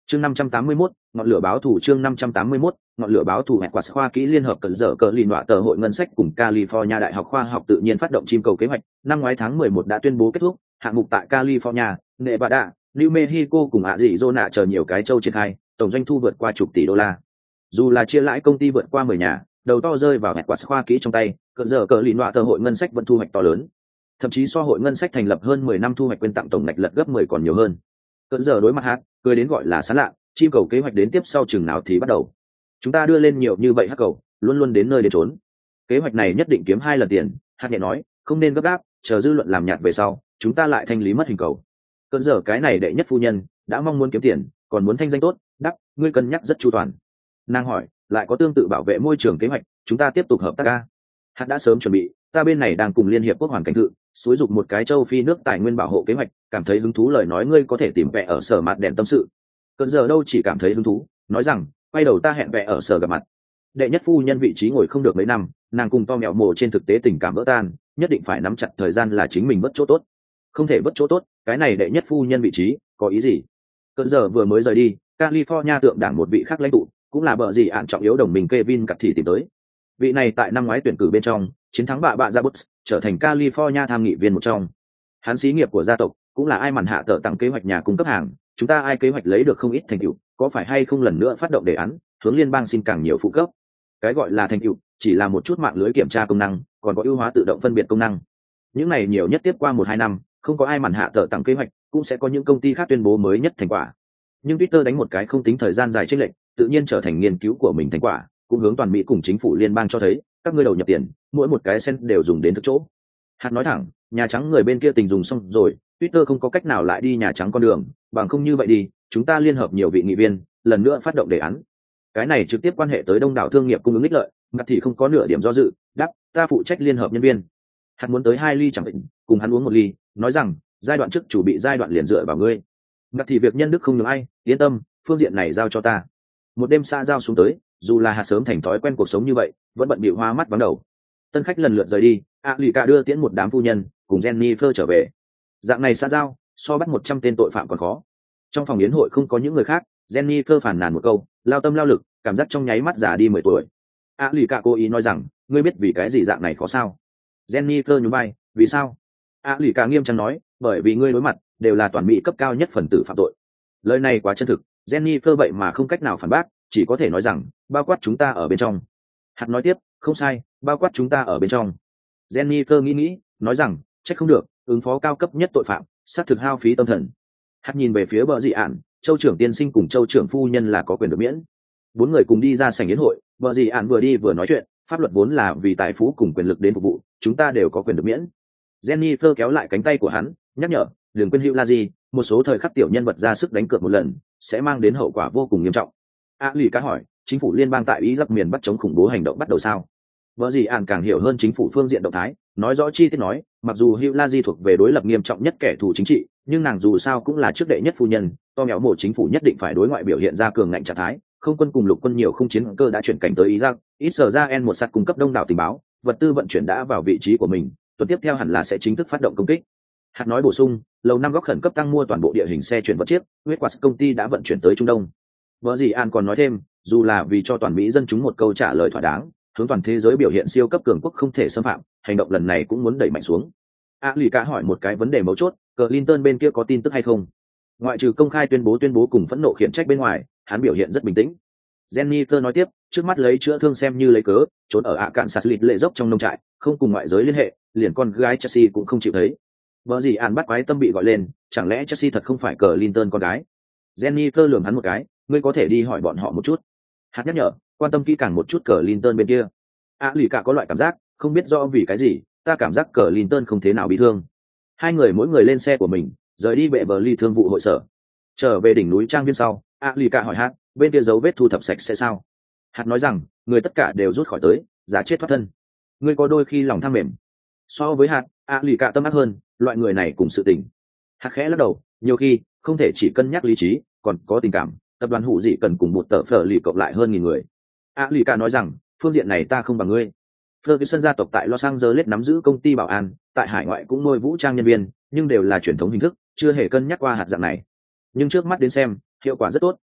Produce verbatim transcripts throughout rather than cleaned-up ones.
chương năm trăm tám mươi mốt, ngọn lửa báo thù chương năm trăm tám mươi mốt, ngọn lửa báo thù hẹn quả khoa kỹ liên hợp cận dở cờ lì nọa tờ hội ngân sách cùng California Đại học khoa học tự nhiên phát động chim cầu kế hoạch, năm ngoái tháng mười một đã tuyên bố kết thúc, hạng mục tại California, Nevada, New Mexico cùng Arizona chờ nhiều cái châu triển khai, tổng doanh thu vượt qua chục tỷ đô la. Dù là chia lãi công ty vượt qua mười nhà, đầu to rơi vào hẹn quả khoa kỹ trong tay, cận dở cờ lì nọa tờ hội ngân sách vẫn thu hoạch to lớn. Thậm chí so hội ngân sách thành lập hơn mười năm thu hoạch quyên tặng tổng ngạch lật gấp mười còn nhiều hơn. Cận giờ đối mặt hát, cười đến gọi là sán lạ, chim cầu kế hoạch đến tiếp sau chừng nào thì bắt đầu. Chúng ta đưa lên nhiều như vậy hát cầu, luôn luôn đến nơi đến trốn. Kế hoạch này nhất định kiếm hai lần tiền, hát nhẹ nói, không nên gấp gáp, chờ dư luận làm nhạt về sau, chúng ta lại thanh lý mất hình cầu. Cận giờ cái này đệ nhất phu nhân, đã mong muốn kiếm tiền, còn muốn thanh danh tốt, đắc, ngươi cân nhắc rất chu toàn. Nàng hỏi, lại có tương tự bảo vệ môi trường kế hoạch, chúng ta tiếp tục hợp tác ca. Hát đã sớm chuẩn bị, ta bên này đang cùng liên hiệp quốc hoàn cảnh thự xúi dục một cái châu phi nước tài nguyên bảo hộ kế hoạch, cảm thấy hứng thú lời nói ngươi có thể tìm vẽ ở sở mặt đèn tâm sự. Cận giờ đâu chỉ cảm thấy hứng thú, nói rằng quay đầu ta hẹn vẽ ở sở gặp mặt. Đệ nhất phu nhân vị trí ngồi không được mấy năm, nàng cùng to mẹo mồ trên thực tế tình cảm vỡ tan, nhất định phải nắm chặt thời gian là chính mình bất chỗ tốt. Không thể bất chỗ tốt, cái này đệ nhất phu nhân vị trí có ý gì? Cận giờ vừa mới rời đi, California tượng đảng một vị khác lãnh tụ, cũng là bợ gì ạn trọng yếu đồng minh Kevin Cặt thì tìm tới. Vị này tại năm ngoái tuyển cử bên trong chiến thắng bạ bạ ra bút, trở thành California tham nghị viên một trong. Hắn xí nghiệp của gia tộc cũng là ai màn hạ tờ tặng kế hoạch nhà cung cấp hàng, chúng ta ai kế hoạch lấy được không ít thành tựu, có phải hay không lần nữa phát động đề án hướng liên bang xin càng nhiều phụ cấp. Cái gọi là thành tựu chỉ là một chút mạng lưới kiểm tra công năng, còn có ưu hóa tự động phân biệt công năng. Những này nhiều nhất tiếp qua một hai năm, không có ai màn hạ tờ tặng kế hoạch, cũng sẽ có những công ty khác tuyên bố mới nhất thành quả. Nhưng Twitter đánh một cái không tính thời gian dài chênh lệch, tự nhiên trở thành nghiên cứu của mình thành quả, cũng hướng toàn Mỹ cùng chính phủ liên bang cho thấy, các ngươi đầu nhập tiền, mỗi một cái cent đều dùng đến thực chỗ. Hạt nói thẳng, Nhà Trắng người bên kia tình dùng xong rồi, Twitter không có cách nào lại đi Nhà Trắng con đường, bằng không như vậy đi, chúng ta liên hợp nhiều vị nghị viên, lần nữa phát động đề án. Cái này trực tiếp quan hệ tới đông đảo thương nghiệp cung ứng ích lợi, ngặt thì không có nửa điểm do dự, đáp, ta phụ trách liên hợp nhân viên. Hạt muốn tới hai ly chẳng định, cùng hắn uống một ly, nói rằng, giai đoạn trước chủ bị giai đoạn liền dựa vào ngươi. Ngặt thì việc nhân đức không nhường ai, yên tâm, phương diện này giao cho ta. Một đêm xa giao xuống tới, dù là hạt sớm thành thói quen cuộc sống như vậy, vẫn bận bịu hoa mắt vắng đầu. Tân khách lần lượt rời đi, a lì cả đưa tiễn một đám phu nhân cùng Jennifer trở về. Dạng này xa giao, so bắt một trăm tên tội phạm còn khó. Trong phòng yến hội không có những người khác, Jennifer phàn nàn một câu, lao tâm lao lực, cảm giác trong nháy mắt già đi mười tuổi. a lì cả cố ý nói rằng, ngươi biết vì cái gì dạng này khó sao? Jennifer nhún vai, vì sao? a lì cả nghiêm trang nói, bởi vì ngươi đối mặt đều là toàn mỹ cấp cao nhất phần tử phạm tội. Lời này quá chân thực, Jennifer vậy mà không cách nào phản bác, chỉ có thể nói rằng, bao quát chúng ta ở bên trong. Hạt nói tiếp, không sai, bao quát chúng ta ở bên trong. Jennifer nghĩ nghĩ, nói rằng, trách không được, ứng phó cao cấp nhất tội phạm, xác thực hao phí tâm thần. Hạt nhìn về phía bờ dị ạn, châu trưởng tiên sinh cùng châu trưởng phu nhân là có quyền được miễn. Bốn người cùng đi ra sảnh yến hội, bờ dị ạn vừa đi vừa nói chuyện, pháp luật vốn là vì tài phú cùng quyền lực đến phục vụ, chúng ta đều có quyền được miễn. Jennifer kéo lại cánh tay của hắn, nhắc nhở, đừng quên hữu là gì, một số thời khắc tiểu nhân vật ra sức đánh cược một lần, sẽ mang đến hậu quả vô cùng nghiêm trọng. A lì cá hỏi, chính phủ liên bang tại Ý giáp miền Bắc chống khủng bố hành động bắt đầu sao? Vợ gì ạn càng hiểu hơn chính phủ phương diện động thái, nói rõ chi tiết nói, mặc dù Hugh Laji thuộc về đối lập nghiêm trọng nhất kẻ thù chính trị, nhưng nàng dù sao cũng là trước đệ nhất phu nhân, to méo mổ chính phủ nhất định phải đối ngoại biểu hiện ra cường ngạnh trạng thái, không quân cùng lục quân nhiều không chiến cơ đã chuyển cảnh tới Iraq, Israel một sát cung cấp đông đảo tình báo, vật tư vận chuyển đã vào vị trí của mình, tuần tiếp theo hẳn là sẽ chính thức phát động công kích. Hạt nói bổ sung, lầu năm góc khẩn cấp tăng mua toàn bộ địa hình xe chuyển vật chiếc, huyết quạt công ty đã vận chuyển tới Trung Đông. Vợ gì An còn nói thêm, dù là vì cho toàn Mỹ dân chúng một câu trả lời thỏa đáng, hướng toàn thế giới biểu hiện siêu cấp cường quốc không thể xâm phạm, hành động lần này cũng muốn đẩy mạnh xuống. A lì cả hỏi một cái vấn đề mấu chốt, Clinton bên kia có tin tức hay không? Ngoại trừ công khai tuyên bố tuyên bố cùng phẫn nộ khiển trách bên ngoài, hắn biểu hiện rất bình tĩnh. Jennifer nói tiếp, trước mắt lấy chữa thương xem như lấy cớ, trốn ở ạ cạn sạt lịt lệ dốc trong nông trại, không cùng ngoại giới liên hệ, liền con gái Chelsea cũng không chịu thấy. Vợ gì An bắt quái tâm bị gọi lên, chẳng lẽ Chelsea thật không phải Clinton con gái? Jennifer lườm hắn một cái, ngươi có thể đi hỏi bọn họ một chút. Hạt nhắc nhở, quan tâm kỹ càng một chút Clinton bên kia. A lì cả có loại cảm giác, không biết rõ vì cái gì, ta cảm giác Clinton không thế nào bị thương. Hai người mỗi người lên xe của mình, rời đi bệ bờ ly thương vụ hội sở. Trở về đỉnh núi trang viên sau, A lì cả hỏi Hạt, bên kia dấu vết thu thập sạch sẽ sao? Hạt nói rằng, người tất cả đều rút khỏi tới, giả chết thoát thân. Ngươi có đôi khi lòng tham mềm. So với Hạt, A lì cả tâm ác hơn, loại người này cùng sự tình. Hạt khẽ lắc đầu, nhiều khi không thể chỉ cân nhắc lý trí, còn có tình cảm. Tập đoàn hủ dị cần cùng một tờ phở lì cộng lại hơn nghìn người. A lì cả nói rằng, phương diện này ta không bằng ngươi. Ferguson gia tộc tại Los Angeles nắm giữ công ty bảo an, tại hải ngoại cũng nuôi vũ trang nhân viên, nhưng đều là truyền thống hình thức, chưa hề cân nhắc qua hạt dạng này. Nhưng trước mắt đến xem, hiệu quả rất tốt,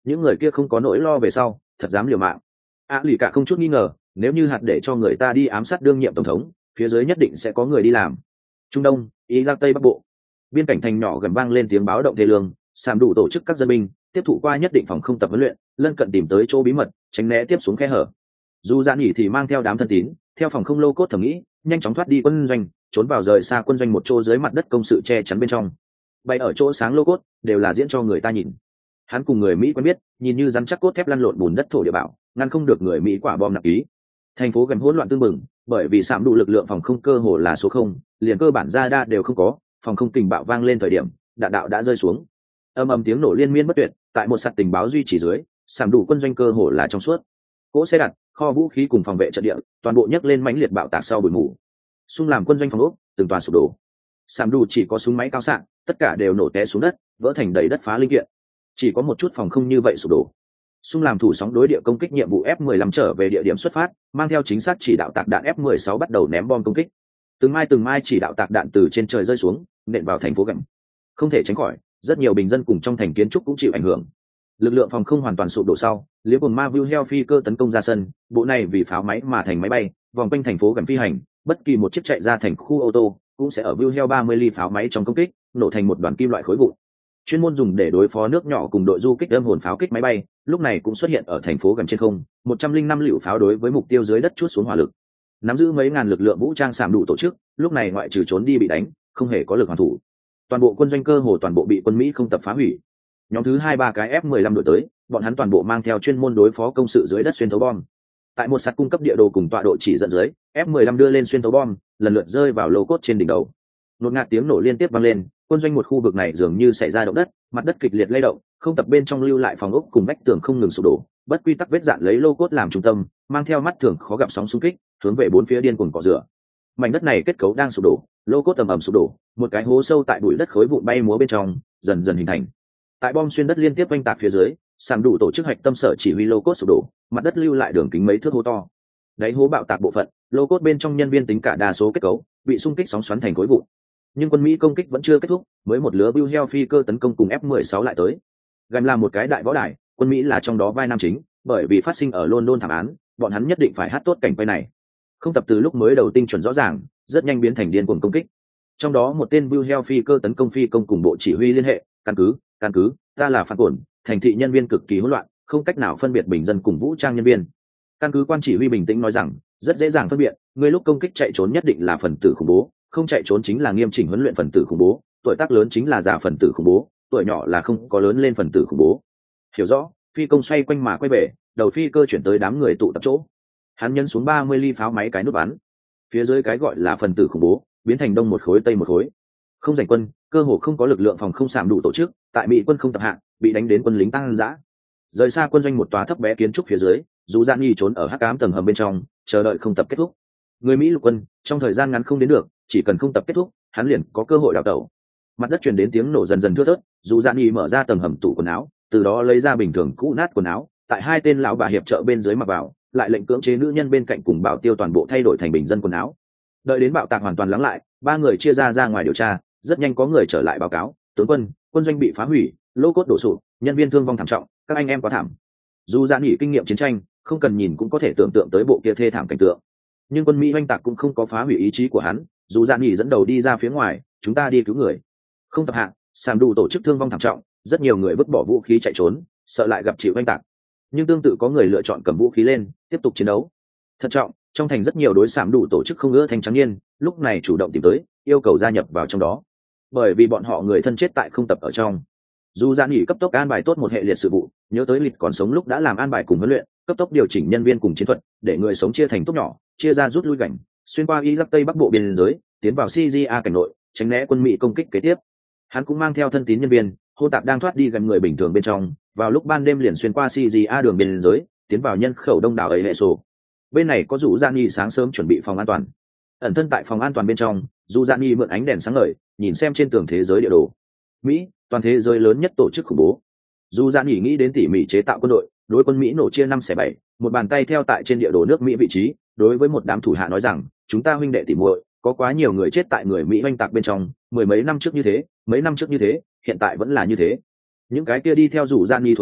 những người kia không có nỗi lo về sau thật dám liều mạng. A lì cả không chút nghi ngờ, nếu như hạt để cho người ta đi ám sát đương nhiệm tổng thống, phía dưới nhất định sẽ có người đi làm. Trung Đông, Iraq Tây Bắc Bộ, biên cảnh thành nhỏ gần vang lên tiếng báo động thê lương. Sàm đủ tổ chức các dân binh tiếp thụ qua nhất định phòng không tập huấn luyện, lân cận tìm tới chỗ bí mật, tránh né tiếp xuống khe hở. Dù Dạn nghỉ thì mang theo đám thân tín, theo phòng không lô cốt thẩm nghĩ, nhanh chóng thoát đi quân doanh, trốn vào rời xa quân doanh một chỗ dưới mặt đất công sự che chắn bên trong. Bay ở chỗ sáng lô cốt đều là diễn cho người ta nhìn. Hắn cùng người Mỹ quen biết, nhìn như rắn chắc cốt thép lăn lộn bùn đất thổ địa bảo, ngăn không được người Mỹ quả bom nặng ký. Thành phố gần hỗn loạn tương mừng, bởi vì sạm đủ lực lượng phòng không cơ hồ là số không, liền cơ bản ra đa đều không có, phòng không kình bạo vang lên thời điểm, đạn đạo đã rơi xuống. Âm ầm tiếng nổ liên miên bất tuyệt, tại một sạt tình báo duy trì dưới, sạm đủ quân doanh cơ hồ là trong suốt. Cỗ xe đặt, kho vũ khí cùng phòng vệ trận địa, toàn bộ nhấc lên mãnh liệt bạo tạc sau bụi mù. Xung làm quân doanh phòng ốc, từng tòa sụp đổ. Sạm đủ chỉ có súng máy cao xạ, tất cả đều nổ té xuống đất, vỡ thành đầy đất phá linh kiện. Chỉ có một chút phòng không như vậy sụp đổ. Xung làm thủ sóng đối địa công kích nhiệm vụ F mười lăm trở về địa điểm xuất phát, mang theo chính xác chỉ đạo tạc đạn F mười sáu bắt đầu ném bom công kích. Từng mai từng mai chỉ đạo tạc đạn từ trên trời rơi xuống, nện vào thành phố Gầm. Không thể tránh khỏi, rất nhiều bình dân cùng trong thành kiến trúc cũng chịu ảnh hưởng. Lực lượng phòng không hoàn toàn sụp đổ sau, liễu cùng ma Vu heo phi cơ tấn công ra sân, bộ này vì pháo máy mà thành máy bay, vòng quanh thành phố Gầm phi hành, bất kỳ một chiếc chạy ra thành khu ô tô cũng sẽ ở Vu heo ba mươi ly pháo máy trong công kích, nổ thành một đoàn kim loại khối vụn. Chuyên môn dùng để đối phó nước nhỏ cùng đội du kích âm hồn pháo kích máy bay, lúc này cũng xuất hiện ở thành phố gần trên không, một trăm linh năm lựu pháo đối với mục tiêu dưới đất chuốt xuống hỏa lực. Nắm giữ mấy ngàn lực lượng vũ trang sảm đủ tổ chức, lúc này ngoại trừ trốn đi bị đánh, không hề có lực hoàn thủ. Toàn bộ quân doanh cơ hồ toàn bộ bị quân Mỹ không tập phá hủy. Nhóm thứ hai ba cái F mười lăm đội tới, bọn hắn toàn bộ mang theo chuyên môn đối phó công sự dưới đất xuyên thấu bom. Tại một sạt cung cấp địa đồ cùng tọa độ chỉ dẫn dưới, F mười lăm đưa lên xuyên thấu bom, lần lượt rơi vào lô cốt trên đỉnh đầu. Nột ngạt tiếng nổ liên tiếp vang lên, quân doanh một khu vực này dường như xảy ra động đất, mặt đất kịch liệt lay động, không tập bên trong lưu lại phòng ốc cùng vách tường không ngừng sụp đổ, bất quy tắc vết dạn lấy lô cốt làm trung tâm, mang theo mắt thường khó gặp sóng xung kích, hướng về bốn phía điên cuồng cọ rửa. Mảnh đất này kết cấu đang sụp đổ, lô cốt ầm ầm sụp đổ, một cái hố sâu tại bụi đất khối vụn bay múa bên trong, dần dần hình thành. Tại bom xuyên đất liên tiếp oanh tạc phía dưới, sàm đủ tổ chức hạch tâm sở chỉ huy lô cốt sụp đổ, mặt đất lưu lại đường kính mấy thước hố to. Đáy hố bạo tạc bộ phận, lô cốt bên trong nhân viên tính cả đa số kết cấu bị xung kích sóng xoắn thành khối vụn. Nhưng quân Mỹ công kích vẫn chưa kết thúc, mới một lứa Bưu Heo phi cơ tấn công cùng F mười sáu lại tới. Gầm là một cái đại võ đài, quân Mỹ là trong đó vai nam chính, bởi vì phát sinh ở London thảm án, bọn hắn nhất định phải hát tốt cảnh quay này. Không tập từ lúc mới đầu tinh chuẩn rõ ràng, rất nhanh biến thành điên cuồng công kích. Trong đó một tên Bưu Heo phi cơ tấn công phi công cùng bộ chỉ huy liên hệ, căn cứ, căn cứ, ta là phản cổn, thành thị nhân viên cực kỳ hỗn loạn, không cách nào phân biệt bình dân cùng vũ trang nhân viên. Căn cứ quan chỉ huy bình tĩnh nói rằng, rất dễ dàng phân biệt, người lúc công kích chạy trốn nhất định là phần tử khủng bố, không chạy trốn chính là nghiêm chỉnh huấn luyện phần tử khủng bố, tuổi tác lớn chính là già phần tử khủng bố, tuổi nhỏ là không có lớn lên phần tử khủng bố. Hiểu rõ, phi công xoay quanh mà quay về, đầu phi cơ chuyển tới đám người tụ tập chỗ. Hắn nhấn xuống ba mươi ly pháo máy cái nút bắn. Phía dưới cái gọi là phần tử khủng bố, biến thành đông một khối tây một khối. Không giành quân, cơ hồ không có lực lượng phòng không sạm đủ tổ chức, tại Mỹ quân không tập hạng, bị đánh đến quân lính tăng dã. Rời xa quân doanh một tòa thấp bé kiến trúc phía dưới, dù Dạn Nhi trốn ở hắc ám tầng hầm bên trong, chờ đợi không tập kết thúc. Người Mỹ lục quân, trong thời gian ngắn không đến được, chỉ cần không tập kết thúc, hắn liền có cơ hội đào tẩu. Mặt đất truyền đến tiếng nổ dần dần thưa thớt, dù Dạn Nhi mở ra tầng hầm tủ quần áo, từ đó lấy ra bình thường cũ nát quần áo, tại hai tên lão bà hiệp trợ bên dưới mặc vào, lại lệnh cưỡng chế nữ nhân bên cạnh cùng bảo tiêu toàn bộ thay đổi thành bình dân quần áo. Đợi đến bạo tạc hoàn toàn lắng lại, ba người chia ra ra ngoài điều tra, rất nhanh có người trở lại báo cáo, tướng quân, quân doanh bị phá hủy, lô cốt đổ sụp, nhân viên thương vong thảm trọng, các anh em quá thảm. Dù Dạn Nhi kinh nghiệm chiến tranh, không cần nhìn cũng có thể tưởng tượng tới bộ kia thê thảm cảnh tượng. Nhưng quân Mỹ oanh tạc cũng không có phá hủy ý chí của hắn, dù Dạn Nhi dẫn đầu đi ra phía ngoài, chúng ta đi cứu người. Không tập hạng, sàm đủ tổ chức thương vong thảm trọng, rất nhiều người vứt bỏ vũ khí chạy trốn, sợ lại gặp chịu oanh tạc. Nhưng tương tự có người lựa chọn cầm vũ khí lên, tiếp tục chiến đấu. Thận trọng, trong thành rất nhiều đối sàm đủ tổ chức không ưa thanh trắng niên, lúc này chủ động tìm tới, yêu cầu gia nhập vào trong đó. Bởi vì bọn họ người thân chết tại không tập ở trong. Dù Dạn Nhi cấp tốc an bài tốt một hệ liệt sự vụ, nhớ tới lịch còn sống lúc đã làm an bài cùng huấn luyện, cấp tốc điều chỉnh nhân viên cùng chiến thuật, để người sống chia thành tốt nhỏ, chia ra rút lui cảnh, xuyên qua Iraq Tây Bắc bộ biên giới, tiến vào Syria cảnh nội, tránh né quân Mỹ công kích kế tiếp. Hắn cũng mang theo thân tín nhân viên, hô tạp đang thoát đi gần người bình thường bên trong, vào lúc ban đêm liền xuyên qua Syria đường biên giới, tiến vào nhân khẩu đông đảo ấy hệ sổ. Bên này có Dụ Dạn Nhi sáng sớm chuẩn bị phòng an toàn. Ẩn thân tại phòng an toàn bên trong, Dụ Dạn Nhi mượn ánh đèn sáng ngời, nhìn xem trên tường thế giới địa đồ. Mỹ, toàn thế giới lớn nhất tổ chức khủng bố. Dụ Dạn Nhi nghĩ đến tỉ mỉ chế tạo quân đội, đối quân Mỹ nổ chia năm xẻ bảy, một bàn tay theo tại trên địa đồ nước Mỹ vị trí, đối với một đám thủ hạ nói rằng, chúng ta huynh đệ tỉ muội, có quá nhiều người chết tại người Mỹ oanh tạc bên trong, mười mấy năm trước như thế, mấy năm trước như thế, hiện tại vẫn là như thế. Những cái kia đi theo Dụ Dạn Nhi thuộc hạ,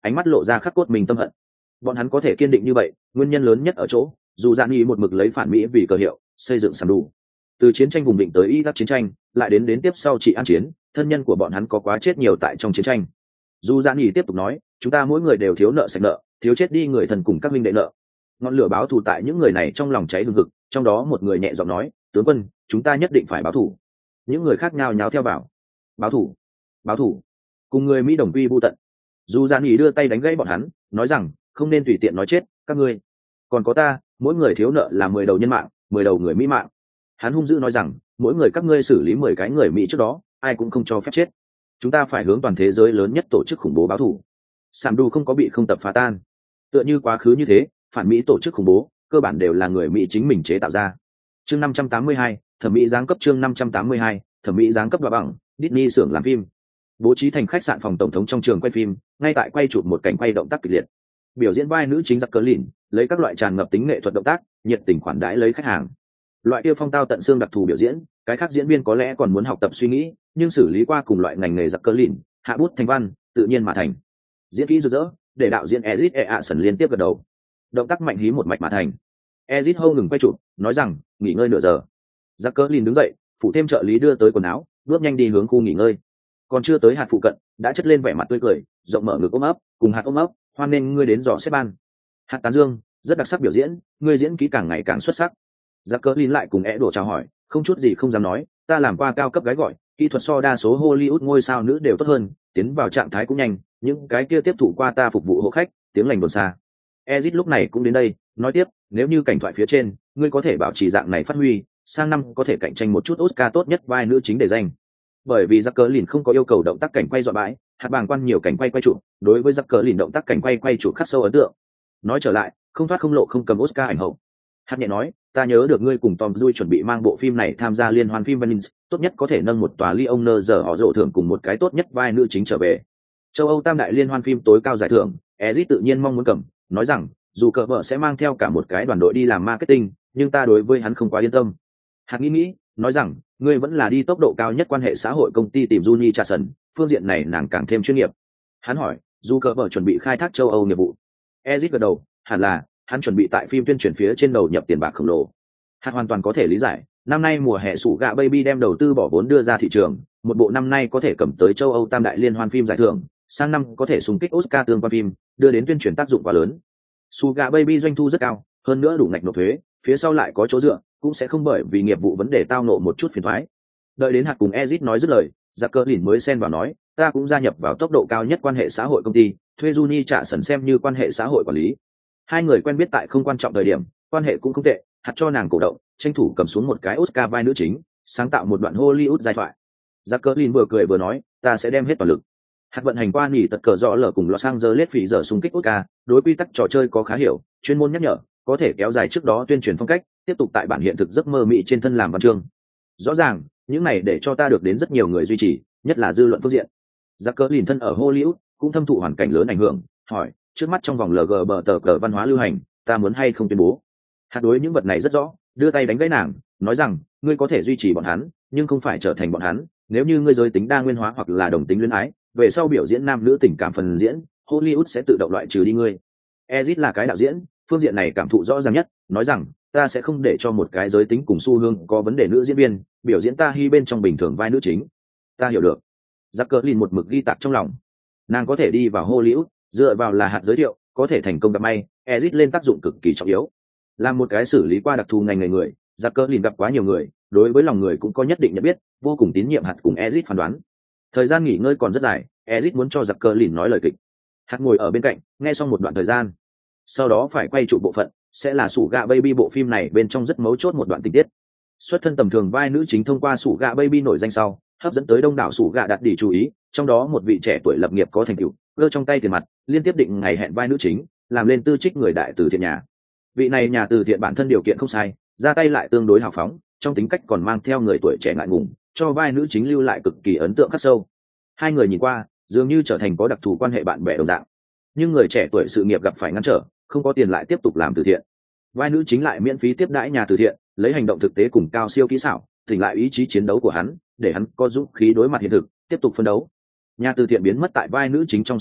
ánh mắt lộ ra khắc cốt mình tâm hận. Bọn hắn có thể kiên định như vậy, nguyên nhân lớn nhất ở chỗ dù dạn nghị một mực lấy phản mỹ vì cờ hiệu xây dựng sàm đủ. Từ chiến tranh vùng định tới Iraq chiến tranh, lại đến đến tiếp sau trị an chiến, thân nhân của bọn hắn có quá chết nhiều tại trong chiến tranh. Dù dạn nghị tiếp tục nói, chúng ta mỗi người đều thiếu nợ sạch nợ, thiếu chết đi người thân cùng các minh đệ nợ. Ngọn lửa báo thù tại những người này trong lòng cháy hừng hực, trong đó một người nhẹ giọng nói, tướng quân, chúng ta nhất định phải báo thù. Những người khác nhao nháo theo vào, báo thù, báo thù, cùng người Mỹ đồng quy vu tận. Dù dạn nghị đưa tay đánh gãy bọn hắn, nói rằng không nên tùy tiện nói chết các ngươi, còn có ta, mỗi người thiếu nợ là mười đầu nhân mạng, mười đầu người Mỹ mạng. Hắn hung dữ nói rằng mỗi người các ngươi xử lý mười cái người Mỹ trước đó, ai cũng không cho phép chết. Chúng ta phải hướng toàn thế giới lớn nhất tổ chức khủng bố báo thù. Sàm đu không có bị không tập phá tan, tựa như quá khứ như thế, phản Mỹ tổ chức khủng bố cơ bản đều là người Mỹ chính mình chế tạo ra. Chương năm trăm tám mươi hai, thẩm mỹ giáng cấp. Chương năm trăm tám mươi hai, thẩm mỹ giáng cấp. Và bằng Disney xưởng làm phim bố trí thành khách sạn phòng tổng thống trong trường quay phim, ngay tại quay chụp một cảnh quay động tác kịch liệt. Biểu diễn vai nữ chính giặc cờ lìn lấy các loại tràn ngập tính nghệ thuật động tác, nhiệt tình khoản đãi lấy khách hàng. Loại kia phong tao tận xương đặc thù biểu diễn, cái khác diễn viên có lẽ còn muốn học tập suy nghĩ, nhưng xử lý qua cùng loại ngành nghề giặc cờ lìn, hạ bút thành văn, tự nhiên mà thành. Diễn kỹ rực rỡ, để đạo diễn Ezit Eason liên tiếp gật đầu. Động tác mạnh hí một mạch mà thành. Ezit hô ngừng quay chụp, nói rằng nghỉ ngơi nửa giờ. Giặc cờ lìn đứng dậy, phụ thêm trợ lý đưa tới quần áo, bước nhanh đi hướng khu nghỉ ngơi. Còn chưa tới hạt phụ cận, đã chất lên vẻ mặt tươi cười, rộng mở ngực ôm ấp, cùng hạt ôm ấp, hoan nên ngươi đến dò xếp ban. Hạt tán dương, rất đặc sắc biểu diễn, ngươi diễn kỹ càng ngày càng xuất sắc. Giặc cờ lìn lại cùng é đổ chào hỏi, không chút gì không dám nói, ta làm qua cao cấp gái gọi, kỹ thuật so đa số Hollywood ngôi sao nữ đều tốt hơn, tiến vào trạng thái cũng nhanh, những cái kia tiếp thụ qua ta phục vụ hộ khách, tiếng lành đồn xa. Ezit lúc này cũng đến đây, nói tiếp, nếu như cảnh thoại phía trên, ngươi có thể bảo trì dạng này phát huy, sang năm có thể cạnh tranh một chút Oscar tốt nhất vai nữ chính để danh. Bởi vì Giặc cờ lìn không có yêu cầu động tác cảnh quay dọa bãi, hạt bàng quan nhiều cảnh quay quay trụ, đối với Giặc cờ lìn động tác cảnh quay quay trụ khắc sâu ấn tượng. Nói trở lại, không thoát không lộ không cầm Oscar ảnh hậu. Hạt nhẹ nói, ta nhớ được ngươi cùng Tom Cruise chuẩn bị mang bộ phim này tham gia liên hoan phim Venice, tốt nhất có thể nâng một tòa Leoner giờ họ rộ thưởng cùng một cái tốt nhất vai nữ chính trở về. Châu Âu tam đại liên hoan phim tối cao giải thưởng, Ezit tự nhiên mong muốn cầm, nói rằng dù cờ vợ sẽ mang theo cả một cái đoàn đội đi làm marketing, nhưng ta đối với hắn không quá yên tâm. Hạt nghĩ nghĩ, nói rằng ngươi vẫn là đi tốc độ cao nhất quan hệ xã hội công ty tìm Juni Chason, phương diện này nàng càng thêm chuyên nghiệp. Hắn hỏi, dù cờ vợ chuẩn bị khai thác châu Âu nghiệp vụ. Ezit gật đầu, hẳn là hắn chuẩn bị tại phim tuyên truyền phía trên đầu nhập tiền bạc khổng lồ. Hạt hoàn toàn có thể lý giải, năm nay mùa hè sủ gạ baby đem đầu tư bỏ vốn đưa ra thị trường, một bộ năm nay có thể cầm tới châu Âu tam đại liên hoan phim giải thưởng, sang năm có thể xung kích Oscar tương quan phim, đưa đến tuyên truyền tác dụng quá lớn. Sủ gạ baby doanh thu rất cao, hơn nữa đủ ngạch nộp thuế, phía sau lại có chỗ dựa, cũng sẽ không bởi vì nghiệp vụ vấn đề tao nộ một chút phiền toái. Đợi đến Hạt cùng Ezit nói dứt lời, Giặc cờ lìn mới xen vào nói, ta cũng gia nhập vào tốc độ cao nhất quan hệ xã hội công ty, thuê Juni trả sần xem như quan hệ xã hội quản lý. Hai người quen biết tại không quan trọng thời điểm, quan hệ cũng không tệ, Hạt cho nàng cổ động, tranh thủ cầm xuống một cái Oscar vai nữ chính, sáng tạo một đoạn Hollywood giai thoại. Giặc cờ lìn vừa cười vừa nói, ta sẽ đem hết toàn lực. Hạt vận hành qua nghỉ tật cờ rõ lở cùng Los Angeles phỉ giờ xung kích Oscar, đối quy tắc trò chơi có khá hiểu, chuyên môn nhắc nhở, có thể kéo dài trước đó tuyên truyền phong cách, tiếp tục tại bản hiện thực giấc mơ mỹ trên thân làm văn chương. Rõ ràng, những này để cho ta được đến rất nhiều người duy trì, nhất là dư luận phương diện. Giặc cờ lìn thân ở Hollywood, cũng thâm thụ hoàn cảnh lớn ảnh hưởng, hỏi, trước mắt trong vòng lờ giê bờ tờ cờ văn hóa lưu hành, ta muốn hay không tuyên bố. Hạt đối những vật này rất rõ, đưa tay đánh gãy nàng, nói rằng, ngươi có thể duy trì bọn hắn, nhưng không phải trở thành bọn hắn, nếu như ngươi giới tính đa nguyên hóa hoặc là đồng tính luyến ái, về sau biểu diễn nam nữ tình cảm phần diễn, Hollywood sẽ tự động loại trừ đi ngươi. Ezit là cái đạo diễn, phương diện này cảm thụ rõ ràng nhất, nói rằng, ta sẽ không để cho một cái giới tính cùng xu hướng có vấn đề nữ diễn viên biểu diễn ta hy bên trong bình thường vai nữ chính. Ta hiểu được. Giặc cờ lìn một mực ghi tạc trong lòng. Nàng có thể đi vào Hollywood, dựa vào là hạt giới thiệu, có thể thành công gặp may, Ezit lên tác dụng cực kỳ trọng yếu. Là một cái xử lý qua đặc thù ngành nghề người, Giặc cờ lìn gặp quá nhiều người, đối với lòng người cũng có nhất định nhận biết, vô cùng tín nhiệm hạt cùng Ezit phán đoán. Thời gian nghỉ ngơi còn rất dài, Ezit muốn cho Giặc cờ lìn nói lời kịch. Hạt ngồi ở bên cạnh, nghe xong một đoạn thời gian. Sau đó phải quay trụ bộ phận, sẽ là sủ gạ baby bộ phim này bên trong rất mấu chốt một đoạn tình tiết. Xuất thân tầm thường vai nữ chính thông qua sủ gạ baby nổi danh sau, hấp dẫn tới đông đảo sủ gạ đặt đỉ chú ý, trong đó một vị trẻ tuổi lập nghiệp có thành tựu, cơ trong tay tiền mặt, liên tiếp định ngày hẹn vai nữ chính, làm lên tư trích người đại từ thiện nhà. Vị này nhà từ thiện bản thân điều kiện không sai, ra tay lại tương đối hào phóng, trong tính cách còn mang theo người tuổi trẻ ngại ngùng, cho vai nữ chính lưu lại cực kỳ ấn tượng khắc sâu. Hai người nhìn qua, dường như trở thành có đặc thù quan hệ bạn bè đồng dạng. Nhưng người trẻ tuổi sự nghiệp gặp phải ngăn trở, không có tiền lại tiếp tục làm từ thiện. Vai nữ chính lại miễn phí tiếp đãi nhà từ thiện, lấy hành động thực tế cùng cao siêu kỹ xảo, tỉnh lại ý chí chiến đấu của hắn, để hắn có dũng khí đối mặt hiện thực, tiếp tục phấn đấu. Nhà từ thiện biến mất tại vai nữ chính trong sinh hoạt,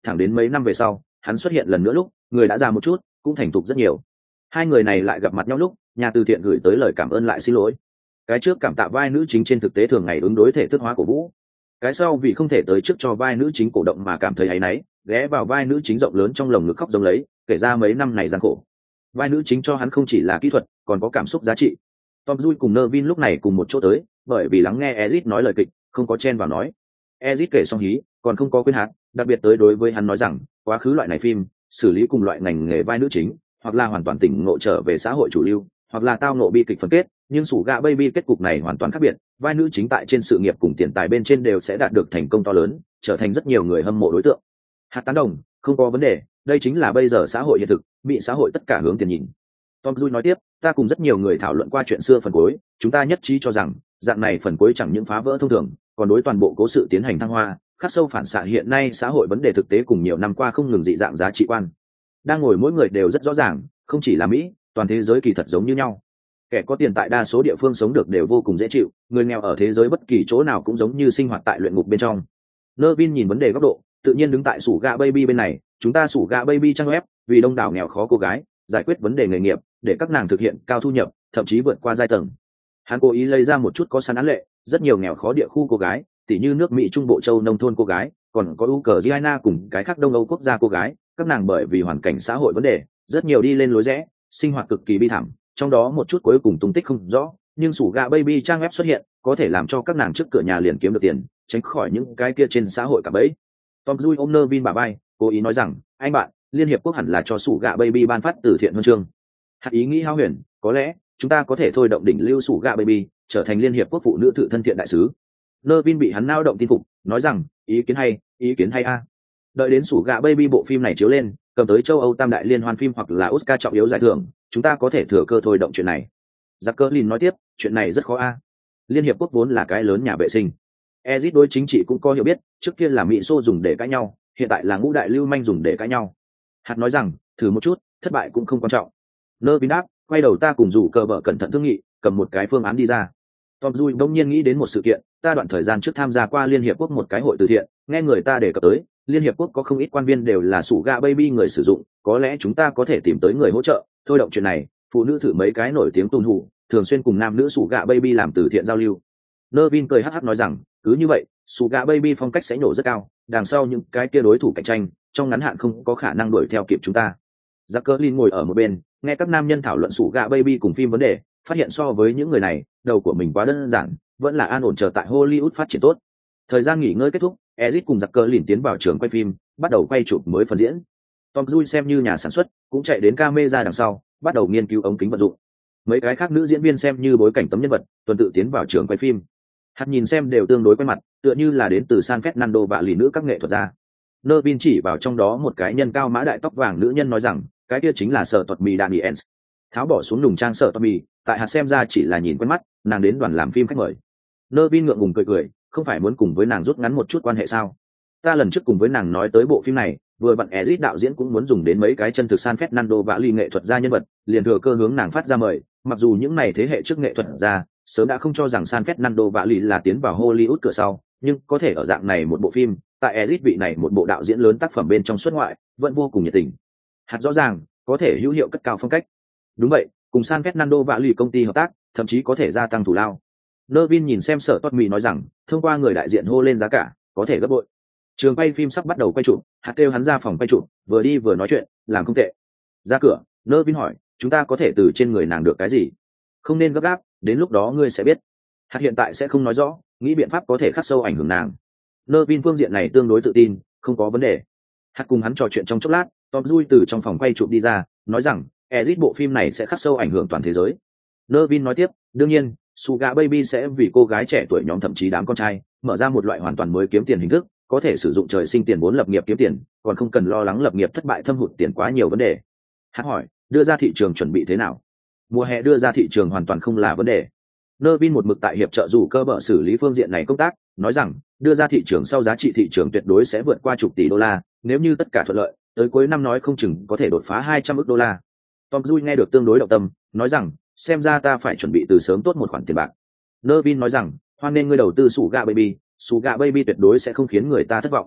thẳng đến mấy năm về sau hắn xuất hiện lần nữa lúc người đã già một chút, cũng thành thục rất nhiều. Hai người này lại gặp mặt nhau lúc nhà từ thiện gửi tới lời cảm ơn lại xin lỗi. Cái trước cảm tạ vai nữ chính trên thực tế thường ngày ứng đối thể thức hóa của vũ, cái sau vì không thể tới trước cho vai nữ chính cổ động mà cảm thấy áy náy, ghé vào vai nữ chính rộng lớn trong lồng ngực khóc giống lấy, kể ra mấy năm này gian khổ. Vai nữ chính cho hắn không chỉ là kỹ thuật, còn có cảm xúc giá trị. Tom Cruise cùng Nervin lúc này cùng một chỗ tới, bởi vì lắng nghe Ezit nói lời kịch, không có chen vào nói. Ezit kể xong hí, còn không có quên hát, đặc biệt tới đối với hắn nói rằng, quá khứ loại này phim, xử lý cùng loại ngành nghề vai nữ chính, hoặc là hoàn toàn tỉnh ngộ trở về xã hội chủ lưu, hoặc là tao ngộ bi kịch phân kết, nhưng Sủ Gạ Baby kết cục này hoàn toàn khác biệt, vai nữ chính tại trên sự nghiệp cùng tiền tài bên trên đều sẽ đạt được thành công to lớn, trở thành rất nhiều người hâm mộ đối tượng. Hát tán đồng, không có vấn đề, đây chính là bây giờ xã hội hiện thực, bị xã hội tất cả hướng tiền nhìn. Tom Cruise nói tiếp, ta cùng rất nhiều người thảo luận qua chuyện xưa phần cuối, chúng ta nhất trí cho rằng, dạng này phần cuối chẳng những phá vỡ thông thường, còn đối toàn bộ cố sự tiến hành thăng hoa, khắc sâu phản xạ hiện nay xã hội vấn đề thực tế cùng nhiều năm qua không ngừng dị dạng giá trị quan. Đang ngồi mỗi người đều rất rõ ràng, không chỉ là Mỹ, toàn thế giới kỳ thật giống như nhau. Kẻ có tiền tại đa số địa phương sống được đều vô cùng dễ chịu, người nghèo ở thế giới bất kỳ chỗ nào cũng giống như sinh hoạt tại luyện ngục bên trong. Nervin nhìn vấn đề góc độ, tự nhiên đứng tại Sủ Gạ Baby bên này, chúng ta Sủ Gạ Baby trang web, vì đông đảo nghèo khó cô gái, giải quyết vấn đề nghề nghiệp, để các nàng thực hiện cao thu nhập, thậm chí vượt qua giai tầng. Hắn cố ý lấy ra một chút có sẵn án lệ, rất nhiều nghèo khó địa khu cô gái, tỉ như nước Mỹ Trung Bộ châu nông thôn cô gái, còn có Ukraine cùng cái khác Đông Âu quốc gia cô gái, các nàng bởi vì hoàn cảnh xã hội vấn đề, rất nhiều đi lên lối rẽ, sinh hoạt cực kỳ bi thảm, trong đó một chút cuối cùng tung tích không rõ, nhưng Sủ Gạ Baby trang web xuất hiện, có thể làm cho các nàng trước cửa nhà liền kiếm được tiền, tránh khỏi những cái kia trên xã hội cả bẫy. Tom Cruise ôm Nervin bả vai, cố ý nói rằng, anh bạn, Liên hiệp quốc hẳn là cho Sủ Gạ Baby ban phát từ thiện huân chương. Hạt ý nghĩ hao huyền, có lẽ chúng ta có thể thôi động đỉnh lưu Sủ Gạ Baby, trở thành Liên hiệp quốc phụ nữ tự thân thiện đại sứ. Nervin bị hắn nao động tin phục, nói rằng, ý kiến hay, ý kiến hay a. Đợi đến Sủ Gạ Baby bộ phim này chiếu lên, cầm tới châu Âu tam đại liên hoan phim hoặc là Oscar trọng yếu giải thưởng, chúng ta có thể thừa cơ thôi động chuyện này. Jacqueline nói tiếp, chuyện này rất khó a. Liên hiệp quốc vốn là cái lớn nhà vệ sinh. Ezit đối chính trị cũng có hiểu biết, trước kia là Mỹ Xô dùng để cãi nhau, hiện tại là ngũ đại lưu manh dùng để cãi nhau. Hạt nói rằng, thử một chút, thất bại cũng không quan trọng. Nervin đáp, quay đầu ta cùng rủ cờ vợ cẩn thận thương nghị, cầm một cái phương án đi ra. Tom Cruise đông nhiên nghĩ đến một sự kiện, ta đoạn thời gian trước tham gia qua Liên hiệp quốc một cái hội từ thiện, nghe người ta đề cập tới, Liên hiệp quốc có không ít quan viên đều là Sủ Gạ Baby người sử dụng, có lẽ chúng ta có thể tìm tới người hỗ trợ, thôi động chuyện này, phụ nữ thử mấy cái nổi tiếng tuôn hủ, thường xuyên cùng nam nữ Sủ Gạ Baby làm từ thiện giao lưu. Nervin cười hắc hắc nói rằng, cứ như vậy, Sủ Gạ Baby phong cách sẽ nổ rất cao, đằng sau những cái kia đối thủ cạnh tranh, trong ngắn hạn không có khả năng đuổi theo kịp chúng ta. Jacqueline ngồi ở một bên, nghe các nam nhân thảo luận Sủ Gạ Baby cùng phim vấn đề, phát hiện so với những người này, đầu của mình quá đơn giản, vẫn là an ổn chờ tại Hollywood phát triển tốt. Thời gian nghỉ ngơi kết thúc, Ezit cùng Jacqueline tiến vào trường quay phim, bắt đầu quay chụp mới phần diễn. Tom Cruise xem như nhà sản xuất, cũng chạy đến camera đằng sau, bắt đầu nghiên cứu ống kính vận dụng. Mấy cái khác nữ diễn viên xem như bối cảnh tấm nhân vật, tuần tự tiến vào trường quay phim. Hạt nhìn xem đều tương đối quen mặt, tựa như là đến từ San Fernando và lì nữ các nghệ thuật gia. Nervin chỉ vào trong đó một cái nhân cao mã đại tóc vàng nữ nhân nói rằng, cái kia chính là Sở Tuật Mì Daniels. Tháo bỏ xuống nùng trang Sở Tuật Mì, tại hạt xem ra chỉ là nhìn quen mắt, nàng đến đoàn làm phim khách mời. Nervin ngượng ngùng cười cười, không phải muốn cùng với nàng rút ngắn một chút quan hệ sao? Ta lần trước cùng với nàng nói tới bộ phim này, vừa vặn Ezit đạo diễn cũng muốn dùng đến mấy cái chân thực San Fernando và lì nghệ thuật gia nhân vật, liền thừa cơ hướng nàng phát ra mời, mặc dù những này thế hệ trước nghệ thuật gia sớm đã không cho rằng San Fernando và lì là tiến vào Hollywood cửa sau, nhưng có thể ở dạng này một bộ phim, tại Ezit vị này một bộ đạo diễn lớn tác phẩm bên trong xuất ngoại, vẫn vô cùng nhiệt tình. Hạt rõ ràng, có thể hữu hiệu cất cao phong cách. Đúng vậy, cùng San Fernando và lì công ty hợp tác, thậm chí có thể gia tăng thù lao. Nervin nhìn xem Sở Tuật Mì nói rằng, thông qua người đại diện hô lên giá cả, có thể gấp bội. Trường quay phim sắp bắt đầu quay chụp, hạt kêu hắn ra phòng quay chụp, vừa đi vừa nói chuyện, làm không tệ. Ra cửa, Nervin hỏi, chúng ta có thể từ trên người nàng được cái gì? Không nên gấp gáp, đến lúc đó ngươi sẽ biết. Hạt hiện tại sẽ không nói rõ, nghĩ biện pháp có thể khắc sâu ảnh hưởng nàng. Nervin phương diện này tương đối tự tin, không có vấn đề. Hạt cùng hắn trò chuyện trong chốc lát, Tom Cruise từ trong phòng quay chụp đi ra, nói rằng, Ezit bộ phim này sẽ khắc sâu ảnh hưởng toàn thế giới. Nervin nói tiếp, đương nhiên, Sủ Gạ Baby sẽ vì cô gái trẻ tuổi nhóm thậm chí đám con trai, mở ra một loại hoàn toàn mới kiếm tiền hình thức, có thể sử dụng trời sinh tiền vốn lập nghiệp kiếm tiền, còn không cần lo lắng lập nghiệp thất bại thâm hụt tiền quá nhiều vấn đề. Hắn hỏi, đưa ra thị trường chuẩn bị thế nào? Mùa hè đưa ra thị trường hoàn toàn không là vấn đề. Nervin một mực tại hiệp trợ dù cơ bợ xử lý phương diện này công tác, nói rằng, đưa ra thị trường sau giá trị thị trường tuyệt đối sẽ vượt qua chục tỷ đô la, nếu như tất cả thuận lợi, tới cuối năm nói không chừng có thể đột phá hai trăm ức đô la. Tom Cruise nghe được tương đối động tâm, nói rằng, xem ra ta phải chuẩn bị từ sớm tốt một khoản tiền bạc. Nervin nói rằng, hoan nên ngươi đầu tư Sủ Gạ Baby, Sủ Gạ Baby tuyệt đối sẽ không khiến người ta thất vọng.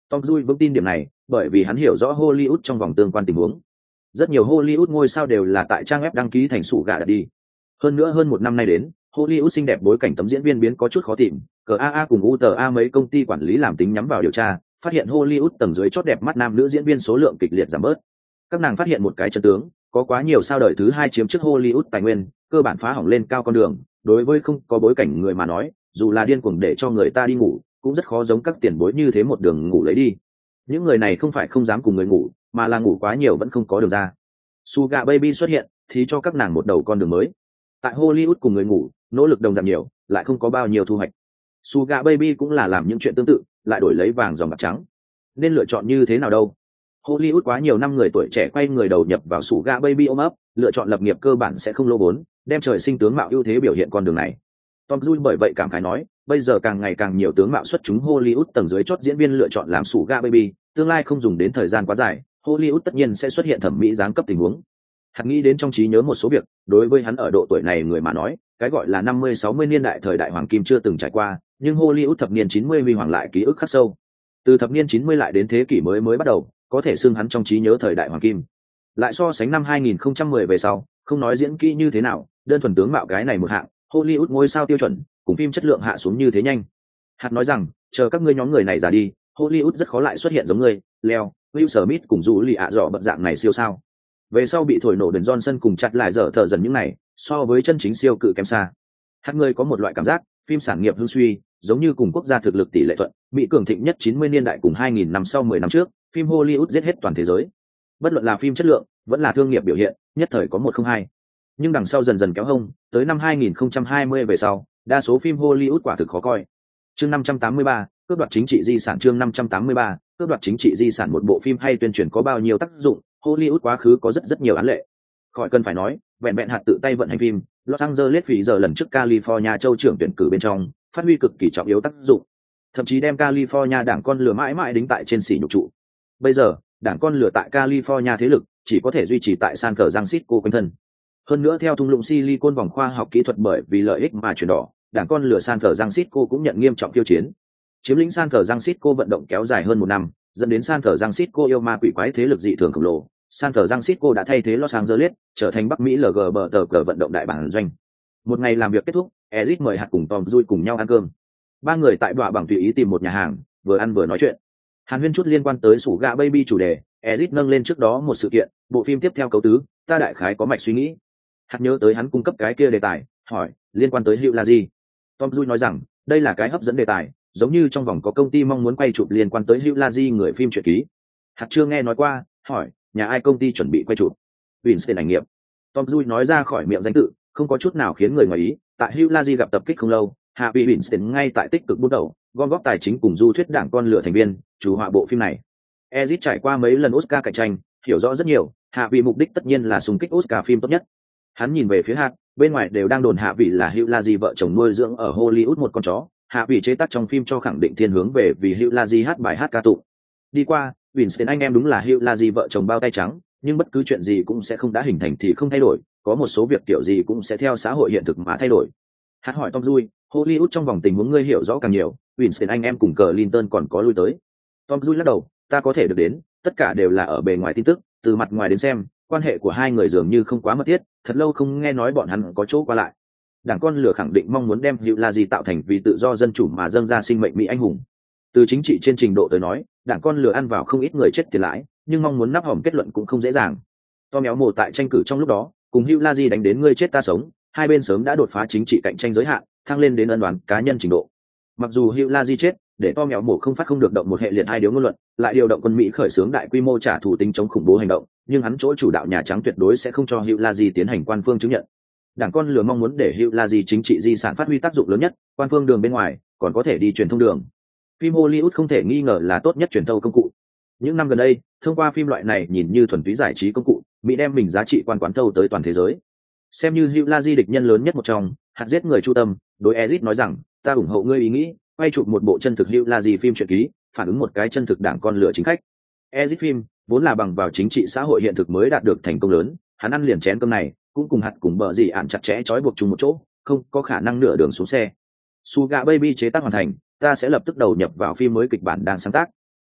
Tom Cruise vững tin điểm này, bởi vì hắn hiểu rõ Hollywood trong vòng tương quan tình huống. Rất nhiều Hollywood ngôi sao đều là tại trang web đăng ký thành sủ gạ đặt đi. Hơn nữa hơn một năm nay đến, Hollywood xinh đẹp bối cảnh tấm diễn viên biến có chút khó tìm, cờ a a cùng u tờ a mấy công ty quản lý làm tính nhắm vào điều tra, phát hiện Hollywood tầng dưới chót đẹp mắt nam nữ diễn viên số lượng kịch liệt giảm bớt. Các nàng phát hiện một cái chân tướng, có quá nhiều sao đời thứ hai chiếm trước Hollywood tài nguyên, cơ bản phá hỏng lên cao con đường, đối với không có bối cảnh người mà nói, dù là điên cuồng để cho người ta đi ngủ, cũng rất khó giống các tiền bối như thế một đường ngủ lấy đi. Những người này không phải không dám cùng người ngủ, mà là ngủ quá nhiều vẫn không có đường ra. Sugar Baby xuất hiện, thì cho các nàng một đầu con đường mới. Tại Hollywood cùng người ngủ, nỗ lực đồng giảm nhiều, lại không có bao nhiêu thu hoạch. Sugar Baby cũng là làm những chuyện tương tự, lại đổi lấy vàng dòng bạc trắng. Nên lựa chọn như thế nào đâu? Hollywood quá nhiều năm người tuổi trẻ quay người đầu nhập vào Sugar Baby ôm ấp, lựa chọn lập nghiệp cơ bản sẽ không lỗ vốn, đem trời sinh tướng mạo ưu thế biểu hiện con đường này. Tom Cruise bởi vậy cảm khái nói, bây giờ càng ngày càng nhiều tướng mạo xuất chúng Hollywood tầng dưới chót diễn viên lựa chọn làm Sugar Baby, tương lai không dùng đến thời gian quá dài, Hollywood tất nhiên sẽ xuất hiện thẩm mỹ giáng cấp tình huống. Hắn nghĩ đến trong trí nhớ một số việc, đối với hắn ở độ tuổi này người mà nói, cái gọi là năm mươi sáu mươi niên đại thời đại hoàng kim chưa từng trải qua, nhưng Hollywood thập niên chín mươi huy hoàng lại ký ức khắc sâu. Từ thập niên chín mươi lại đến thế kỷ mới mới bắt đầu, có thể xưng hắn trong trí nhớ thời đại hoàng kim. Lại so sánh năm hai nghìn không trăm mười về sau, không nói diễn kỹ như thế nào, đơn thuần tướng mạo cái này một hạng, Hollywood ngôi sao tiêu chuẩn, cùng phim chất lượng hạ xuống như thế nhanh. Hạt nói rằng, chờ các ngươi nhóm người này già đi, Hollywood rất khó lại xuất hiện giống ngươi, Leo, Will Smith cùng dù lì ạ dọ bận dạng này siêu sao. Về sau bị thổi nổ đền Johnson cùng chặt lại dở thở dần những này, so với chân chính siêu cự kém xa. Hạt ngươi có một loại cảm giác, phim sản nghiệp hưng suy, giống như cùng quốc gia thực lực tỷ lệ thuận, bị cường thịnh nhất chín mươi niên đại cùng hai nghìn năm sau mười năm trước, phim Hollywood giết hết toàn thế giới. Bất luận là phim chất lượng, vẫn là thương nghiệp biểu hiện, nhất thời có một không hai. Nhưng đằng sau dần dần kéo hông, tới năm hai nghìn không trăm hai mươi về sau, đa số phim Hollywood quả thực khó coi. Chương năm trăm tám mươi ba, cướp đoạt chính trị di sản. Chương năm trăm tám mươi ba, cướp đoạt chính trị di sản. Một bộ phim hay tuyên truyền có bao nhiêu tác dụng, Hollywood quá khứ có rất rất nhiều án lệ. Khỏi cần phải nói, vẹn vẹn hạt tự tay vận hành phim, Los Angeles vì giờ lần trước California châu trưởng tuyển cử bên trong, phát huy cực kỳ trọng yếu tác dụng. Thậm chí đem California đảng con lửa mãi mãi đính tại trên sỉ nhục trụ. Bây giờ, đảng con lửa tại California thế lực chỉ có thể duy trì tại San Francisco quanh thân. Hơn nữa theo thung lũng Silicon vòng khoa học kỹ thuật bởi vì lợi ích mà chuyển đỏ, đảng con lửa San Francisco cũng nhận nghiêm trọng tiêu chiến. Chiếm lĩnh San Francisco vận động kéo dài hơn một năm, dẫn đến San Francisco yêu ma quỷ quái thế lực dị thường khổng lồ. San Francisco đã thay thế Los Angeles, trở thành Bắc Mỹ lờ giê bê tê cờ vận động đại bản doanh. Một ngày làm việc kết thúc, Ezit mời Hạt cùng Tom Cruise cùng nhau ăn cơm. Ba người tại bọa bằng tùy ý tìm một nhà hàng, vừa ăn vừa nói chuyện. Hàn huyên chút liên quan tới sủ gạ baby chủ đề, Ezit nâng lên trước đó một sự kiện, bộ phim tiếp theo cấu tứ, ta đại khái có mạch suy nghĩ. Hạt nhớ tới hắn cung cấp cái kia đề tài, hỏi, liên quan tới Hugh là gì? Tom Cruise nói rằng, đây là cái hấp dẫn đề tài, giống như trong vòng có công ty mong muốn quay chụp liên quan tới Hugh Laji người phim truyện ký. Hạt chưa nghe nói qua, hỏi, nhà ai công ty chuẩn bị quay chụp? Winston ảnh nghiệp. Tom Cruise nói ra khỏi miệng danh tự, không có chút nào khiến người ngoài ý. Tại Hugh Laji gặp tập kích không lâu, Hạ vị Winston ngay tại tích cực buôn đầu, gom góp tài chính cùng du thuyết đảng con lửa thành viên, chủ họa bộ phim này. Ezit trải qua mấy lần Oscar cạnh tranh, hiểu rõ rất nhiều. Hạ vị mục đích tất nhiên là xung kích Oscar phim tốt nhất. Hắn nhìn về phía Hạt, bên ngoài đều đang đồn Hạ vị là Hugh Laji vợ chồng nuôi dưỡng ở Hollywood một con chó. Hạ vị chế tác trong phim cho khẳng định thiên hướng về vì Hugh Laji hát bài hát ca tụng. Đi qua, Winston anh em đúng là Hugh Laji vợ chồng bao tay trắng, nhưng bất cứ chuyện gì cũng sẽ không đã hình thành thì không thay đổi, có một số việc kiểu gì cũng sẽ theo xã hội hiện thực mà thay đổi. Hắn hỏi Tom Cruise, Hollywood trong vòng tình huống ngươi hiểu rõ càng nhiều, Winston anh em cùng Clinton còn có lui tới. Tom Cruise lắc đầu, ta có thể được đến, tất cả đều là ở bề ngoài tin tức, từ mặt ngoài đến xem, quan hệ của hai người dường như không quá mật thiết, thật lâu không nghe nói bọn hắn có chỗ qua lại. Đảng con lửa khẳng định mong muốn đem Hugh Laji tạo thành vì tự do dân chủ mà dâng ra sinh mệnh mỹ anh hùng. Từ chính trị trên trình độ tới nói, đảng con lửa ăn vào không ít người chết tiền lãi, nhưng mong muốn nắp hòm kết luận cũng không dễ dàng. To méo mồ tại tranh cử trong lúc đó, cùng Hugh Laji đánh đến ngươi chết ta sống, hai bên sớm đã đột phá chính trị cạnh tranh giới hạn, thăng lên đến ân đoán cá nhân trình độ. Mặc dù Hugh Laji chết, để to méo mồ không phát không được động một hệ liệt hai điếu ngôn luận, lại điều động quân Mỹ khởi xướng đại quy mô trả thù tính chống khủng bố hành động, nhưng hắn chỗ chủ đạo Nhà Trắng tuyệt đối sẽ không cho Hugh Laji tiến hành quan phương chứng nhận. Đảng con lửa mong muốn để Hugh Laji chính trị di sản phát huy tác dụng lớn nhất, quan phương đường bên ngoài còn có thể đi truyền thông đường. Phim Hollywood không thể nghi ngờ là tốt nhất truyền thông công cụ. Những năm gần đây, thông qua phim loại này nhìn như thuần túy giải trí công cụ, Mỹ đem mình giá trị quan quán thâu tới toàn thế giới. Xem như Hugh Laji địch nhân lớn nhất một trong, Hạt giết người chu tâm, đối Ezit nói rằng, ta ủng hộ ngươi ý nghĩ, quay chụp một bộ chân thực Hugh Laji phim truyện ký, phản ứng một cái chân thực đảng con lửa chính khách. Ezit phim vốn là bằng vào chính trị xã hội hiện thực mới đạt được thành công lớn, hắn ăn liền chén cơm này, cũng cùng Hạt cùng bờ gì ạn chặt chẽ trói buộc chung một chỗ, không có khả năng nửa đường xuống xe. Sugar Baby chế tác hoàn thành, ta sẽ lập tức đầu nhập vào phim mới kịch bản đang sáng tác.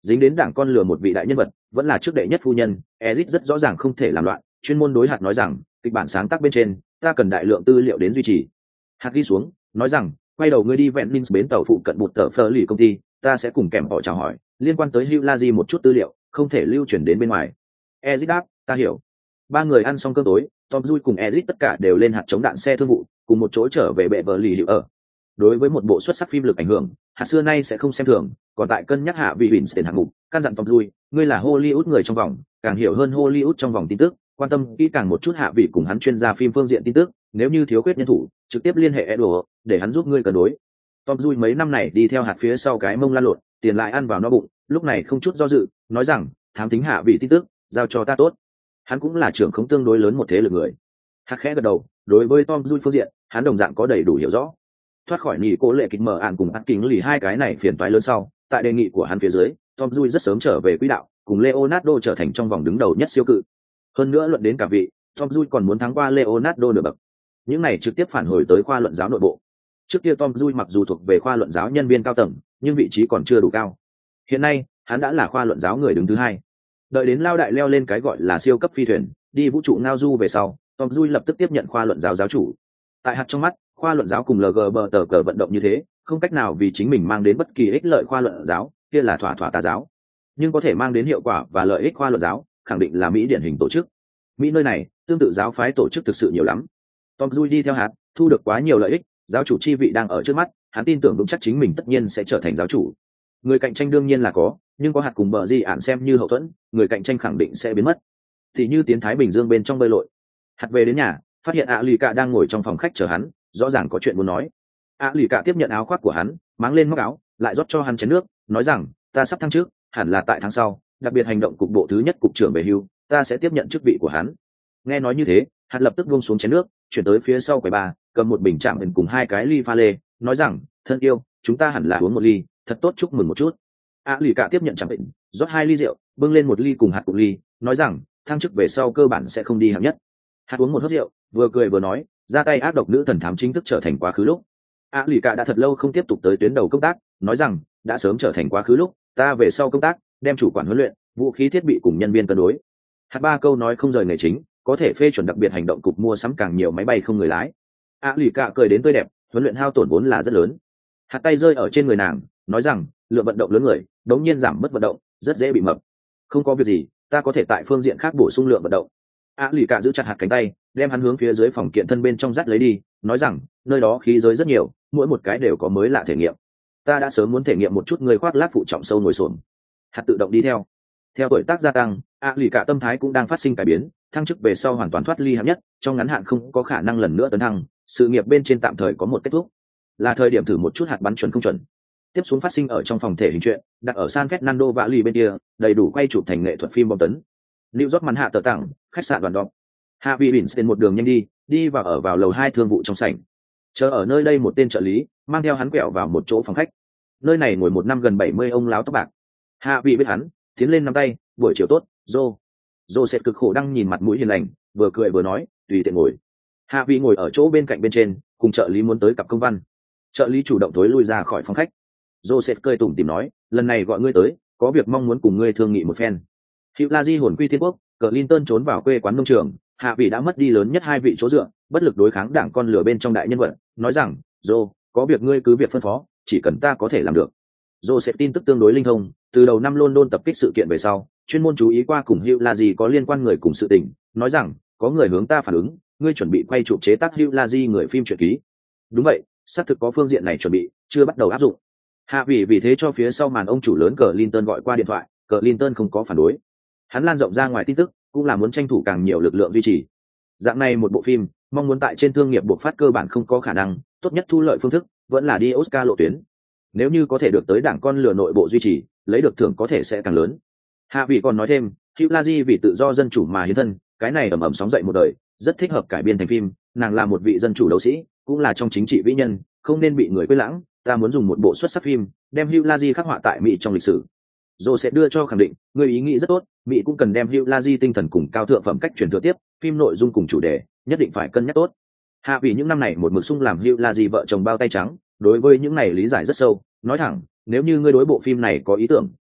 dính đến đảng con lừa một vị đại nhân vật vẫn là trước đệ nhất phu nhân, Ezic rất rõ ràng không thể làm loạn, chuyên môn đối hạt nói rằng kịch bản sáng tác bên trên ta cần đại lượng tư liệu đến duy trì. Hạt ghi xuống nói rằng quay đầu ngươi đi vẹn Linz bến tàu phụ cận bụt tờ phơ lì công ty, ta sẽ cùng kèm họ chào hỏi liên quan tới Hugh Laji một chút tư liệu không thể lưu truyền đến bên ngoài. Ezic đáp ta hiểu. Ba người ăn xong cơm tối, Tom Dui cùng Ezic tất cả đều lên hạt chống đạn xe thương vụ cùng một chỗ trở về bệ vợ lì hiệu ở. Đối với một bộ xuất sắc phim lực ảnh hưởng, hạt xưa nay sẽ không xem thường, còn tại cân nhắc hạ vị Winston hạng mục, căn dặn Tom Dui, ngươi là Hollywood người trong vòng, càng hiểu hơn Hollywood trong vòng tin tức, quan tâm kỹ càng một chút hạ vị cùng hắn chuyên gia phim phương diện tin tức, nếu như thiếu khuyết nhân thủ, trực tiếp liên hệ Edward, để hắn giúp ngươi cân đối. Tom Dui mấy năm này đi theo hạt phía sau cái mông la lộn, tiền lại ăn vào no bụng, lúc này không chút do dự, nói rằng, thám tính hạ vị tin tức, giao cho ta tốt. Hắn cũng là trưởng không tương đối lớn một thế lực người. Hạt khẽ gật đầu, đối với Tom Dui phương diện, hắn đồng dạng có đầy đủ hiểu rõ. Thoát khỏi nhị cố lệ kịch mở ạn cùng ắt kính lì hai cái này phiền toái lớn sau, tại đề nghị của hắn phía dưới, Tom Dui rất sớm trở về quỹ đạo, cùng Leonardo trở thành trong vòng đứng đầu nhất siêu cự. Hơn nữa luận đến cả vị, Tom Dui còn muốn thắng qua Leonardo nửa bậc. Những này trực tiếp phản hồi tới khoa luận giáo nội bộ. Trước kia Tom Dui mặc dù thuộc về khoa luận giáo nhân viên cao tầng, nhưng vị trí còn chưa đủ cao. Hiện nay, hắn đã là khoa luận giáo người đứng thứ hai. Đợi đến lao đại leo lên cái gọi là siêu cấp phi thuyền, đi vũ trụ ngao du về sau, Tom Dui lập tức tiếp nhận khoa luận giáo giáo chủ. Tại hạt trong mắt, khoa luận giáo cùng lờ giê bê tờ cờ vận động như thế, không cách nào vì chính mình mang đến bất kỳ ích lợi khoa luận giáo, kia là thỏa thỏa tà giáo. Nhưng có thể mang đến hiệu quả và lợi ích khoa luận giáo, khẳng định là Mỹ điển hình tổ chức. Mỹ nơi này, tương tự giáo phái tổ chức thực sự nhiều lắm. Tom Dui đi theo hạt, thu được quá nhiều lợi ích, giáo chủ chi vị đang ở trước mắt, hắn tin tưởng vững chắc chính mình tất nhiên sẽ trở thành giáo chủ. Người cạnh tranh đương nhiên là có, nhưng có hạt cùng bờ di ản xem như hậu thuẫn, người cạnh tranh khẳng định sẽ biến mất. Thì như tiến Thái Bình Dương bên trong bơi lội, hạt về đến nhà, phát hiện ạ lì cạ đang ngồi trong phòng khách chờ hắn, rõ ràng có chuyện muốn nói. ạ lì cạ tiếp nhận áo khoác của hắn, máng lên móc áo, lại rót cho hắn chén nước, nói rằng ta sắp thăng trước, hẳn là tại tháng sau, đặc biệt hành động cục bộ thứ nhất cục trưởng về hưu, ta sẽ tiếp nhận chức vị của hắn. Nghe nói như thế, hạt lập tức buông xuống chén nước, chuyển tới phía sau quầy bar, cầm một bình chạm hình cùng hai cái ly pha lê, nói rằng thân yêu, chúng ta hẳn là uống một ly, thật tốt chúc mừng một chút. ạ lì cạ tiếp nhận chạm hình, rót hai ly rượu, bưng lên một ly cùng hạt cùng ly, nói rằng thăng chức về sau cơ bản sẽ không đi hạng nhất. Hạt uống một hớp rượu, vừa cười vừa nói, ra tay ác độc nữ thần thám chính thức trở thành quá khứ lúc. ạ lì cạ đã thật lâu không tiếp tục tới tuyến đầu công tác, nói rằng đã sớm trở thành quá khứ lúc, ta về sau công tác đem chủ quản huấn luyện, vũ khí thiết bị cùng nhân viên cân đối. Hạt ba câu nói không rời nghề chính, có thể phê chuẩn đặc biệt hành động cục mua sắm càng nhiều máy bay không người lái. ạ lì cạ cười đến tươi đẹp, huấn luyện hao tổn vốn là rất lớn. Hạt tay rơi ở trên người nàng, nói rằng lượng vận động lớn người đống nhiên giảm mất vận động, rất dễ bị mập. Không có việc gì, ta có thể tại phương diện khác bổ sung lượng vận động. ạ lì cạ giữ chặt hạt cánh tay, đem hắn hướng phía dưới phòng kiện thân bên trong dắt lấy đi, nói rằng nơi đó khí giới rất nhiều, mỗi một cái đều có mới lạ thể nghiệm. Ta đã sớm muốn thể nghiệm một chút người khoác lác phụ trọng sâu ngồi xổm. Hạt tự động đi theo. Theo tuổi tác gia tăng, ạ lì cạ tâm thái cũng đang phát sinh cải biến, thăng chức về sau hoàn toàn thoát ly hạng nhất, trong ngắn hạn không có khả năng lần nữa tấn thăng, sự nghiệp bên trên tạm thời có một kết thúc, là thời điểm thử một chút hạt bắn chuẩn không chuẩn. Tiếp xuống phát sinh ở trong phòng thể hình truyện, đặt ở San Fernando Valley bên kia, đầy đủ quay chụp thành nghệ thuật phim bom tấn. New York mắn hạ tờ tặng, khách sạn đoàn đọc. Hạ vị Winston một đường nhanh đi, đi vào ở vào lầu hai thương vụ trong sảnh. Chờ ở nơi đây một tên trợ lý, mang theo hắn quẹo vào một chỗ phòng khách. Nơi này ngồi một năm gần bảy mươi ông láo tóc bạc. Hạ vị biết hắn, tiến lên nắm tay, buổi chiều tốt, Joe. Joe sẽ cực khổ đang nhìn mặt mũi hiền lành, vừa cười vừa nói, tùy tiện ngồi. Hạ vị ngồi ở chỗ bên cạnh bên trên, cùng trợ lý muốn tới cặp công văn. Trợ lý chủ động thối lui ra khỏi phòng khách. Joseph cười tủm tỉm nói, lần này gọi ngươi tới, có việc mong muốn cùng ngươi thương nghị một phen. Hugh Laji hồn quy thiên quốc, Clinton trốn vào quê quán nông trường, hạ vị đã mất đi lớn nhất hai vị chỗ dựa, bất lực đối kháng đảng con lửa bên trong đại nhân vật, nói rằng, Joe, có việc ngươi cứ việc phân phó, chỉ cần ta có thể làm được. Joseph tin tức tương đối linh thông, từ đầu năm London tập kích sự kiện về sau, chuyên môn chú ý qua cùng Hugh Laji có liên quan người cùng sự tình, nói rằng, có người hướng ta phản ứng, ngươi chuẩn bị quay chụp chế tác Hugh Laji người phim truyện ký. Đúng vậy, xác thực có phương diện này chuẩn bị, chưa bắt đầu áp dụng. Hạ vị vì thế cho phía sau màn ông chủ lớn Clinton gọi qua điện thoại, Clinton không có phản đối. Hắn lan rộng ra ngoài tin tức, cũng là muốn tranh thủ càng nhiều lực lượng duy trì. Dạng này một bộ phim, mong muốn tại trên thương nghiệp buộc phát cơ bản không có khả năng, tốt nhất thu lợi phương thức vẫn là đi Oscar lộ tuyến. Nếu như có thể được tới đảng con lừa nội bộ duy trì, lấy được thưởng có thể sẽ càng lớn. Hạ vị còn nói thêm, Hugh Laji vì tự do dân chủ mà hiến thân, cái này ầm ầm sóng dậy một đời, rất thích hợp cải biên thành phim, nàng là một vị dân chủ đấu sĩ, cũng là trong chính trị vĩ nhân, không nên bị người quên lãng. Ta muốn dùng một bộ xuất sắc phim, đem Hugh Laji khắc họa tại Mỹ trong lịch sử. Joe sẽ đưa cho khẳng định, người ý nghĩ rất tốt, Mỹ cũng cần đem Hugh Laji tinh thần cùng cao thượng phẩm cách truyền thừa tiếp, phim nội dung cùng chủ đề, nhất định phải cân nhắc tốt. Hạ vì những năm này một mực sung làm Hugh Laji vợ chồng bao tay trắng, đối với những này lý giải rất sâu, nói thẳng, nếu như ngươi đối bộ phim này có ý tưởng,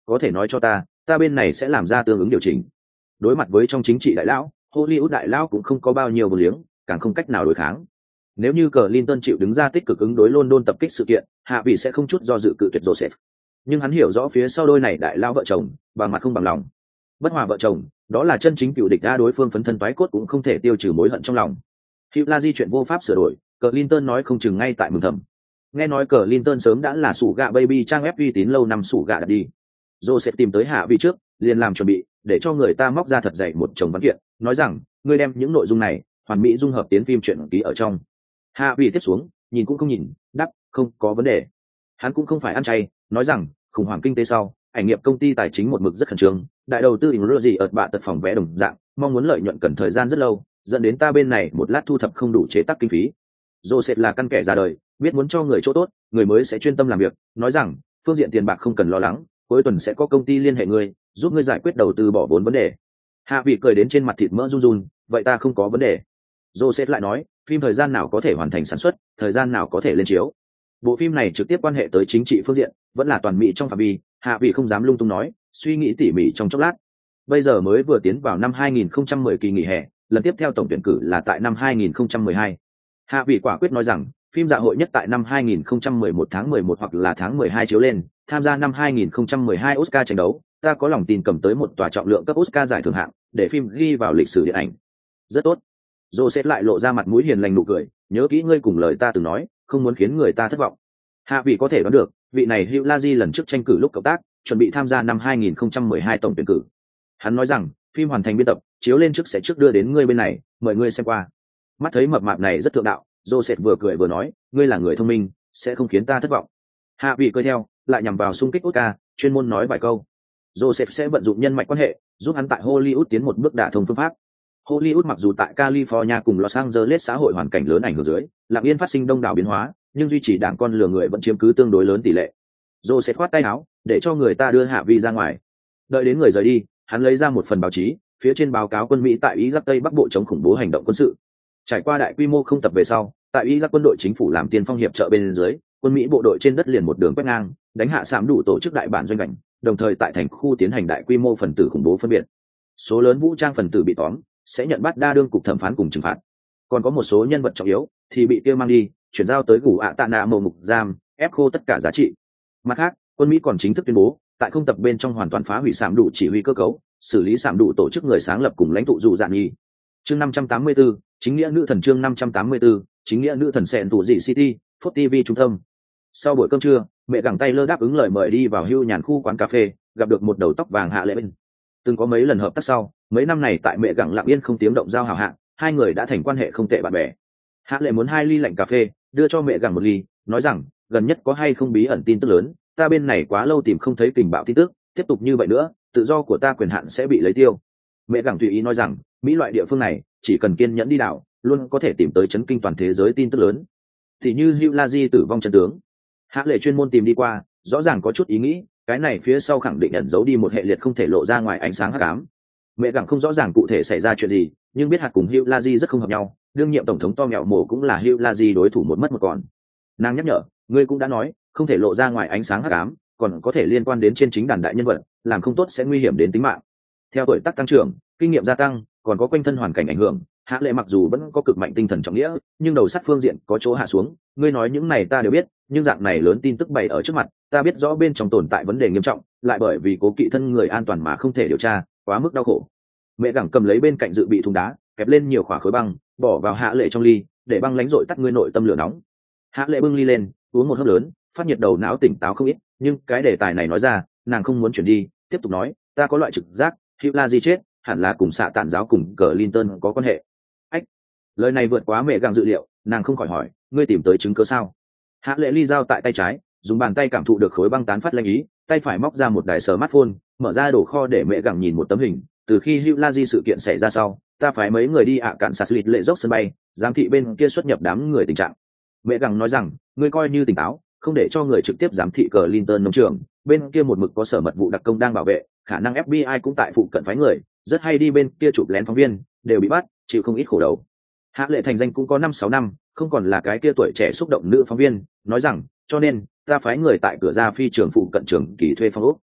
có thể nói cho ta ta bên này sẽ làm ra tương ứng điều chỉnh. Đối mặt với trong chính trị đại lão, Hollywood đại lão cũng không có bao nhiêu vô liếng, càng không cách nào đối kháng. Nếu như Clinton chịu đứng ra tích cực ứng đối London tập kích sự kiện, hạ vị sẽ không chút do dự cự tuyệt Joseph. Nhưng hắn hiểu rõ phía sau đôi này đại lão vợ chồng, bằng mặt không bằng lòng. Bất hòa vợ chồng, đó là chân chính cựu địch, ra đối phương phấn thân toái cốt cũng không thể tiêu trừ mối hận trong lòng. Hillary chuyện vô pháp sửa đổi, Clinton nói không chừng ngay tại mừng thầm. Nghe nói Clinton sớm đã là sủ gạ baby trang web uy tín lâu năm sủ gạ đặt đi. Joseph tìm tới hạ vị trước, liền làm chuẩn bị, để cho người ta móc ra thật dày một chồng văn kiện, nói rằng, ngươi đem những nội dung này hoàn mỹ dung hợp tiến phim truyện ký ở trong. Hạ vị tiếp xuống, nhìn cũng không nhìn, đáp, không có vấn đề. Hắn cũng không phải ăn chay, nói rằng, khủng hoảng kinh tế sau, ảnh nghiệp công ty tài chính một mực rất khẩn trương, đại đầu tư hình gì ở bạ tật phòng vẽ đồng dạng, mong muốn lợi nhuận cần thời gian rất lâu, dẫn đến ta bên này một lát thu thập không đủ chế tác kinh phí. Joseph là căn kẻ ra đời, biết muốn cho người chỗ tốt, người mới sẽ chuyên tâm làm việc, nói rằng, phương diện tiền bạc không cần lo lắng, cuối tuần sẽ có công ty liên hệ ngươi, giúp ngươi giải quyết đầu tư bỏ vốn vấn đề. Hạ vị cười đến trên mặt thịt mỡ run run, vậy ta không có vấn đề. Joseph lại nói, phim thời gian nào có thể hoàn thành sản xuất, thời gian nào có thể lên chiếu. Bộ phim này trực tiếp quan hệ tới chính trị phương diện, vẫn là toàn mỹ trong phạm vi, hạ vị không dám lung tung nói, suy nghĩ tỉ mỉ trong chốc lát. Bây giờ mới vừa tiến vào năm hai nghìn không trăm mười kỳ nghỉ hè, lần tiếp theo tổng tuyển cử là tại năm hai nghìn không trăm mười hai. Hạ vị quả quyết nói rằng, phim dạ hội nhất tại năm hai nghìn không trăm mười một tháng mười một hoặc là tháng mười hai chiếu lên, tham gia năm hai nghìn không trăm mười hai Oscar tranh đấu, ta có lòng tin cầm tới một tòa trọng lượng cấp Oscar giải thưởng hạng, để phim ghi vào lịch sử điện ảnh. Rất tốt. Joseph lại lộ ra mặt mũi hiền lành nụ cười, nhớ kỹ ngươi cùng lời ta từng nói, không muốn khiến người ta thất vọng. Hạ vị có thể đoán được, vị này Hillary lần trước tranh cử lúc cộng tác, chuẩn bị tham gia năm hai nghìn không trăm mười hai tổng tuyển cử. Hắn nói rằng, phim hoàn thành biên tập, chiếu lên trước sẽ trước đưa đến ngươi bên này, mời ngươi xem qua. Mắt thấy mập mạp này rất thượng đạo, Joseph vừa cười vừa nói, ngươi là người thông minh, sẽ không khiến ta thất vọng. Hạ vị cười theo, lại nhằm vào xung kích Oscar, chuyên môn nói vài câu. Joseph sẽ vận dụng nhân mạch quan hệ, giúp hắn tại Hollywood tiến một bước đả thông phương pháp. Hollywood mặc dù tại California cùng Los Angeles xã hội hoàn cảnh lớn ảnh hưởng dưới, lặng yên phát sinh đông đảo biến hóa, nhưng duy trì đảng con lừa người vẫn chiếm cứ tương đối lớn tỷ lệ. Joseph khoát tay áo, để cho người ta đưa Hạ Vi ra ngoài. Đợi đến người rời đi, hắn lấy ra một phần báo chí, phía trên báo cáo quân Mỹ tại Iraq Tây Bắc Bộ chống khủng bố hành động quân sự. Trải qua đại quy mô không tập về sau, tại Iraq quân đội chính phủ làm tiên phong hiệp trợ bên dưới, quân Mỹ bộ đội trên đất liền một đường quét ngang, đánh hạ sạm đủ tổ chức đại bản doanh ảnh, đồng thời tại thành khu tiến hành đại quy mô phần tử khủng bố phân biệt. Số lớn vũ trang phần tử bị tóm, sẽ nhận bắt đa đương cục thẩm phán cùng trừng phạt. Còn có một số nhân vật trọng yếu thì bị kia mang đi, chuyển giao tới Gù ạ Tạ Nạ mộ ngục giam, ép khô tất cả giá trị. Mặt khác, quân Mỹ còn chính thức tuyên bố, tại không tập bên trong hoàn toàn phá hủy sạm đủ chỉ huy cơ cấu, xử lý sạm đủ tổ chức người sáng lập cùng lãnh tụ dù dạn nhi. Chương năm trăm tám mươi tư, chính nghĩa nữ thần chương năm trăm tám mươi tư, chính nghĩa nữ thần sẹn tụ dị City, Fox ti vi trung tâm. Sau buổi cơm trưa, mẹ gẳng tay lơ đáp ứng lời mời đi vào hưu nhàn khu quán cà phê, gặp được một đầu tóc vàng Hạ Lệ Bên. Từng có mấy lần hợp tác sau, mấy năm này tại mẹ gẳng lặng yên không tiếng động giao hảo hạng, hai người đã thành quan hệ không tệ bạn bè. Hạ Lệ muốn hai ly lạnh cà phê, đưa cho mẹ gẳng một ly, nói rằng gần nhất có hay không bí ẩn tin tức lớn, ta bên này quá lâu tìm không thấy tình báo tin tức, tiếp tục như vậy nữa, tự do của ta quyền hạn sẽ bị lấy tiêu. Mẹ gẳng tùy ý nói rằng, Mỹ loại địa phương này, chỉ cần kiên nhẫn đi đảo, luôn có thể tìm tới chấn kinh toàn thế giới tin tức lớn. Thì như Hillary tử vong chân tướng. Hạ Lệ chuyên môn tìm đi qua, rõ ràng có chút ý nghĩ, cái này phía sau khẳng định ẩn giấu đi một hệ liệt không thể lộ ra ngoài ánh sáng hắc ám. Mẹ gẳng không rõ ràng cụ thể xảy ra chuyện gì, nhưng biết hạt cùng Hillary rất không hợp nhau, đương nhiệm tổng thống to mẹo mổ cũng là Hillary đối thủ một mất một còn. Nàng nhắc nhở, ngươi cũng đã nói, không thể lộ ra ngoài ánh sáng hắc ám, còn có thể liên quan đến trên chính đàn đại nhân vật, làm không tốt sẽ nguy hiểm đến tính mạng. Theo tuổi tác tăng trưởng, kinh nghiệm gia tăng, còn có quanh thân hoàn cảnh ảnh hưởng, Hạ Lệ mặc dù vẫn có cực mạnh tinh thần trọng nghĩa, nhưng đầu sắt phương diện có chỗ hạ xuống. Ngươi nói những này ta đều biết, nhưng dạng này lớn tin tức bày ở trước mặt, ta biết rõ bên trong tồn tại vấn đề nghiêm trọng, lại bởi vì cố kỵ thân người an toàn mà không thể điều tra, quá mức đau khổ. Mẹ gẳng cầm lấy bên cạnh dự bị thùng đá, kẹp lên nhiều khỏa khối băng, bỏ vào Hạ Lệ trong ly, để băng lánh dội tắt ngươi nội tâm lửa nóng. Hạ Lệ bưng ly lên, uống một hớp lớn, phát nhiệt đầu não tỉnh táo không ít, nhưng cái đề tài này nói ra, nàng không muốn chuyển đi, tiếp tục nói, ta có loại trực giác, Hillary chết, hẳn là cùng xạ tản giáo cùng Clinton có quan hệ. Ách, lời này vượt quá mẹ gặng dự liệu, nàng không khỏi hỏi, ngươi tìm tới chứng cứ sao? Hạ Lệ ly dao tại tay trái, dùng bàn tay cảm thụ được khối băng tán phát lanh ý, tay phải móc ra một đài smartphone, mở ra đồ kho để mẹ gặng nhìn một tấm hình. Từ khi Hillary sự kiện xảy ra sau, ta phải mấy người đi ạ cạn sạt lịt lệ dốc sân bay, giám thị bên kia xuất nhập đám người tình trạng. Mẹ gặng nói rằng, ngươi coi như tỉnh táo, không để cho người trực tiếp giám thị Clinton nông trường, bên kia một mực có sở mật vụ đặc công đang bảo vệ, khả năng ép bê i cũng tại phụ cận phái người, rất hay đi bên kia chụp lén phóng viên, đều bị bắt, chịu không ít khổ đầu. Hạ Lệ thành danh cũng có năm sáu năm, không còn là cái kia tuổi trẻ xúc động nữ phóng viên, nói rằng, cho nên ta phái người tại cửa ra phi trường phụ cận trường kỳ thuê phòng ốc.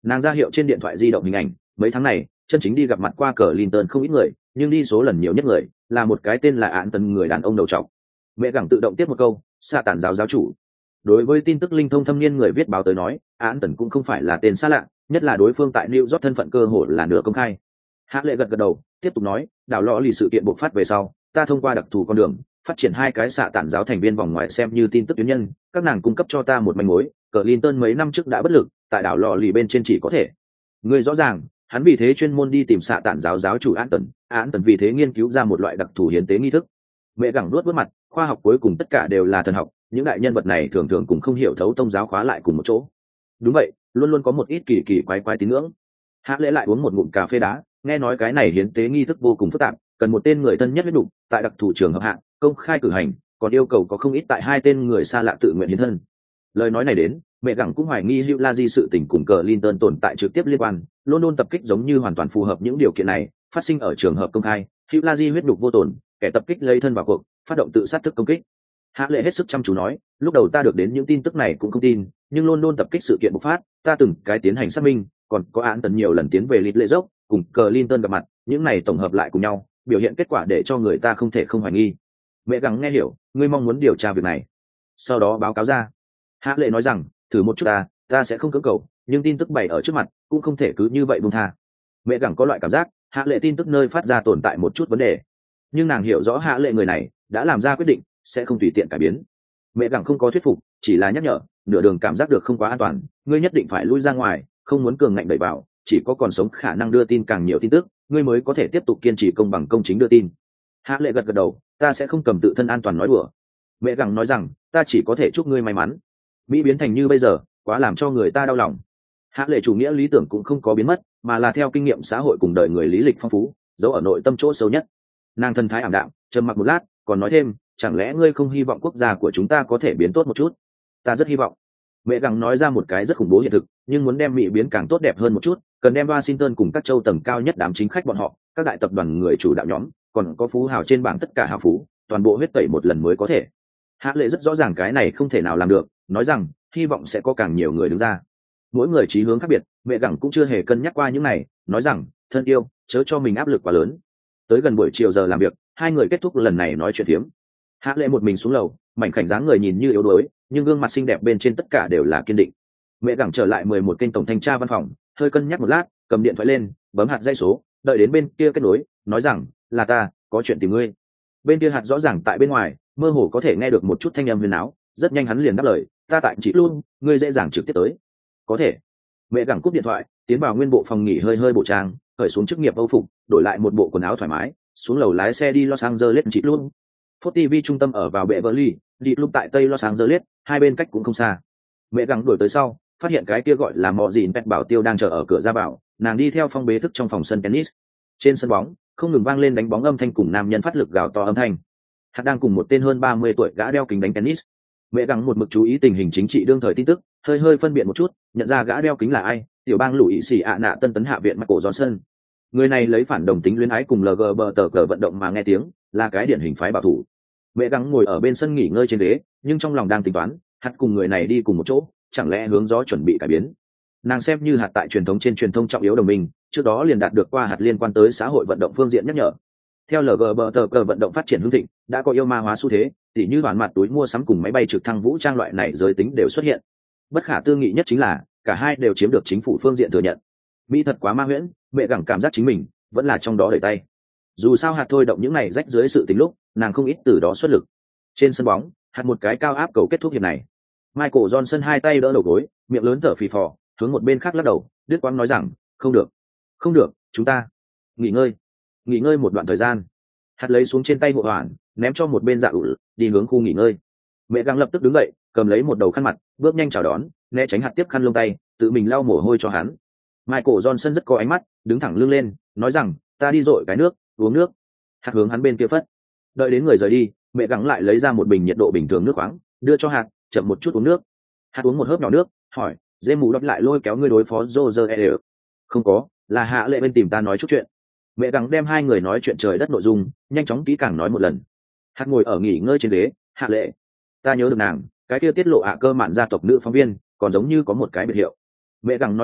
Nàng ra hiệu trên điện thoại di động hình ảnh, mấy tháng này chân chính đi gặp mặt qua cờ Linton không ít người, nhưng đi số lần nhiều nhất người là một cái tên là án tần người đàn ông đầu trọc. Mẹ gẳng tự động tiếp một câu, sa tản giáo giáo chủ. Đối với tin tức linh thông thâm niên người viết báo tới nói, án tần cũng không phải là tên xa lạ, nhất là đối phương tại New York thân phận cơ hội là nửa công khai. Hạ lệ gật gật đầu, tiếp tục nói, đảo lõ lì sự kiện bộc phát về sau, ta thông qua đặc thù con đường phát triển hai cái xạ tản giáo thành viên vòng ngoài xem như tin tức tuyến nhân, các nàng cung cấp cho ta một manh mối, cờ Linton mấy năm trước đã bất lực, tại đảo lò lì bên trên chỉ có thể người rõ ràng, hắn vì thế chuyên môn đi tìm xạ tản giáo giáo chủ án tần án tần vì thế nghiên cứu ra một loại đặc thù hiến tế nghi thức. Mẹ gẳng nuốt vớt mặt, khoa học cuối cùng tất cả đều là thần học, những đại nhân vật này thường thường cũng không hiểu thấu tông giáo khóa lại cùng một chỗ. Đúng vậy, luôn luôn có một ít kỳ kỳ quái quái tín ngưỡng. Hạ lễ lại uống một ngụm cà phê đá, nghe nói cái này hiến tế nghi thức vô cùng phức tạp, cần một tên người thân nhất huyết đủ, tại đặc thù trường hợp hạng công khai cử hành, còn yêu cầu có không ít tại hai tên người xa lạ tự nguyện hiến thân. Lời nói này đến, mẹ gẳng cũng hoài nghi Hugh Laji sự tình cùng cờ Linton tồn tại trực tiếp liên quan, London tập kích giống như hoàn toàn phù hợp những điều kiện này, phát sinh ở trường hợp công khai, Hugh Laji huyết nhục vô tổn, kẻ tập kích lấy thân vào cuộc, phát động tự sát thức công kích. Hạ lệ hết sức chăm chú nói, lúc đầu ta được đến những tin tức này cũng không tin, nhưng London tập kích sự kiện bộc phát, ta từng cái tiến hành xác minh, còn có án tần nhiều lần tiến về lịch lệ dốc, cùng cờ Linton gặp mặt, những này tổng hợp lại cùng nhau, biểu hiện kết quả để cho người ta không thể không hoài nghi. Mẹ gắng nghe hiểu, ngươi mong muốn điều tra việc này, sau đó báo cáo ra. Hạ lệ nói rằng, thử một chút ta, ta sẽ không cưỡng cầu, nhưng tin tức bày ở trước mặt, cũng không thể cứ như vậy buông tha. Mẹ gắng có loại cảm giác, hạ lệ tin tức nơi phát ra tồn tại một chút vấn đề, nhưng nàng hiểu rõ hạ lệ người này đã làm ra quyết định, sẽ không tùy tiện cải biến. Mẹ gắng không có thuyết phục, chỉ là nhắc nhở, nửa đường cảm giác được không quá an toàn, ngươi nhất định phải lui ra ngoài, không muốn cường ngạnh đẩy vào, chỉ có còn sống khả năng đưa tin càng nhiều tin tức, ngươi mới có thể tiếp tục kiên trì công bằng công chính đưa tin. Hạ lệ gật gật đầu, ta sẽ không cầm tự thân an toàn nói đùa. Mẹ gắng nói rằng, ta chỉ có thể chúc ngươi may mắn. Mỹ biến thành như bây giờ, quá làm cho người ta đau lòng. Hạ lệ chủ nghĩa lý tưởng cũng không có biến mất, mà là theo kinh nghiệm xã hội cùng đời người lý lịch phong phú, giấu ở nội tâm chỗ sâu nhất. Nàng thân thái ảm đạm, trầm mặc một lát, còn nói thêm, chẳng lẽ ngươi không hy vọng quốc gia của chúng ta có thể biến tốt một chút? Ta rất hy vọng. Mẹ gắng nói ra một cái rất khủng bố hiện thực, nhưng muốn đem Mỹ biến càng tốt đẹp hơn một chút, cần đem Washington cùng các châu tầng cao nhất đám chính khách bọn họ, các đại tập đoàn người chủ đạo nhóm, còn có phú hào trên bảng tất cả hào phú, toàn bộ huyết tẩy một lần mới có thể. Hạ lệ rất rõ ràng cái này không thể nào làm được, nói rằng hy vọng sẽ có càng nhiều người đứng ra. Mỗi người chí hướng khác biệt, mẹ gẳng cũng chưa hề cân nhắc qua những này, nói rằng thân yêu, chớ cho mình áp lực quá lớn. Tới gần buổi chiều giờ làm việc, hai người kết thúc lần này nói chuyện phiếm. Hạ lệ một mình xuống lầu, mảnh khảnh dáng người nhìn như yếu đuối, nhưng gương mặt xinh đẹp bên trên tất cả đều là kiên định. Mẹ gẳng trở lại mười một kênh tổng thanh tra văn phòng, hơi cân nhắc một lát, cầm điện thoại lên, bấm hạt dây số, đợi đến bên kia kết nối, nói rằng là ta, có chuyện tìm ngươi. Bên kia hạt rõ ràng tại bên ngoài, mơ hồ có thể nghe được một chút thanh âm huyền áo, rất nhanh hắn liền đáp lời, ta tại chị luôn, ngươi dễ dàng trực tiếp tới. Có thể. Mẹ gẳng cúp điện thoại, tiến vào nguyên bộ phòng nghỉ hơi hơi bộ trang, khởi xuống chức nghiệp âu phục, đổi lại một bộ quần áo thoải mái, xuống lầu lái xe đi Los Angeles chị luôn. Phốt ti vi trung tâm ở vào Beverly, đi lúc tại Tây Los Angeles, hai bên cách cũng không xa. Mẹ gắng đuổi tới sau, phát hiện cái kia gọi là mọ dìn pet bảo tiêu đang chờ ở cửa ra vào, nàng đi theo phong bế thức trong phòng sân tennis. Trên sân bóng, không ngừng vang lên đánh bóng âm thanh cùng nam nhân phát lực gào to âm thanh. Hắn đang cùng một tên hơn ba mươi tuổi gã đeo kính đánh tennis. Mẹ gắng một mực chú ý tình hình chính trị đương thời tin tức, hơi hơi phân biệt một chút, nhận ra gã đeo kính là ai, tiểu bang lũ ý xì ạ nạ tân tấn hạ viện Michael Johnson. Người này lấy phản đồng tính luyến ái cùng lờ giê bê tờ cờ vận động mà nghe tiếng, là cái điển hình phái bảo thủ. Mẹ gắng ngồi ở bên sân nghỉ ngơi trên ghế, nhưng trong lòng đang tính toán, hạt cùng người này đi cùng một chỗ, chẳng lẽ hướng gió chuẩn bị cải biến. Nàng xem như hạt tại truyền thống trên truyền thông trọng yếu đồng minh, trước đó liền đạt được qua hạt liên quan tới xã hội vận động phương diện nhắc nhở. Theo lờ giê bê tờ cờ vận động phát triển hưng thịnh, đã có yêu ma hóa xu thế, tỉ như đoàn mặt túi mua sắm cùng máy bay trực thăng vũ trang loại này giới tính đều xuất hiện. Bất khả tư nghị nhất chính là cả hai đều chiếm được chính phủ phương diện thừa nhận. Mỹ thật quá ma huyễn, mẹ gẳng cảm giác chính mình vẫn là trong đó đẩy tay. Dù sao hạt thôi động những này rách dưới sự tình lúc, nàng không ít từ đó xuất lực. Trên sân bóng, hạt một cái cao áp cầu kết thúc hiệp này. Michael Johnson hai tay đỡ đầu gối, miệng lớn thở phì phò, hướng một bên khác lắc đầu, đứt quãng nói rằng, không được, không được, chúng ta nghỉ ngơi, nghỉ ngơi một đoạn thời gian. Hạt lấy xuống trên tay hộ hoàn, ném cho một bên dạ ủ, đi hướng khu nghỉ ngơi. Mẹ gắng lập tức đứng dậy, cầm lấy một đầu khăn mặt, bước nhanh chào đón, né tránh hạt tiếp khăn lông tay, tự mình lau mồ hôi cho hắn. Michael Johnson rất có ánh mắt, đứng thẳng lưng lên, nói rằng, ta đi dội cái nước, uống nước. Hạt hướng hắn bên kia phất. Đợi đến người rời đi, mẹ gắng lại lấy ra một bình nhiệt độ bình thường nước khoáng, đưa cho hạt, chậm một chút uống nước. Hạt uống một hớp nhỏ nước, hỏi, dê mù đọc lại lôi kéo ngươi đối phó Roger E. Không có, là hạ lệ bên tìm ta nói chút chuyện. Mẹ gắng đem hai người nói chuyện trời đất nội dung, nhanh chóng kỹ càng nói một lần. Hạt ngồi ở nghỉ ngơi trên ghế, hạ lệ, ta nhớ được nàng, cái kia tiết lộ ạ cơ mạn gia tộc nữ phóng viên, còn giống như có một cái biệt hiệu. Mẹ gắng nói tiếp,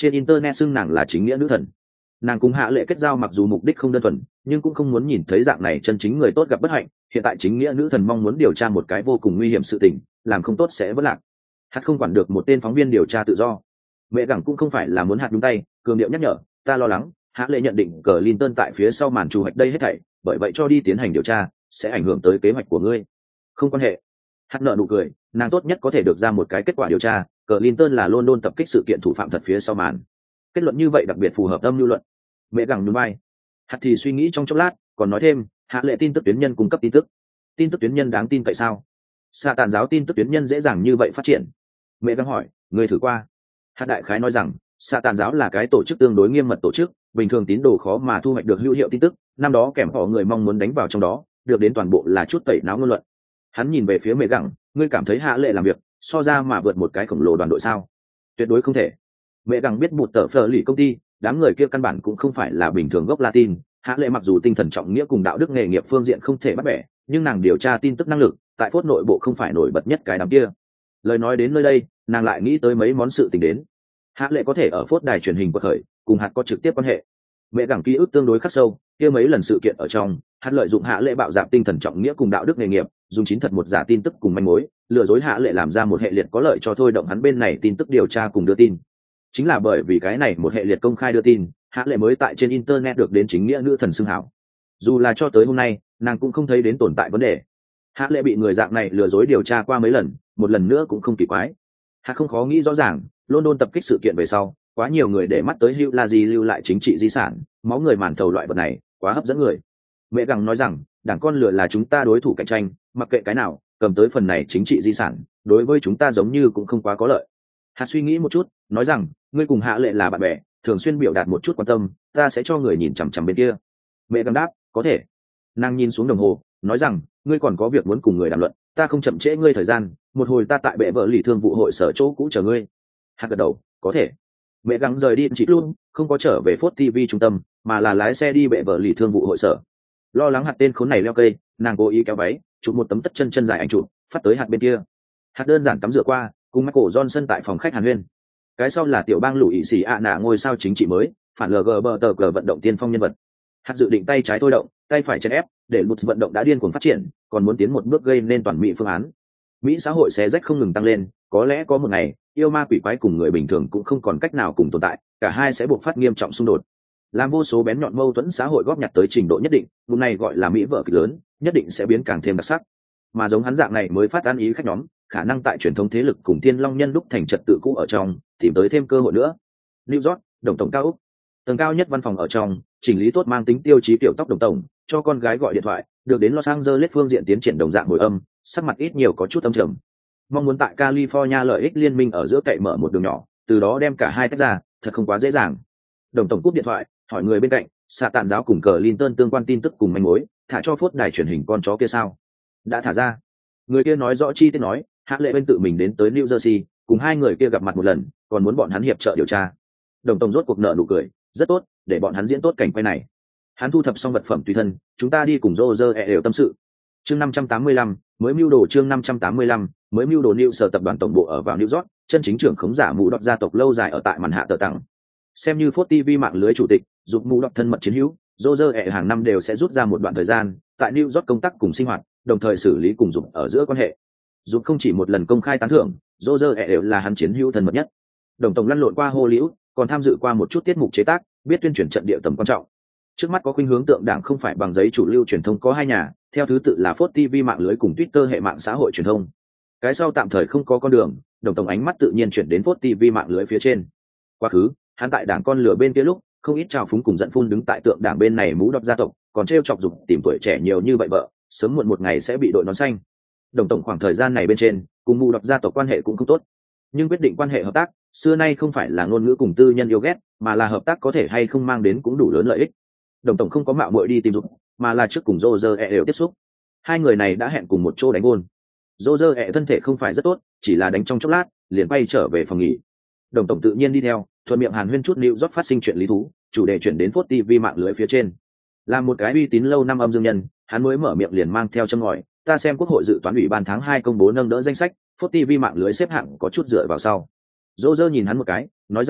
trên internet xưng nàng là chính nghĩa nữ thần. Nàng cùng hạ lệ kết giao mặc dù mục đích không đơn thuần, nhưng cũng không muốn nhìn thấy dạng này chân chính người tốt gặp bất hạnh. Hiện tại chính nghĩa nữ thần mong muốn điều tra một cái vô cùng nguy hiểm sự tình, làm không tốt sẽ vất lạc. Hạt không quản được một tên phóng viên điều tra tự do. Mẹ gẳng cũng không phải là muốn hạt nhúng tay, cường điệu nhắc nhở, ta lo lắng hạ lệ nhận định cờ Linton tại phía sau màn chủ hoạch đây hết thảy, bởi vậy cho đi tiến hành điều tra sẽ ảnh hưởng tới kế hoạch của ngươi. Không quan hệ. Hạt nợ nụ cười, nàng tốt nhất có thể được ra một cái kết quả điều tra, cờ Linton là London tập kích sự kiện thủ phạm thật phía sau màn. Kết luận như vậy đặc biệt phù hợp âm lưu luận. Mẹ gẳng nhún vai. Hạt thì suy nghĩ trong chốc lát, còn nói thêm, hạ lệ tin tức tuyến nhân cung cấp tin tức. Tin tức tuyến nhân đáng tin cậy sao? Sa tàn giáo tin tức tuyến nhân dễ dàng như vậy phát triển? Mẹ gẳng hỏi, ngươi thử qua? Hạt đại khái nói rằng, Sa tàn giáo là cái tổ chức tương đối nghiêm mật tổ chức, bình thường tín đồ khó mà thu hoạch được hữu hiệu tin tức, năm đó kèm họ người mong muốn đánh vào trong đó, được đến toàn bộ là chút tẩy não ngôn luận. Hắn nhìn về phía mẹ gẳng, ngươi cảm thấy hạ lệ làm việc so ra mà vượt một cái khổng lồ đoàn đội sao? Tuyệt đối không thể. Mẹ gẳng biết một tờ phở lì công ty, đám người kia căn bản cũng không phải là bình thường gốc Latin. Hạ lệ mặc dù tinh thần trọng nghĩa cùng đạo đức nghề nghiệp phương diện không thể bắt bẻ, nhưng nàng điều tra tin tức năng lực tại phốt nội bộ không phải nổi bật nhất cái đám kia. Lời nói đến nơi đây, nàng lại nghĩ tới mấy món sự tình đến. Hạ lệ có thể ở phốt đài truyền hình quật khởi, cùng hạt có trực tiếp quan hệ. Mẹ gẳng ký ức tương đối khắc sâu, kia mấy lần sự kiện ở trong, hạt lợi dụng hạ lệ bạo dạn tinh thần trọng nghĩa cùng đạo đức nghề nghiệp, dùng chín thật một giả tin tức cùng manh mối, lừa dối hạ lệ làm ra một hệ liệt có lợi cho thôi động hắn bên này tin tức điều tra cùng đưa tin. Chính là bởi vì cái này một hệ liệt công khai đưa tin, hạ lệ mới tại trên internet được đến chính nghĩa nữ thần xưng hảo. Dù là cho tới hôm nay, nàng cũng không thấy đến tồn tại vấn đề. Hạ lệ bị người dạng này lừa dối điều tra qua mấy lần, một lần nữa cũng không kỳ quái. Hạ không khó nghĩ rõ ràng, London tập kích sự kiện về sau, quá nhiều người để mắt tới Hugh Laji lưu lại chính trị di sản, máu người màn thầu loại vật này, quá hấp dẫn người. Mẹ gẳng nói rằng, đảng con lửa là chúng ta đối thủ cạnh tranh, mặc kệ cái nào, cầm tới phần này chính trị di sản, đối với chúng ta giống như cũng không quá có lợi. Hạt suy nghĩ một chút, nói rằng, ngươi cùng hạ lệ là bạn bè, thường xuyên biểu đạt một chút quan tâm, ta sẽ cho người nhìn chằm chằm bên kia. Mẹ gẳng đáp, có thể. Nàng nhìn xuống đồng hồ, nói rằng, ngươi còn có việc muốn cùng người đàm luận, ta không chậm trễ ngươi thời gian, một hồi ta tại bệ vợ lì thương vụ hội sở chỗ cũ chờ ngươi. Hạt gật đầu, có thể. Mẹ gắng rời đi chị luôn, không có trở về Phốt ti vi trung tâm, mà là lái xe đi bệ vợ lì thương vụ hội sở. Lo lắng hạt tên khốn này leo cây, nàng cố ý kéo váy, chụp một tấm tất chân chân dài ảnh chụp, phát tới hạt bên kia. Hạt đơn giản tắm rửa qua, cùng Michael Johnson tại phòng khách Hàn Huyên. Cái sau là tiểu bang lũ ỵ sĩ ạ nạ ngôi sao chính trị mới, phản lờ gờ bờ tờ cờ vận động tiên phong nhân vật. Hạt dự định tay trái thôi động, tay phải chèn ép, để một vận động đã điên cuồng phát triển, còn muốn tiến một bước gây nên toàn mỹ phương án. Mỹ xã hội xé rách không ngừng tăng lên, có lẽ có một ngày, yêu ma quỷ quái cùng người bình thường cũng không còn cách nào cùng tồn tại, cả hai sẽ buộc phát nghiêm trọng xung đột. Làm vô số bén nhọn mâu thuẫn xã hội góp nhặt tới trình độ nhất định, hôm nay gọi là mỹ vở kịch lớn, nhất định sẽ biến càng thêm đặc sắc. Mà giống hắn dạng này mới phát ăn ý khách nhóm, khả năng tại truyền thống thế lực cùng thiên long nhân lúc thành trật tự cũ ở trong, tìm tới thêm cơ hội nữa. New York, đồng tổng cao úc, tầng cao nhất văn phòng ở trong, chỉnh lý tốt mang tính tiêu chí tiểu tóc đồng tổng, cho con gái gọi điện thoại, được đến Los Angeles phương diện tiến triển đồng dạng hồi âm, sắc mặt ít nhiều có chút âm trầm. Mong muốn tại California lợi ích liên minh ở giữa cậy mở một đường nhỏ, từ đó đem cả hai tách ra, thật không quá dễ dàng. Đồng tổng cúp điện thoại, hỏi người bên cạnh, xạ tạn giáo cùng cờ Linton tương quan tin tức cùng manh mối, thả cho phốt đài truyền hình con chó kia sao? Đã thả ra. Người kia nói rõ chi tiết nói, Hạ Lệ bên tự mình đến tới New Jersey, cùng hai người kia gặp mặt một lần, còn muốn bọn hắn hiệp trợ điều tra. Đồng tổng rốt cuộc nợ nụ cười, rất tốt, để bọn hắn diễn tốt cảnh quay này. Hắn thu thập xong vật phẩm tùy thân, chúng ta đi cùng Roger e đều tâm sự. Chương năm trăm tám mươi lăm, mới mưu đồ chương năm trăm tám mươi lăm, mới mưu đồ New sở tập đoàn tổng bộ ở vào New York, chân chính trưởng khống giả mũ đọc gia tộc lâu dài ở tại màn hạ tờ tặng. Xem như Phốt ti vi mạng lưới chủ tịch, giúp mũ đọc thân mật chiến hữu, Roger e hàng năm đều sẽ rút ra một đoạn thời gian tại New York công tác cùng sinh hoạt, đồng thời xử lý cùng giúp ở giữa quan hệ. Giúp không chỉ một lần công khai tán thưởng, Roger e đều là hắn chiến hữu thân mật nhất. Đồng tổng lăn lộn qua Hollywood, còn tham dự qua một chút tiết mục chế tác, biết tuyên truyền trận địa tầm quan trọng. Trước mắt có khuynh hướng tượng đảng không phải bằng giấy chủ lưu truyền thông có hai nhà, theo thứ tự là Phốt ti vi mạng lưới cùng Twitter hệ mạng xã hội truyền thông. Cái sau tạm thời không có con đường, đồng tổng ánh mắt tự nhiên chuyển đến Phốt ti vi mạng lưới phía trên. Quá khứ, hắn tại đảng con lửa bên kia lúc, không ít trào phúng cùng giận phun đứng tại tượng đảng bên này mũ đọc gia tộc, còn trêu chọc dục tìm tuổi trẻ nhiều như vậy vợ, sớm muộn một ngày sẽ bị đội nón xanh. Đồng tổng khoảng thời gian này bên trên, cùng mũ đọc gia tộc quan hệ cũng không tốt, nhưng quyết định quan hệ hợp tác, xưa nay không phải là ngôn ngữ cùng tư nhân yêu ghét, mà là hợp tác có thể hay không mang đến cũng đủ lớn lợi ích. Đồng tổng không có mạo muội đi tìm giúp, mà là trước cùng Roger e đều tiếp xúc. Hai người này đã hẹn cùng một chỗ đánh gôn. Roger e thân thể không phải rất tốt, chỉ là đánh trong chốc lát, liền bay trở về phòng nghỉ. Đồng tổng tự nhiên đi theo, thuận miệng hàn huyên chút New York phát sinh chuyện lý thú, chủ đề chuyển đến Phốt ti vi mạng lưới phía trên. Là một cái uy tín lâu năm âm dương nhân, hắn mới mở miệng liền mang theo châm ngòi, ta xem quốc hội dự toán ủy ban tháng hai công bố nâng đỡ danh sách, Phốt ti vi mạng lưới xếp hạng có chút dựa vào sau. Roger nhìn hắn một cái, nói rằng,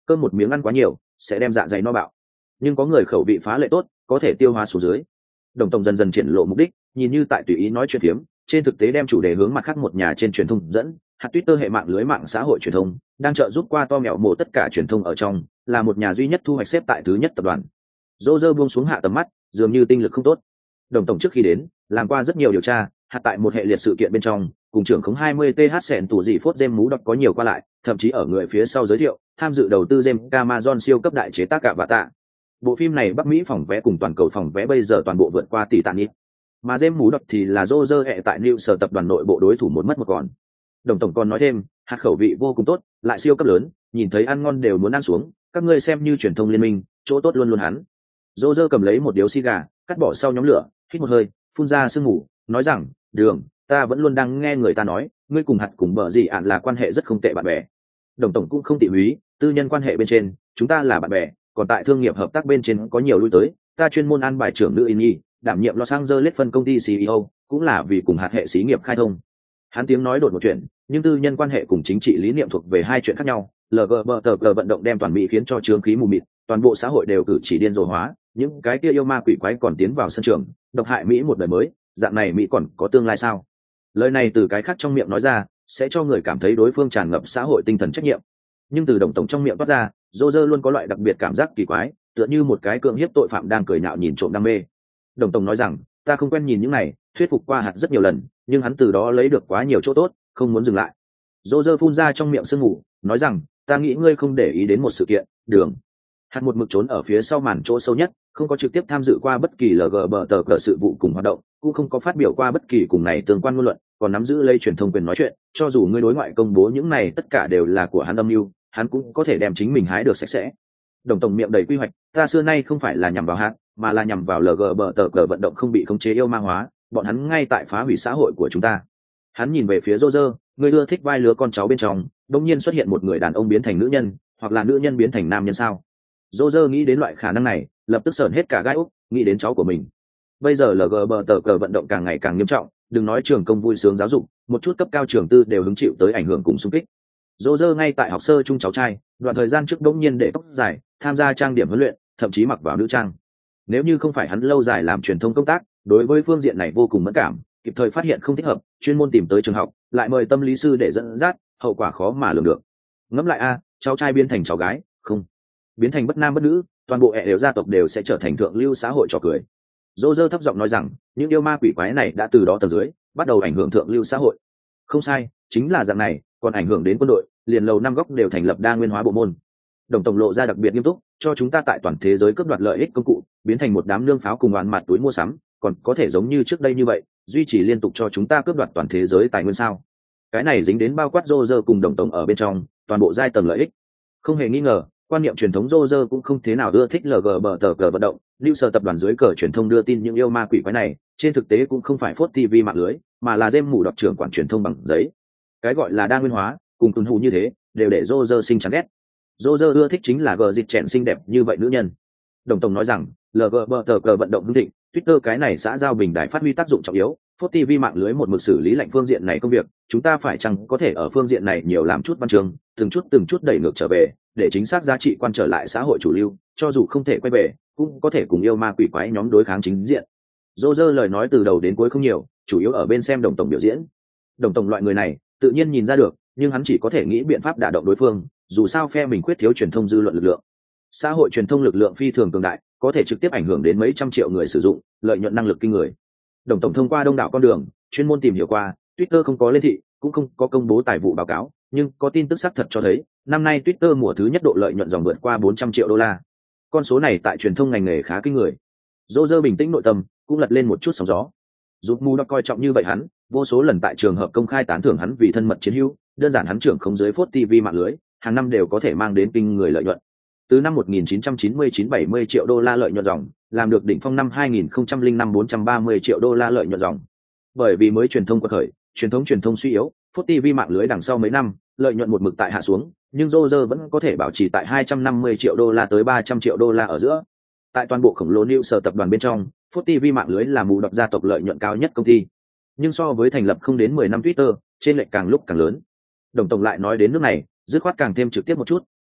cơm một miếng ăn quá nhiều sẽ đem dạ dày no bạo, nhưng có người khẩu vị phá lệ tốt có thể tiêu hóa xuống dưới. Đồng tổng dần dần triển lộ mục đích, nhìn như tại tùy ý nói chuyện phiếm, trên thực tế đem chủ đề hướng mặt khác một nhà trên truyền thông dẫn. Hạt Twitter hệ mạng lưới mạng xã hội truyền thông đang trợ giúp qua to mèo mổ tất cả truyền thông ở trong, là một nhà duy nhất thu hoạch xếp tại thứ nhất tập đoàn. Roger buông xuống hạ tầm mắt, dường như tinh lực không tốt. Đồng tổng trước khi đến làm qua rất nhiều điều tra, hạt tại một hệ liệt sự kiện bên trong cùng trưởng khống hai mươi th sẹn tủ dị phốt James mú đọc có nhiều qua lại, thậm chí ở người phía sau giới thiệu tham dự đầu tư James Amazon siêu cấp đại chế tác cả và tạ. Bộ phim này Bắc Mỹ phòng vé cùng toàn cầu phòng vé bây giờ toàn bộ vượt qua tỷ tàn ít, mà James mú đọc thì là Roger hệ tại New Sở tập đoàn nội bộ đối thủ một mất một còn. Đồng tổng còn nói thêm, hạt khẩu vị vô cùng tốt, lại siêu cấp lớn, nhìn thấy ăn ngon đều muốn ăn xuống, các ngươi xem như truyền thông liên minh, chỗ tốt luôn luôn hắn. Roger cầm lấy một điếu xì gà, cắt bỏ sau nhóm lửa, hít một hơi, phun ra sương mù, nói rằng, Đường, ta vẫn luôn đang nghe người ta nói, ngươi cùng hạt cùng bờ gì ạn là quan hệ rất không tệ bạn bè. Đồng tổng cũng không tị húy, tư nhân quan hệ bên trên, chúng ta là bạn bè, còn tại thương nghiệp hợp tác bên trên có nhiều lui tới, ta chuyên môn an bài trưởng nữ in nhi, đảm nhiệm Los Angeles phân công ty xê e ô, cũng là vì cùng hạt hệ xí nghiệp khai thông. Hắn tiếng nói đột một chuyện, nhưng tư nhân quan hệ cùng chính trị lý niệm thuộc về hai chuyện khác nhau. lờ giê bê tê giê vận động đem toàn Mỹ khiến cho chướng khí mù mịt, toàn bộ xã hội đều cử chỉ điên rồ hóa, những cái kia yêu ma quỷ quái còn tiến vào sân trường, độc hại Mỹ một đời mới, dạng này Mỹ còn có tương lai sao? Lời này từ cái khác trong miệng nói ra, sẽ cho người cảm thấy đối phương tràn ngập xã hội tinh thần trách nhiệm. Nhưng từ đồng tổng trong miệng toát ra, Roger luôn có loại đặc biệt cảm giác kỳ quái, tựa như một cái cưỡng hiếp tội phạm đang cười nhạo nhìn trộm đam mê. Đồng tổng nói rằng, ta không quen nhìn những này, thuyết phục qua hạt rất nhiều lần, nhưng hắn từ đó lấy được quá nhiều chỗ tốt, không muốn dừng lại. Roger phun ra trong miệng sương mù, nói rằng, ta nghĩ ngươi không để ý đến một sự kiện, Đường. Hạt một mực trốn ở phía sau màn chỗ sâu nhất, không có trực tiếp tham dự qua bất kỳ lờ giê bê tê giê sự vụ cùng hoạt động, cũng không có phát biểu qua bất kỳ cùng này tương quan ngôn luận, còn nắm giữ lây truyền thông quyền nói chuyện, cho dù ngươi đối ngoại công bố những này tất cả đều là của hắn âm mưu, hắn cũng có thể đem chính mình hái được sạch sẽ. Đồng tổng miệng đầy quy hoạch, ta xưa nay không phải là nhằm vào hạt, mà là nhằm vào lờ giê bê tê giê vận động không bị khống chế yêu ma hóa, bọn hắn ngay tại phá hủy xã hội của chúng ta. Hắn nhìn về phía Roger, người ưa thích vai lứa con cháu bên trong, đột nhiên xuất hiện một người đàn ông biến thành nữ nhân, hoặc là nữ nhân biến thành nam nhân sao? Roger nghĩ đến loại khả năng này, lập tức sởn hết cả gai ốc, nghĩ đến cháu của mình. Bây giờ lờ giê bê tê giê vận động càng ngày càng nghiêm trọng, đừng nói trường công vui sướng giáo dục, một chút cấp cao trường tư đều hứng chịu tới ảnh hưởng cùng xung kích. Roger ngay tại học sơ trung cháu trai, đoạn thời gian trước đống nhiên để tóc dài, tham gia trang điểm huấn luyện, thậm chí mặc vào nữ trang. Nếu như không phải hắn lâu dài làm truyền thông công tác, đối với phương diện này vô cùng mẫn cảm, kịp thời phát hiện không thích hợp, chuyên môn tìm tới trường học, lại mời tâm lý sư để dẫn dắt, hậu quả khó mà lường được. Ngẫm lại a, cháu trai biến thành cháu gái, không, biến thành bất nam bất nữ, toàn bộ hệ đều gia tộc đều sẽ trở thành thượng lưu xã hội trò cười. Roger thấp giọng nói rằng, những yêu ma quỷ quái này đã từ đó tầng dưới bắt đầu ảnh hưởng thượng lưu xã hội. Không sai, chính là dạng này, còn ảnh hưởng đến quân đội, liền lầu năm góc đều thành lập đa nguyên hóa bộ môn. Đồng tổng lộ ra đặc biệt nghiêm túc, cho chúng ta tại toàn thế giới cướp đoạt lợi ích công cụ, biến thành một đám lương pháo cùng oán mặt túi mua sắm, còn có thể giống như trước đây như vậy, duy trì liên tục cho chúng ta cướp đoạt toàn thế giới tài nguyên sao? Cái này dính đến bao quát Roger cùng đồng tổng ở bên trong, toàn bộ giai tầng lợi ích. Không hề nghi ngờ, quan niệm truyền thống Roger cũng không thế nào ưa thích lờ giê bê tê giê vận động, New Sở tập đoàn dưới cờ truyền thông đưa tin những yêu ma quỷ quái này, trên thực tế cũng không phải Fox ti vi mạng lưới, mà là James mù đọc trưởng quản truyền thông bằng giấy. Cái gọi là đa nguyên hóa, cùng tuân hù như thế, đều để Roger sinh chán ghét. Roger ưa thích chính là gờ dịch chèn xinh đẹp như vậy nữ nhân. Đồng tổng nói rằng, lờ giê bê tê giê vận động hưng thịnh, Twitter cái này xã giao bình đại phát huy tác dụng trọng yếu, Fox ti vi mạng lưới một mực xử lý lệnh phương diện này công việc, chúng ta phải chăng có thể ở phương diện này nhiều làm chút văn chương, từng chút từng chút đẩy ngược trở về, để chính xác giá trị quan trở lại xã hội chủ lưu, cho dù không thể quay về, cũng có thể cùng yêu ma quỷ quái nhóm đối kháng chính diện. Roger lời nói từ đầu đến cuối không nhiều, chủ yếu ở bên xem đồng tổng biểu diễn. Đồng tổng loại người này, tự nhiên nhìn ra được, nhưng hắn chỉ có thể nghĩ biện pháp đả động đối phương, dù sao phe mình khuyết thiếu truyền thông dư luận lực lượng. Xã hội truyền thông lực lượng phi thường cường đại, có thể trực tiếp ảnh hưởng đến mấy trăm triệu người sử dụng, lợi nhuận năng lực kinh người. Đồng tổng thông qua đông đảo con đường, chuyên môn tìm hiểu qua, Twitter không có lên thị, cũng không có công bố tài vụ báo cáo, nhưng có tin tức xác thật cho thấy, năm nay Twitter mùa thứ nhất độ lợi nhuận dòng vượt qua bốn trăm triệu đô la. Con số này tại truyền thông ngành nghề khá kinh người. Roger bình tĩnh nội tâm, cũng lật lên một chút sóng gió. Giúp Mu đã coi trọng như vậy hắn, vô số lần tại trường hợp công khai tán thưởng hắn vì thân mật chiến hữu, đơn giản hắn trưởng không dưới Fox ti vi mạng lưới, hàng năm đều có thể mang đến kinh người lợi nhuận. Từ năm một nghìn chín trăm chín mươi chín bảy mươi triệu đô la lợi nhuận dòng, làm được đỉnh phong năm hai nghìn không trăm lẻ năm bốn trăm ba mươi triệu đô la lợi nhuận dòng. Bởi vì mới truyền thông quật khởi, truyền thống truyền thông suy yếu, Fox ti vi mạng lưới đằng sau mấy năm, lợi nhuận một mực tại hạ xuống, nhưng Roger vẫn có thể bảo trì tại hai trăm năm mươi triệu đô la tới ba trăm triệu đô la ở giữa. Tại toàn bộ khổng lồ New Sở tập đoàn bên trong, Fox ti vi mạng lưới là mù đọc gia tộc lợi nhuận cao nhất công ty. Nhưng so với thành lập không đến mười năm Twitter, trên lệch càng lúc càng lớn. Đồng tổng lại nói đến nước này, dứt khoát càng thêm trực tiếp một chút,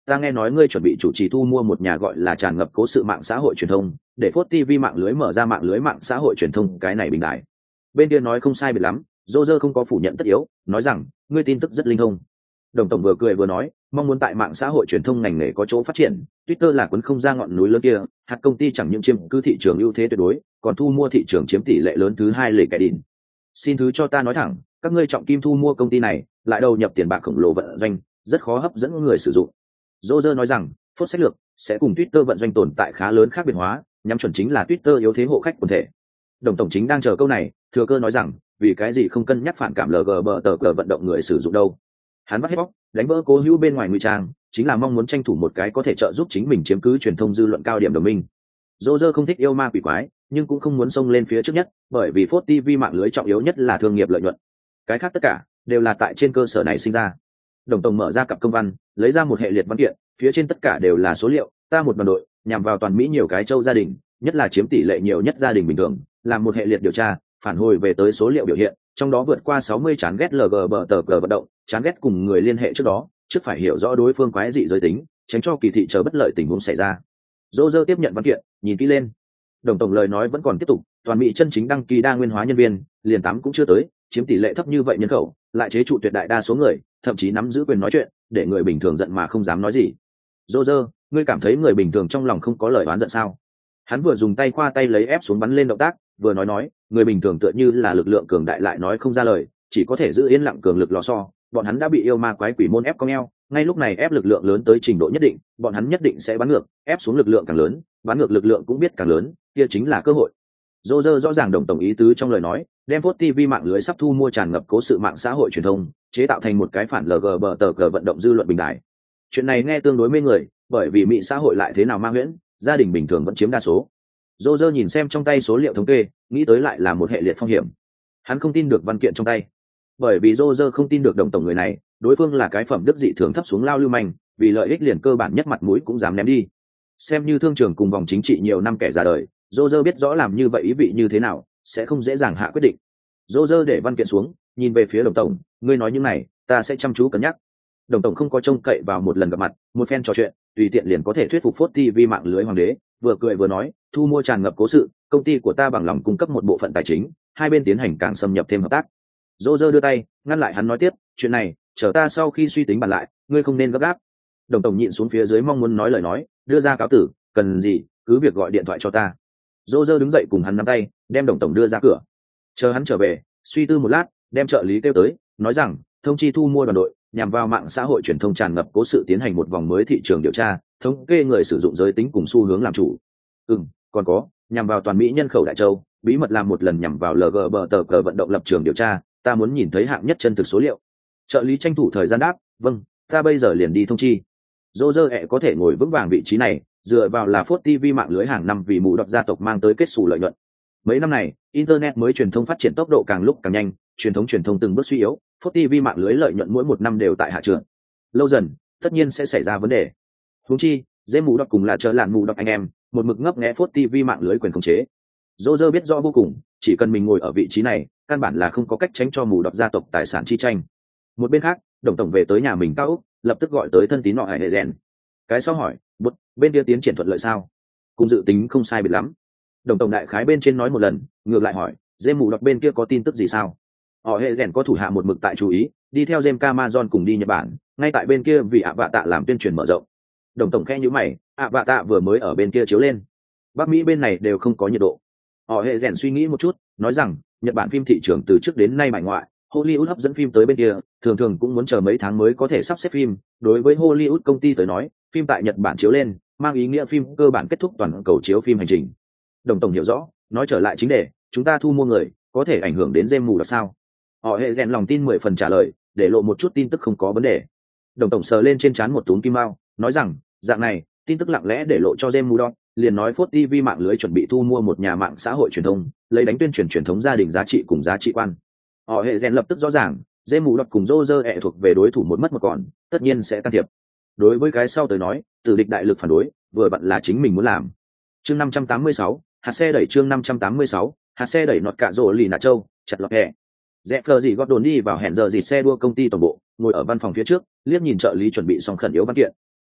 ta nghe nói ngươi chuẩn bị chủ trì thu mua một nhà gọi là tràn ngập cố sự mạng xã hội truyền thông, để Phốt ti vi mạng lưới mở ra mạng lưới mạng xã hội truyền thông cái này bình đại. Bên kia nói không sai biệt lắm, Roger không có phủ nhận tất yếu, nói rằng ngươi tin tức rất linh thông. Đồng tổng vừa cười vừa nói, mong muốn tại mạng xã hội truyền thông ngành nghề có chỗ phát triển, Twitter là cuốn không ra ngọn núi lớn kia, hạt công ty chẳng những chiếm cứ thị trường ưu thế tuyệt đối, còn thu mua thị trường chiếm tỷ lệ lớn thứ hai lệ kẻ đỉnh. Xin thứ cho ta nói thẳng, các ngươi trọng kim thu mua công ty này, lại đầu nhập tiền bạc khổng lồ vận doanh, rất khó hấp dẫn người sử dụng. Roger nói rằng, Phốt sách lược sẽ cùng Twitter vận doanh tồn tại khá lớn khác biệt hóa, nhắm chuẩn chính là Twitter yếu thế hộ khách quần thể. Đồng tổng chính đang chờ câu này, thừa cơ nói rằng, vì cái gì không cân nhắc phản cảm lờ giê bê tờ cờ vận động người sử dụng đâu. Hắn bắt hết bóc, đánh vỡ cố hữu bên ngoài ngụy trang, chính là mong muốn tranh thủ một cái có thể trợ giúp chính mình chiếm cứ truyền thông dư luận cao điểm đồng minh. Roger không thích yêu ma quỷ quái, nhưng cũng không muốn xông lên phía trước nhất, bởi vì Phốt ti vi mạng lưới trọng yếu nhất là thương nghiệp lợi nhuận. Cái khác tất cả đều là tại trên cơ sở này sinh ra. Đồng tổng mở ra cặp công văn, lấy ra một hệ liệt văn kiện, phía trên tất cả đều là số liệu, ta một đoàn đội nhằm vào toàn Mỹ nhiều cái châu gia đình, nhất là chiếm tỷ lệ nhiều nhất gia đình bình thường, làm một hệ liệt điều tra, phản hồi về tới số liệu biểu hiện, trong đó vượt qua sáu mươi chán ghét lờ giê bê tờ cờ vận động, chán ghét cùng người liên hệ trước đó, trước phải hiểu rõ đối phương quái dị giới tính, tránh cho kỳ thị chờ bất lợi tình huống xảy ra. Roger tiếp nhận văn kiện, nhìn kỹ lên. Đồng tổng lời nói vẫn còn tiếp tục, toàn Mỹ chân chính đăng ký đa nguyên hóa nhân viên, liền tám cũng chưa tới, chiếm tỷ lệ thấp như vậy nhân khẩu, lại chế trụ tuyệt đại đa số người, thậm chí nắm giữ quyền nói chuyện, để người bình thường giận mà không dám nói gì. Roger, ngươi cảm thấy người bình thường trong lòng không có lời oán giận sao? Hắn vừa dùng tay khoa tay lấy ép xuống bắn lên động tác, vừa nói nói, người bình thường tựa như là lực lượng cường đại lại nói không ra lời, chỉ có thể giữ yên lặng cường lực lò xo, bọn hắn đã bị yêu ma quái quỷ môn ép cong eo, ngay lúc này ép lực lượng lớn tới trình độ nhất định, bọn hắn nhất định sẽ bắn ngược, ép xuống lực lượng càng lớn, bắn ngược lực lượng cũng biết càng lớn, kia chính là cơ hội. Roger rõ ràng đồng tổng ý tứ trong lời nói, đem Phốt ti vi mạng lưới sắp thu mua tràn ngập cố sự mạng xã hội truyền thông, chế tạo thành một cái phản lờ giê bê tờ cờ vận động dư luận bình đại. Chuyện này nghe tương đối mê người, bởi vì Mỹ xã hội lại thế nào ma huyễn, gia đình bình thường vẫn chiếm đa số. Roger nhìn xem trong tay số liệu thống kê, nghĩ tới lại là một hệ liệt phong hiểm. Hắn không tin được văn kiện trong tay, bởi vì Roger không tin được đồng tổng người này, đối phương là cái phẩm đức dị thường thấp xuống lao lưu manh, vì lợi ích liền cơ bản nhất mặt mũi cũng dám ném đi. Xem như thương trường cùng vòng chính trị nhiều năm kẻ già đời, Roger biết rõ làm như vậy ý vị như thế nào, sẽ không dễ dàng hạ quyết định. Roger để văn kiện xuống, nhìn về phía đồng tổng, ngươi nói những này, ta sẽ chăm chú cân nhắc. Đồng tổng không có trông cậy vào một lần gặp mặt, một phen trò chuyện, tùy tiện liền có thể thuyết phục Phốt ti vi mạng lưới hoàng đế, vừa cười vừa nói, thu mua tràn ngập cố sự, công ty của ta bằng lòng cung cấp một bộ phận tài chính, hai bên tiến hành càng xâm nhập thêm hợp tác. Roger đưa tay ngăn lại hắn nói tiếp, chuyện này chờ ta sau khi suy tính bàn lại, ngươi không nên gấp gáp. Đồng tổng nhịn xuống phía dưới mong muốn nói lời nói, đưa ra cáo tử, cần gì cứ việc gọi điện thoại cho ta. Roger đứng dậy cùng hắn nắm tay, đem đồng tổng đưa ra cửa. Chờ hắn trở về, suy tư một lát, đem trợ lý kêu tới, nói rằng thông chi thu mua đoàn đội nhằm vào mạng xã hội truyền thông tràn ngập cố sự tiến hành một vòng mới thị trường điều tra, thống kê người sử dụng giới tính cùng xu hướng làm chủ. Ừ, còn có nhằm vào toàn Mỹ nhân khẩu đại châu, bí mật làm một lần nhằm vào lờ giê bê tờ cờ vận động lập trường điều tra, ta muốn nhìn thấy hạng nhất chân thực số liệu. Trợ lý tranh thủ thời gian đáp, vâng, ta bây giờ liền đi thông chi. Roger ẹ có thể ngồi vững vàng vị trí này, dựa vào là Phốt ti vi mạng lưới hàng năm vì mù đọc gia tộc mang tới kết xù lợi nhuận. Mấy năm này, internet mới truyền thông phát triển tốc độ càng lúc càng nhanh, truyền thống truyền thông từng bước suy yếu, Phốt ti vi mạng lưới lợi nhuận mỗi một năm đều tại hạ trượt. Lâu dần, tất nhiên sẽ xảy ra vấn đề. Huống chi, dễ mù đọc cùng là chờ làn mù đọc anh em, một mực ngấp nghé Phốt ti vi mạng lưới quyền khống chế. Roger biết rõ vô cùng, chỉ cần mình ngồi ở vị trí này, căn bản là không có cách tránh cho mù đọc gia tộc tài sản chi tranh. Một bên khác, đồng tổng về tới nhà mình cao úc, lập tức gọi tới thân tín nọ Hải Hệ Rèn. Cái sau hỏi, bút, bên kia tiến triển thuận lợi sao? Cùng dự tính không sai biệt lắm. Đồng tổng đại khái bên trên nói một lần, ngược lại hỏi, dê mù đọc bên kia có tin tức gì sao? Họ Hệ Rèn có thủ hạ một mực tại chú ý, đi theo James Cameron cùng đi Nhật Bản, ngay tại bên kia vì ạ vạ tạ làm tuyên truyền mở rộng. Đồng tổng khẽ nhíu mày, ạ vạ tạ vừa mới ở bên kia chiếu lên, Bắc Mỹ bên này đều không có nhiệt độ. Họ Hệ Rèn suy nghĩ một chút, nói rằng Nhật Bản phim thị trường từ trước đến nay bại ngoại, Hollywood hấp dẫn phim tới bên kia, thường thường cũng muốn chờ mấy tháng mới có thể sắp xếp phim. Đối với Hollywood công ty tới nói, phim tại Nhật Bản chiếu lên, mang ý nghĩa phim cơ bản kết thúc toàn cầu chiếu phim hành trình. Đồng tổng hiểu rõ, nói trở lại chính đề, chúng ta thu mua người, có thể ảnh hưởng đến James mù đọc sao? Họ Hệ Rèn lòng tin mười phần trả lời, để lộ một chút tin tức không có vấn đề. Đồng tổng sờ lên trên trán một túm kim mao, nói rằng, dạng này, tin tức lặng lẽ để lộ cho James mù đọc, liền nói Phốt ti vi mạng lưới chuẩn bị thu mua một nhà mạng xã hội truyền thông, lấy đánh tuyên truyền truyền thống gia đình giá trị cùng giá trị quan. Họ Hệ Rèn lập tức rõ ràng, James mù đọc cùng Roger ẹ thuộc về đối thủ một mất một còn, tất nhiên sẽ can thiệp. Đối với cái sau tới nói, tử địch đại lực phản đối, vừa vặn là chính mình muốn làm. Chương năm trăm tám mươi sáu, hạt xe đẩy chương năm trăm tám mươi sáu, hạt xe đẩy nọt cạ rồ lì nạ châu, chặt lọt hè. Dẹp phờ gì gót đồn đi vào hẹn giờ gì xe đua công ty tổng bộ, ngồi ở văn phòng phía trước, liếc nhìn trợ lý chuẩn bị xong khẩn yếu văn kiện.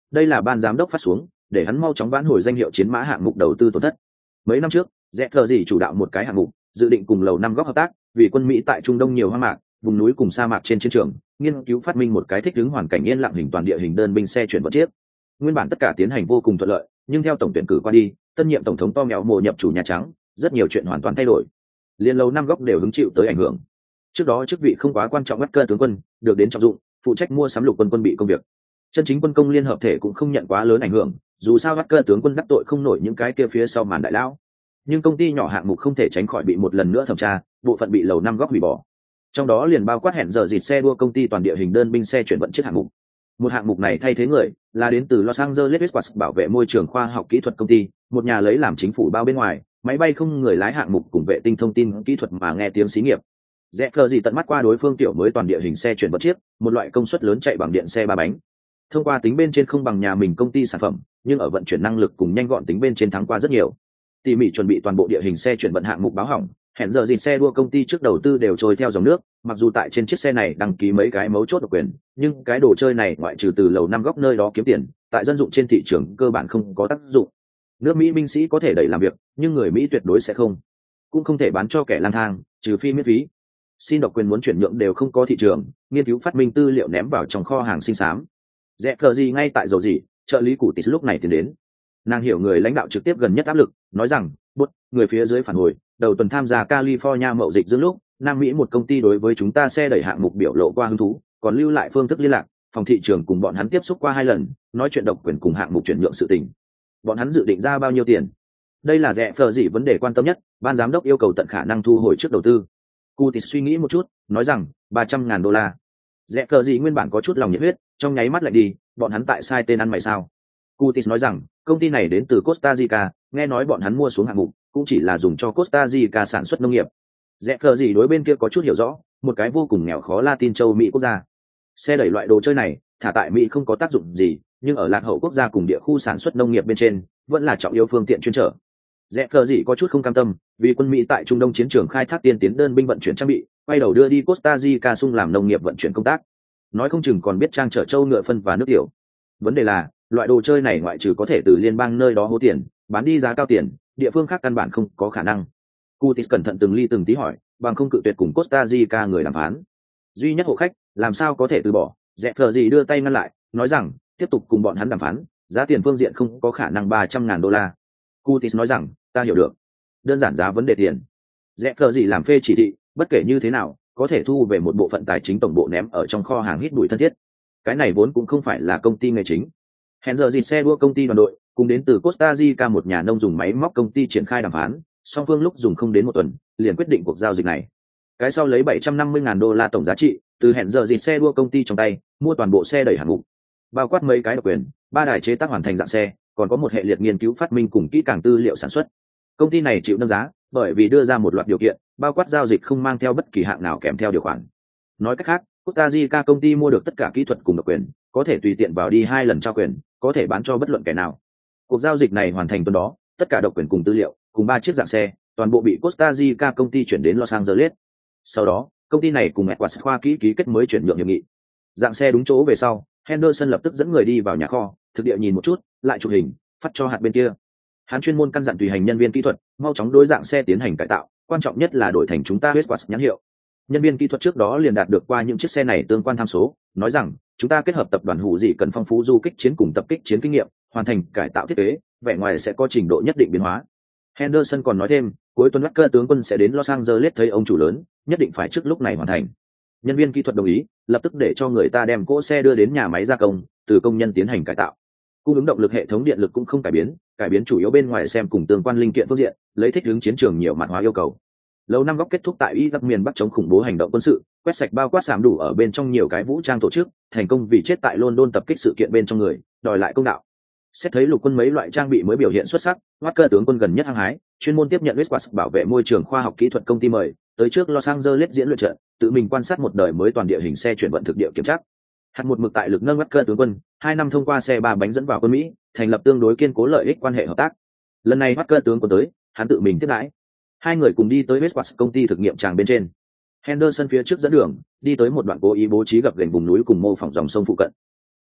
đây là ban giám đốc phát xuống để hắn mau chóng vãn hồi danh hiệu chiến mã hạng mục đầu tư tổn thất. Mấy năm trước rẽ phờ gì chủ đạo một cái hạng mục dự định cùng lầu năm góc hợp tác, vì quân Mỹ tại Trung Đông nhiều hoang mạc, vùng núi cùng sa mạc trên chiến trường nghiên cứu phát minh một cái thích ứng hoàn cảnh yên lặng hình toàn địa hình đơn binh xe chuyển vật chiếc. Nguyên bản tất cả tiến hành vô cùng thuận lợi, nhưng theo tổng tuyển cử qua đi, tân nhiệm tổng thống to mèo mồ nhập chủ Nhà Trắng, rất nhiều chuyện hoàn toàn thay đổi. Liên lầu năm góc đều hứng chịu tới ảnh hưởng. Trước đó chức vị không quá quan trọng, Walker tướng quân được đến trọng dụng, phụ trách mua sắm lục quân quân bị công việc. Chân chính quân công liên hợp thể cũng không nhận quá lớn ảnh hưởng, dù sao Walker tướng quân đắc tội không nổi những cái kia phía sau màn đại lão. Nhưng công ty nhỏ hạng mục không thể tránh khỏi bị một lần nữa thẩm tra, bộ phận bị lầu năm góc hủy bỏ. Trong đó liền bao quát hẹn giờ dịt xe đua công ty toàn địa hình đơn binh xe chuyển vận chiếc hạng mục. Một hạng mục này thay thế người là đến từ Los Angeles Westquartz bảo vệ môi trường khoa học kỹ thuật công ty, một nhà lấy làm chính phủ bao bên ngoài, máy bay không người lái hạng mục cùng vệ tinh thông tin kỹ thuật mà nghe tiếng xí nghiệp. Rẽ phờ gì tận mắt qua đối phương tiểu mới toàn địa hình xe chuyển vật chiếc, một loại công suất lớn chạy bằng điện xe ba bánh. Thông qua tính bên trên không bằng nhà mình công ty sản phẩm, nhưng ở vận chuyển năng lực cùng nhanh gọn tính bên trên thắng qua rất nhiều. Tỉ mỉ chuẩn bị toàn bộ địa hình xe chuyển vận hạng mục báo hỏng, hẹn giờ gì xe đua công ty trước đầu tư đều trôi theo dòng nước, mặc dù tại trên chiếc xe này đăng ký mấy cái mấu chốt độc quyền, nhưng cái đồ chơi này ngoại trừ từ lầu năm góc nơi đó kiếm tiền, tại dân dụng trên thị trường cơ bản không có tác dụng. Nước Mỹ binh sĩ có thể đẩy làm việc, nhưng người Mỹ tuyệt đối sẽ không, cũng không thể bán cho kẻ lang thang, trừ phi miễn phí. Xin độc quyền muốn chuyển nhượng đều không có thị trường, nghiên cứu phát minh tư liệu ném vào trong kho hàng sinh xám. Rẽ phờ gì ngay tại dầu gì, trợ lý cụ Tis lúc này tiến đến. Nàng hiểu người lãnh đạo trực tiếp gần nhất áp lực, nói rằng, "Bút, người phía dưới phản hồi, đầu tuần tham gia California mậu dịch dương lúc, Nam Mỹ một công ty đối với chúng ta xe đẩy hạng mục biểu lộ qua hứng thú, còn lưu lại phương thức liên lạc, phòng thị trường cùng bọn hắn tiếp xúc qua hai lần, nói chuyện độc quyền cùng hạng mục chuyển nhượng sự tình. Bọn hắn dự định ra bao nhiêu tiền?" Đây là rẽ phờ gì vấn đề quan tâm nhất, ban giám đốc yêu cầu tận khả năng thu hồi trước đầu tư. Curtis suy nghĩ một chút, nói rằng, ba trăm ngàn đô la. Rẽ phờ gì nguyên bản có chút lòng nhiệt huyết, trong nháy mắt lại đi, bọn hắn tại sai tên ăn mày sao? Curtis nói rằng, công ty này đến từ Costa Rica, nghe nói bọn hắn mua xuống hạng mục, cũng chỉ là dùng cho Costa Rica sản xuất nông nghiệp. Rẽ phờ gì đối bên kia có chút hiểu rõ, một cái vô cùng nghèo khó Latin châu Mỹ quốc gia. Xe đẩy loại đồ chơi này, thả tại Mỹ không có tác dụng gì, nhưng ở lạc hậu quốc gia cùng địa khu sản xuất nông nghiệp bên trên, vẫn là trọng yếu phương tiện chuyên trở. Rẽ phờ gì có chút không cam tâm, vì quân Mỹ tại Trung Đông chiến trường khai thác tiên tiến đơn binh vận chuyển trang bị, quay đầu đưa đi Costa Rica sung làm nông nghiệp vận chuyển công tác. Nói không chừng còn biết trang chở châu ngựa phân và nước tiểu. Vấn đề là, loại đồ chơi này ngoại trừ có thể từ liên bang nơi đó hố tiền, bán đi giá cao tiền, địa phương khác căn bản không có khả năng. Curtis cẩn thận từng ly từng tí hỏi, bằng không cự tuyệt cùng Costa Rica người đàm phán. Duy nhất hộ khách, làm sao có thể từ bỏ? Rẽ phờ gì đưa tay ngăn lại, nói rằng, tiếp tục cùng bọn hắn đàm phán, giá tiền phương diện không có khả năng ba trăm ngàn đô la. Curtis nói rằng, ta hiểu được, đơn giản giá vấn đề tiền. Rẽ phờ gì làm phê chỉ thị, bất kể như thế nào, có thể thu về một bộ phận tài chính tổng bộ ném ở trong kho hàng hít bụi thân thiết. Cái này vốn cũng không phải là công ty nghề chính. Hẹn giờ gì xe đua công ty đoàn đội, cùng đến từ Costa Rica một nhà nông dùng máy móc công ty triển khai đàm phán, song phương lúc dùng không đến một tuần, liền quyết định cuộc giao dịch này. Cái sau lấy bảy trăm năm mươi ngàn đô la tổng giá trị, từ hẹn giờ gì xe đua công ty trong tay, mua toàn bộ xe đẩy hạng mục, bao quát mấy cái độc quyền, ba đài chế tác hoàn thành dạng xe, còn có một hệ liệt nghiên cứu phát minh cùng kỹ càng tư liệu sản xuất. Công ty này chịu nâng giá, bởi vì đưa ra một loạt điều kiện, bao quát giao dịch không mang theo bất kỳ hạng nào kèm theo điều khoản. Nói cách khác, Costa Rica công ty mua được tất cả kỹ thuật cùng độc quyền, có thể tùy tiện vào đi hai lần trao quyền, có thể bán cho bất luận kẻ nào. Cuộc giao dịch này hoàn thành tuần đó, tất cả độc quyền cùng tư liệu, cùng ba chiếc dạng xe, toàn bộ bị Costa Rica công ty chuyển đến Los Angeles. Sau đó, công ty này cùng Edwards khoa kỹ ký kết mới chuyển nhượng hiệp nghị. Dạng xe đúng chỗ về sau, Henderson lập tức dẫn người đi vào nhà kho, thực địa nhìn một chút, lại chụp hình, phát cho hạt bên kia. Hắn chuyên môn căn dặn tùy hành nhân viên kỹ thuật, mau chóng đối dạng xe tiến hành cải tạo, quan trọng nhất là đổi thành chúng ta Edwards nhãn hiệu. Nhân viên kỹ thuật trước đó liền đạt được qua những chiếc xe này tương quan tham số, nói rằng chúng ta kết hợp tập đoàn hữu gì cần phong phú du kích chiến cùng tập kích chiến kinh nghiệm, hoàn thành cải tạo thiết kế, vẻ ngoài sẽ có trình độ nhất định biến hóa. Henderson còn nói thêm, cuối tuần Walker tướng quân sẽ đến Los Angeles thấy ông chủ lớn, nhất định phải trước lúc này hoàn thành. Nhân viên kỹ thuật đồng ý, lập tức để cho người ta đem cỗ xe đưa đến nhà máy gia công, từ công nhân tiến hành cải tạo. Cung ứng động lực hệ thống điện lực cũng không cải biến, cải biến chủ yếu bên ngoài xem cùng tương quan linh kiện phương diện, lấy thích ứng chiến trường nhiều mặt hóa yêu cầu. Lâu năm góc kết thúc tại Iraq miền Bắc chống khủng bố hành động quân sự, quét sạch bao quát sảm đủ ở bên trong nhiều cái vũ trang tổ chức, thành công vì chết tại London tập kích sự kiện bên trong người, đòi lại công đạo. Xét thấy lục quân mấy loại trang bị mới biểu hiện xuất sắc, Walker tướng quân gần nhất hăng hái, chuyên môn tiếp nhận Westquartz bảo vệ môi trường khoa học kỹ thuật công ty mời, tới trước Los Angeles diễn luyện trận, tự mình quan sát một đời mới toàn địa hình xe chuyển vận thực địa kiểm tra. Hạt một mực tại lực nâng Walker tướng quân, hai năm thông qua xe ba bánh dẫn vào quân Mỹ, thành lập tương đối kiên cố lợi ích quan hệ hợp tác. Lần này Walker tướng quân tới, hắn tự mình tiếp đãi. Hai người cùng đi tới Westquartz công ty thực nghiệm tràng bên trên. Henderson phía trước dẫn đường, đi tới một đoạn cố ý bố trí gập ghềnh vùng núi cùng mô phỏng dòng sông phụ cận.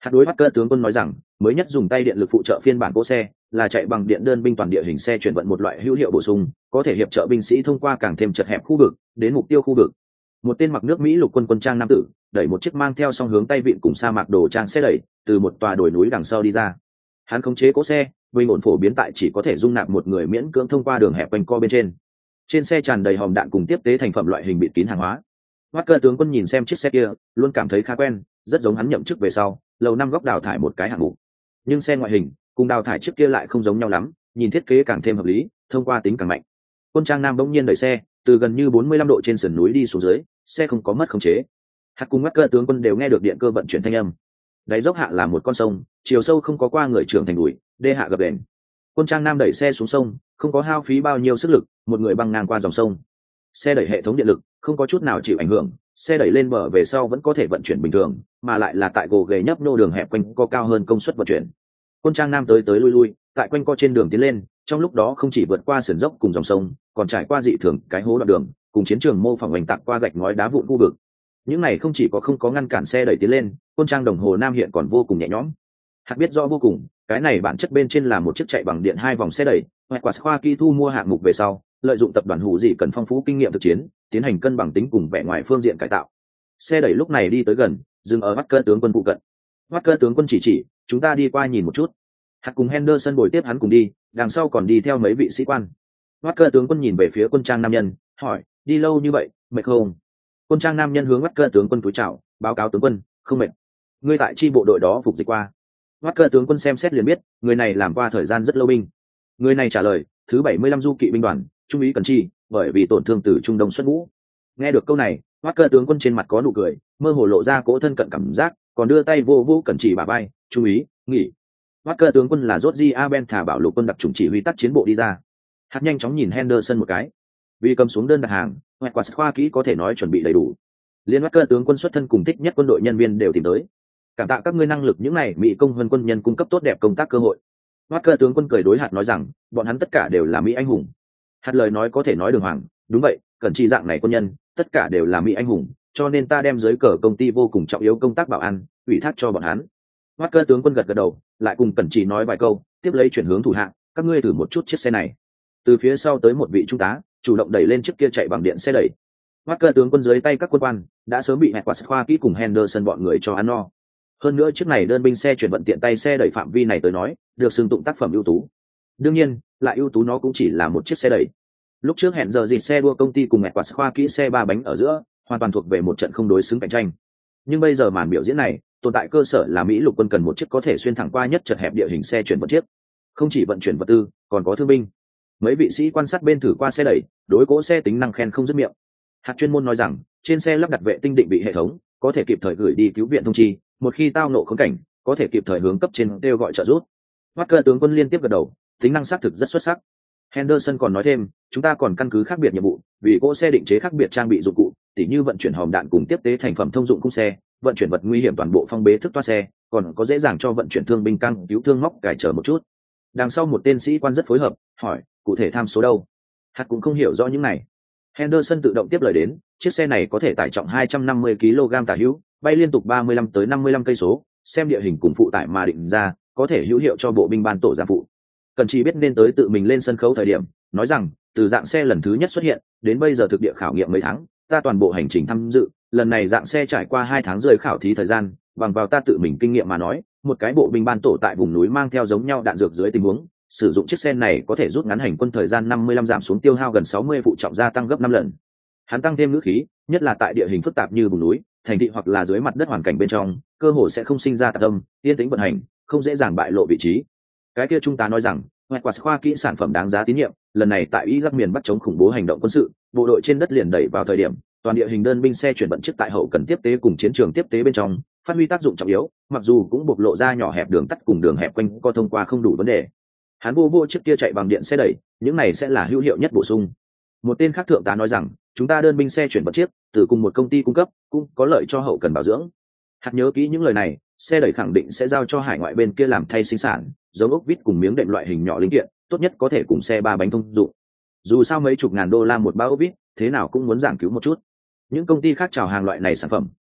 Hạt đối bắt cơ tướng quân nói rằng mới nhất dùng tay điện lực phụ trợ phiên bản cỗ xe là chạy bằng điện đơn binh toàn địa hình xe chuyển vận một loại hữu hiệu bổ sung, có thể hiệp trợ binh sĩ thông qua càng thêm chật hẹp khu vực đến mục tiêu khu vực. Một tên mặc nước Mỹ lục quân quân trang nam tử đẩy một chiếc mang theo song hướng tay vịn cùng sa mạc đồ trang xe đẩy từ một tòa đồi núi đằng sau đi ra. Hắn khống chế cỗ xe bình ổn phổ biến tại chỉ có thể dung nạp một người miễn cưỡng thông qua đường hẹp quanh co bên trên. Trên xe tràn đầy hòm đạn cùng tiếp tế thành phẩm loại hình bịt kín hàng hóa. Hoắc cơ tướng quân nhìn xem chiếc xe kia luôn cảm thấy khá quen, rất giống hắn nhậm chức về sau lầu năm góc đào thải một cái hạng mục. Nhưng xe ngoại hình cùng đào thải trước kia lại không giống nhau lắm, nhìn thiết kế càng thêm hợp lý, thông qua tính càng mạnh. Quân trang nam bỗng nhiên đẩy xe từ gần như bốn mươi lăm độ trên sườn núi đi xuống dưới, xe không có mất khống chế. Hạt cùng Hoắc cơ tướng quân đều nghe được điện cơ vận chuyển thanh âm. Đáy dốc hạ là một con sông, chiều sâu không có qua người trưởng thành đùi, đê hạ gập ghềnh. Quân trang nam đẩy xe xuống sông không có hao phí bao nhiêu sức lực, một người băng ngang qua dòng sông. Xe đẩy hệ thống điện lực không có chút nào chịu ảnh hưởng, xe đẩy lên bờ về sau vẫn có thể vận chuyển bình thường, mà lại là tại gồ ghề nhấp nô đường hẹp quanh co cao hơn công suất vận chuyển. Quân trang nam tới tới lui lui tại quanh co trên đường tiến lên, trong lúc đó không chỉ vượt qua sườn dốc cùng dòng sông, còn trải qua dị thường cái hố đoạn đường cùng chiến trường mô phỏng hoành tạc qua gạch ngói đá vụn khu vực. Những này không chỉ có không có ngăn cản xe đẩy tiến lên, quân trang đồng hồ nam hiện còn vô cùng nhẹ nhõm. Hạt biết rõ vô cùng, cái này bản chất bên trên là một chiếc chạy bằng điện hai vòng xe đẩy. Hoạch quả khoa kỹ thu mua hạng mục về sau, lợi dụng tập đoàn hủ gì cần phong phú kinh nghiệm thực chiến, tiến hành cân bằng tính cùng vẻ ngoài phương diện cải tạo. Xe đẩy lúc này đi tới gần, dừng ở Hoắc cơ tướng quân phụ cận. Hoắc cơ tướng quân chỉ chỉ, chúng ta đi qua nhìn một chút. Hạt cùng Henderson bồi tiếp hắn cùng đi, đằng sau còn đi theo mấy vị sĩ quan. Hoắc cơ tướng quân nhìn về phía quân trang nam nhân, hỏi, đi lâu như vậy, mệt không? Quân trang nam nhân hướng Hoắc cơ tướng quân cúi chào, báo cáo tướng quân, không mệt. Ngươi tại chi bộ đội đó phục dịch qua. Hoắc cơ tướng quân xem xét liền biết, người này làm qua thời gian rất lâu binh. Người này trả lời, thứ bảy mươi lăm du kỵ binh đoàn, trung úy Cần Chi, bởi vì tổn thương từ Trung Đông xuất ngũ. Nghe được câu này, Hoắc cơ tướng quân trên mặt có nụ cười, mơ hồ lộ ra cỗ thân cận cảm giác, còn đưa tay vô vô Cần Chi bả vai, trung úy, nghỉ. Hoắc cơ tướng quân là George Aben thả bảo lục quân đặc chủng chỉ huy tác chiến bộ đi ra. Hạt nhanh chóng nhìn Henderson một cái, vì cầm xuống đơn đặt hàng, Hoạch quả khoa kỹ có thể nói chuẩn bị đầy đủ. Liên Hoắc cơ tướng quân xuất thân cùng thích nhất quân đội nhân viên đều tìm tới. Cảm tạ các ngươi năng lực những này Mỹ công hơn quân nhân cung cấp tốt đẹp công tác cơ hội. Hoắc cơ tướng quân cười đối Hạt nói rằng, bọn hắn tất cả đều là Mỹ anh hùng. Hạt lời nói có thể nói đường hoàng, đúng vậy, cần chi dạng này quân nhân, tất cả đều là Mỹ anh hùng, cho nên ta đem dưới cờ công ty vô cùng trọng yếu công tác bảo an, ủy thác cho bọn hắn. Hoắc cơ tướng quân gật gật đầu, lại cùng Cẩn Chỉ nói vài câu, tiếp lấy chuyển hướng thủ hạ, các ngươi thử một chút chiếc xe này. Từ phía sau tới một vị trung tá, chủ động đẩy lên chiếc kia chạy bằng điện xe đẩy. Hoắc cơ tướng quân dưới tay các quân quan đã sớm bị Hoạch quả khoa kỹ cùng Henderson bọn người cho ăn no. Hơn nữa chiếc này đơn binh xe chuyển vận tiện tay xe đẩy phạm vi này tới nói, được xưng tụng tác phẩm ưu tú. Đương nhiên, lại ưu tú nó cũng chỉ là một chiếc xe đẩy. Lúc trước hẹn giờ dịt xe đua công ty cùng Hoạch quả khoa kỹ xe ba bánh ở giữa, hoàn toàn thuộc về một trận không đối xứng cạnh tranh. Nhưng bây giờ màn biểu diễn này, tồn tại cơ sở là Mỹ lục quân cần một chiếc có thể xuyên thẳng qua nhất chật hẹp địa hình xe chuyển vận chiếc. Không chỉ vận chuyển vật tư, còn có thương binh. Mấy vị sĩ quan sát bên thử qua xe đẩy, đối cỗ xe tính năng khen không dứt miệng. Hạt chuyên môn nói rằng, trên xe lắp đặt vệ tinh định vị hệ thống, có thể kịp thời gửi đi cứu viện thông chi, một khi tao nộ khốn cảnh, có thể kịp thời hướng cấp trên kêu gọi trợ giúp. Hoắc cơ tướng quân liên tiếp gật đầu, tính năng xác thực rất xuất sắc. Henderson còn nói thêm, chúng ta còn căn cứ khác biệt nhiệm vụ, vì cỗ xe định chế khác biệt trang bị dụng cụ, tỉ như vận chuyển hòm đạn cùng tiếp tế thành phẩm thông dụng khung xe, vận chuyển vật nguy hiểm toàn bộ phong bế thức toa xe, còn có dễ dàng cho vận chuyển thương binh căng cứu thương móc cải trở một chút. Đằng sau một tên sĩ quan rất phối hợp, hỏi, cụ thể tham số đâu? Hạt cũng không hiểu rõ những này. Henderson tự động tiếp lời đến, chiếc xe này có thể tải trọng hai trăm năm mươi ki lô gam tả hữu, bay liên tục ba mươi lăm tới năm mươi lăm cây số, xem địa hình cùng phụ tải mà định ra, có thể hữu hiệu cho bộ binh ban tổ giám phụ. Cần chỉ biết nên tới tự mình lên sân khấu thời điểm, nói rằng, từ dạng xe lần thứ nhất xuất hiện, đến bây giờ thực địa khảo nghiệm mấy tháng, ta toàn bộ hành trình tham dự, lần này dạng xe trải qua hai tháng rưỡi khảo thí thời gian, bằng vào ta tự mình kinh nghiệm mà nói, một cái bộ binh ban tổ tại vùng núi mang theo giống nhau đạn dược dưới tình huống, sử dụng chiếc xe này có thể rút ngắn hành quân thời gian năm mươi lăm giảm xuống tiêu hao gần sáu mươi phụ trọng gia tăng gấp năm lần. Hắn tăng thêm ngữ khí, nhất là tại địa hình phức tạp như vùng núi, thành thị hoặc là dưới mặt đất hoàn cảnh bên trong, cơ hồ sẽ không sinh ra tạc âm, yên tĩnh vận hành, không dễ dàng bại lộ vị trí. Cái kia trung tá nói rằng, Hoạch quả khoa kỹ sản phẩm đáng giá tín nhiệm, lần này tại Iraq miền Bắc chống khủng bố hành động quân sự, bộ đội trên đất liền đẩy vào thời điểm, toàn địa hình đơn binh xe chuyển vận chiếc tại hậu cần tiếp tế cùng chiến trường tiếp tế bên trong, phát huy tác dụng trọng yếu, mặc dù cũng bộc lộ ra nhỏ hẹp đường tắt cùng đường hẹp quanh co thông qua không đủ vấn đề. Hắn vô vô chiếc kia chạy bằng điện xe đẩy, những này sẽ là hữu hiệu nhất bổ sung. Một tên khác thượng tá nói rằng, chúng ta đơn binh xe chuyển vận chiếc, từ cùng một công ty cung cấp, cũng có lợi cho hậu cần bảo dưỡng. Hạt nhớ kỹ những lời này, xe đẩy khẳng định sẽ giao cho hải ngoại bên kia làm thay sinh sản, giống ốc vít cùng miếng đệm loại hình nhỏ linh kiện, tốt nhất có thể cùng xe ba bánh thông dụng. Dù sao mấy chục ngàn đô la một bao ốc vít, thế nào cũng muốn giảng cứu một chút. Những công ty khác chào hàng loại này sản phẩm,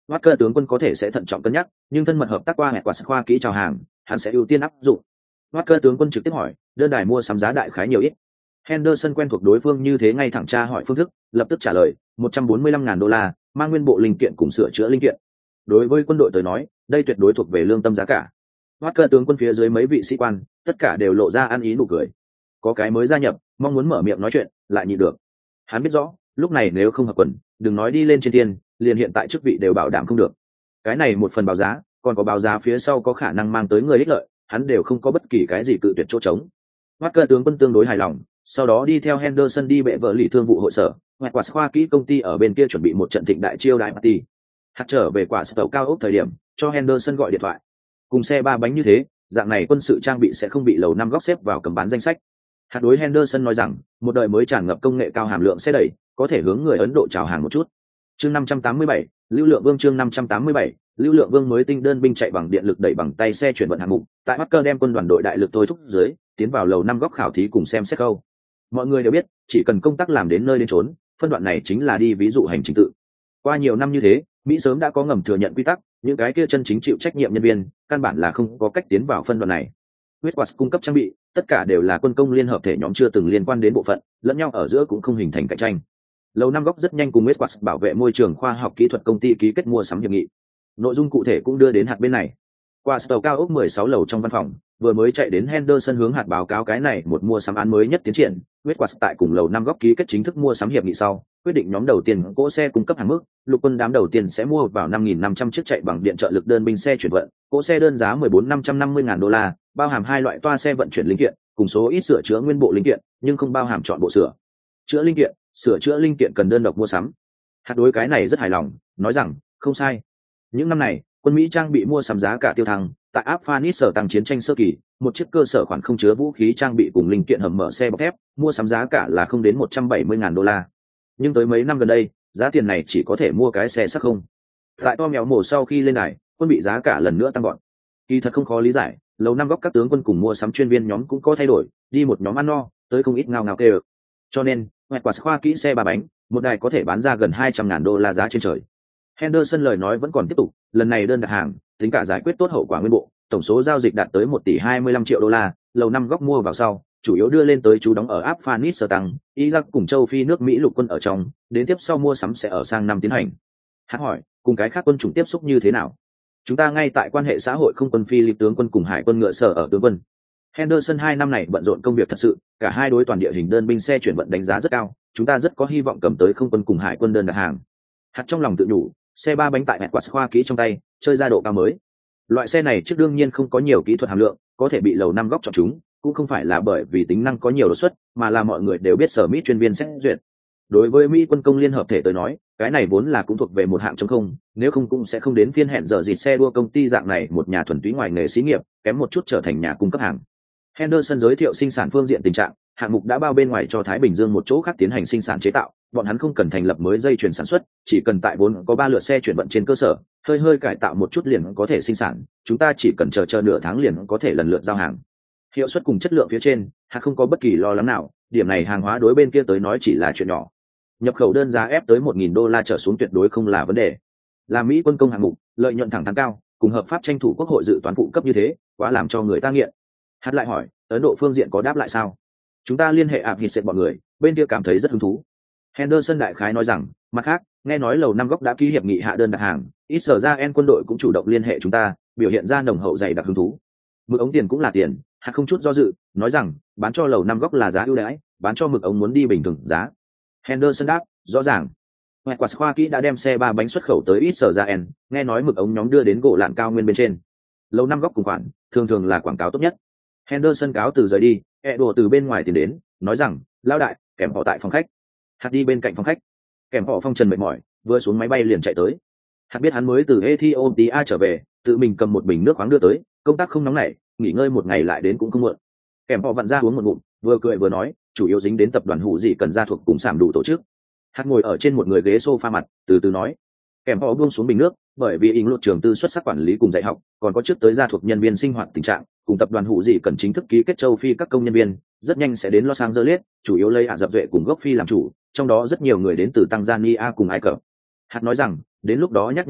Walker tướng quân có thể sẽ thận trọng cân nhắc, nhưng thân mật hợp tác qua hẹn quả khoa kỹ chào hàng, hắn sẽ ưu tiên áp dụng. Walker tướng quân trực tiếp hỏi, đơn đài mua sắm giá đại khái nhiều ít. Henderson quen thuộc đối phương như thế ngay thẳng tra hỏi phương thức, lập tức trả lời, một trăm bốn mươi lăm ngàn đô la, mang nguyên bộ linh kiện cùng sửa chữa linh kiện. Đối với quân đội tới nói, đây tuyệt đối thuộc về lương tâm giá cả. Walker tướng quân phía dưới mấy vị sĩ quan, tất cả đều lộ ra ăn ý nụ cười. Có cái mới gia nhập, mong muốn mở miệng nói chuyện, lại nhịn được. Hắn biết rõ, lúc này nếu không hợp quần, đừng nói đi lên trên thiên, liền hiện tại chức vị đều bảo đảm không được. Cái này một phần báo giá, còn có báo giá phía sau có khả năng mang tới người ích lợi, hắn đều không có bất kỳ cái gì cự tuyệt chỗ trống. Walker tướng quân tương đối hài lòng, sau đó đi theo Henderson đi bệ vợ lì thương vụ hội sở, hoặc quả khoa kỹ công ty ở bên kia chuẩn bị một trận thịnh đại chiêu đại party. Hạt trở về quả tàu cao ốc thời điểm, cho Henderson gọi điện thoại. Cùng xe ba bánh như thế, dạng này quân sự trang bị sẽ không bị lầu năm góc xếp vào cầm bán danh sách. Hạt đối Henderson nói rằng, một đời mới tràn ngập công nghệ cao hàm lượng xe đẩy, có thể hướng người Ấn Độ chào hàng một chút. Chương năm trăm tám mươi bảy, Lưu Lượng Vương chương năm trăm tám mươi bảy, Lưu Lượng Vương mới tinh đơn binh chạy bằng điện lực đẩy bằng tay xe chuyển vận hạng mục, tại Walker đem quân đoàn đội đại lực thôi thúc dưới, tiến vào lầu năm góc khảo thí cùng xem xét câu. Mọi người đều biết, chỉ cần công tác làm đến nơi đến chốn, phân đoạn này chính là đi ví dụ hành trình tự. Qua nhiều năm như thế, Mỹ sớm đã có ngầm thừa nhận quy tắc, những cái kia chân chính chịu trách nhiệm nhân viên, căn bản là không có cách tiến vào phân đoạn này. Whitworth cung cấp trang bị, tất cả đều là quân công liên hợp thể nhóm chưa từng liên quan đến bộ phận, lẫn nhau ở giữa cũng không hình thành cạnh tranh. Lầu năm góc rất nhanh cùng Whitworth bảo vệ môi trường khoa học kỹ thuật công ty ký kết mua sắm hiệp nghị. Nội dung cụ thể cũng đưa đến hạt bên này. Qua tàu cao ốc mười sáu lầu trong văn phòng, vừa mới chạy đến Henderson hướng hạt báo cáo cái này một mua sắm án mới nhất tiến triển. Whitworth tại cùng lầu năm góc ký kết chính thức mua sắm hiệp nghị sau, quyết định nhóm đầu tiên cỗ xe cung cấp hàng mức, lục quân đám đầu tiên sẽ mua vào năm nghìn năm trăm chiếc chạy bằng điện trợ lực đơn binh xe chuyển vận, cỗ xe đơn giá mười bốn nghìn năm trăm năm mươi ngàn đô la, bao hàm hai loại toa xe vận chuyển linh kiện, cùng số ít sửa chữa nguyên bộ linh kiện, nhưng không bao hàm chọn bộ sửa chữa linh kiện, sửa chữa linh kiện cần đơn độc mua sắm. Hạt đối cái này rất hài lòng, nói rằng, không sai. Những năm này, quân Mỹ trang bị mua sắm giá cả tiêu thăng, tại Afghanistan tăng chiến tranh sơ kỳ, một chiếc cơ sở khoản không chứa vũ khí trang bị cùng linh kiện hầm mở xe bọc thép, mua sắm giá cả là không đến một trăm bảy mươi ngàn đô la. Nhưng tới mấy năm gần đây, giá tiền này chỉ có thể mua cái xe sắc không. Tại to mèo mổ sau khi lên đài, quân bị giá cả lần nữa tăng gọn. Kỳ thật không khó lý giải, lầu năm góc các tướng quân cùng mua sắm chuyên viên nhóm cũng có thay đổi, đi một nhóm ăn no, tới không ít ngao ngao kêu. Cho nên, hoạch quả khoa kỹ xe ba bánh, một đài có thể bán ra gần hai trăm ngàn đô la giá trên trời. Henderson lời nói vẫn còn tiếp tục, lần này đơn đặt hàng, tính cả giải quyết tốt hậu quả nguyên bộ, tổng số giao dịch đạt tới một tỷ hai mươi lăm triệu đô la, lầu năm góc mua vào sau, chủ yếu đưa lên tới chú đóng ở Afghanistan, Iraq cùng châu Phi nước Mỹ lục quân ở trong, đến tiếp sau mua sắm sẽ ở sang năm tiến hành. Hắn hỏi, cùng cái khác quân chủng tiếp xúc như thế nào? Chúng ta ngay tại quan hệ xã hội không quân Phi tướng quân cùng hải quân ngựa sở ở tướng quân. Henderson hai năm này bận rộn công việc thật sự, cả hai đối toàn địa hình đơn binh xe chuyển vận đánh giá rất cao, chúng ta rất có hy vọng cầm tới không quân cùng hải quân đơn đặt hàng. Hạt trong lòng tự nhủ, xe ba bánh tại mẹt quạt khoa kỹ trong tay, chơi ra độ cao mới. Loại xe này trước đương nhiên không có nhiều kỹ thuật hàm lượng, có thể bị lầu năm góc chọn chúng, cũng không phải là bởi vì tính năng có nhiều đột xuất, mà là mọi người đều biết sở Mỹ chuyên viên xét duyệt. Đối với Mỹ quân công liên hợp thể tới nói, cái này vốn là cũng thuộc về một hạng chống không, nếu không cũng sẽ không đến phiên hẹn giờ gì xe đua công ty dạng này một nhà thuần túy ngoài nghề xí nghiệp, kém một chút trở thành nhà cung cấp hàng. Henderson giới thiệu sinh sản phương diện tình trạng, hạng mục đã bao bên ngoài cho Thái Bình Dương một chỗ khác tiến hành sinh sản chế tạo, bọn hắn không cần thành lập mới dây chuyền sản xuất, chỉ cần tại vốn có ba lượt xe chuyển vận trên cơ sở, hơi hơi cải tạo một chút liền có thể sinh sản, chúng ta chỉ cần chờ chờ nửa tháng liền có thể lần lượt giao hàng. Hiệu suất cùng chất lượng phía trên, hạt không có bất kỳ lo lắng nào, điểm này hàng hóa đối bên kia tới nói chỉ là chuyện nhỏ. Nhập khẩu đơn giá ép tới một nghìn đô la trở xuống tuyệt đối không là vấn đề. Là Mỹ quân công hạng mục, lợi nhuận thẳng thắn cao, cùng hợp pháp tranh thủ quốc hội dự toán phụ cấp như thế, quá làm cho người ta nghiện. Hạt lại hỏi, Ấn Độ phương diện có đáp lại sao? Chúng ta liên hệ ạp hít bọn người, bên kia cảm thấy rất hứng thú. Henderson đại khái nói rằng, mặt khác, nghe nói lầu năm góc đã ký hiệp nghị hạ đơn đặt hàng, ít sở ra en quân đội cũng chủ động liên hệ chúng ta, biểu hiện ra nồng hậu dày đặc hứng thú. Mực ống tiền cũng là tiền, hạt không chút do dự, nói rằng, bán cho lầu năm góc là giá ưu đãi, bán cho mực ống muốn đi bình thường giá. Henderson đáp, rõ ràng. Hoạch quả khoa kỹ đã đem xe ba bánh xuất khẩu tới ít sở ra en, nghe nói mực ống nhóm đưa đến gỗ lạn cao nguyên bên trên. Lầu năm góc cùng khoản, thường thường là quảng cáo tốt nhất. Henderson cáo từ rời đi, e đồ từ bên ngoài tìm đến, nói rằng, lão đại, kèm họ tại phòng khách. Hạt đi bên cạnh phòng khách, kèm họ phong trần mệt mỏi, vừa xuống máy bay liền chạy tới. Hạt biết hắn mới từ Ethiopia trở về, tự mình cầm một bình nước khoáng đưa tới, công tác không nóng nảy, nghỉ ngơi một ngày lại đến cũng không muộn. Kèm họ vặn ra uống một ngụm, vừa cười vừa nói, chủ yếu dính đến tập đoàn hữu gì cần ra thuộc cùng sảm đủ tổ chức. Hạt ngồi ở trên một người ghế sofa mặt, từ từ nói. Kèm họ buông xuống bình nước, bởi vì ý luật trường tư xuất sắc quản lý cùng dạy học, còn có trước tới gia thuộc nhân viên sinh hoạt tình trạng, cùng tập đoàn hữu gì cần chính thức ký kết châu Phi các công nhân viên, rất nhanh sẽ đến Los Angeles, chủ yếu lấy Ả Rập Duệ cùng gốc Phi làm chủ, trong đó rất nhiều người đến từ Tanzania cùng Ai Cập. Hạt nói rằng, đến lúc đó nhắc nhở ta,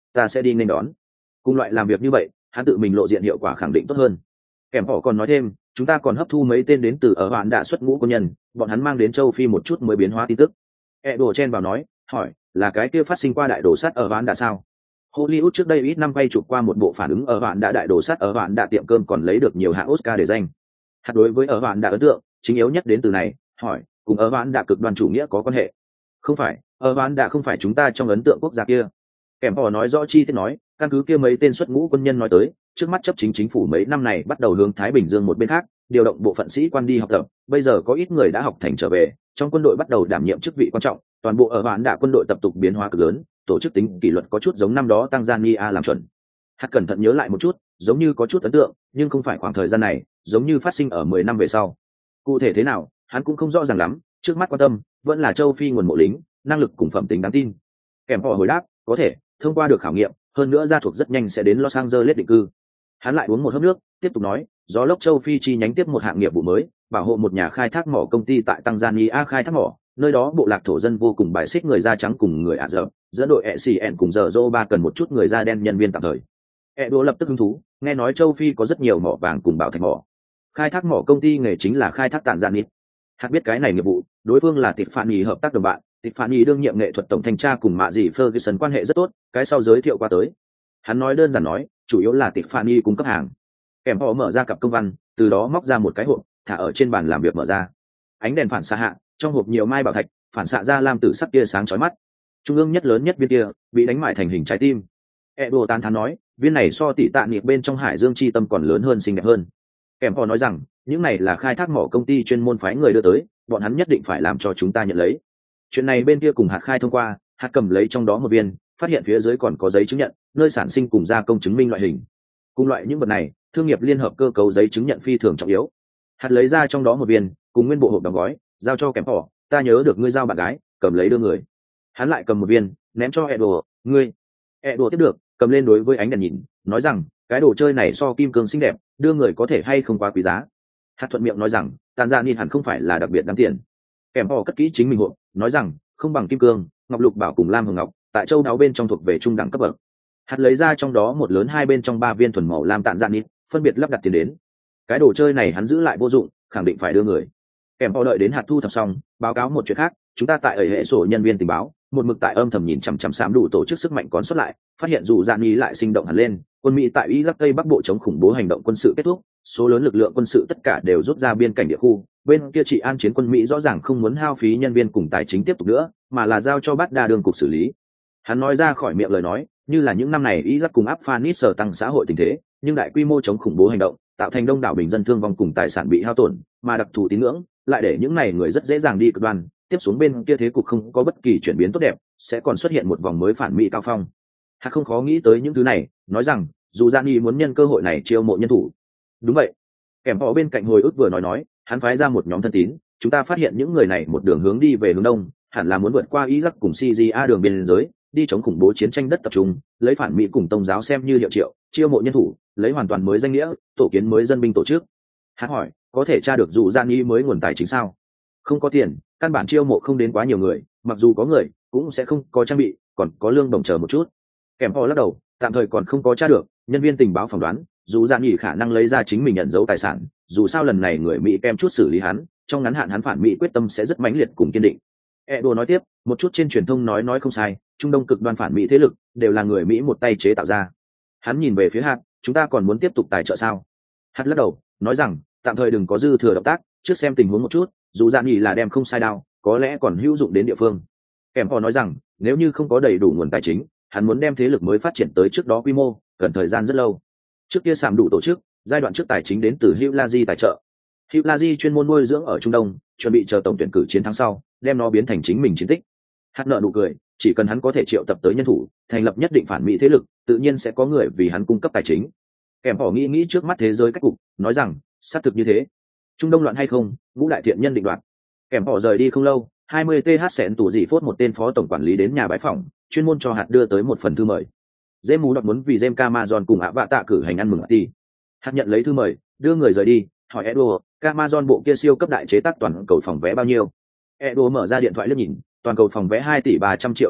ta sẽ đi nên đón. Cùng loại làm việc như vậy, hắn tự mình lộ diện hiệu quả khẳng định tốt hơn. Kèm họ còn nói thêm, chúng ta còn hấp thu mấy tên đến từ ở bạn đã xuất ngũ quân nhân, bọn hắn mang đến châu Phi một chút mới biến hóa tin tức. E đồ chen vào nói, hỏi, là cái kia phát sinh qua đại đồ sát ở bạn đã sao? Hollywood trước đây ít năm quay chụp qua một bộ phản ứng ở bạn đã đại đồ sát ở bạn đã tiệm cơm còn lấy được nhiều hạng Oscar để danh. Hạt đối với ở bạn đã ấn tượng, chính yếu nhất đến từ này, hỏi, cùng ở bạn đã cực đoan chủ nghĩa có quan hệ? Không phải, ở bạn đã không phải chúng ta trong ấn tượng quốc gia kia. Kèm họ nói rõ chi tiết nói, căn cứ kia mấy tên xuất ngũ quân nhân nói tới, trước mắt chấp chính chính phủ mấy năm này bắt đầu hướng Thái Bình Dương một bên khác, điều động bộ phận sĩ quan đi học tập, bây giờ có ít người đã học thành trở về, trong quân đội bắt đầu đảm nhiệm chức vị quan trọng, toàn bộ ở bạn đã quân đội tập tục biến hóa cực lớn, tổ chức tính kỷ luật có chút giống năm đó Tanzania làm chuẩn. Hắn cẩn thận nhớ lại một chút, giống như có chút ấn tượng, nhưng không phải khoảng thời gian này, giống như phát sinh ở mười năm về sau. Cụ thể thế nào, hắn cũng không rõ ràng lắm, trước mắt quan tâm vẫn là châu Phi nguồn mộ lính, năng lực cùng phẩm tính đáng tin. Kèm họ hồi đáp, có thể, thông qua được khảo nghiệm, hơn nữa gia thuộc rất nhanh sẽ đến Los Angeles định cư. Hắn lại uống một hớp nước, tiếp tục nói, gió lốc châu Phi chi nhánh tiếp một hạng nghiệp vụ mới, bảo hộ một nhà khai thác mỏ công ty tại Tanzania khai thác mỏ, nơi đó bộ lạc thổ dân vô cùng bài xích người da trắng cùng người Ả Rập, giữa đội e xê en cùng giờ Zoba cần một chút người da đen nhân viên tạm thời. Edo lập tức hứng thú, nghe nói châu Phi có rất nhiều mỏ vàng cùng bảo thạch mỏ. Khai thác mỏ công ty nghề chính là khai thác tản gian nít. Hắn biết cái này nghiệp vụ, đối phương là Tiffany hợp tác đồng bạn, Tiffany đương nhiệm nghệ thuật tổng thanh tra cùng mạ dì Ferguson quan hệ rất tốt, cái sau giới thiệu qua tới. Hắn nói đơn giản nói, chủ yếu là Tiffany cung cấp hàng. Kèm họ mở ra cặp công văn, từ đó móc ra một cái hộp, thả ở trên bàn làm việc mở ra. Ánh đèn phản xạ hạ, trong hộp nhiều mai bảo thạch, phản xạ ra lam tử sắc tia sáng chói mắt. Trung ương nhất lớn nhất viên kia, bị đánh mại thành hình trái tim. Edo tán thán nói, viên này so tỷ tạ niệm bên trong hải dương chi tâm còn lớn hơn xinh đẹp hơn. Kèm họ nói rằng, những này là khai thác mỏ công ty chuyên môn phái người đưa tới, bọn hắn nhất định phải làm cho chúng ta nhận lấy. Chuyện này bên kia cùng hạt khai thông qua, hạt cầm lấy trong đó một viên, phát hiện phía dưới còn có giấy chứng nhận, nơi sản sinh cùng gia công chứng minh loại hình. Cùng loại những vật này, thương nghiệp liên hợp cơ cấu giấy chứng nhận phi thường trọng yếu. Hạt lấy ra trong đó một viên, cùng nguyên bộ hộp đóng gói, giao cho kèm họ, ta nhớ được ngươi giao bạn gái, cầm lấy đưa người. Hắn lại cầm một viên, ném cho Edo, ngươi. Edo tiếp được, cầm lên đối với ánh đèn nhìn, nói rằng, cái đồ chơi này so kim cương xinh đẹp, đưa người có thể hay không quá quý giá. Hạt thuận miệng nói rằng, tàn ra nhìn hẳn không phải là đặc biệt đáng tiền. Kèm họ cất kỹ chính mình hộp, nói rằng, không bằng kim cương, ngọc lục bảo cùng lam hồng ngọc, tại châu đáo bên trong thuộc về trung đẳng cấp bậc. Hạt lấy ra trong đó một lớn hai bên trong ba viên thuần màu lam tàn dạn nít, phân biệt lắp đặt tiền đến. Cái đồ chơi này hắn giữ lại vô dụng, khẳng định phải đưa người. Kèm họ đợi đến hạt thu thập xong, báo cáo một chuyện khác, chúng ta tại ở hệ sổ nhân viên tình báo, một mực tại âm thầm nhìn chằm chằm sám đủ tổ chức sức mạnh còn xuất lại, phát hiện dù dạn ý lại sinh động hẳn lên, quân Mỹ tại Iraq Tây Bắc bộ chống khủng bố hành động quân sự kết thúc, số lớn lực lượng quân sự tất cả đều rút ra biên cảnh địa khu, bên kia trị an chiến quân Mỹ rõ ràng không muốn hao phí nhân viên cùng tài chính tiếp tục nữa, mà là giao cho Bát Đa đương cục xử lý. Hắn nói ra khỏi miệng lời nói, như là những năm này Iraq cùng Afghanistan tăng xã hội tình thế, nhưng đại quy mô chống khủng bố hành động, tạo thành đông đảo bình dân thương vong cùng tài sản bị hao tổn, mà đặc thù tín ngưỡng lại để những này người rất dễ dàng đi cực đoan, tiếp xuống bên kia thế cục không có bất kỳ chuyển biến tốt đẹp, sẽ còn xuất hiện một vòng mới phản Mỹ cao phong. Hắn không khó nghĩ tới những thứ này, nói rằng, dù Giang Nhi muốn nhân cơ hội này chiêu mộ nhân thủ. Đúng vậy. Kèm họ bên cạnh hồi ức vừa nói nói, hắn phái ra một nhóm thân tín, chúng ta phát hiện những người này một đường hướng đi về hướng đông, hẳn là muốn vượt qua Iraq cùng Syria đường biên giới, đi chống khủng bố chiến tranh đất tập trung, lấy phản Mỹ cùng tôn giáo xem như hiệu triệu, chiêu mộ nhân thủ, lấy hoàn toàn mới danh nghĩa, tổ kiến mới dân binh tổ chức. Hắn hỏi, có thể tra được dù Giang Nhi mới nguồn tài chính sao? Không có tiền, căn bản chiêu mộ không đến quá nhiều người, mặc dù có người, cũng sẽ không có trang bị, còn có lương bổng chờ một chút. Kèm họ lắc đầu, tạm thời còn không có tra được, nhân viên tình báo phỏng đoán, dù Giang Nhi khả năng lấy ra chính mình nhận dấu tài sản, dù sao lần này người Mỹ kem chút xử lý hắn, trong ngắn hạn hắn phản Mỹ quyết tâm sẽ rất mãnh liệt cùng kiên định. Edo nói tiếp, một chút trên truyền thông nói nói không sai, Trung Đông cực đoan phản Mỹ thế lực đều là người Mỹ một tay chế tạo ra. Hắn nhìn về phía hạt, chúng ta còn muốn tiếp tục tài trợ sao? Hạt lắc đầu, nói rằng, tạm thời đừng có dư thừa động tác, trước xem tình huống một chút, dù Giang Nhi là đem không sai đao, có lẽ còn hữu dụng đến địa phương. Kèm họ nói rằng, nếu như không có đầy đủ nguồn tài chính, hắn muốn đem thế lực mới phát triển tới trước đó quy mô, cần thời gian rất lâu. Trước kia sàm đủ tổ chức, giai đoạn trước tài chính đến từ Hugh Laji tài trợ. Hugh Laji chuyên môn nuôi dưỡng ở Trung Đông, chuẩn bị chờ tổng tuyển cử chiến thắng sau, đem nó biến thành chính mình chiến tích. Hát nợ nụ cười, chỉ cần hắn có thể triệu tập tới nhân thủ, thành lập nhất định phản Mỹ thế lực, tự nhiên sẽ có người vì hắn cung cấp tài chính. Kèm họ nghĩ nghĩ trước mắt thế giới cách cục, nói rằng, xác thực như thế. Trung Đông loạn hay không, ngũ đại thiện nhân định đoạt. Kèm họ rời đi không lâu, hai mươi th xẻn tủ dị phốt một tên phó tổng quản lý đến nhà bái phỏng, chuyên môn cho hạt đưa tới một phần thư mời. James mù đọc muốn vì James Camazon cùng ạ vạ tạ cử hành ăn mừng ti. Hạt nhận lấy thư mời, đưa người rời đi, hỏi Edo, Camazon bộ kia siêu cấp đại chế tác toàn cầu phòng vé bao nhiêu? Edo mở ra điện thoại liếc nhìn, toàn cầu phòng vé hai tỷ ba trăm triệu đô la,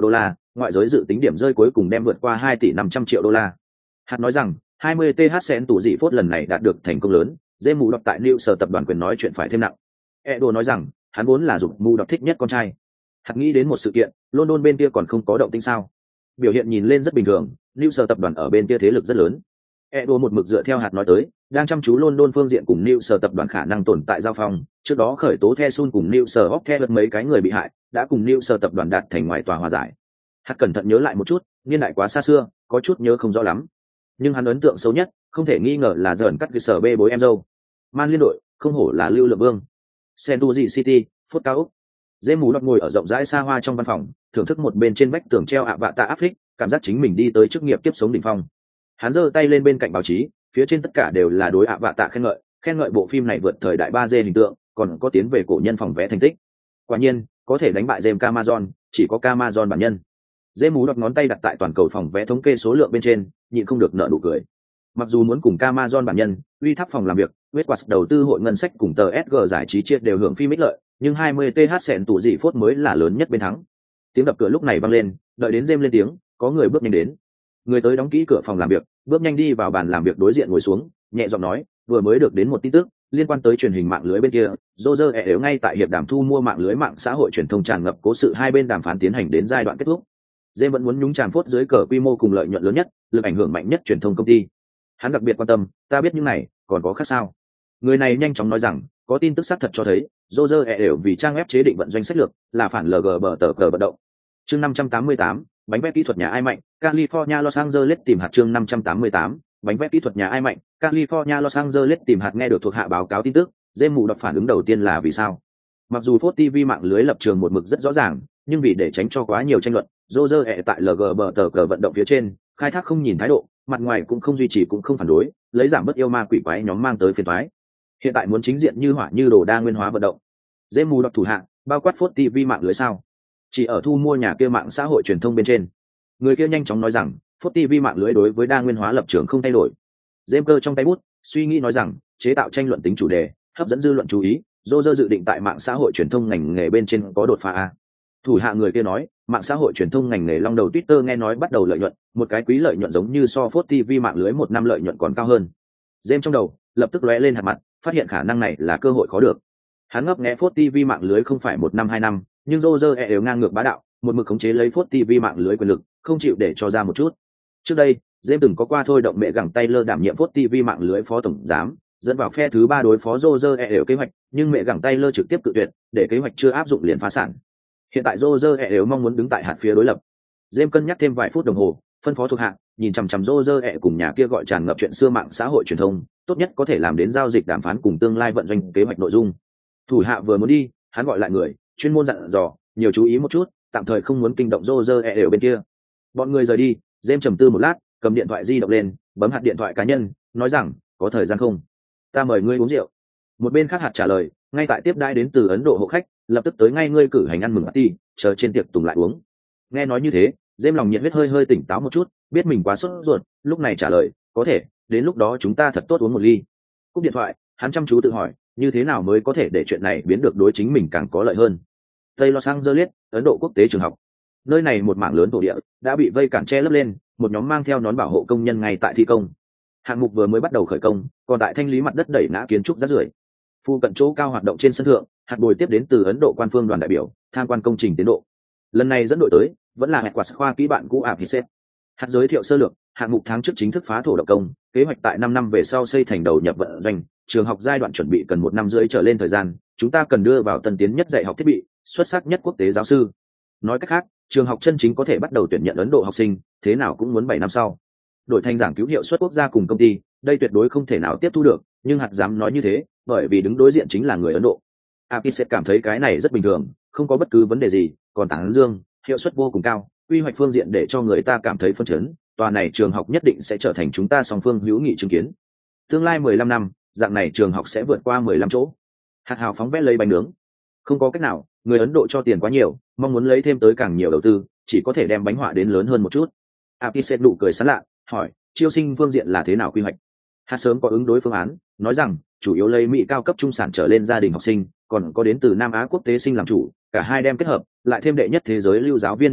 ngoại giới dự tính điểm rơi cuối cùng đem vượt qua hai tỷ năm trăm triệu đô la. Hạt nói rằng hai mươi th sen tủ dị phốt lần này đạt được thành công lớn, dê mù đọc tại New Sở tập đoàn quyền nói chuyện phải thêm nặng. Edo nói rằng hắn vốn là dục mù đọc thích nhất con trai. Hạt nghĩ đến một sự kiện, London bên kia còn không có động tĩnh sao? Biểu hiện nhìn lên rất bình thường, New Sở tập đoàn ở bên kia thế lực rất lớn. Edo một mực dựa theo hạt nói tới, đang chăm chú London phương diện cùng New Sở tập đoàn khả năng tồn tại giao phong, trước đó khởi tố The Sun cùng New Sở Hopkins mấy cái người bị hại, đã cùng New Sở tập đoàn đạt thành ngoài tòa hòa giải. Hạt cẩn thận nhớ lại một chút, niên đại quá xa xưa, có chút nhớ không rõ lắm. Nhưng hắn ấn tượng xấu nhất, không thể nghi ngờ là dởn cắt cái sở bê bối em dâu. Man liên đội, không hổ là lưu lượng vương. Sentuji City, phút cao úc. Dê mù đọc ngồi ở rộng rãi xa hoa trong văn phòng, thưởng thức một bên trên vách tường treo ạ vạ tạ áp phích, cảm giác chính mình đi tới chức nghiệp tiếp sống đỉnh phong. Hắn giơ tay lên bên cạnh báo chí, phía trên tất cả đều là đối ạ vạ tạ khen ngợi, khen ngợi bộ phim này vượt thời đại ba D hình tượng, còn có tiến về cổ nhân phòng vẽ thành tích. Quả nhiên, có thể đánh bại James Cameron, chỉ có Cameron bản nhân. Dê mù đọc ngón tay đặt tại toàn cầu phòng vẽ thống kê số lượng bên trên, nhịn không được nở nụ cười. Mặc dù muốn cùng Cameron bản nhân, uy tháp phòng làm việc, Westquartz đầu tư hội ngân sách cùng tờ ét giê giải trí chia đều hưởng phim ích lợi, nhưng hai mươi th sẹn tủ dị phốt mới là lớn nhất bên thắng. Tiếng đập cửa lúc này vang lên, đợi đến James lên tiếng, có người bước nhanh đến. Người tới đóng kỹ cửa phòng làm việc, bước nhanh đi vào bàn làm việc đối diện ngồi xuống, nhẹ giọng nói, vừa mới được đến một tin tức liên quan tới truyền hình mạng lưới bên kia, Roger ẻ đều ngay tại hiệp đàm thu mua mạng lưới mạng xã hội truyền thông tràn ngập cố sự hai bên đàm phán tiến hành đến giai đoạn kết thúc. James vẫn muốn nhúng tràn phốt dưới cờ quy mô cùng lợi nhuận lớn nhất, lực ảnh hưởng mạnh nhất truyền thông công ty. Hắn đặc biệt quan tâm, ta biết những này, còn có khác sao? Người này nhanh chóng nói rằng, có tin tức xác thật cho thấy, Roger ẻ đều vì trang web chế định vận doanh sách lược, là phản lờ giê bờ tờ cờ vận động. Chương năm trăm tám mươi tám, bánh web kỹ thuật nhà ai mạnh, California Los Angeles tìm hạt. Chương năm trăm tám mươi tám, bánh web kỹ thuật nhà ai mạnh, California Los Angeles tìm hạt. Nghe được thuộc hạ báo cáo tin tức, James mù đọc phản ứng đầu tiên là vì sao? Mặc dù Fox ti vi mạng lưới lập trường một mực rất rõ ràng, nhưng vì để tránh cho quá nhiều tranh luận, Roger ẻ tại lờ giê bờ tờ cờ vận động phía trên, khai thác không nhìn thái độ, mặt ngoài cũng không duy trì cũng không phản đối, lấy giảm bớt yêu ma quỷ quái nhóm mang tới phiền toái. Hiện tại muốn chính diện như hỏa như đồ đa nguyên hóa vận động. James mù đọc thủ hạ, bao quát Fox ti vi mạng lưới sao? Chỉ ở thu mua nhà kia mạng xã hội truyền thông bên trên. Người kia nhanh chóng nói rằng, Fox ti vi mạng lưới đối với đa nguyên hóa lập trường không thay đổi. James cơ trong tay bút, suy nghĩ nói rằng, chế tạo tranh luận tính chủ đề, hấp dẫn dư luận chú ý, Roger dự định tại mạng xã hội truyền thông ngành nghề bên trên có đột phá a. Thủ hạ người kia nói, mạng xã hội truyền thông ngành nghề long đầu Twitter nghe nói bắt đầu lợi nhuận, một cái quý lợi nhuận giống như so Fox ti vi mạng lưới một năm lợi nhuận còn cao hơn. James trong đầu lập tức lóe lên hạt mặt, phát hiện khả năng này là cơ hội khó được. Hắn ngấp nghé Fox ti vi mạng lưới không phải một năm hai năm, nhưng Roger ẻ đều ngang ngược bá đạo, một mực khống chế lấy Fox ti vi mạng lưới quyền lực, không chịu để cho ra một chút. Trước đây, James từng có qua thôi động mẹ gẳng Taylor đảm nhiệm Fox ti vi mạng lưới phó tổng giám, dẫn vào phe thứ ba đối phó Roger ẻ đều kế hoạch, nhưng mẹ gẳng Taylor trực tiếp cự tuyệt, để kế hoạch chưa áp dụng liền phá sản. Hiện tại Roger ẻ đều mong muốn đứng tại hạt phía đối lập. James cân nhắc thêm vài phút đồng hồ, phân phó thuộc hạ, nhìn chằm chằm Roger ẻ cùng nhà kia gọi tràn ngập chuyện xưa mạng xã hội truyền thông, tốt nhất có thể làm đến giao dịch đàm phán cùng tương lai vận doanh kế hoạch nội dung. Thủ hạ vừa muốn đi, hắn gọi lại người, chuyên môn dặn dò, nhiều chú ý một chút, tạm thời không muốn kinh động Roger ẻ đều bên kia. Bọn người rời đi, James trầm tư một lát, cầm điện thoại di động lên, bấm hạt điện thoại cá nhân, nói rằng, có thời gian không? Ta mời ngươi uống rượu. Một bên khác hạt trả lời, ngay tại tiếp đãi đến từ Ấn Độ hộ khách, lập tức tới ngay ngươi cử hành ăn mừng party, chờ trên tiệc tùng lại uống. Nghe nói như thế, James lòng nhiệt huyết hơi hơi tỉnh táo một chút, biết mình quá sốt ruột, lúc này trả lời, có thể, đến lúc đó chúng ta thật tốt uống một ly. Cúp điện thoại, hắn chăm chú tự hỏi, như thế nào mới có thể để chuyện này biến được đối chính mình càng có lợi hơn. Tây Los Angeles, Ấn Độ quốc tế trường học. Nơi này một mảng lớn thổ địa đã bị vây cản che lấp lên, một nhóm mang theo nón bảo hộ công nhân ngay tại thi công. Hạng mục vừa mới bắt đầu khởi công, còn tại thanh lý mặt đất đẩy ngã kiến trúc rác rưởi. Phu cận chỗ cao hoạt động trên sân thượng, hạt bồi tiếp đến từ Ấn Độ quan phương đoàn đại biểu, tham quan công trình tiến độ. Lần này dẫn đội tới, vẫn là hạt quả khoa kỹ bạn cũ Apiset. Hạt giới thiệu sơ lược, hạng mục tháng trước chính thức phá thổ động công, kế hoạch tại năm năm về sau xây thành đầu nhập vận doanh, trường học giai đoạn chuẩn bị cần một năm rưỡi trở lên thời gian, chúng ta cần đưa vào tân tiến nhất dạy học thiết bị, xuất sắc nhất quốc tế giáo sư. Nói cách khác, trường học chân chính có thể bắt đầu tuyển nhận Ấn Độ học sinh, thế nào cũng muốn bảy năm sau. Đổi thành giảng cứu hiệu suất quốc gia cùng công ty, đây tuyệt đối không thể nào tiếp thu được, nhưng hạt dám nói như thế, bởi vì đứng đối diện chính là người Ấn Độ. Apiset cảm thấy cái này rất bình thường, không có bất cứ vấn đề gì, còn tán dương, hiệu suất vô cùng cao, quy hoạch phương diện để cho người ta cảm thấy phấn chấn, tòa này trường học nhất định sẽ trở thành chúng ta song phương hữu nghị chứng kiến. Tương lai mười lăm năm, dạng này trường học sẽ vượt qua mười lăm chỗ. Hạt hào phóng vẽ lấy bánh nướng. Không có cách nào, người Ấn Độ cho tiền quá nhiều, mong muốn lấy thêm tới càng nhiều đầu tư, chỉ có thể đem bánh họa đến lớn hơn một chút. Apiset nụ cười sán lạ, hỏi, chiêu sinh phương diện là thế nào quy hoạch? Hạt sớm có ứng đối phương án, nói rằng, chủ yếu lấy Mỹ cao cấp trung sản trở lên gia đình học sinh, còn có đến từ Nam Á quốc tế sinh làm chủ, cả hai đem kết hợp, lại thêm đệ nhất thế giới lưu giáo viên điều kiện,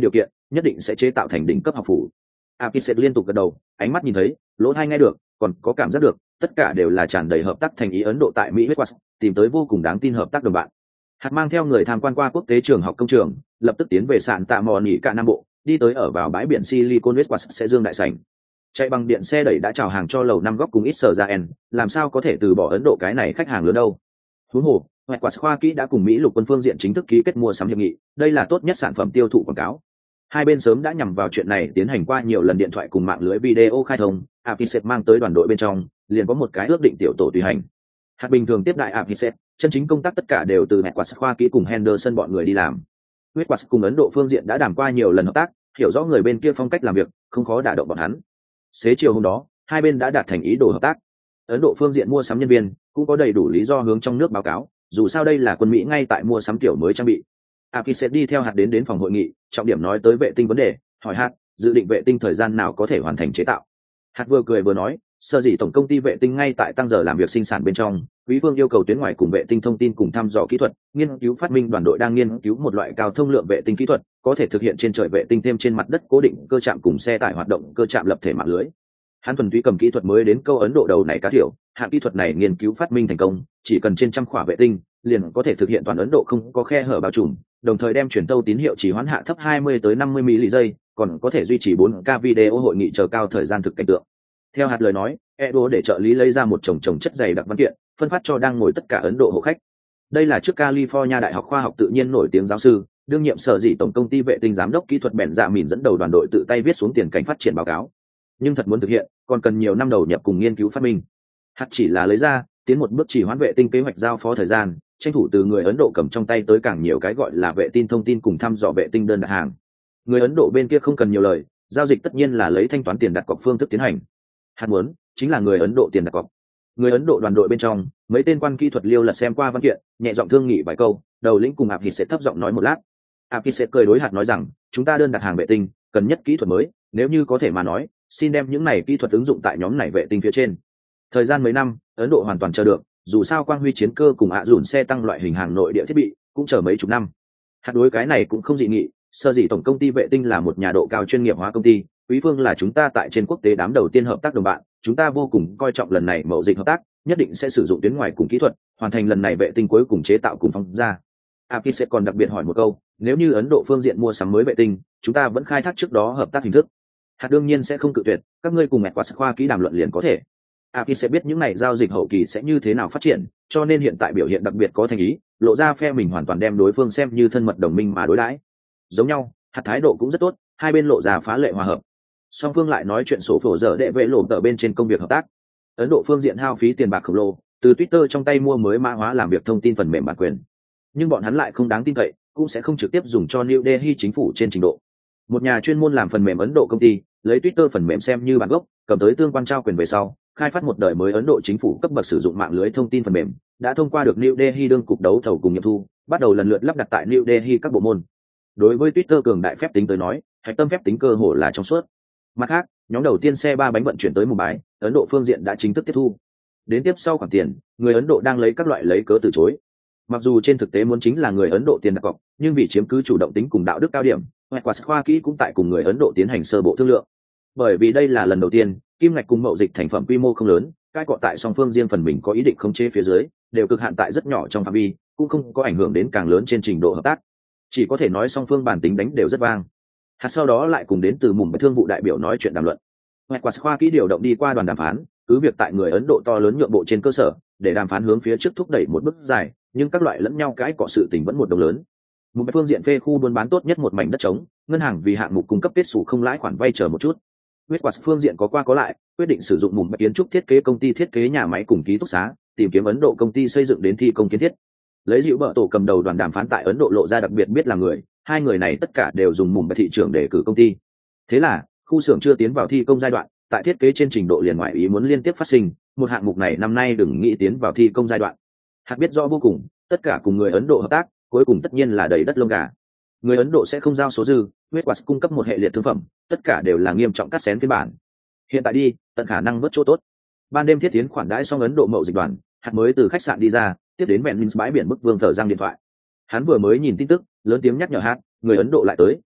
nhất định sẽ chế tạo thành đỉnh cấp học phủ. Apiset liên tục gật đầu, ánh mắt nhìn thấy, lỗ tai nghe được, còn có cảm giác được, tất cả đều là tràn đầy hợp tác thành ý. Ấn Độ tại Mỹ Westquas tìm tới vô cùng đáng tin hợp tác đồng bạn. Hạt mang theo người tham quan qua quốc tế trường học công trường, lập tức tiến về sạn tạ mò nỉ cả Nam Bộ, đi tới ở vào bãi biển Silicon Westquas sẽ dương đại sảnh. Chạy bằng điện xe đẩy đã chào hàng cho lầu năm góc cùng ít sở ra en, làm sao có thể từ bỏ Ấn Độ cái này khách hàng lớn đâu. Huống hồ, Westquas khoa kỹ đã cùng Mỹ lục quân phương diện chính thức ký kết mua sắm hiệp nghị, đây là tốt nhất sản phẩm tiêu thụ quảng cáo. Hai bên sớm đã nhằm vào chuyện này tiến hành qua nhiều lần điện thoại cùng mạng lưới video khai thông. Apiset mang tới đoàn đội bên trong, liền có một cái ước định tiểu tổ tùy hành. Hạt bình thường tiếp đại Apiset, chân chính công tác tất cả đều từ Westquas khoa kỹ cùng Henderson bọn người đi làm. Westquas cùng Ấn Độ phương diện đã đàm qua nhiều lần hợp tác, hiểu rõ người bên kia phong cách làm việc, không khó đả động bọn hắn. Xế chiều hôm đó, hai bên đã đạt thành ý đồ hợp tác. Ấn Độ phương diện mua sắm nhân viên cũng có đầy đủ lý do hướng trong nước báo cáo, dù sao đây là quân Mỹ ngay tại mua sắm kiểu mới trang bị. Apiset đi theo hạt đến đến phòng hội nghị, trọng điểm nói tới vệ tinh vấn đề, hỏi hạt dự định vệ tinh thời gian nào có thể hoàn thành chế tạo. Hạt vừa cười vừa nói, sở dĩ tổng công ty vệ tinh ngay tại tăng giờ làm việc sinh sản bên trong, quý phương yêu cầu tuyến ngoài cùng vệ tinh thông tin cùng thăm dò kỹ thuật, nghiên cứu phát minh đoàn đội đang nghiên cứu một loại cao thông lượng vệ tinh kỹ thuật, có thể thực hiện trên trời vệ tinh thêm trên mặt đất cố định cơ trạm cùng xe tải hoạt động cơ trạm lập thể mạng lưới. Hắn thuần túy cầm kỹ thuật mới đến câu Ấn Độ đầu này cá thiểu, hạng kỹ thuật này nghiên cứu phát minh thành công, chỉ cần trên trăm khỏa vệ tinh, liền có thể thực hiện toàn Ấn Độ không có khe hở bao trùm, đồng thời đem truyền tâu tín hiệu chỉ hoãn hạ thấp hai mươi tới năm mươi mi-li giây, còn có thể duy trì bốn K video hội nghị chờ cao thời gian thực cảnh tượng. Theo hạt lời nói, Edo để trợ lý lấy ra một chồng chồng chất dày đặc văn kiện, phân phát cho đang ngồi tất cả Ấn Độ hộ khách. Đây là trước California Đại học Khoa học Tự nhiên nổi tiếng giáo sư, đương nhiệm sở dĩ tổng công ty vệ tinh giám đốc kỹ thuật Bèn Dạ Mìn dẫn đầu đoàn đội tự tay viết xuống tiền cảnh phát triển báo cáo. Nhưng thật muốn thực hiện, còn cần nhiều năm đầu nhập cùng nghiên cứu phát minh. Hạt chỉ là lấy ra, tiến một bước chỉ hoãn vệ tinh kế hoạch giao phó thời gian, tranh thủ từ người Ấn Độ cầm trong tay tới càng nhiều cái gọi là vệ tinh thông tin cùng thăm dò vệ tinh đơn đặt hàng. Người Ấn Độ bên kia không cần nhiều lời, giao dịch tất nhiên là lấy thanh toán tiền đặt cọc phương thức tiến hành. Hạt muốn chính là người Ấn Độ tiền đặt cọc. Người Ấn Độ đoàn đội bên trong, mấy tên quan kỹ thuật liêu lật xem qua văn kiện, nhẹ giọng thương nghị vài câu, đầu lĩnh cùng Apis sẽ thấp giọng nói một lát. Apis sẽ cười đối hạt nói rằng, chúng ta đơn đặt hàng vệ tinh, cần nhất kỹ thuật mới, nếu như có thể mà nói, xin đem những này kỹ thuật ứng dụng tại nhóm này vệ tinh phía trên. Thời gian mấy năm, Ấn Độ hoàn toàn chờ được, dù sao quang huy chiến cơ cùng ạ dùn xe tăng loại hình hàng nội địa thiết bị cũng chờ mấy chục năm. Hạt đối cái này cũng không dị nghị, sở dĩ tổng công ty vệ tinh là một nhà độ cao chuyên nghiệp hóa công ty, quý phương là chúng ta tại trên quốc tế đám đầu tiên hợp tác đồng bạn, chúng ta vô cùng coi trọng lần này mậu dịch hợp tác, nhất định sẽ sử dụng tuyến ngoài cùng kỹ thuật, hoàn thành lần này vệ tinh cuối cùng chế tạo cùng phóng ra. Apis sẽ còn đặc biệt hỏi một câu, nếu như Ấn Độ phương diện mua sắm mới vệ tinh, chúng ta vẫn khai thác trước đó hợp tác hình thức. Hạt đương nhiên sẽ không cự tuyệt, các ngươi cùng mẹ quả khoa kỹ đàm luận liền có thể. Apis sẽ biết những này giao dịch hậu kỳ sẽ như thế nào phát triển, cho nên hiện tại biểu hiện đặc biệt có thành ý, lộ ra phe mình hoàn toàn đem đối phương xem như thân mật đồng minh mà đối đãi. Giống nhau, hạt thái độ cũng rất tốt, hai bên lộ ra phá lệ hòa hợp. Song phương lại nói chuyện số phổ dở đệ vệ lộ tờ bên trên công việc hợp tác. Ấn Độ phương diện hao phí tiền bạc khổng lồ, từ Twitter trong tay mua mới mã hóa làm việc thông tin phần mềm bản quyền. Nhưng bọn hắn lại không đáng tin cậy, cũng sẽ không trực tiếp dùng cho New Delhi chính phủ trên trình độ. Một nhà chuyên môn làm phần mềm Ấn Độ công ty, lấy Twitter phần mềm xem như bản gốc, cầm tới tương quan trao quyền về sau, khai phát một đời mới Ấn Độ chính phủ cấp bậc sử dụng mạng lưới thông tin phần mềm, đã thông qua được New Delhi đương cục đấu thầu cùng nghiệm thu, bắt đầu lần lượt lắp đặt tại New Delhi các bộ môn. Đối với Twitter cường đại phép tính tới nói, hạch tâm phép tính cơ hồ là trong suốt. Mặt khác, nhóm đầu tiên xe ba bánh vận chuyển tới Mumbai, Ấn Độ phương diện đã chính thức tiếp thu. Đến tiếp sau khoản tiền, người Ấn Độ đang lấy các loại lấy cớ từ chối. Mặc dù trên thực tế muốn chính là người Ấn Độ tiền đặt cọc, nhưng vì chiếm cứ chủ động tính cùng đạo đức cao điểm, Westquas khoa kỹ cũng tại cùng người Ấn Độ tiến hành sơ bộ thương lượng. Bởi vì đây là lần đầu tiên, kim ngạch cùng mậu dịch thành phẩm quy mô không lớn, cái cọ tại song phương riêng phần mình có ý định khống chế phía dưới, đều cực hạn tại rất nhỏ trong phạm vi, cũng không có ảnh hưởng đến càng lớn trên trình độ hợp tác. Chỉ có thể nói song phương bản tính đánh đều rất vang. Hạt sau đó lại cùng đến từ mùng thương vụ đại biểu nói chuyện đàm luận. Westquas khoa kỹ điều động đi qua đoàn đàm phán, cứ việc tại người Ấn Độ to lớn nhượng bộ trên cơ sở, để đàm phán hướng phía trước thúc đẩy một bước dài, nhưng các loại lẫn nhau cãi cọ sự tình vẫn một đồng lớn. Một phương diện phê khu buôn bán tốt nhất một mảnh đất trống, ngân hàng vì hạng mục cung cấp kết sổ không lãi khoản vay chờ một chút. Westquas phương diện có qua có lại, quyết định sử dụng mùng kiến trúc thiết kế công ty thiết kế nhà máy cùng ký túc xá, tìm kiếm Ấn Độ công ty xây dựng đến thi công kiến thiết. Lấy dịu bợ tổ cầm đầu đoàn đàm phán tại Ấn Độ lộ ra đặc biệt biết là người, hai người này tất cả đều dùng mùng thị trường để cử công ty. Thế là, khu xưởng chưa tiến vào thi công giai đoạn, tại thiết kế trên trình độ liền ngoại ý muốn liên tiếp phát sinh, một hạng mục này năm nay đừng nghĩ tiến vào thi công giai đoạn. Hạt biết rõ vô cùng, tất cả cùng người Ấn Độ hợp tác, cuối cùng tất nhiên là đầy đất lông gà. Người Ấn Độ sẽ không giao số dư, Westquas cung cấp một hệ liệt thương phẩm, tất cả đều là nghiêm trọng cắt xén phiên bản. Hiện tại đi, tận khả năng vớt chỗ tốt. Ban đêm thiết tiến khoản đãi xong Ấn Độ mậu dịch đoàn, hạt mới từ khách sạn đi ra, tiếp đến Vẹn Minh bãi biển bức Vương Thở Giang điện thoại. Hắn vừa mới nhìn tin tức, lớn tiếng nhắc nhở hạt, người Ấn Độ lại tới,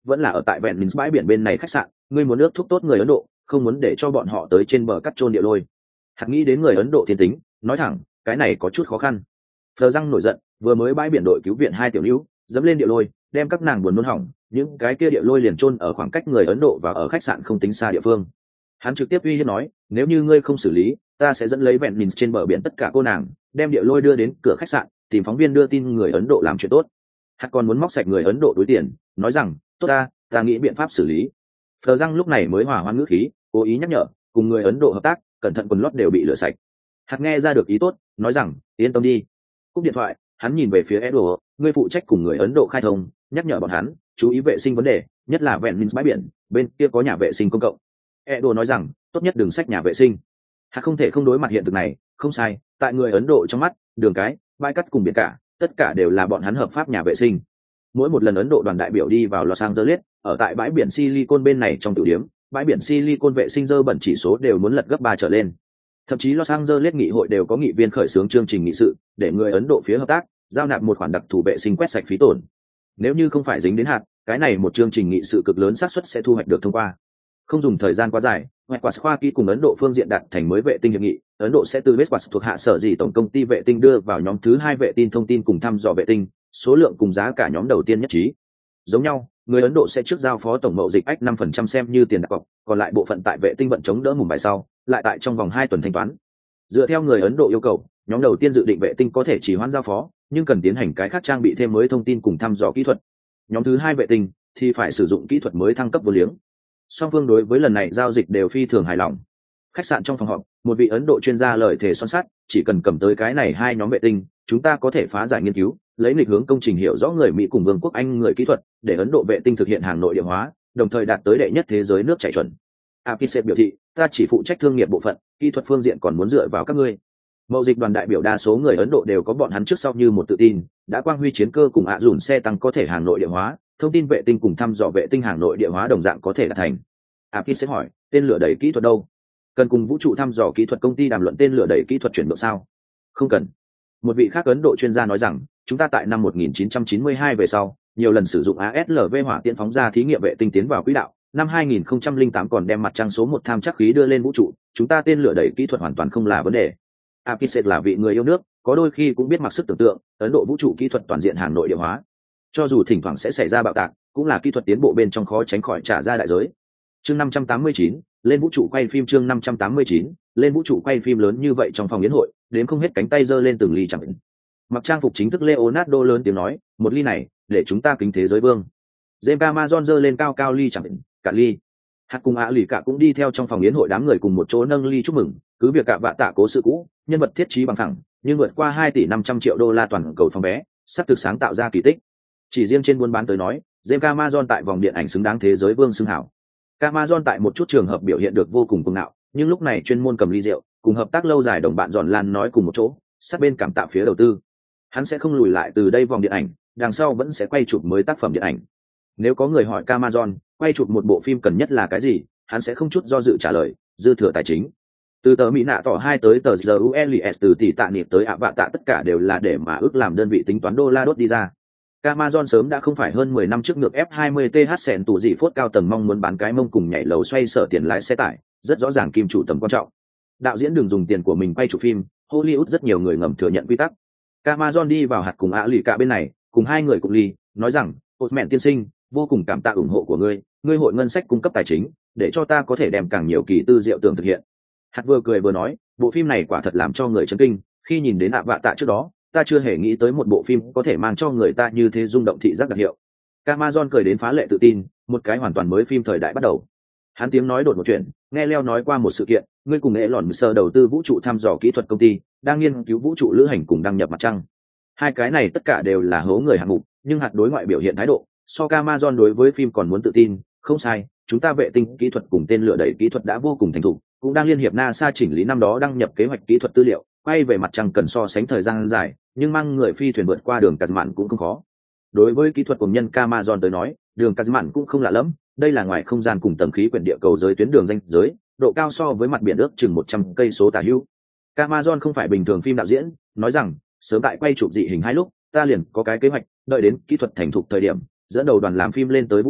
vẫn là ở tại vẹn mình bãi biển bên này khách sạn, ngươi muốn ước thúc tốt người Ấn Độ, không muốn để cho bọn họ tới trên bờ cắt trôn địa lôi. Hạt nghĩ đến người Ấn Độ thiên tính, nói thẳng, cái này có chút khó khăn. Phờ răng nổi giận, vừa mới bãi biển đội cứu viện hai tiểu lưu, dẫm lên địa lôi, đem các nàng buồn nôn hỏng, những cái kia địa lôi liền chôn ở khoảng cách người Ấn Độ và ở khách sạn không tính xa địa phương. Hắn trực tiếp uy hiếp nói, nếu như ngươi không xử lý, ta sẽ dẫn lấy vẹn mình trên bờ biển tất cả cô nàng, đem địa lôi đưa đến cửa khách sạn, tìm phóng viên đưa tin người Ấn Độ làm chuyện tốt. Hắn còn muốn móc sạch người Ấn Độ túi tiền, nói rằng, tốt ta, ta nghĩ biện pháp xử lý. Phờ răng lúc này mới hòa hoãn ngữ khí, cố ý nhắc nhở, cùng người Ấn Độ hợp tác, cẩn thận quần lót đều bị lửa sạch. Hắn nghe ra được ý tốt, nói rằng, yên tâm đi. Cúp điện thoại, hắn nhìn về phía Edo, người phụ trách cùng người Ấn Độ khai thông, nhắc nhở bọn hắn chú ý vệ sinh vấn đề, nhất là vẹn minh bãi biển bên kia có nhà vệ sinh công cộng. Edo nói rằng, tốt nhất đừng xách nhà vệ sinh. Hắn không thể không đối mặt hiện thực này, không sai, tại người Ấn Độ trong mắt, đường cái, bãi cắt cùng biển cả, tất cả đều là bọn hắn hợp pháp nhà vệ sinh. Mỗi một lần Ấn Độ đoàn đại biểu đi vào Los Angeles, ở tại bãi biển Silicon bên này trong tiểu điểm, bãi biển Silicon vệ sinh dơ bẩn chỉ số đều muốn lật gấp ba trở lên. Thậm chí Los Angeles nghị hội đều có nghị viên khởi xướng chương trình nghị sự, để người Ấn Độ phía hợp tác, giao nạp một khoản đặc thù vệ sinh quét sạch phí tổn. Nếu như không phải dính đến hạt, cái này một chương trình nghị sự cực lớn xác suất sẽ thu hoạch được thông qua. Không dùng thời gian quá dài, Hoạch Quả Khoa Ký cùng Ấn Độ phương diện đạt thành mới vệ tinh hiệp nghị, Ấn Độ sẽ từ Westpac thuộc hạ sở gì tổng công ty vệ tinh đưa vào nhóm thứ hai vệ tinh thông tin cùng thăm dò vệ tinh, số lượng cùng giá cả nhóm đầu tiên nhất trí. Giống nhau, người Ấn Độ sẽ trước giao phó tổng mậu dịch ách năm phần trăm xem như tiền đặt cọc, còn lại bộ phận tại vệ tinh vận chống đỡ mùng bài sau, lại tại trong vòng hai tuần thanh toán. Dựa theo người Ấn Độ yêu cầu, nhóm đầu tiên dự định vệ tinh có thể chỉ hoãn giao phó, nhưng cần tiến hành cái khác trang bị thêm mới thông tin cùng thăm dò kỹ thuật. Nhóm thứ hai vệ tinh thì phải sử dụng kỹ thuật mới thăng cấp vô liếng. Song phương đối với lần này giao dịch đều phi thường hài lòng. Khách sạn trong phòng họp, một vị Ấn Độ chuyên gia lời thề son sắt, chỉ cần cầm tới cái này hai nhóm vệ tinh, chúng ta có thể phá giải nghiên cứu, lấy nghịch hướng công trình hiểu rõ người Mỹ cùng Vương quốc Anh người kỹ thuật, để Ấn Độ vệ tinh thực hiện hàng nội địa hóa, đồng thời đạt tới đệ nhất thế giới nước chảy chuẩn. Apicet biểu thị, ta chỉ phụ trách thương nghiệp bộ phận, kỹ thuật phương diện còn muốn dựa vào các ngươi. Mậu dịch đoàn đại biểu đa số người Ấn Độ đều có bọn hắn trước sau như một tự tin, đã quang huy chiến cơ cùng ạ dùn xe tăng có thể hàng nội địa hóa, thông tin vệ tinh cùng thăm dò vệ tinh hàng nội địa hóa đồng dạng có thể đạt thành. Apicet hỏi, tên lửa đẩy kỹ thuật đâu? Cần cùng vũ trụ thăm dò kỹ thuật công ty đàm luận tên lửa đẩy kỹ thuật chuyển được sao? Không cần. Một vị khác Ấn Độ chuyên gia nói rằng, chúng ta tại năm một nghìn chín trăm chín mươi hai về sau, nhiều lần sử dụng a ét lờ vê hỏa tiễn phóng ra thí nghiệm vệ tinh tiến vào quỹ đạo, năm hai nghìn không trăm lẻ tám còn đem mặt trăng số một tham chắc khí đưa lên vũ trụ, chúng ta tên lửa đẩy kỹ thuật hoàn toàn không là vấn đề. Apicet là vị người yêu nước, có đôi khi cũng biết mặc sức tưởng tượng, Ấn Độ vũ trụ kỹ thuật toàn diện hàng nội địa hóa. Cho dù thỉnh thoảng sẽ xảy ra bạo tạc, cũng là kỹ thuật tiến bộ bên trong khó tránh khỏi trả ra đại giới. Chương năm trăm tám mươi chín, lên vũ trụ quay phim chương năm trăm tám mươi chín, lên vũ trụ quay phim lớn như vậy trong phòng yến hội, đến không hết cánh tay giơ lên từng ly chẳng định. Mặc trang phục chính thức Leonardo lớn tiếng nói, một ly này, để chúng ta kính thế giới vương. James Cameron giơ lên cao cao ly chẳng định, cả ly. Hạt cùng ạ lì cả cũng đi theo trong phòng yến hội đám người cùng một chỗ nâng ly chúc mừng, cứ việc cả vạ tạ cố sự cũ, nhân vật thiết trí bằng thẳng, nhưng vượt qua hai tỷ năm trăm triệu đô la toàn cầu phòng vé, sắp thực sáng tạo ra kỳ tích. Chỉ riêng trên buôn bán tới nói, James Cameron tại vòng điện ảnh xứng đáng thế giới vương xưng hảo. Cameron tại một chút trường hợp biểu hiện được vô cùng cuồng ngạo, nhưng lúc này chuyên môn cầm ly rượu, cùng hợp tác lâu dài đồng bạn Giòn Lan nói cùng một chỗ, sát bên cảm tạ phía đầu tư. Hắn sẽ không lùi lại từ đây vòng điện ảnh, đằng sau vẫn sẽ quay chụp mới tác phẩm điện ảnh. Nếu có người hỏi Cameron, quay chụp một bộ phim cần nhất là cái gì, hắn sẽ không chút do dự trả lời, dư thừa tài chính. Từ tờ Mỹ nạ tỏ hai tới tờ giê u lờ ét từ tỷ tạ niệm tới ạ vạ tạ tất cả đều là để mà ước làm đơn vị tính toán đô la đốt đi ra. Cameron sớm đã không phải hơn mười năm trước ngược F hai mươi T H sẹn tủ dị phốt cao tầng mong muốn bán cái mông cùng nhảy lầu xoay sở tiền lái xe tải, rất rõ ràng kim chủ tầm quan trọng. Đạo diễn đừng dùng tiền của mình quay chụp phim, Hollywood rất nhiều người ngầm thừa nhận quy tắc. Cameron đi vào hạt cùng ạ lì cả bên này, cùng hai người cùng ly, nói rằng, Osman tiên sinh, vô cùng cảm tạ ủng hộ của ngươi, ngươi hội ngân sách cung cấp tài chính, để cho ta có thể đem càng nhiều kỳ tư diệu tưởng thực hiện. Hạt vừa cười vừa nói, bộ phim này quả thật làm cho người chấn kinh, khi nhìn đến ạ vạ tạ trước đó, ta chưa hề nghĩ tới một bộ phim có thể mang cho người ta như thế rung động thị giác đặc hiệu. Cameron cười đến phá lệ tự tin, một cái hoàn toàn mới phim thời đại bắt đầu. Hắn tiếng nói đột một chuyện, nghe Leo nói qua một sự kiện, ngươi cùng nghệ lòn sơ đầu tư vũ trụ thăm dò kỹ thuật công ty, đang nghiên cứu vũ trụ lữ hành cùng đăng nhập mặt trăng. Hai cái này tất cả đều là hố người hạng mục, nhưng hạt đối ngoại biểu hiện thái độ, so Cameron đối với phim còn muốn tự tin, không sai, chúng ta vệ tinh kỹ thuật cùng tên lửa đẩy kỹ thuật đã vô cùng thành thục, cũng đang liên hiệp NASA chỉnh lý năm đó đăng nhập kế hoạch kỹ thuật tư liệu, quay về mặt trăng cần so sánh thời gian dài, nhưng mang người phi thuyền vượt qua đường Kazman cũng không khó. Đối với kỹ thuật của nhân Cameron tới nói, đường Kazman cũng không lạ lắm, đây là ngoài không gian cùng tầng khí quyển địa cầu giới tuyến đường ranh giới, độ cao so với mặt biển ước chừng một trăm cây số tả hữu. Cameron không phải bình thường phim đạo diễn, nói rằng, sớm tại quay chụp dị hình hai lúc, ta liền có cái kế hoạch, đợi đến kỹ thuật thành thục thời điểm, dẫn đầu đoàn làm phim lên tới vũ trụ,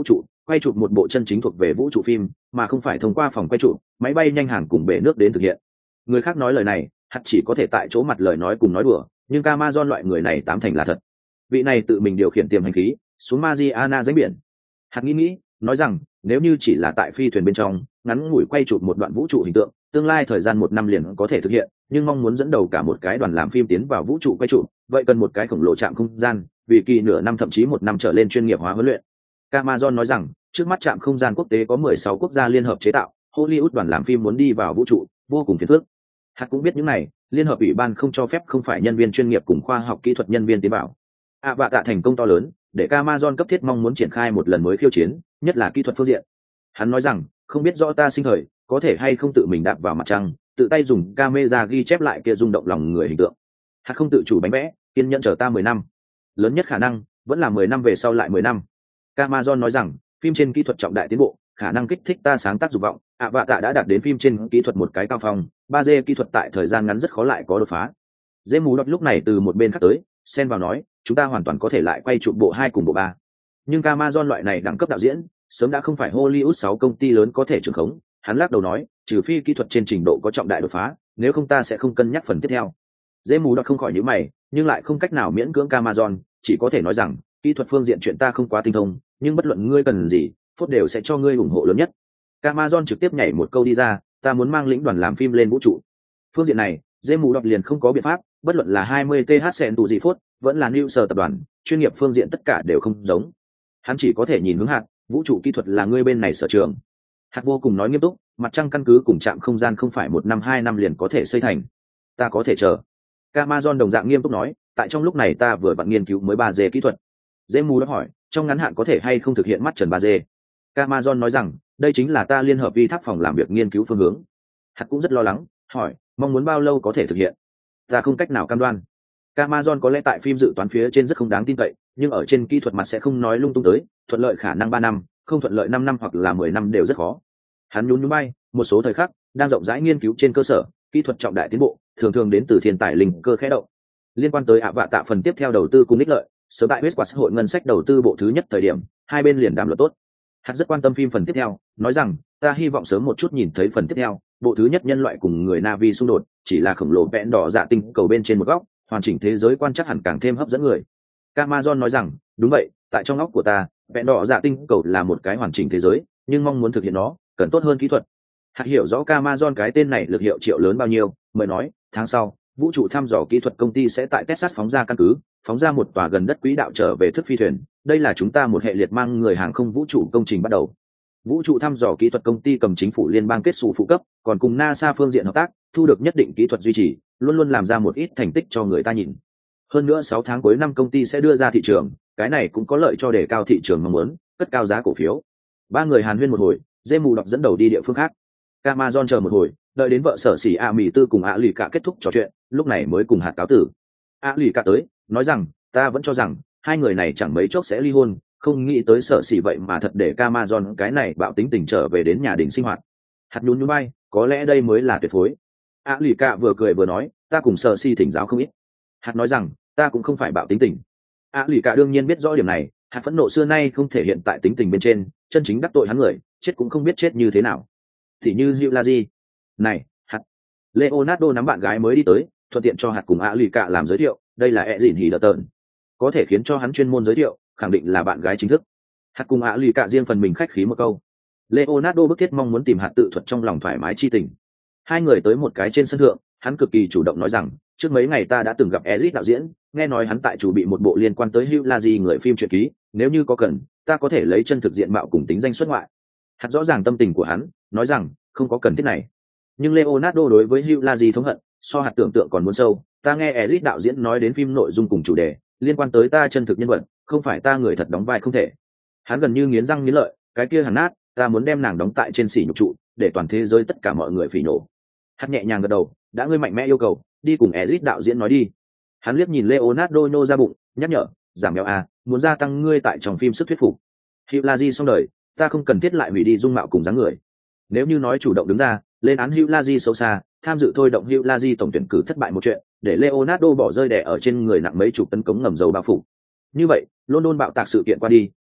quay chụp một bộ chân chính thuộc về vũ trụ phim mà không phải thông qua phòng quay chụp máy bay nhanh hàng cùng bể nước đến thực hiện. Người khác nói lời này hạt chỉ có thể tại chỗ mặt lời nói cùng nói đùa, nhưng Amazon loại người này tám thành là thật. Vị này tự mình điều khiển tiềm hành khí xuống Mariana rãnh biển. Hạt nghĩ nghĩ nói rằng nếu như chỉ là tại phi thuyền bên trong ngắn ngủi quay chụp một đoạn vũ trụ hình tượng, tương lai thời gian một năm liền có thể thực hiện, nhưng mong muốn dẫn đầu cả một cái đoàn làm phim tiến vào vũ trụ quay chụp, vậy cần một cái khổng lồ trạm không gian, vì kỳ nửa năm thậm chí một năm trở lên chuyên nghiệp hóa huấn luyện. Amazon nói rằng trước mắt trạm không gian quốc tế có mười sáu quốc gia liên hợp chế tạo, Hollywood đoàn làm phim muốn đi vào vũ trụ vô cùng phiền phức. Hạt cũng biết những này, liên hợp ủy ban không cho phép không phải nhân viên chuyên nghiệp cùng khoa học kỹ thuật nhân viên tiến vào. ạ vạ tạ thành công to lớn, để Amazon cấp thiết mong muốn triển khai một lần mới khiêu chiến, nhất là kỹ thuật phương diện. Hắn nói rằng không biết rõ ta sinh thời có thể hay không tự mình đạp vào mặt trăng, tự tay dùng camera ghi chép lại kia rung động lòng người hình tượng. Hạt không tự chủ bánh vẽ, kiên nhẫn chờ ta mười năm, lớn nhất khả năng vẫn là mười năm về sau lại mười năm. Amazon nói rằng phim trên kỹ thuật trọng đại tiến bộ, khả năng kích thích ta sáng tác dục vọng. ạ vạ tạ đã đạt đến phim trên kỹ thuật một cái cao phong, ba D kỹ thuật tại thời gian ngắn rất khó lại có đột phá. Dễ mù đọt lúc này từ một bên khác tới, xen vào nói chúng ta hoàn toàn có thể lại quay chụp bộ hai cùng bộ ba. Nhưng Amazon loại này đẳng cấp đạo diễn sớm đã không phải Hollywood sáu công ty lớn có thể trưởng khống. Hắn lắc đầu nói trừ phi kỹ thuật trên trình độ có trọng đại đột phá, nếu không ta sẽ không cân nhắc phần tiếp theo. Dễ mù đọt không khỏi nhíu mày, nhưng lại không cách nào miễn cưỡng Amazon, chỉ có thể nói rằng kỹ thuật phương diện chuyện ta không quá tinh thông, nhưng bất luận ngươi cần gì phốt đều sẽ cho ngươi ủng hộ lớn nhất. Amazon trực tiếp nhảy một câu đi ra, ta muốn mang lĩnh đoàn làm phim lên vũ trụ. Phương diện này dễ mù đọt liền không có biện pháp, bất luận là hai mươi th sen tù gì phốt vẫn là new sở tập đoàn, chuyên nghiệp phương diện tất cả đều không giống. Hắn chỉ có thể nhìn hướng Hạt, vũ trụ kỹ thuật là ngươi bên này sở trường. Hạt vô cùng nói nghiêm túc, mặt trăng căn cứ cùng trạm không gian không phải một năm hai năm liền có thể xây thành, ta có thể chờ. Amazon đồng dạng nghiêm túc nói, tại trong lúc này ta vừa vặn nghiên cứu mới ba D kỹ thuật. Dễ mù đã hỏi, trong ngắn hạn có thể hay không thực hiện mắt trần ba D. Amazon nói rằng, đây chính là ta liên hợp vi tháp phòng làm việc nghiên cứu phương hướng. Hạt cũng rất lo lắng, hỏi, mong muốn bao lâu có thể thực hiện? Ta không cách nào cam đoan. Amazon có lẽ tại phim dự toán phía trên rất không đáng tin cậy, nhưng ở trên kỹ thuật mặt sẽ không nói lung tung tới, thuận lợi khả năng ba năm, không thuận lợi năm năm hoặc là mười năm đều rất khó. Hắn nhún nhún bay, một số thời khắc đang rộng rãi nghiên cứu trên cơ sở kỹ thuật trọng đại tiến bộ, thường thường đến từ thiên tài linh cơ khẽ động. Liên quan tới ạ vạ tạ phần tiếp theo đầu tư cùng ích lợi, sớm tại Westquartz hội ngân sách đầu tư bộ thứ nhất thời điểm, hai bên liền đàm luận tốt. Hắn rất quan tâm phim phần tiếp theo, nói rằng, ta hy vọng sớm một chút nhìn thấy phần tiếp theo, bộ thứ nhất nhân loại cùng người Na'vi xung đột, chỉ là khổng lồ vẹn đỏ dạ tinh cầu bên trên một góc, hoàn chỉnh thế giới quan chắc hẳn càng thêm hấp dẫn người. Amazon nói rằng, đúng vậy, tại trong óc của ta, vẹn đỏ dạ tinh cầu là một cái hoàn chỉnh thế giới, nhưng mong muốn thực hiện nó, cần tốt hơn kỹ thuật. Hạt hiểu rõ Amazon cái tên này lực hiệu triệu lớn bao nhiêu, mới nói, tháng sau, vũ trụ thăm dò kỹ thuật công ty sẽ tại Texas phóng ra căn cứ, phóng ra một tòa gần đất quỹ đạo trở về thức phi thuyền. Đây là chúng ta một hệ liệt mang người hàng không vũ trụ công trình bắt đầu. Vũ trụ thăm dò kỹ thuật công ty cầm chính phủ liên bang kết sủ phụ cấp, còn cùng NASA phương diện hợp tác, thu được nhất định kỹ thuật duy trì, luôn luôn làm ra một ít thành tích cho người ta nhìn. Hơn nữa sáu tháng cuối năm công ty sẽ đưa ra thị trường, cái này cũng có lợi cho đề cao thị trường mong muốn, cất cao giá cổ phiếu. Ba người hàn huyên một hồi, dê mù đọc dẫn đầu đi địa phương khác. Amazon chờ một hồi, đợi đến vợ sở xỉ a mỹ tư cùng ạ lì cả kết thúc trò chuyện, lúc này mới cùng Hạt cáo tử. ạ lì cả tới, nói rằng, ta vẫn cho rằng hai người này chẳng mấy chốc sẽ ly hôn, không nghĩ tới sở xỉ vậy mà thật để Amazon cái này bạo tính tình trở về đến nhà đình sinh hoạt. Hạt nhún nhún bay, có lẽ đây mới là tuyệt phối. ạ lì cả vừa cười vừa nói, ta cùng sở xỉ thỉnh giáo không ít. Hạt nói rằng, ta cũng không phải bạo tính tình. ạ lì cả đương nhiên biết rõ điểm này, Hạt phẫn nộ xưa nay không thể hiện tại tính tình bên trên, chân chính đắc tội hắn người, chết cũng không biết chết như thế nào. Thì như Hugh Laji. Này, Hạt. Leonardo nắm bạn gái mới đi tới, thuận tiện cho Hạt cùng ạ lì cả làm giới thiệu, đây là Ezin Hiderton. Có thể khiến cho hắn chuyên môn giới thiệu, khẳng định là bạn gái chính thức. Hạt cùng ạ lì cả riêng phần mình khách khí một câu. Leonardo bức thiết mong muốn tìm Hạt tự thuật trong lòng thoải mái chi tình. Hai người tới một cái trên sân thượng, hắn cực kỳ chủ động nói rằng, trước mấy ngày ta đã từng gặp Ezit đạo diễn, nghe nói hắn tại chủ bị một bộ liên quan tới Hugh Laji người phim truyện ký, nếu như có cần, ta có thể lấy chân thực diện mạo cùng tính danh xuất ngoại. Hạt rõ ràng tâm tình của hắn, nói rằng, không có cần thiết này. Nhưng Leonardo đối với Hugh Laji thống hận, so Hạt tưởng tượng còn muốn sâu. Ta nghe Ezit đạo diễn nói đến phim nội dung cùng chủ đề, liên quan tới ta chân thực nhân vật, không phải ta người thật đóng vai không thể. Hắn gần như nghiến răng nghiến lợi, cái kia hẳn nát, ta muốn đem nàng đóng tại trên xỉ nhục trụ, để toàn thế giới tất cả mọi người phỉ nổ. Hạt nhẹ nhàng gật đầu, đã ngươi mạnh mẽ yêu cầu, đi cùng Ezit đạo diễn nói đi. Hắn liếc nhìn Leonardo nhô ra bụng, nhắc nhở, giảm béo à, muốn gia tăng ngươi tại trong phim sức thuyết phục. Hugh Laji xong đời, ta không cần thiết lại hủy đi dung mạo cùng dáng người. Nếu như nói chủ động đứng ra, lên án Hugh Laji xấu xa, tham dự thôi động Hugh Laji tổng tuyển cử thất bại một chuyện, để Leonardo bỏ rơi đẻ ở trên người nặng mấy chục tấn cống ngầm dầu bao phủ. Như vậy, London bạo tạc sự kiện qua đi,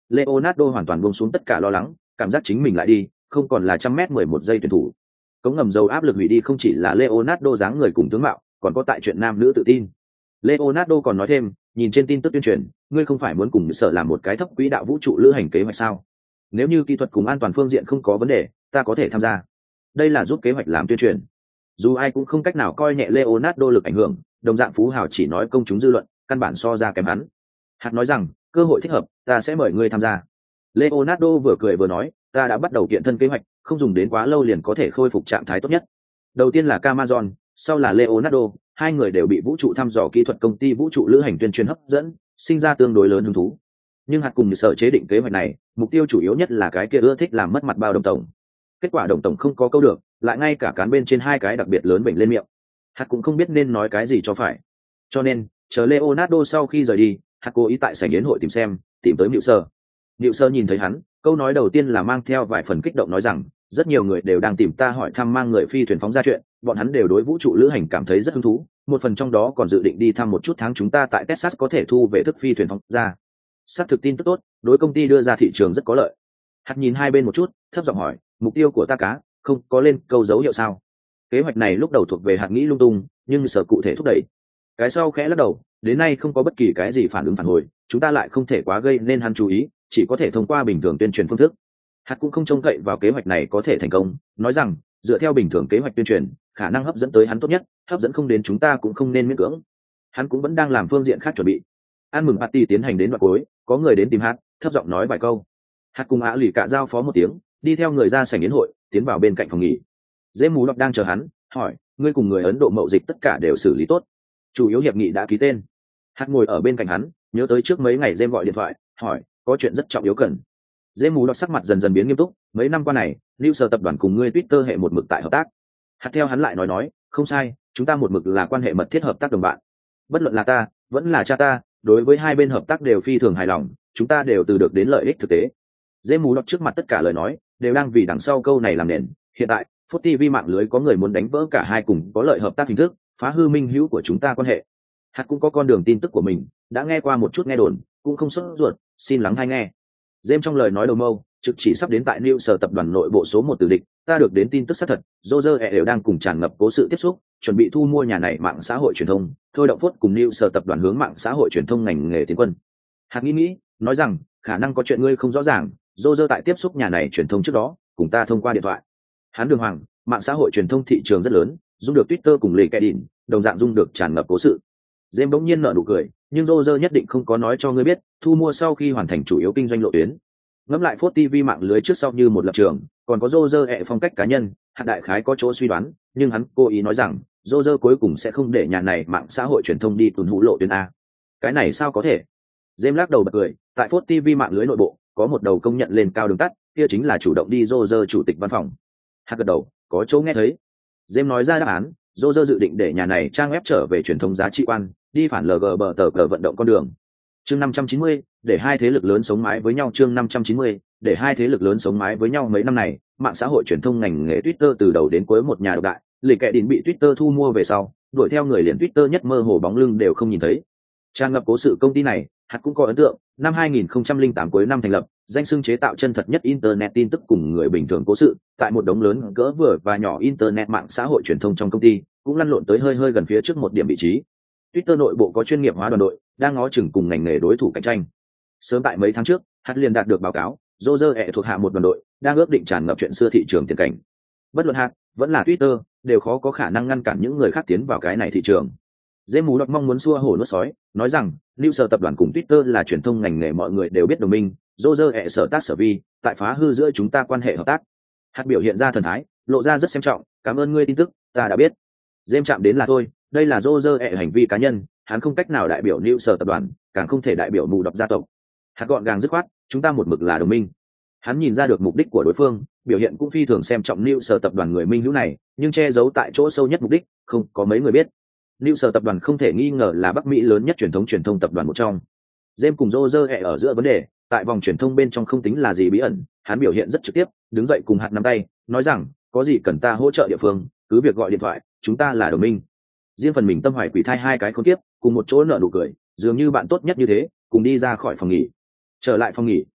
Leonardo hoàn toàn buông xuống tất cả lo lắng, cảm giác chính mình lại đi, không còn là trăm mét mười một giây tuyển thủ. Cống ngầm dầu áp lực hủy đi không chỉ là Leonardo dáng người cùng tướng mạo, còn có tại chuyện nam nữ tự tin. Leonardo còn nói thêm, nhìn trên tin tức tuyên truyền, ngươi không phải muốn cùng sở làm một cái thấp quỹ đạo vũ trụ lữ hành kế hoạch sao? Nếu như kỹ thuật cùng an toàn phương diện không có vấn đề, ta có thể tham gia. Đây là giúp kế hoạch làm tuyên truyền. Dù ai cũng không cách nào coi nhẹ Leonardo lực ảnh hưởng, đồng dạng phú hào chỉ nói công chúng dư luận, căn bản so ra kém hắn. Hạt nói rằng, cơ hội thích hợp, ta sẽ mời ngươi tham gia. Leonardo vừa cười vừa nói, ta đã bắt đầu kiện thân kế hoạch, không dùng đến quá lâu liền có thể khôi phục trạng thái tốt nhất. Đầu tiên là Camazon, sau là Leonardo, hai người đều bị vũ trụ thăm dò kỹ thuật công ty vũ trụ lữ hành tuyên truyền hấp dẫn, sinh ra tương đối lớn hứng thú. Nhưng hạt cùng sở chế định kế hoạch này, mục tiêu chủ yếu nhất là cái kia ưa thích làm mất mặt bao đồng tổng. Kết quả đồng tổng không có câu được, lại ngay cả cán bên trên hai cái đặc biệt lớn bệnh lên miệng. Hạt cũng không biết nên nói cái gì cho phải. Cho nên, chờ Leonardo sau khi rời đi, hạt cố ý tại sảnh yến hội tìm xem, tìm tới Niệu Sơ. Niệu Sơ nhìn thấy hắn, câu nói đầu tiên là mang theo vài phần kích động nói rằng, rất nhiều người đều đang tìm ta hỏi thăm mang người phi thuyền phóng ra chuyện, bọn hắn đều đối vũ trụ lữ hành cảm thấy rất hứng thú, một phần trong đó còn dự định đi thăm một chút tháng chúng ta tại Texas có thể thu về thức phi thuyền phóng ra. Xác thực tin tức tốt, đối công ty đưa ra thị trường rất có lợi. Hạt nhìn hai bên một chút, thấp giọng hỏi, mục tiêu của ta cá, không có lên câu dấu hiệu sao? Kế hoạch này lúc đầu thuộc về hạt nghĩ lung tung, nhưng sở cụ thể thúc đẩy. Cái sau khẽ lắc đầu, đến nay không có bất kỳ cái gì phản ứng phản hồi, chúng ta lại không thể quá gây nên hắn chú ý, chỉ có thể thông qua bình thường tuyên truyền phương thức. Hạt cũng không trông cậy vào kế hoạch này có thể thành công, nói rằng dựa theo bình thường kế hoạch tuyên truyền, khả năng hấp dẫn tới hắn tốt nhất, hấp dẫn không đến chúng ta cũng không nên miễn cưỡng. Hắn cũng vẫn đang làm phương diện khác chuẩn bị. Ăn mừng party tiến hành đến đoạn cuối, có người đến tìm Hạt, thấp giọng nói vài câu. Hạt cùng Á lì cả giao phó một tiếng, đi theo người ra sảnh yến hội, tiến vào bên cạnh phòng nghỉ. Dễ mù đọc đang chờ hắn, hỏi, ngươi cùng người Ấn Độ mậu dịch tất cả đều xử lý tốt, chủ yếu hiệp nghị đã ký tên. Hạt ngồi ở bên cạnh hắn, nhớ tới trước mấy ngày Dêm gọi điện thoại, hỏi, có chuyện rất trọng yếu cần. Dễ mù đọc sắc mặt dần dần biến nghiêm túc, mấy năm qua này, Lưu Sở tập đoàn cùng ngươi Twitter hệ một mực tại hợp tác. Hạt theo hắn lại nói nói, không sai, chúng ta một mực là quan hệ mật thiết hợp tác đồng bạn. Bất luận là ta, vẫn là cha ta, đối với hai bên hợp tác đều phi thường hài lòng, chúng ta đều từ được đến lợi ích thực tế. Dễ mù đọc trước mặt tất cả lời nói, đều đang vì đằng sau câu này làm nền. Hiện tại, Fox ti vi mạng lưới có người muốn đánh vỡ cả hai cùng có lợi hợp tác hình thức, phá hư minh hữu của chúng ta quan hệ. Hạt cũng có con đường tin tức của mình, đã nghe qua một chút nghe đồn, cũng không sốt ruột, xin lắng hay nghe. Dêm trong lời nói đầu mâu, trực chỉ sắp đến tại New Sở tập đoàn nội bộ số một tử địch, ta được đến tin tức xác thật, Roger E đều đang cùng tràn ngập cố sự tiếp xúc, chuẩn bị thu mua nhà này mạng xã hội truyền thông, thôi động phốt cùng New Sở tập đoàn hướng mạng xã hội truyền thông ngành nghề tiến quân. Hạt nghĩ nghĩ, nói rằng, khả năng có chuyện ngươi không rõ ràng, Roger tại tiếp xúc nhà này truyền thông trước đó, cùng ta thông qua điện thoại. Hắn đường hoàng, mạng xã hội truyền thông thị trường rất lớn, dung được Twitter cùng LinkedIn, đồng dạng dung được tràn ngập cố sự. Dêm bỗng nhiên nở nụ cười, nhưng Roger nhất định không có nói cho ngươi biết, thu mua sau khi hoàn thành chủ yếu kinh doanh lộ tuyến. Ngẫm lại Fox ti vi mạng lưới trước sau như một lập trường, còn có Roger ẹ phong cách cá nhân, hạt đại khái có chỗ suy đoán, nhưng hắn cố ý nói rằng, Roger cuối cùng sẽ không để nhà này mạng xã hội truyền thông đi tuần hũ lộ tuyến a. Cái này sao có thể? James lắc đầu bật cười, tại Fox ti vi mạng lưới nội bộ, có một đầu công nhận lên cao đường tắt, kia chính là chủ động đi Roger chủ tịch văn phòng. Hạt gật đầu, có chỗ nghe thấy. James nói ra đáp án, Roger dự định để nhà này trang web trở về truyền thông giá trị quan, đi phản lờ giê bê tờ cờ vận động con đường. Chương năm trăm chín mươi, để hai thế lực lớn sống mái với nhau. Chương năm trăm chín mươi, để hai thế lực lớn sống mái với nhau. Mấy năm này, mạng xã hội truyền thông ngành nghề Twitter từ đầu đến cuối một nhà độc đại, lì kẹ đỉnh bị Twitter thu mua về sau, đuổi theo người liền Twitter nhất mơ hồ bóng lưng đều không nhìn thấy. Tràn ngập cố sự công ty này, hạt cũng có ấn tượng, năm hai nghìn không trăm lẻ tám cuối năm thành lập, danh xưng chế tạo chân thật nhất internet tin tức cùng người bình thường cố sự, tại một đống lớn cỡ vừa và nhỏ internet mạng xã hội truyền thông trong công ty, cũng lăn lộn tới hơi hơi gần phía trước một điểm vị trí. Twitter nội bộ có chuyên nghiệp hóa đoàn đội, đang ngó chừng cùng ngành nghề đối thủ cạnh tranh. Sớm tại mấy tháng trước, hạt liền đạt được báo cáo, Roger ẹ thuộc hạ một đoàn đội, đang ước định tràn ngập chuyện xưa thị trường tiền cảnh. Bất luận hạt, vẫn là Twitter, đều khó có khả năng ngăn cản những người khác tiến vào cái này thị trường. Dễ mù đọc mong muốn xua hổ nuốt sói, nói rằng, New Sở tập đoàn cùng Twitter là truyền thông ngành nghề mọi người đều biết đồng minh, Roger ẹ sở tác sở vi, tại phá hư giữa chúng ta quan hệ hợp tác. Hạt biểu hiện ra thần thái, lộ ra rất xem trọng, cảm ơn ngươi tin tức, ta đã biết. James chạm đến là thôi, đây là Roger ẹ hành vi cá nhân, hắn không cách nào đại biểu New Sở tập đoàn, càng không thể đại biểu mù đọc gia tộc. Hạt gọn gàng dứt khoát, chúng ta một mực là đồng minh. Hắn nhìn ra được mục đích của đối phương, biểu hiện cũng phi thường xem trọng New Sở tập đoàn người minh hữu này, nhưng che giấu tại chỗ sâu nhất mục đích, không có mấy người biết. New Sở tập đoàn không thể nghi ngờ là Bắc Mỹ lớn nhất truyền thống truyền thông tập đoàn một trong. James cùng Roger ẹ ở giữa vấn đề, tại vòng truyền thông bên trong không tính là gì bí ẩn, hắn biểu hiện rất trực tiếp, đứng dậy cùng hạt nắm tay, nói rằng, có gì cần ta hỗ trợ địa phương, cứ việc gọi điện thoại, chúng ta là đồng minh. Riêng phần mình tâm hoài quỷ thai hai cái khốn kiếp, cùng một chỗ nở nụ cười, dường như bạn tốt nhất như thế, cùng đi ra khỏi phòng nghỉ. Trở lại phòng nghỉ,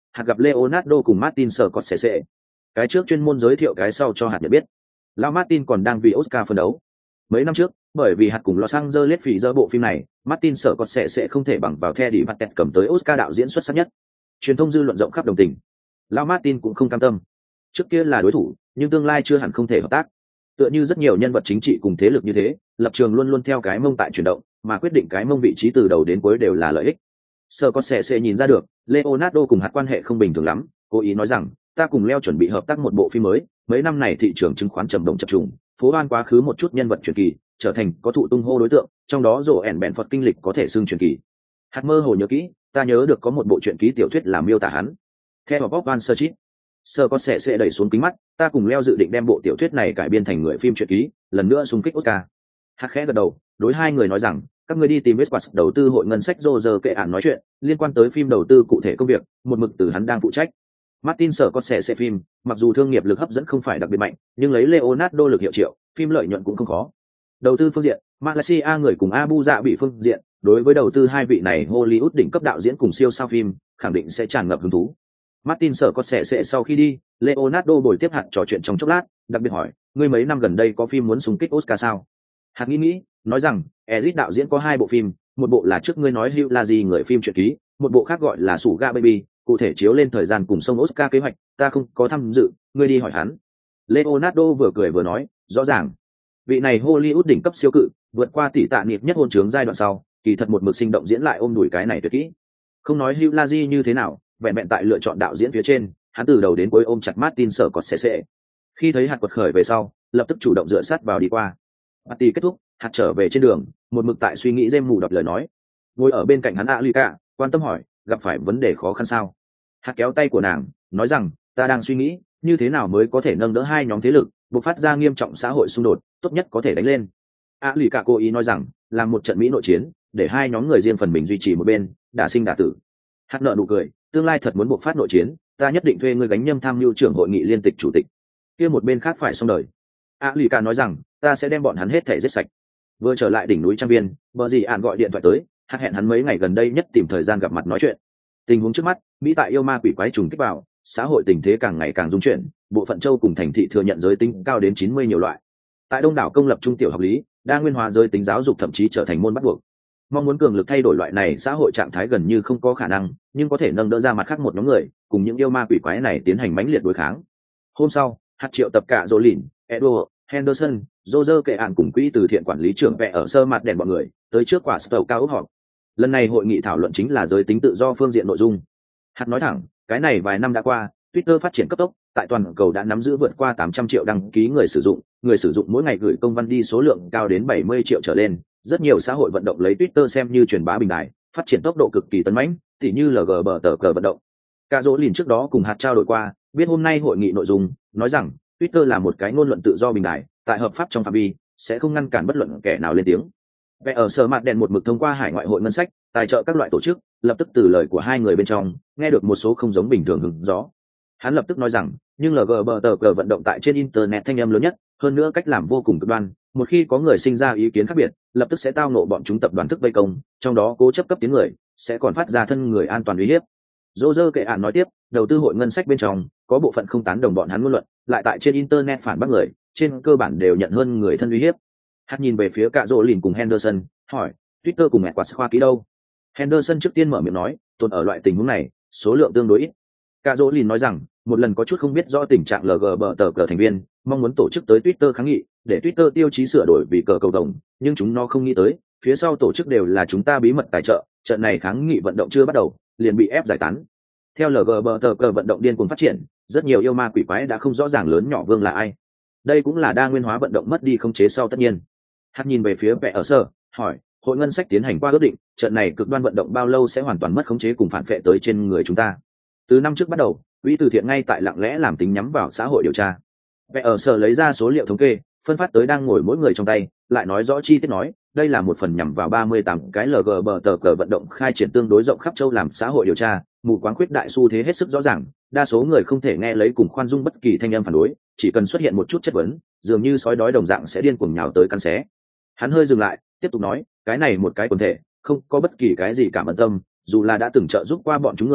hạt gặp Leonardo cùng Martin Scorsese. Cái trước chuyên môn giới thiệu cái sau cho hạt nhận biết. Lão Martin còn đang vì Oscar phân đấu. Mấy năm trước, bởi vì hạt cùng Los Angeles phỉ dơ bộ phim này, Martin Scorsese không thể bằng vào Teddy Bucket cầm tới Oscar đạo diễn xuất sắc nhất. Truyền thông dư luận rộng khắp đồng tình. Lão Martin cũng không cam tâm. Trước kia là đối thủ, nhưng tương lai chưa hẳn không thể hợp tác. Tựa như rất nhiều nhân vật chính trị cùng thế lực như thế, lập trường luôn luôn theo cái mông tại chuyển động, mà quyết định cái mông vị trí từ đầu đến cuối đều là lợi ích. Scorsese nhìn ra được, Leonardo cùng hạt quan hệ không bình thường lắm, cố ý nói rằng, ta cùng Leo chuẩn bị hợp tác một bộ phim mới, mấy năm này thị trường chứng khoán trầm động chập trùng, phố ban quá khứ một chút nhân vật truyền kỳ, trở thành có thụ tung hô đối tượng, trong đó rồ ẻn bèn phật kinh lịch có thể xưng truyền kỳ. Hạt mơ hồ nhớ kỹ, ta nhớ được có một bộ truyện ký tiểu thuyết làm miêu tả hắn. Theo Bob Van Serchit, Scorsese đẩy xuống kính mắt, ta cùng Leo dự định đem bộ tiểu thuyết này cải biên thành người phim truyện ký, lần nữa xung kích Oscar. Hạt khẽ gật đầu, đối hai người nói rằng, các người đi tìm Westquartz đầu tư hội ngân sách Roger kệ ản nói chuyện, liên quan tới phim đầu tư cụ thể công việc, một mực từ hắn đang phụ trách. Martin Scorsese phim, mặc dù thương nghiệp lực hấp dẫn không phải đặc biệt mạnh, nhưng lấy Leonardo lực hiệu triệu, phim lợi nhuận cũng không khó. Đầu tư phương diện, Malaysia người cùng Abu Dhabi phương diện, đối với đầu tư hai vị này Hollywood đỉnh cấp đạo diễn cùng siêu sao phim, khẳng định sẽ tràn ngập hứng thú. Martin Scorsese sau khi đi, Leonardo bồi tiếp hạt trò chuyện trong chốc lát, đặc biệt hỏi, ngươi mấy năm gần đây có phim muốn xung kích Oscar sao? Hạt nghĩ nghĩ, nói rằng, Ezit đạo diễn có hai bộ phim, một bộ là trước ngươi nói Hugh Laurie người phim truyện ký, một bộ khác gọi là Sugar Baby, cụ thể chiếu lên thời gian cùng sông Oscar kế hoạch, ta không có tham dự, ngươi đi hỏi hắn. Leonardo vừa cười vừa nói, rõ ràng, vị này Hollywood đỉnh cấp siêu cự, vượt qua tỷ tạ nghiệp nhất hôn trướng giai đoạn sau, kỳ thật một mực sinh động diễn lại ôm đùi cái này tuyệt kỹ. Không nói Hugh Laurie như thế nào, vẹn vẹn tại lựa chọn đạo diễn phía trên, hắn từ đầu đến cuối ôm chặt Martin Scorsese. Khi thấy hạt quật khởi về sau, lập tức chủ động dựa sát vào đi qua. Party kết thúc, hạt trở về trên đường, một mực tại suy nghĩ dêm mù đọc lời nói. Ngồi ở bên cạnh hắn Alika, quan tâm hỏi, gặp phải vấn đề khó khăn sao? Hạt kéo tay của nàng, nói rằng, ta đang suy nghĩ, như thế nào mới có thể nâng đỡ hai nhóm thế lực, bộc phát ra nghiêm trọng xã hội xung đột, tốt nhất có thể đánh lên. Alika cố ý nói rằng, làm một trận mỹ nội chiến, để hai nhóm người riêng phần mình duy trì một bên, đả sinh đả tử. Hạt nợ nụ cười, tương lai thật muốn bộc phát nội chiến, ta nhất định thuê ngươi gánh nhâm tham mưu trưởng hội nghị liên tịch chủ tịch. Kia một bên khác phải xong đời. Alika nói rằng, ta sẽ đem bọn hắn hết thể giết sạch. Vừa trở lại đỉnh núi Trang Viên, bờ gì ạn gọi điện thoại tới, hạt hẹn hắn mấy ngày gần đây nhất tìm thời gian gặp mặt nói chuyện. Tình huống trước mắt, Mỹ tại yêu ma quỷ quái trùng kích vào, xã hội tình thế càng ngày càng rung chuyển, bộ phận châu cùng thành thị thừa nhận giới tính cao đến chín mươi nhiều loại. Tại đông đảo công lập trung tiểu học lý, đa nguyên hóa giới tính giáo dục thậm chí trở thành môn bắt buộc. Mong muốn cường lực thay đổi loại này xã hội trạng thái gần như không có khả năng, nhưng có thể nâng đỡ ra mặt khác một nhóm người, cùng những yêu ma quỷ quái này tiến hành mãnh liệt đối kháng. Hôm sau, hạt triệu tập cả Jolin, Edward, Henderson, Roger kệ ạn cùng quỹ từ thiện quản lý trưởng vẽ ở sơ mặt đèn bọn người, tới trước quả Stowe cao ốc họp. Lần này hội nghị thảo luận chính là giới tính tự do phương diện nội dung. Hạt nói thẳng, cái này vài năm đã qua, Twitter phát triển cấp tốc, tại toàn cầu đã nắm giữ vượt qua tám trăm triệu đăng ký người sử dụng, người sử dụng mỗi ngày gửi công văn đi số lượng cao đến bảy mươi triệu trở lên, rất nhiều xã hội vận động lấy Twitter xem như truyền bá bình đại, phát triển tốc độ cực kỳ tấn mãnh, tỉ như lờ giê bờ tờ cờ vận động. Cả dỗ lìn trước đó cùng hạt trao đổi qua, biết hôm nay hội nghị nội dung, nói rằng Twitter là một cái ngôn luận tự do bình đại, tại hợp pháp trong phạm vi, sẽ không ngăn cản bất luận kẻ nào lên tiếng. Vẽ ở sở mặt đèn một mực thông qua hải ngoại hội ngân sách, tài trợ các loại tổ chức, lập tức từ lời của hai người bên trong, nghe được một số không giống bình thường hứng gió. Hắn lập tức nói rằng, nhưng lờ giê bờ tờ cờ vận động tại trên internet thanh âm lớn nhất, hơn nữa cách làm vô cùng cực đoan, một khi có người sinh ra ý kiến khác biệt, lập tức sẽ tao nộ bọn chúng tập đoàn thức vây công, trong đó cố chấp cấp tiếng người, sẽ còn phát ra thân người an toàn uy hiếp. Roger kệ ạn nói tiếp, đầu tư hội ngân sách bên trong, có bộ phận không tán đồng bọn hắn ngôn luận, lại tại trên internet phản bác người, trên cơ bản đều nhận hơn người thân uy hiếp. Hát nhìn về phía cả rỗ lìn cùng Henderson, hỏi, Twitter cùng mẹ quả khoa ký đâu? Henderson trước tiên mở miệng nói, tồn ở loại tình huống này, số lượng tương đối ít. Cả rỗ lìn nói rằng, một lần có chút không biết rõ tình trạng lờ giê bờ tờ cờ thành viên, mong muốn tổ chức tới Twitter kháng nghị, để Twitter tiêu chí sửa đổi vì cờ cầu đồng, nhưng chúng nó không nghĩ tới, phía sau tổ chức đều là chúng ta bí mật tài trợ, trận này kháng nghị vận động chưa bắt đầu, liền bị ép giải tán. Theo lờ giê bờ tờ cờ vận động điên cuồng phát triển, rất nhiều yêu ma quỷ quái đã không rõ ràng lớn nhỏ vương là ai. Đây cũng là đa nguyên hóa vận động mất đi khống chế sau tất nhiên. Hát nhìn về phía vẻ ở sơ, hỏi, hội ngân sách tiến hành qua ước định, trận này cực đoan vận động bao lâu sẽ hoàn toàn mất khống chế cùng phản phệ tới trên người chúng ta? Từ năm trước bắt đầu, quỹ từ thiện ngay tại lặng lẽ làm tính nhắm vào xã hội điều tra. Vẻ ở sở lấy ra số liệu thống kê, phân phát tới đang ngồi mỗi người trong tay, lại nói rõ chi tiết nói, đây là một phần nhằm vào ba mươi tám cái lờ giê bờ tờ cờ vận động khai triển tương đối rộng khắp châu làm xã hội điều tra, mù quáng khuyết đại xu thế hết sức rõ ràng, đa số người không thể nghe lấy cùng khoan dung bất kỳ thanh âm phản đối, chỉ cần xuất hiện một chút chất vấn, dường như sói đói đồng dạng sẽ điên cuồng nhào tới cắn xé. Hắn hơi dừng lại, tiếp tục nói, cái này một cái quần thể, không có bất kỳ cái gì cảm ơn tâm, dù là đã từng trợ giúp qua bọn chúng người,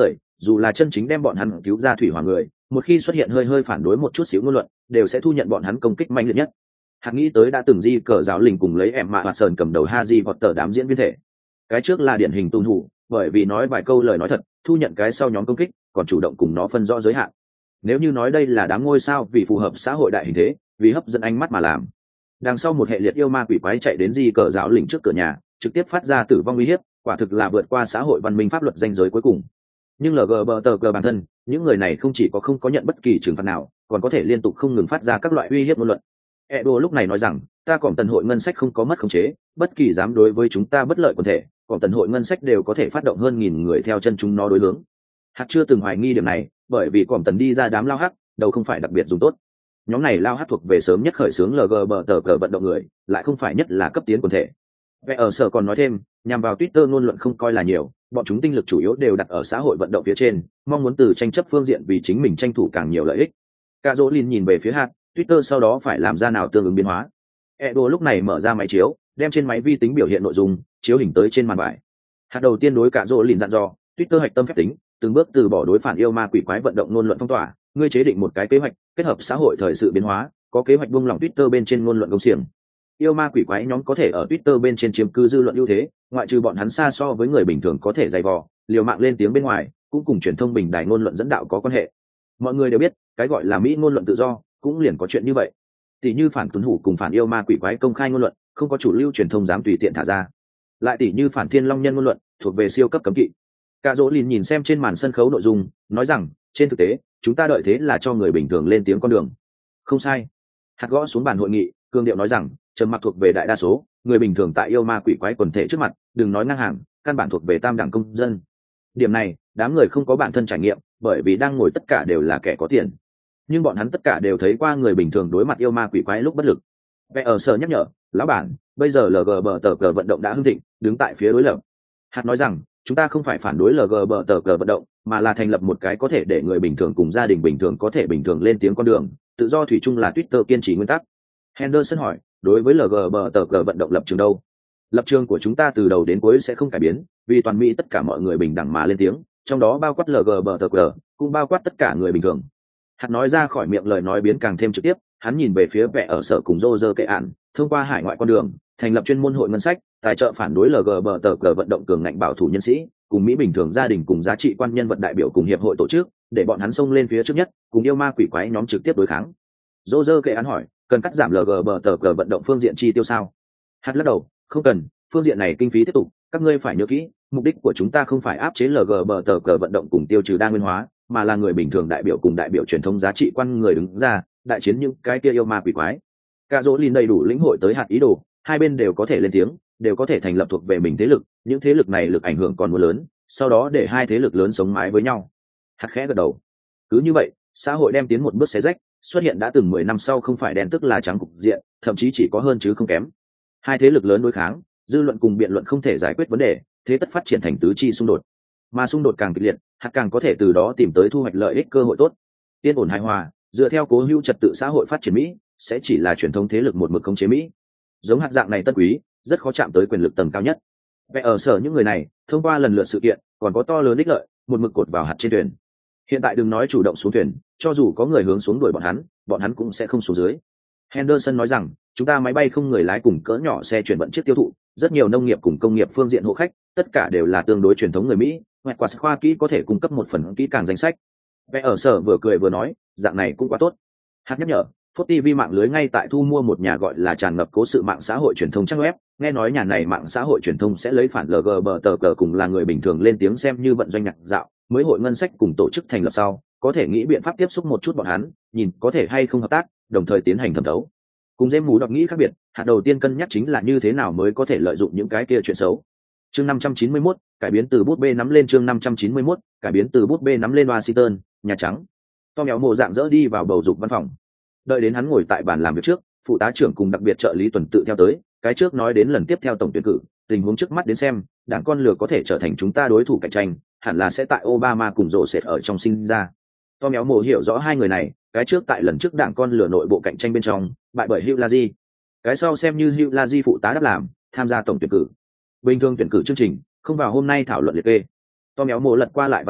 dù là chân chính đem bọn hắn cứu ra thủy hỏa người, một khi xuất hiện hơi hơi phản đối một chút xíu ngôn luận, đều sẽ thu nhận bọn hắn công kích mạnh liệt nhất. Hạt nghĩ tới đã từng di cờ giáo lình cùng lấy em mạ và sờn cầm đầu Haji vọt tờ đám diễn viên thể. Cái trước là điển hình tuân thủ, bởi vì nói vài câu lời nói thật, thu nhận cái sau nhóm công kích, còn chủ động cùng nó phân rõ giới hạn. Nếu như nói đây là đám ngôi sao vì phù hợp xã hội đại hình thế, vì hấp dẫn ánh mắt mà làm. Đằng sau một hệ liệt yêu ma quỷ quái chạy đến di cờ giáo lình trước cửa nhà, trực tiếp phát ra tử vong uy hiếp, quả thực là vượt qua xã hội văn minh pháp luật ranh giới cuối cùng. Nhưng lờ gờ bờ tờ cờ bản thân, những người này không chỉ có không có nhận bất kỳ trừng phạt nào, còn có thể liên tục không ngừng phát ra các loại uy hiếp ngôn luận. Edo lúc này nói rằng, ta còn tần hội ngân sách không có mất khống chế, bất kỳ dám đối với chúng ta bất lợi quần thể, còn tần hội ngân sách đều có thể phát động hơn nghìn người theo chân chúng nó đối hướng. Hạt chưa từng hoài nghi điểm này, bởi vì còn tần đi ra đám lao hắc, đầu không phải đặc biệt dùng tốt. Nhóm này lao hắc thuộc về sớm nhất khởi xướng lờ gờ bờ tờ cờ vận động người, lại không phải nhất là cấp tiến quần thể. Vậy ở sở còn nói thêm, nhằm vào Twitter ngôn luận không coi là nhiều, bọn chúng tinh lực chủ yếu đều đặt ở xã hội vận động phía trên, mong muốn từ tranh chấp phương diện vì chính mình tranh thủ càng nhiều lợi ích. Cả dỗ Lin nhìn về phía hạt, Twitter sau đó phải làm ra nào tương ứng biến hóa. Edo lúc này mở ra máy chiếu, đem trên máy vi tính biểu hiện nội dung, chiếu hình tới trên màn bài. Hạt đầu tiên đối cả dỗ Lin dặn dò, Twitter hạch tâm phép tính, từng bước từ bỏ đối phản yêu ma quỷ quái vận động ngôn luận phong tỏa, ngươi chế định một cái kế hoạch, kết hợp xã hội thời sự biến hóa, có kế hoạch buông lỏng Twitter bên trên ngôn luận công xiềng. Yêu ma quỷ quái nhóm có thể ở Twitter bên trên chiếm cư dư luận ưu thế, ngoại trừ bọn hắn xa so với người bình thường có thể dày vò, liều mạng lên tiếng bên ngoài, cũng cùng truyền thông bình đài ngôn luận dẫn đạo có quan hệ. Mọi người đều biết, cái gọi là Mỹ ngôn luận tự do, cũng liền có chuyện như vậy. Tỷ như phản tuấn hủ cùng phản yêu ma quỷ quái công khai ngôn luận, không có chủ lưu truyền thông dám tùy tiện thả ra. Lại tỷ như phản thiên long nhân ngôn luận, thuộc về siêu cấp cấm kỵ. Cả dỗ Lin nhìn xem trên màn sân khấu nội dung, nói rằng, trên thực tế, chúng ta đợi thế là cho người bình thường lên tiếng con đường. Không sai. Hạt gõ xuống bàn hội nghị, cương điệu nói rằng, trầm mặc thuộc về đại đa số, người bình thường tại yêu ma quỷ quái quần thể trước mặt, đừng nói ngang hàng, căn bản thuộc về tam đẳng công dân. Điểm này, đám người không có bản thân trải nghiệm, bởi vì đang ngồi tất cả đều là kẻ có tiền. Nhưng bọn hắn tất cả đều thấy qua người bình thường đối mặt yêu ma quỷ quái lúc bất lực. Vẽ ở sở nhắc nhở, lão bản, bây giờ lờ giê bờ tờ cờ vận động đã hưng thịnh, đứng tại phía đối lập. Hạt nói rằng, chúng ta không phải phản đối lờ giê bờ tờ cờ vận động, mà là thành lập một cái có thể để người bình thường cùng gia đình bình thường có thể bình thường lên tiếng con đường, tự do thủy chung là Twitter kiên trì nguyên tắc. Henderson hỏi, đối với lờ giê bờ tờ cờ vận động lập trường đâu? Lập trường của chúng ta từ đầu đến cuối sẽ không cải biến, vì toàn Mỹ tất cả mọi người bình đẳng mà lên tiếng, trong đó bao quát lờ giê bờ tờ cờ, cũng bao quát tất cả người bình thường. Hạt nói ra khỏi miệng lời nói biến càng thêm trực tiếp, hắn nhìn về phía vẻ ở sở cùng Roger kệ ạn, thông qua hải ngoại con đường, thành lập chuyên môn hội ngân sách, tài trợ phản đối lờ giê bờ tờ cờ vận động cường ngạnh bảo thủ nhân sĩ, cùng Mỹ bình thường gia đình cùng giá trị quan nhân vật đại biểu cùng hiệp hội tổ chức, để bọn hắn xông lên phía trước nhất, cùng yêu ma quỷ quái nhóm trực tiếp đối kháng. Roger kệ ạn hỏi, cần cắt giảm lờ giê bờ tờ cờ vận động phương diện chi tiêu sao? Hạt lắc đầu, không cần, phương diện này kinh phí tiếp tục, các ngươi phải nhớ kỹ, mục đích của chúng ta không phải áp chế lờ giê bờ tờ cờ vận động cùng tiêu trừ đa nguyên hóa, mà là người bình thường đại biểu cùng đại biểu truyền thông giá trị quan người đứng ra, đại chiến những cái kia yêu ma quỷ quái. Cả dỗ Lin đầy đủ lĩnh hội tới hạt ý đồ, hai bên đều có thể lên tiếng, đều có thể thành lập thuộc về mình thế lực, những thế lực này lực ảnh hưởng còn muốn lớn, sau đó để hai thế lực lớn sống mái với nhau. Hạt khẽ gật đầu. Cứ như vậy, xã hội đem tiến một bước xé rách, xuất hiện đã từng mười năm sau không phải đen tức là trắng cục diện, thậm chí chỉ có hơn chứ không kém. Hai thế lực lớn đối kháng, dư luận cùng biện luận không thể giải quyết vấn đề, thế tất phát triển thành tứ chi xung đột. Mà xung đột càng kịch liệt, hạt càng có thể từ đó tìm tới thu hoạch lợi ích cơ hội tốt. Yên ổn hài hòa, dựa theo cố hữu trật tự xã hội phát triển Mỹ, sẽ chỉ là truyền thống thế lực một mực khống chế Mỹ. Giống hạt dạng này tân quý, rất khó chạm tới quyền lực tầng cao nhất. Vậy ở sở những người này, thông qua lần lượt sự kiện, còn có to lớn ích lợi, một mực cột vào hạt trên thuyền. Hiện tại đừng nói chủ động xuống thuyền, cho dù có người hướng xuống đuổi bọn hắn, bọn hắn cũng sẽ không xuống dưới. Henderson nói rằng, chúng ta máy bay không người lái cùng cỡ nhỏ xe chuyển vận chiếc tiêu thụ, rất nhiều nông nghiệp cùng công nghiệp phương diện hộ khách, tất cả đều là tương đối truyền thống người Mỹ, hoặc quả khoa kỹ có thể cung cấp một phần kỹ càng danh sách. Vẽ ở sở vừa cười vừa nói, dạng này cũng quá tốt. Hạt nhắc nhở, Phốt ti vi mạng lưới ngay tại thu mua một nhà gọi là tràn ngập cố sự mạng xã hội truyền thông trang web, nghe nói nhà này mạng xã hội truyền thông sẽ lấy phản lờ giê bờ tờ cờ cùng là người bình thường lên tiếng xem như vận doanh nhạc dạo, mới hội ngân sách cùng tổ chức thành lập sau, có thể nghĩ biện pháp tiếp xúc một chút bọn hắn, nhìn có thể hay không hợp tác, đồng thời tiến hành thẩm thấu. Cùng dêm mù đọc nghĩ khác biệt, hạt đầu tiên cân nhắc chính là như thế nào mới có thể lợi dụng những cái kia chuyện xấu. Chương năm trăm chín mươi mốt, cải biến từ bút bê nắm lên chương năm trăm chín mươi mốt, cải biến từ bút bê nắm lên Washington, Nhà Trắng. Tom méo mồ dạng dỡ đi vào bầu dục văn phòng. Đợi đến hắn ngồi tại bàn làm việc trước, phụ tá trưởng cùng đặc biệt trợ lý tuần tự theo tới, cái trước nói đến lần tiếp theo tổng tuyển cử, tình huống trước mắt đến xem, đảng con lừa có thể trở thành chúng ta đối thủ cạnh tranh, hẳn là sẽ tại Obama cùng Joseph ở trong sinh ra. Tom méo mồ hiểu rõ hai người này, cái trước tại lần trước đảng con lừa nội bộ cạnh tranh bên trong, bại bởi Hillary. Cái sau xem như Hillary phụ tá đáp làm, tham gia tổng tuyển cử. Bình thường tuyển cử chương trình, không vào hôm nay thảo luận liệt kê. Tom méo mồ lật qua lại văn kiện,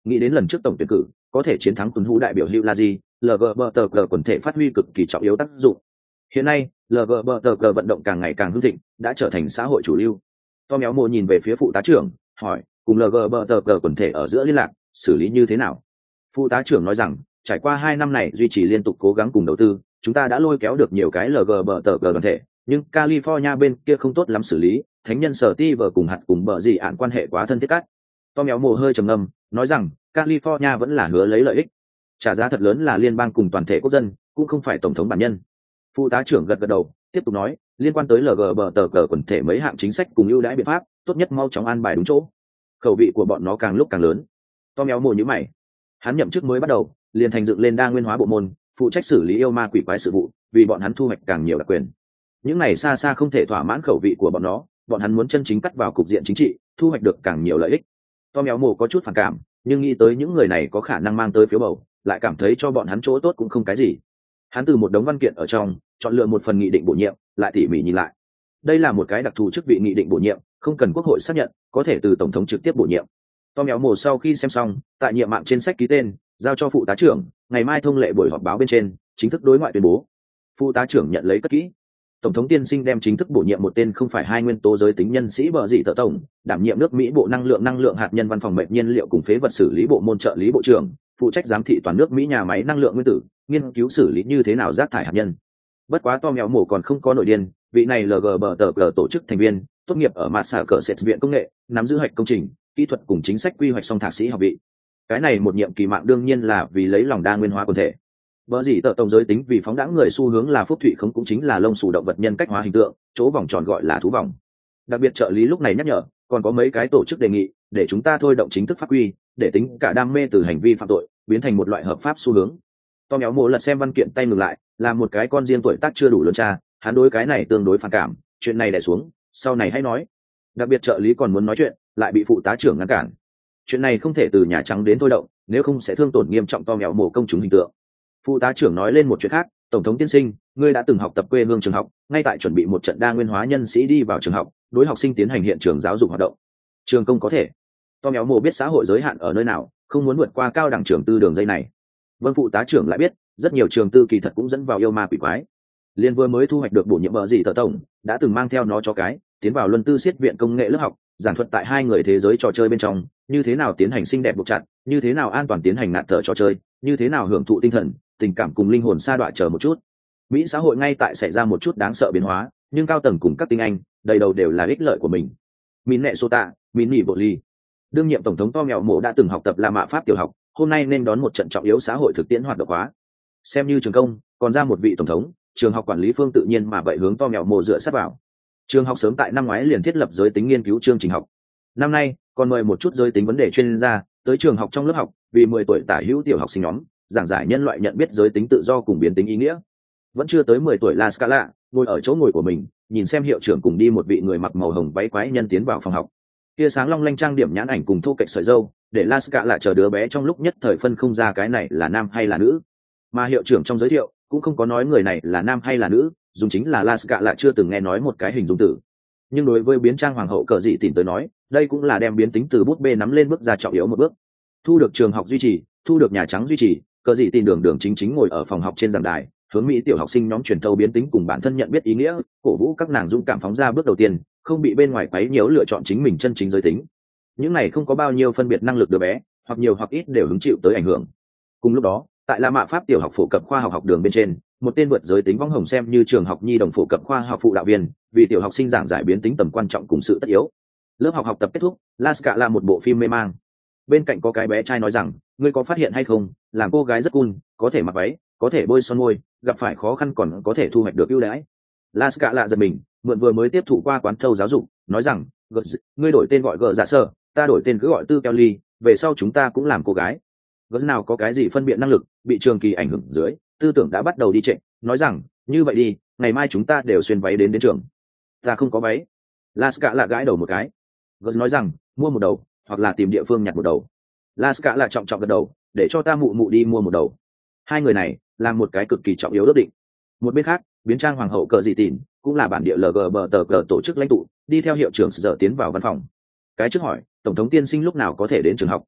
nghĩ đến lần trước tổng tuyển cử có thể chiến thắng tuấn hú đại biểu hữu là gì lờ gờ bờ tờ cờ quần thể phát huy cực kỳ trọng yếu tác dụng. Hiện nay lờ gờ bờ tờ cờ vận động càng ngày càng hưng thịnh, đã trở thành xã hội chủ lưu. To méo mồ nhìn về phía phụ tá trưởng hỏi, cùng lờ gờ bờ tờ cờ quần thể ở giữa liên lạc xử lý như thế nào? Phụ tá trưởng nói rằng, trải qua hai năm này duy trì liên tục cố gắng cùng đầu tư, chúng ta đã lôi kéo được nhiều cái lờ gờ bờ tờ cờ đoàn thể, nhưng California bên kia không tốt lắm xử lý, thánh nhân sở ti vờ cùng hạt cùng bờ gì ạn quan hệ quá thân thiết cắt. To méo mồ hơi trầm ngâm nói rằng, California vẫn là hứa lấy lợi ích, trả giá thật lớn là liên bang cùng toàn thể quốc dân, cũng không phải tổng thống bản nhân. Phụ tá trưởng gật gật đầu tiếp tục nói, liên quan tới lờ giê bê tê cờ quần thể mấy hạng chính sách cùng ưu đãi biện pháp, tốt nhất mau chóng an bài đúng chỗ. Khẩu vị của bọn nó càng lúc càng lớn. To méo mồ như mày, hắn nhậm chức mới bắt đầu liền thành dựng lên đa nguyên hóa bộ môn, phụ trách xử lý yêu ma quỷ quái sự vụ, vì bọn hắn thu hoạch càng nhiều đặc quyền. Những này xa xa không thể thỏa mãn khẩu vị của bọn nó, bọn hắn muốn chân chính cắt vào cục diện chính trị, thu hoạch được càng nhiều lợi ích. To méo mồ có chút phản cảm, nhưng nghĩ tới những người này có khả năng mang tới phiếu bầu, lại cảm thấy cho bọn hắn chỗ tốt cũng không cái gì. Hắn từ một đống văn kiện ở trong chọn lựa một phần nghị định bổ nhiệm, lại tỉ mỉ nhìn lại. Đây là một cái đặc thù chức vị nghị định bổ nhiệm, không cần quốc hội xác nhận, có thể từ tổng thống trực tiếp bổ nhiệm. To méo mồ sau khi xem xong, tại nhiệm mạng trên sách ký tên, giao cho phụ tá trưởng, ngày mai thông lệ buổi họp báo bên trên chính thức đối ngoại tuyên bố. Phụ tá trưởng nhận lấy cất kỹ. Tổng thống tiên sinh đem chính thức bổ nhiệm một tên không phải hai nguyên tố giới tính nhân sĩ bờ dị tợ tổng, đảm nhiệm nước Mỹ bộ năng lượng năng lượng hạt nhân văn phòng mệnh nhiên liệu cùng phế vật xử lý bộ môn trợ lý bộ trưởng, phụ trách giám thị toàn nước Mỹ nhà máy năng lượng nguyên tử, nghiên cứu xử lý như thế nào rác thải hạt nhân. Bất quá to mèo mổ còn không có nội điên, vị này lờ giê bê tê cờ tổ chức thành viên, tốt nghiệp ở mặt xả cờ sệt viện công nghệ, nắm giữ hạch công trình, kỹ thuật cùng chính sách quy hoạch song thạc sĩ học vị. Cái này một nhiệm kỳ mạng đương nhiên là vì lấy lòng đa nguyên hóa quần thể. Bở gì tợ tổng giới tính vì phóng đãng người xu hướng là phúc thụy không cũng chính là lông xù động vật nhân cách hóa hình tượng, chỗ vòng tròn gọi là thú vòng. Đặc biệt trợ lý lúc này nhắc nhở, còn có mấy cái tổ chức đề nghị, để chúng ta thôi động chính thức pháp quy, để tính cả đam mê từ hành vi phạm tội biến thành một loại hợp pháp xu hướng. To méo mồ lật xem văn kiện tay ngừng lại, là một cái con riêng tuổi tác chưa đủ lớn cha, hắn đối cái này tương đối phản cảm, chuyện này đè xuống, sau này hãy nói. Đặc biệt trợ lý còn muốn nói chuyện, lại bị phụ tá trưởng ngăn cản. Chuyện này không thể từ Nhà Trắng đến thôi động, nếu không sẽ thương tổn nghiêm trọng to méo mồ công chúng hình tượng. Phụ tá trưởng nói lên một chuyện khác, tổng thống tiên sinh, ngươi đã từng học tập quê hương trường học, ngay tại chuẩn bị một trận đa nguyên hóa nhân sĩ đi vào trường học, đối học sinh tiến hành hiện trường giáo dục hoạt động. Trường công có thể. To méo mồ biết xã hội giới hạn ở nơi nào, không muốn vượt qua cao đẳng trường tư đường dây này. Vâng, phụ tá trưởng lại biết, rất nhiều trường tư kỳ thật cũng dẫn vào yêu ma quỷ quái. Liên vừa mới thu hoạch được bổ nhiệm bờ gì tờ tổng, đã từng mang theo nó cho cái, tiến vào luân tư siết viện công nghệ lớp học, giảng thuật tại hai người thế giới trò chơi bên trong, như thế nào tiến hành xinh đẹp buộc chặt, như thế nào an toàn tiến hành ngạt thở trò chơi, như thế nào hưởng thụ tinh thần, tình cảm cùng linh hồn sa đọa chờ một chút. Mỹ xã hội ngay tại xảy ra một chút đáng sợ biến hóa, nhưng cao tầng cùng các tinh anh, đầy đầu đều là ích lợi của mình. Minnesota, Minneapolis. Đương nhiệm tổng thống to mèo mổ đã từng học tập La Mã Pháp tiểu học, hôm nay nên đón một trận trọng yếu xã hội thực tiễn hoạt động hóa. Xem như trường công, còn ra một vị tổng thống, trường học quản lý phương tự nhiên mà vậy hướng to mèo mổ dựa sát vào. Trường học sớm tại năm ngoái liền thiết lập giới tính nghiên cứu chương trình học. Năm nay, còn mời một chút giới tính vấn đề chuyên gia tới trường học trong lớp học, vì mười tuổi tả hữu tiểu học sinh nhóm, giảng giải nhân loại nhận biết giới tính tự do cùng biến tính ý nghĩa. Vẫn chưa tới mười tuổi La Scala, ngồi ở chỗ ngồi của mình, nhìn xem hiệu trưởng cùng đi một vị người mặc màu hồng váy quái nhân tiến vào phòng học. Tia sáng long lanh trang điểm nhãn ảnh cùng thô kệch sợi râu, để La Scala chờ đứa bé trong lúc nhất thời phân không ra cái này là nam hay là nữ. Mà hiệu trưởng trong giới thiệu cũng không có nói người này là nam hay là nữ, dùng chính là La Scala chưa từng nghe nói một cái hình dung từ. Nhưng đối với biến trang hoàng hậu cờ dị tìm tới nói, đây cũng là đem biến tính từ bút bê nắm lên bước ra trọng yếu một bước. Thu được trường học duy trì, thu được Nhà Trắng duy trì, cờ dị tìm đường đường chính chính ngồi ở phòng học trên giảng đài, hướng Mỹ tiểu học sinh nhóm truyền thâu biến tính cùng bản thân nhận biết ý nghĩa, cổ vũ các nàng dũng cảm phóng ra bước đầu tiên, không bị bên ngoài quấy nhiễu lựa chọn chính mình chân chính giới tính. Những này không có bao nhiêu phân biệt năng lực đứa bé, hoặc nhiều hoặc ít đều hứng chịu tới ảnh hưởng. Cùng lúc đó, tại La Mã Pháp tiểu học phổ cập khoa học học đường bên trên, một tên vượt giới tính võng hồng xem như trường học nhi đồng phổ cập khoa học phụ đạo viên, vì tiểu học sinh giảng giải biến tính tầm quan trọng cùng sự tất yếu. Lớp học học tập kết thúc, Laska là một bộ phim mê mang. Bên cạnh có cái bé trai nói rằng, ngươi có phát hiện hay không, làm cô gái rất cool, có thể mặc váy, có thể bôi son môi, gặp phải khó khăn còn có thể thu hoạch được ưu đãi. Laska lạ giật mình, mượn vừa mới tiếp thụ qua quán thâu giáo dục, nói rằng, ngươi đổi tên gọi gờ dạ sơ, ta đổi tên cứ gọi tư Kelly, về sau chúng ta cũng làm cô gái. Gớt nào có cái gì phân biệt năng lực, bị trường kỳ ảnh hưởng dưới, tư tưởng đã bắt đầu đi trệ, nói rằng, như vậy đi, ngày mai chúng ta đều xuyên váy đến đến trường. Ta không có váy. Laska lạ gãi đầu một cái. Gớt nói rằng, mua một đầu, hoặc là tìm địa phương nhặt một đầu. Laska lạ trọng trọng gật đầu, để cho ta mụ mụ đi mua một đầu. Hai người này làm một cái cực kỳ trọng yếu ước định. Một bên khác, biến trang hoàng hậu cờ dị tìn, cũng là bản địa lờ giê bê tê cờ tổ chức lãnh tụ, đi theo hiệu trưởng giờ tiến vào văn phòng. Cái trước hỏi, tổng thống tiên sinh lúc nào có thể đến trường học?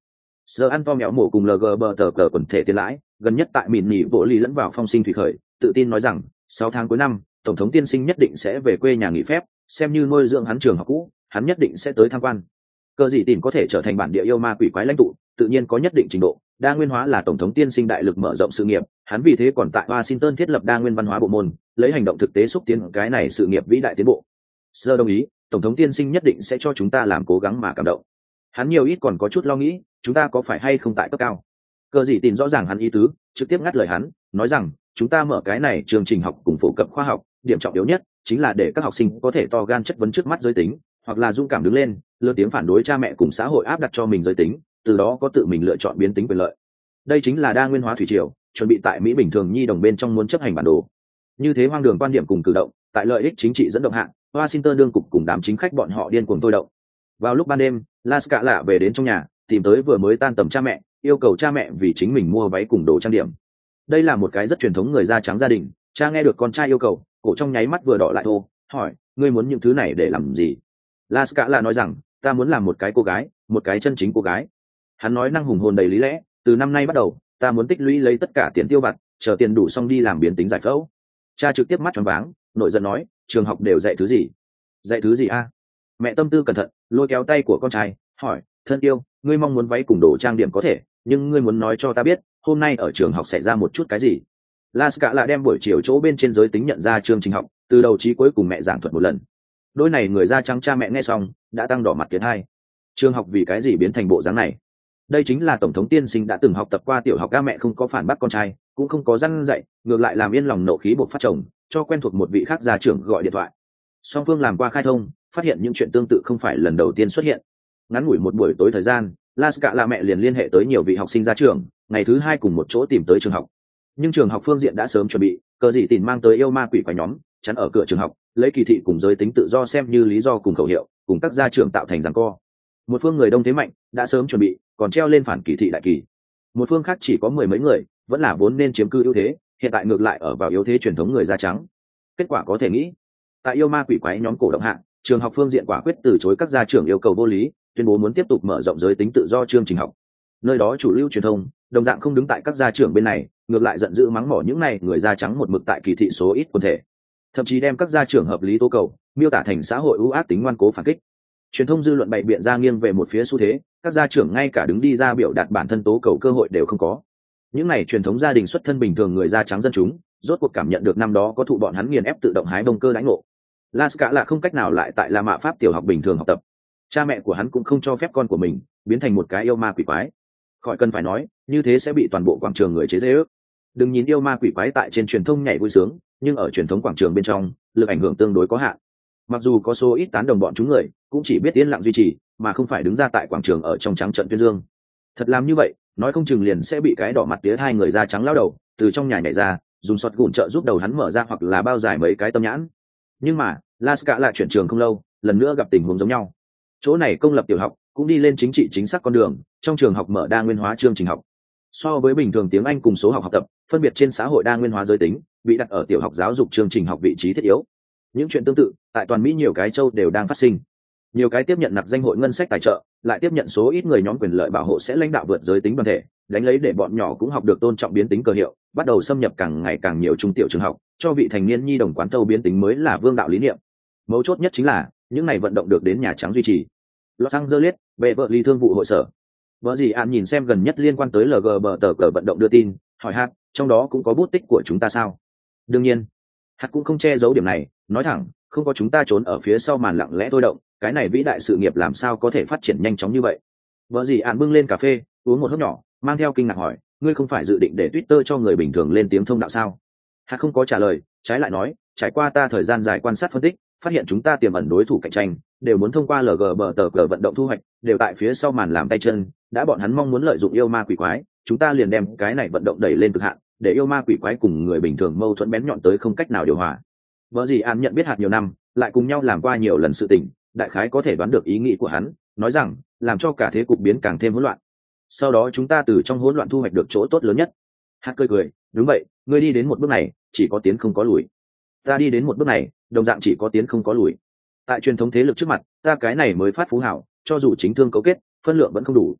Giờ ăn to mẹo mổ cùng lờ giê bê tờ cờ quần thể tiền lãi, gần nhất tại mịn nhị bộ ly lẫn vào phong sinh thủy khởi, tự tin nói rằng sáu tháng cuối năm, tổng thống tiên sinh nhất định sẽ về quê nhà nghỉ phép, xem như nuôi dưỡng hắn trường học cũ, hắn nhất định sẽ tới tham quan. Cờ dị tìm có thể trở thành bản địa yêu ma quỷ quái lãnh tụ, tự nhiên có nhất định trình độ, đa nguyên hóa là tổng thống tiên sinh đại lực mở rộng sự nghiệp, hắn vì thế còn tại Washington thiết lập đa nguyên văn hóa bộ môn, lấy hành động thực tế xúc tiến cái này sự nghiệp vĩ đại tiến bộ. Sơ đồng ý, tổng thống tiên sinh nhất định sẽ cho chúng ta làm cố gắng mà cảm động. Hắn nhiều ít còn có chút lo nghĩ, chúng ta có phải hay không tại cấp cao. Cờ dị tìm rõ ràng hắn ý tứ, trực tiếp ngắt lời hắn, nói rằng chúng ta mở cái này chương trình học cùng phổ cập khoa học, điểm trọng yếu nhất chính là để các học sinh có thể to gan chất vấn trước mắt giới tính, hoặc là dũng cảm đứng lên, lớn tiếng phản đối cha mẹ cùng xã hội áp đặt cho mình giới tính, từ đó có tự mình lựa chọn biến tính quyền lợi. Đây chính là đa nguyên hóa thủy triều, chuẩn bị tại Mỹ bình thường nhi đồng bên trong muốn chấp hành bản đồ. Như thế hoang đường quan điểm cùng cử động, tại lợi ích chính trị dẫn động hạng, Washington đương cục cùng đám chính khách bọn họ điên cuồng thôi động. Vào lúc ban đêm, Laska lạ về đến trong nhà, tìm tới vừa mới tan tầm cha mẹ, yêu cầu cha mẹ vì chính mình mua váy cùng đồ trang điểm. Đây là một cái rất truyền thống người da trắng gia đình, cha nghe được con trai yêu cầu, cổ trong nháy mắt vừa đỏ lại thô, hỏi, ngươi muốn những thứ này để làm gì? Laska lạ nói rằng, ta muốn làm một cái cô gái, một cái chân chính cô gái. Hắn nói năng hùng hồn đầy lý lẽ, từ năm nay bắt đầu, ta muốn tích lũy lấy tất cả tiền tiêu vặt, chờ tiền đủ xong đi làm biến tính giải phẫu. Cha trực tiếp mắt tròn váng, nội giận nói, trường học đều dạy thứ gì? Dạy thứ gì a? Mẹ tâm tư cẩn thận, lôi kéo tay của con trai, hỏi, thân yêu, ngươi mong muốn váy cùng đồ trang điểm có thể, nhưng ngươi muốn nói cho ta biết, hôm nay ở trường học xảy ra một chút cái gì? Laska lại đem buổi chiều chỗ bên trên giới tính nhận ra chương trình học, từ đầu chí cuối cùng mẹ giảng thuật một lần. Đôi này người da trắng cha mẹ nghe xong, đã tăng đỏ mặt kiến hai. Trường học vì cái gì biến thành bộ dáng này? Đây chính là tổng thống tiên sinh đã từng học tập qua tiểu học, ca mẹ không có phản bác con trai, cũng không có răn dạy, ngược lại làm yên lòng nộ khí bộc phát chồng, cho quen thuộc một vị khác gia trưởng gọi điện thoại. Song phương làm qua khai thông, phát hiện những chuyện tương tự không phải lần đầu tiên xuất hiện. Ngắn ngủi một buổi tối thời gian, Laska là mẹ liền liên hệ tới nhiều vị học sinh ra trường, ngày thứ hai cùng một chỗ tìm tới trường học. Nhưng trường học phương diện đã sớm chuẩn bị, cờ dị tìm mang tới yêu ma quỷ quái nhóm, chắn ở cửa trường học, lấy kỳ thị cùng giới tính tự do xem như lý do cùng khẩu hiệu, cùng các gia trưởng tạo thành giằng co. Một phương người đông thế mạnh, đã sớm chuẩn bị, còn treo lên phản kỳ thị đại kỳ. Một phương khác chỉ có mười mấy người, vẫn là vốn nên chiếm cư ưu thế, hiện tại ngược lại ở vào yếu thế truyền thống người da trắng. Kết quả có thể nghĩ, tại yêu ma quỷ quái nhóm cổ động hạng, trường học phương diện quả quyết từ chối các gia trưởng yêu cầu vô lý, tuyên bố muốn tiếp tục mở rộng giới tính tự do chương trình học. Nơi đó chủ lưu truyền thông đồng dạng không đứng tại các gia trưởng bên này, ngược lại giận dữ mắng mỏ những này người da trắng một mực tại kỳ thị số ít quần thể, thậm chí đem các gia trưởng hợp lý tố cầu miêu tả thành xã hội ưu ác tính ngoan cố phản kích. Truyền thông dư luận bày biện ra nghiêng về một phía xu thế, các gia trưởng ngay cả đứng đi ra biểu đạt bản thân tố cầu cơ hội đều không có. Những này truyền thống gia đình xuất thân bình thường người da trắng dân chúng, rốt cuộc cảm nhận được năm đó có thụ bọn hắn nghiền ép tự động hái bông cơ đánh ngộ. Laska là không cách nào lại tại La Mã Pháp tiểu học bình thường học tập. Cha mẹ của hắn cũng không cho phép con của mình biến thành một cái yêu ma quỷ quái. Khỏi cần phải nói, như thế sẽ bị toàn bộ quảng trường người chế giễu. Đừng nhìn yêu ma quỷ quái tại trên truyền thông nhảy vui sướng, nhưng ở truyền thống quảng trường bên trong, lực ảnh hưởng tương đối có hạn. Mặc dù có số ít tán đồng bọn chúng người, cũng chỉ biết yên lặng duy trì, mà không phải đứng ra tại quảng trường ở trong trắng trận tuyên dương. Thật làm như vậy, nói không chừng liền sẽ bị cái đỏ mặt tía hai người da trắng lao đầu từ trong nhà nhảy ra, dùng sọt gùn trợ giúp đầu hắn mở ra hoặc là bao giải mấy cái tâm nhãn. Nhưng mà Laska lại chuyển trường không lâu, lần nữa gặp tình huống giống nhau. Chỗ này công lập tiểu học cũng đi lên chính trị chính xác con đường, trong trường học mở đa nguyên hóa chương trình học. So với bình thường tiếng Anh cùng số học học tập, phân biệt trên xã hội đa nguyên hóa giới tính bị đặt ở tiểu học giáo dục chương trình học vị trí thiết yếu. Những chuyện tương tự tại toàn Mỹ nhiều cái châu đều đang phát sinh. Nhiều cái tiếp nhận nạp danh hội ngân sách tài trợ, lại tiếp nhận số ít người nhóm quyền lợi bảo hộ sẽ lãnh đạo vượt giới tính đoàn thể, đánh lấy để bọn nhỏ cũng học được tôn trọng biến tính cơ hiệu, bắt đầu xâm nhập càng ngày càng nhiều trung tiểu trường học, cho vị thành niên nhi đồng quán thâu biến tính mới là vương đạo lý niệm. Mấu chốt nhất chính là những này vận động được đến Nhà Trắng duy trì. Los Angeles, Beverly thương vụ hội sở. Vợ gì An nhìn xem gần nhất liên quan tới lờ giê bê tờ cờ vận động đưa tin, hỏi hát, trong đó cũng có bút tích của chúng ta sao? Đương nhiên, hát cũng không che giấu điểm này, nói thẳng, không có chúng ta trốn ở phía sau màn lặng lẽ thôi động, cái này vĩ đại sự nghiệp làm sao có thể phát triển nhanh chóng như vậy? Vợ gì An bưng lên cà phê, uống một hớp nhỏ, mang theo kinh ngạc hỏi, ngươi không phải dự định để Twitter cho người bình thường lên tiếng thông đạo sao? Hát không có trả lời, trái lại nói, trải qua ta thời gian dài quan sát phân tích, phát hiện chúng ta tiềm ẩn đối thủ cạnh tranh, đều muốn thông qua lờ giê bê tờ cờ vận động thu hoạch, đều tại phía sau màn làm tay chân, đã bọn hắn mong muốn lợi dụng yêu ma quỷ quái, chúng ta liền đem cái này vận động đẩy lên cực hạn, để yêu ma quỷ quái cùng người bình thường mâu thuẫn bén nhọn tới không cách nào điều hòa. Vợ gì An nhận biết hạt nhiều năm, lại cùng nhau làm qua nhiều lần sự tình, đại khái có thể đoán được ý nghĩ của hắn, nói rằng, làm cho cả thế cục biến càng thêm hỗn loạn. Sau đó chúng ta từ trong hỗn loạn thu hoạch được chỗ tốt lớn nhất. Hạt cười cười, đúng vậy, ngươi đi đến một bước này, chỉ có tiến không có lùi. Ta đi đến một bước này, đồng dạng chỉ có tiến không có lùi. Tại truyền thống thế lực trước mặt, ta cái này mới phát phú hảo, cho dù chính thương cấu kết, phân lượng vẫn không đủ.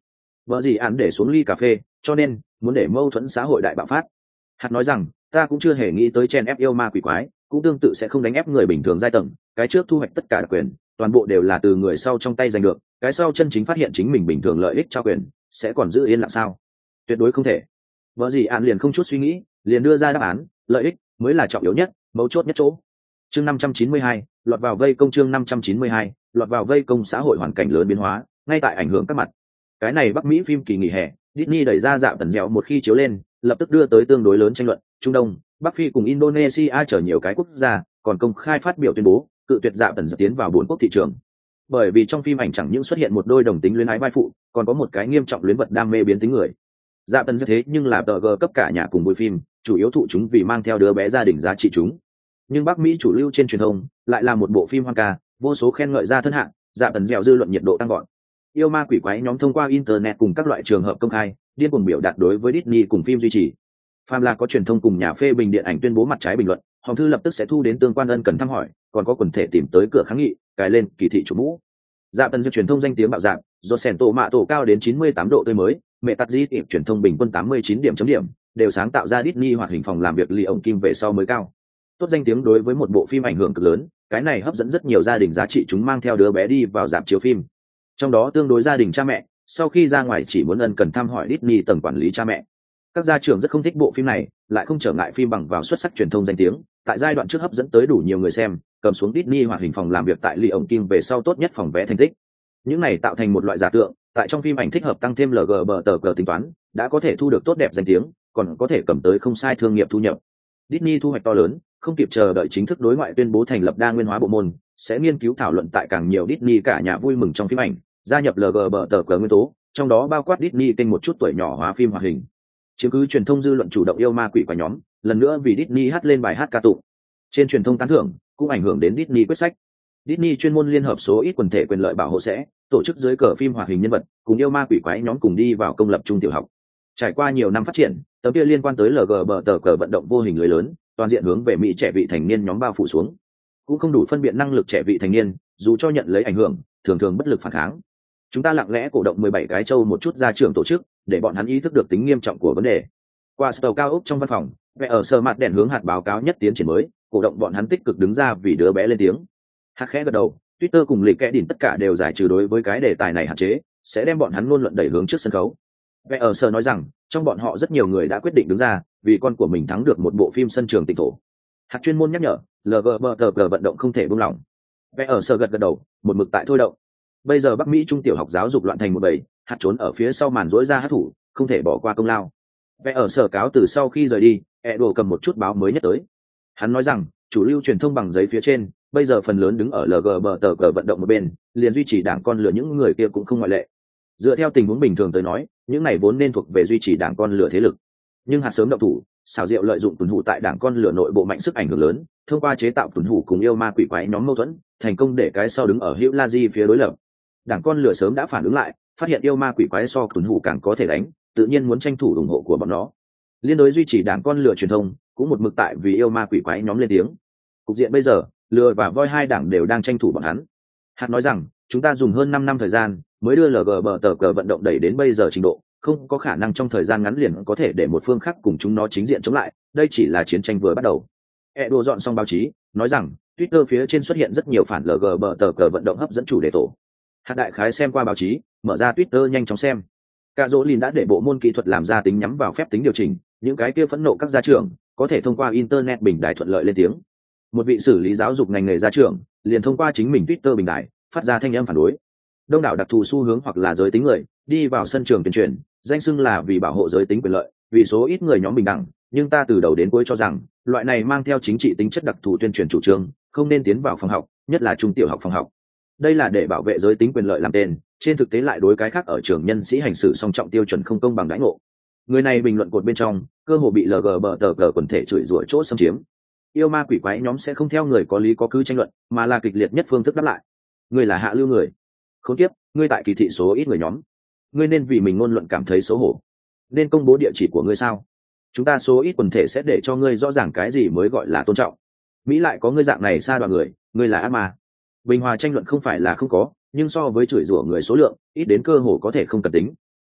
vợ gì án để xuống ly cà phê, cho nên muốn để mâu thuẫn xã hội đại bạo phát. Hạt nói rằng, ta cũng chưa hề nghĩ tới chen ép yêu ma quỷ quái, cũng tương tự sẽ không đánh ép người bình thường giai tầng, cái trước thu hoạch tất cả đặc quyền, toàn bộ đều là từ người sau trong tay giành được, cái sau chân chính phát hiện chính mình bình thường lợi ích trao quyền, sẽ còn giữ yên lặng sao? Tuyệt đối không thể. Vợ gì án liền không chút suy nghĩ, liền đưa ra đáp án, lợi ích mới là trọng yếu nhất, mấu chốt nhất chỗ. Chương năm trăm chín mươi hai, lọt vào vây công chương năm trăm chín mươi hai, lọt vào vây công xã hội hoàn cảnh lớn biến hóa, ngay tại ảnh hưởng các mặt. Cái này Bắc Mỹ phim kỳ nghỉ hè, Disney đẩy ra Dạo Tần Dẻo một khi chiếu lên, lập tức đưa tới tương đối lớn tranh luận, Trung Đông, Bắc Phi cùng Indonesia chở nhiều cái quốc gia, còn công khai phát biểu tuyên bố, cự tuyệt Dạo Tần Dẻo tiến vào bốn quốc thị trường. Bởi vì trong phim ảnh chẳng những xuất hiện một đôi đồng tính luyến ái vai phụ, còn có một cái nghiêm trọng luyến vật đam mê biến tính người. Dạo Tần Dẻo thế nhưng là tờ gờ cấp cả nhà cùng buổi phim, chủ yếu thụ chúng vì mang theo đứa bé gia đình giá trị chúng. Nhưng Bắc Mỹ chủ lưu trên truyền thông lại là một bộ phim hoang ca, vô số khen ngợi ra thân hạng, Dạo Tần Dẻo dư luận nhiệt độ tăng vọt. Yêu ma quỷ quái nhóm thông qua internet cùng các loại trường hợp công khai, điên cuồng biểu đạt đối với Disney cùng phim duy trì. Phàm là có truyền thông cùng nhà phê bình điện ảnh tuyên bố mặt trái bình luận, Hồng Thư lập tức sẽ thu đến tương quan ân cần thăm hỏi, còn có quần thể tìm tới cửa kháng nghị, cài lên kỳ thị chủ mũ. Dạ Tần Dẻo truyền thông danh tiếng bạo dạn, do sèn tổ mạ tổ cao đến chín mươi tám độ tươi mới, mẹ tắt di tiệm truyền thông bình quân tám mươi chín điểm chấm điểm, đều sáng tạo ra Disney hoạt hình phòng làm việc lì ổng kim về sau mới cao. Tốt danh tiếng đối với một bộ phim ảnh hưởng cực lớn, cái này hấp dẫn rất nhiều gia đình giá trị chúng mang theo đứa bé đi vào rạp chiếu phim. Trong đó tương đối gia đình cha mẹ, sau khi ra ngoài chỉ muốn ân cần thăm hỏi Disney tầng quản lý cha mẹ. Các gia trưởng rất không thích bộ phim này, lại không trở ngại phim bằng vào xuất sắc truyền thông danh tiếng, tại giai đoạn trước hấp dẫn tới đủ nhiều người xem, cầm xuống Disney hoạt hình phòng làm việc tại lì ổng kim về sau tốt nhất phòng vé thành tích. Những này tạo thành một loại giả tượng, tại trong phim ảnh thích hợp tăng thêm lờ giê bê tờ cờ tính toán, đã có thể thu được tốt đẹp danh tiếng, còn có thể cầm tới không sai thương nghiệp thu nhập. Disney thu hoạch to lớn, không kịp chờ đợi chính thức đối ngoại tuyên bố thành lập đa nguyên hóa bộ môn, sẽ nghiên cứu thảo luận tại càng nhiều Disney cả nhà vui mừng trong phim ảnh, gia nhập lờ giê bê tờ cờ nguyên tố, trong đó bao quát Disney kênh một chút tuổi nhỏ hóa phim hoạt hình. Chứng cứ truyền thông dư luận chủ động yêu ma quỷ quái nhóm, lần nữa vì Disney hát lên bài hát ca tụng. Trên truyền thông tán thưởng, cũng ảnh hưởng đến Disney quyết sách. Disney chuyên môn liên hợp số ít quần thể quyền lợi bảo hộ sẽ tổ chức dưới cờ phim hoạt hình nhân vật, cùng yêu ma quỷ quái nhóm cùng đi vào công lập trung tiểu học. Trải qua nhiều năm phát triển, tấm kia liên quan tới lờ giê bê tờ cờ vận động vô hình lưới lớn, toàn diện hướng về Mỹ trẻ vị thành niên nhóm bao phủ xuống. Cũng không đủ phân biệt năng lực trẻ vị thành niên, dù cho nhận lấy ảnh hưởng, thường thường bất lực phản kháng. Chúng ta lặng lẽ cổ động mười bảy cái châu một chút ra trường tổ chức, để bọn hắn ý thức được tính nghiêm trọng của vấn đề. Qua tàu cao ốc trong văn phòng, vẽ ở sơ mặt đèn hướng hạt báo cáo nhất tiến triển mới, cổ động bọn hắn tích cực đứng ra vì đứa bé lên tiếng. Hạt khẽ gật đầu, Twitter cùng lịch kẽ đỉnh tất cả đều giải trừ đối với cái đề tài này hạn chế, sẽ đem bọn hắn ngôn luận đẩy hướng trước sân khấu. Vẽ ở sơ nói rằng, trong bọn họ rất nhiều người đã quyết định đứng ra, vì con của mình thắng được một bộ phim sân trường tịnh thổ. Hạt chuyên môn nhắc nhở, lờ giê bê tờ cờ vận động không thể buông lỏng. Vẽ ở sơ gật gật đầu, một mực tại thôi động. Bây giờ Bắc Mỹ trung tiểu học giáo dục loạn thành một bầy, hạt trốn ở phía sau màn rỗi ra hát thủ, không thể bỏ qua công lao. Vẽ ở sở cáo từ sau khi rời đi, Edo cầm một chút báo mới nhất tới. Hắn nói rằng, chủ lưu truyền thông bằng giấy phía trên, bây giờ phần lớn đứng ở lờ giê bê tờ cờ vận động một bên, liền duy trì đảng con lửa những người kia cũng không ngoại lệ. Dựa theo tình huống bình thường tới nói, những này vốn nên thuộc về duy trì đảng con lửa thế lực. Nhưng hạt sớm động thủ, xảo diệu lợi dụng tuần hủ tại đảng con lửa nội bộ mạnh sức ảnh hưởng lớn, thông qua chế tạo tuần hủ cùng yêu ma quỷ quái nhóm mâu thuẫn, thành công để cái sau đứng ở hữu la di phía đối lập. Đảng con lửa sớm đã phản ứng lại, phát hiện yêu ma quỷ quái so tuần hủ càng có thể đánh, tự nhiên muốn tranh thủ ủng hộ của bọn nó. Liên đối duy trì đảng con lửa truyền thông, cũng một mực tại vì yêu ma quỷ quái nhóm lên tiếng. Cục diện bây giờ, lừa và voi hai đảng đều đang tranh thủ bọn hắn. Hạt nói rằng, chúng ta dùng hơn năm năm thời gian mới đưa lờ giê bê tờ cờ vận động đẩy đến bây giờ trình độ, không có khả năng trong thời gian ngắn liền có thể để một phương khác cùng chúng nó chính diện chống lại, đây chỉ là chiến tranh vừa bắt đầu. Edo dọn xong báo chí, nói rằng, Twitter phía trên xuất hiện rất nhiều phản lờ giê bê tờ cờ vận động hấp dẫn chủ đề tổ. Hạt đại khái xem qua báo chí, mở ra Twitter nhanh chóng xem. Cả dỗ lìn đã để bộ môn kỹ thuật làm ra tính nhắm vào phép tính điều chỉnh, những cái kia phẫn nộ các gia trưởng có thể thông qua internet bình đài thuận lợi lên tiếng. Một vị xử lý giáo dục ngành nghề gia trưởng liền thông qua chính mình Twitter bình đài phát ra thanh âm phản đối. Đông đảo đặc thù xu hướng hoặc là giới tính người đi vào sân trường tuyên truyền, danh xưng là vì bảo hộ giới tính quyền lợi, vì số ít người nhóm bình đẳng, nhưng ta từ đầu đến cuối cho rằng loại này mang theo chính trị tính chất đặc thù tuyên truyền chủ trương không nên tiến vào phòng học, nhất là trung tiểu học phòng học. Đây là để bảo vệ giới tính quyền lợi làm tên, trên thực tế lại đối cái khác ở trường nhân sĩ hành xử song trọng tiêu chuẩn không công bằng đãi ngộ. Người này bình luận cột bên trong, cơ hồ bị lờ giê bê tờ cờ quần thể chửi rủa chỗ xâm chiếm. Yêu ma quỷ quái nhóm sẽ không theo người có lý có cứ tranh luận, mà là kịch liệt nhất phương thức đáp lại. Ngươi là hạ lưu người, khốn kiếp, ngươi tại kỳ thị số ít người nhóm, ngươi nên vì mình ngôn luận cảm thấy xấu hổ, nên công bố địa chỉ của ngươi sao? Chúng ta số ít quần thể sẽ để cho ngươi rõ ràng cái gì mới gọi là tôn trọng. Mỹ lại có ngươi dạng này xa đoàn người, ngươi là ác ma. Bình hòa tranh luận không phải là không có, nhưng so với chửi rủa người số lượng ít đến cơ hồ có thể không cần tính.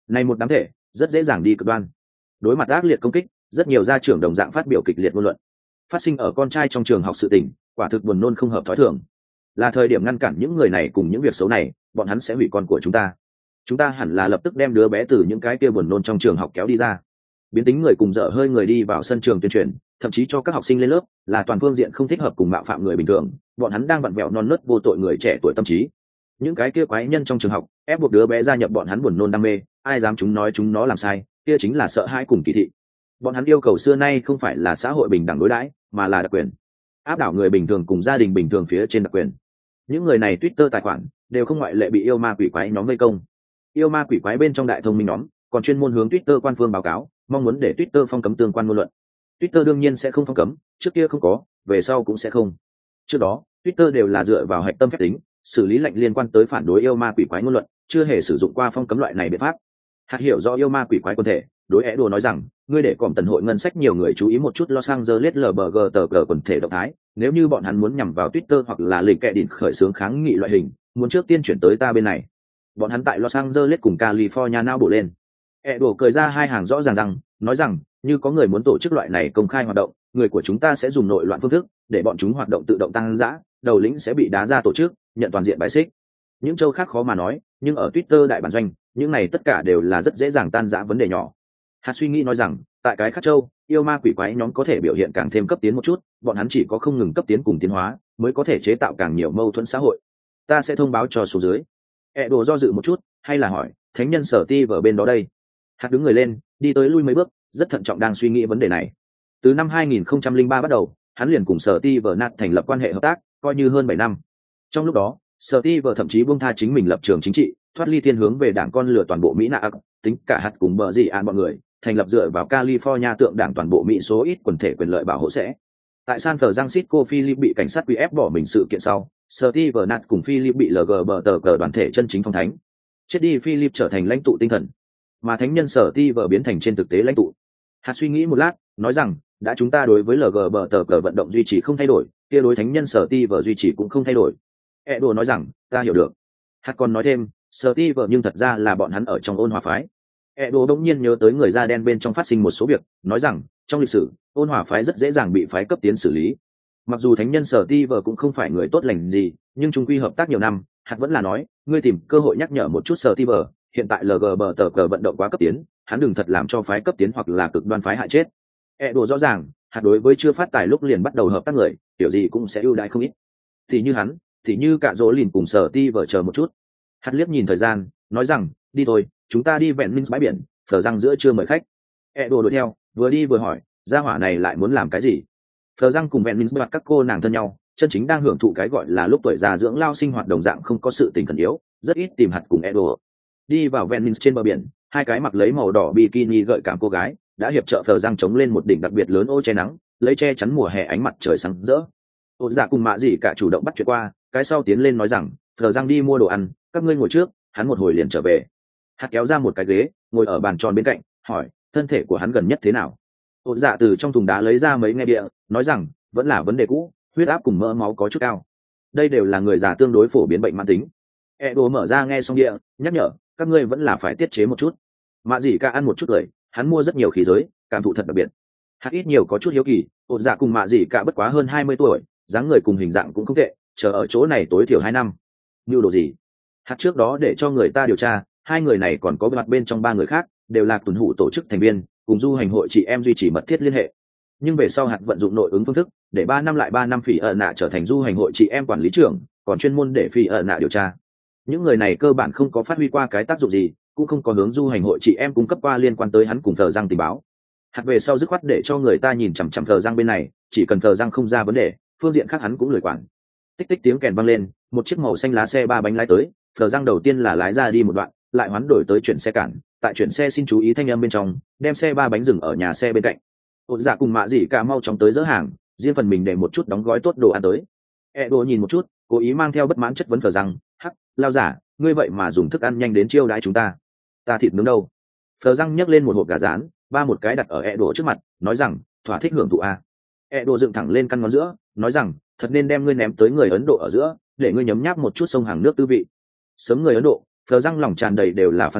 Này một đám thể rất dễ dàng đi cực đoan. Đối mặt ác liệt công kích, rất nhiều gia trưởng đồng dạng phát biểu kịch liệt ngôn luận. Phát sinh ở con trai trong trường học sự tình, quả thực buồn nôn không hợp thói thường. Là thời điểm ngăn cản những người này cùng những việc xấu này, bọn hắn sẽ hủy con của chúng ta. Chúng ta hẳn là lập tức đem đứa bé từ những cái kia buồn nôn trong trường học kéo đi ra. Biến tính người cùng dở hơi người đi vào sân trường tuyên truyền, thậm chí cho các học sinh lên lớp, là toàn phương diện không thích hợp cùng mạo phạm người bình thường, bọn hắn đang vặn vẹo non nớt vô tội người trẻ tuổi tâm trí. Những cái kia quái nhân trong trường học ép buộc đứa bé gia nhập bọn hắn buồn nôn đam mê, ai dám chúng nói chúng nó làm sai, kia chính là sợ hãi cùng kỳ thị. Bọn hắn yêu cầu xưa nay không phải là xã hội bình đẳng đối đãi, mà là đặc quyền, áp đảo người bình thường cùng gia đình bình thường phía trên đặc quyền. Những người này Twitter tài khoản đều không ngoại lệ bị yêu ma quỷ quái nhóm vây công. Yêu ma quỷ quái bên trong đại thông minh nhóm còn chuyên môn hướng Twitter quan phương báo cáo, mong muốn để Twitter phong cấm tương quan ngôn luận. Twitter đương nhiên sẽ không phong cấm, trước kia không có, về sau cũng sẽ không. Trước đó, Twitter đều là dựa vào hạch tâm phép tính, xử lý lệnh liên quan tới phản đối yêu ma quỷ quái ngôn luận, chưa hề sử dụng qua phong cấm loại này biện pháp. Hạt hiểu rõ yêu ma quỷ quái quân thể, đối é đồ nói rằng, ngươi để còm tần hội ngân sách nhiều người chú ý một chút Los Angeles lờ bê giê tờ cờ quần thể động thái, nếu như bọn hắn muốn nhằm vào Twitter hoặc là lịch kệ đỉnh khởi xướng kháng nghị loại hình, muốn trước tiên chuyển tới ta bên này. Bọn hắn tại Los Angeles cùng California nao bổ lên. É đồ cười ra hai hàng rõ ràng rằng, nói rằng, như có người muốn tổ chức loại này công khai hoạt động, người của chúng ta sẽ dùng nội loạn phương thức, để bọn chúng hoạt động tự động tăng dã, đầu lĩnh sẽ bị đá ra tổ chức, nhận toàn diện bài xích. Những châu khác khó mà nói, nhưng ở Twitter đại bản doanh, những này tất cả đều là rất dễ dàng tan rã vấn đề nhỏ. Hạt suy nghĩ nói rằng, tại cái khác châu, yêu ma quỷ quái nhóm có thể biểu hiện càng thêm cấp tiến một chút, bọn hắn chỉ có không ngừng cấp tiến cùng tiến hóa, mới có thể chế tạo càng nhiều mâu thuẫn xã hội. Ta sẽ thông báo cho số dưới. E đồ do dự một chút, hay là hỏi, thánh nhân Sở Ti ở bên đó đây? Hạt đứng người lên, đi tới lui mấy bước, rất thận trọng đang suy nghĩ vấn đề này. Từ năm hai nghìn không trăm lẻ ba bắt đầu, hắn liền cùng Sở Ti vở nạt thành lập quan hệ hợp tác, coi như hơn bảy năm. Trong lúc đó, Sở Ti vở thậm chí buông tha chính mình lập trường chính trị, thoát ly thiên hướng về đảng con lửa toàn bộ Mỹ nạ, tính cả hạt cùng bờ gì an bọn người, thành lập dựa vào California tượng đảng toàn bộ Mỹ số ít quần thể quyền lợi bảo hộ sẽ. Tại San Francisco, Philip bị cảnh sát quy ép bỏ mình sự kiện sau, Steve Bernard cùng Philip bị lờ giê bê tờ cờ đoàn thể chân chính phong thánh. Chết đi Philip trở thành lãnh tụ tinh thần, mà thánh nhân Steve biến thành trên thực tế lãnh tụ. Hạt suy nghĩ một lát, nói rằng, đã chúng ta đối với lờ giê bê tờ cờ vận động duy trì không thay đổi, kia đối thánh nhân Steve duy trì cũng không thay đổi. Edo nói rằng, ta hiểu được. Hạt còn nói thêm, Steve nhưng thật ra là bọn hắn ở trong ôn hòa phái. Edo đống nhiên nhớ tới người da đen bên trong phát sinh một số việc, nói rằng, trong lịch sử, ôn hòa phái rất dễ dàng bị phái cấp tiến xử lý. Mặc dù thánh nhân Sở Ti vờ cũng không phải người tốt lành gì, nhưng chung quy hợp tác nhiều năm, hạt vẫn là nói, ngươi tìm cơ hội nhắc nhở một chút Sở Ti vờ, hiện tại lờ giê bê tờ cờ vận động quá cấp tiến, hắn đừng thật làm cho phái cấp tiến hoặc là cực đoan phái hại chết. E đồ rõ ràng, hạt đối với chưa phát tài lúc liền bắt đầu hợp tác người, kiểu gì cũng sẽ ưu đãi không ít. Thì như hắn, thì như cả dỗ lìn cùng Sở Ti vờ chờ một chút. Hạt liếc nhìn thời gian, nói rằng, đi thôi, chúng ta đi vẹn minh bãi biển, phở răng giữa trưa mời khách. E đồ đuổi theo, vừa đi vừa hỏi, gia hỏa này lại muốn làm cái gì? Phờ răng cùng vẹn minh đoạt các cô nàng thân nhau, chân chính đang hưởng thụ cái gọi là lúc tuổi già dưỡng lao sinh hoạt đồng dạng không có sự tình khẩn yếu, rất ít tìm hạt cùng Edo. Đi vào vẹn minh trên bờ biển, hai cái mặc lấy màu đỏ bikini gợi cảm cô gái đã hiệp trợ Phờ răng chống lên một đỉnh đặc biệt lớn ô che nắng, lấy che chắn mùa hè ánh mặt trời sáng rỡ. Ôn dạ cùng mạ gì cả chủ động bắt chuyện qua, cái sau tiến lên nói rằng, Phờ răng đi mua đồ ăn, các ngươi ngồi trước, hắn một hồi liền trở về. Hạt kéo ra một cái ghế, ngồi ở bàn tròn bên cạnh, hỏi, thân thể của hắn gần nhất thế nào? Ôn dạ từ trong thùng đá lấy ra mấy nghe địa, nói rằng vẫn là vấn đề cũ, huyết áp cùng mỡ máu có chút cao. Đây đều là người già tương đối phổ biến bệnh mãn tính. Edo mở ra nghe xong địa, nhắc nhở, các ngươi vẫn là phải tiết chế một chút. Mạ dĩ cả ăn một chút cười, hắn mua rất nhiều khí giới, cảm thụ thật đặc biệt. Hạt ít nhiều có chút hiếu kỳ, ôn dạ cùng mạ dĩ cả bất quá hơn hai mươi tuổi, dáng người cùng hình dạng cũng không tệ, chờ ở chỗ này tối thiểu hai năm. Như đồ gì? Hạt trước đó để cho người ta điều tra, hai người này còn có mặt bên trong ba người khác, đều là tuần hủ tổ chức thành viên, cùng du hành hội chị em duy trì mật thiết liên hệ. Nhưng về sau hạt vận dụng nội ứng phương thức, để ba năm lại ba năm phỉ ở nạ trở thành du hành hội chị em quản lý trưởng, còn chuyên môn để phỉ ở nạ điều tra. Những người này cơ bản không có phát huy qua cái tác dụng gì, cũng không có hướng du hành hội chị em cung cấp qua liên quan tới hắn cùng Thờ Giang tình báo. Hạt về sau dứt khoát để cho người ta nhìn chằm chằm Thờ Giang bên này, chỉ cần Thờ Giang không ra vấn đề, phương diện khác hắn cũng lười quản. Tích tích tiếng kèn vang lên, một chiếc màu xanh lá xe ba bánh lái tới, Thờ Giang đầu tiên là lái ra đi một đoạn, lại hoán đổi tới chuyển xe cản, tại chuyển xe xin chú ý thanh âm bên trong, đem xe ba bánh dừng ở nhà xe bên cạnh. Ôn dạ cùng mạ dĩ cả mau chóng tới dỡ hàng, riêng phần mình để một chút đóng gói tốt đồ ăn tới. Edo nhìn một chút, cố ý mang theo bất mãn chất vấn Phờ rằng, hắc, lao giả, ngươi vậy mà dùng thức ăn nhanh đến chiêu đãi chúng ta. Ta thịt nướng đâu? Phờ răng nhấc lên một hộp gà rán, ba một cái đặt ở Edo trước mặt, nói rằng, thỏa thích hưởng thụ a. Edo dựng thẳng lên căn ngón giữa, nói rằng, thật nên đem ngươi ném tới người Ấn Độ ở giữa, để ngươi nhấm nháp một chút sông hàng nước tư vị. Sớm người Ấn Độ, Phờ răng lòng tràn đầy đều là phàn nàn,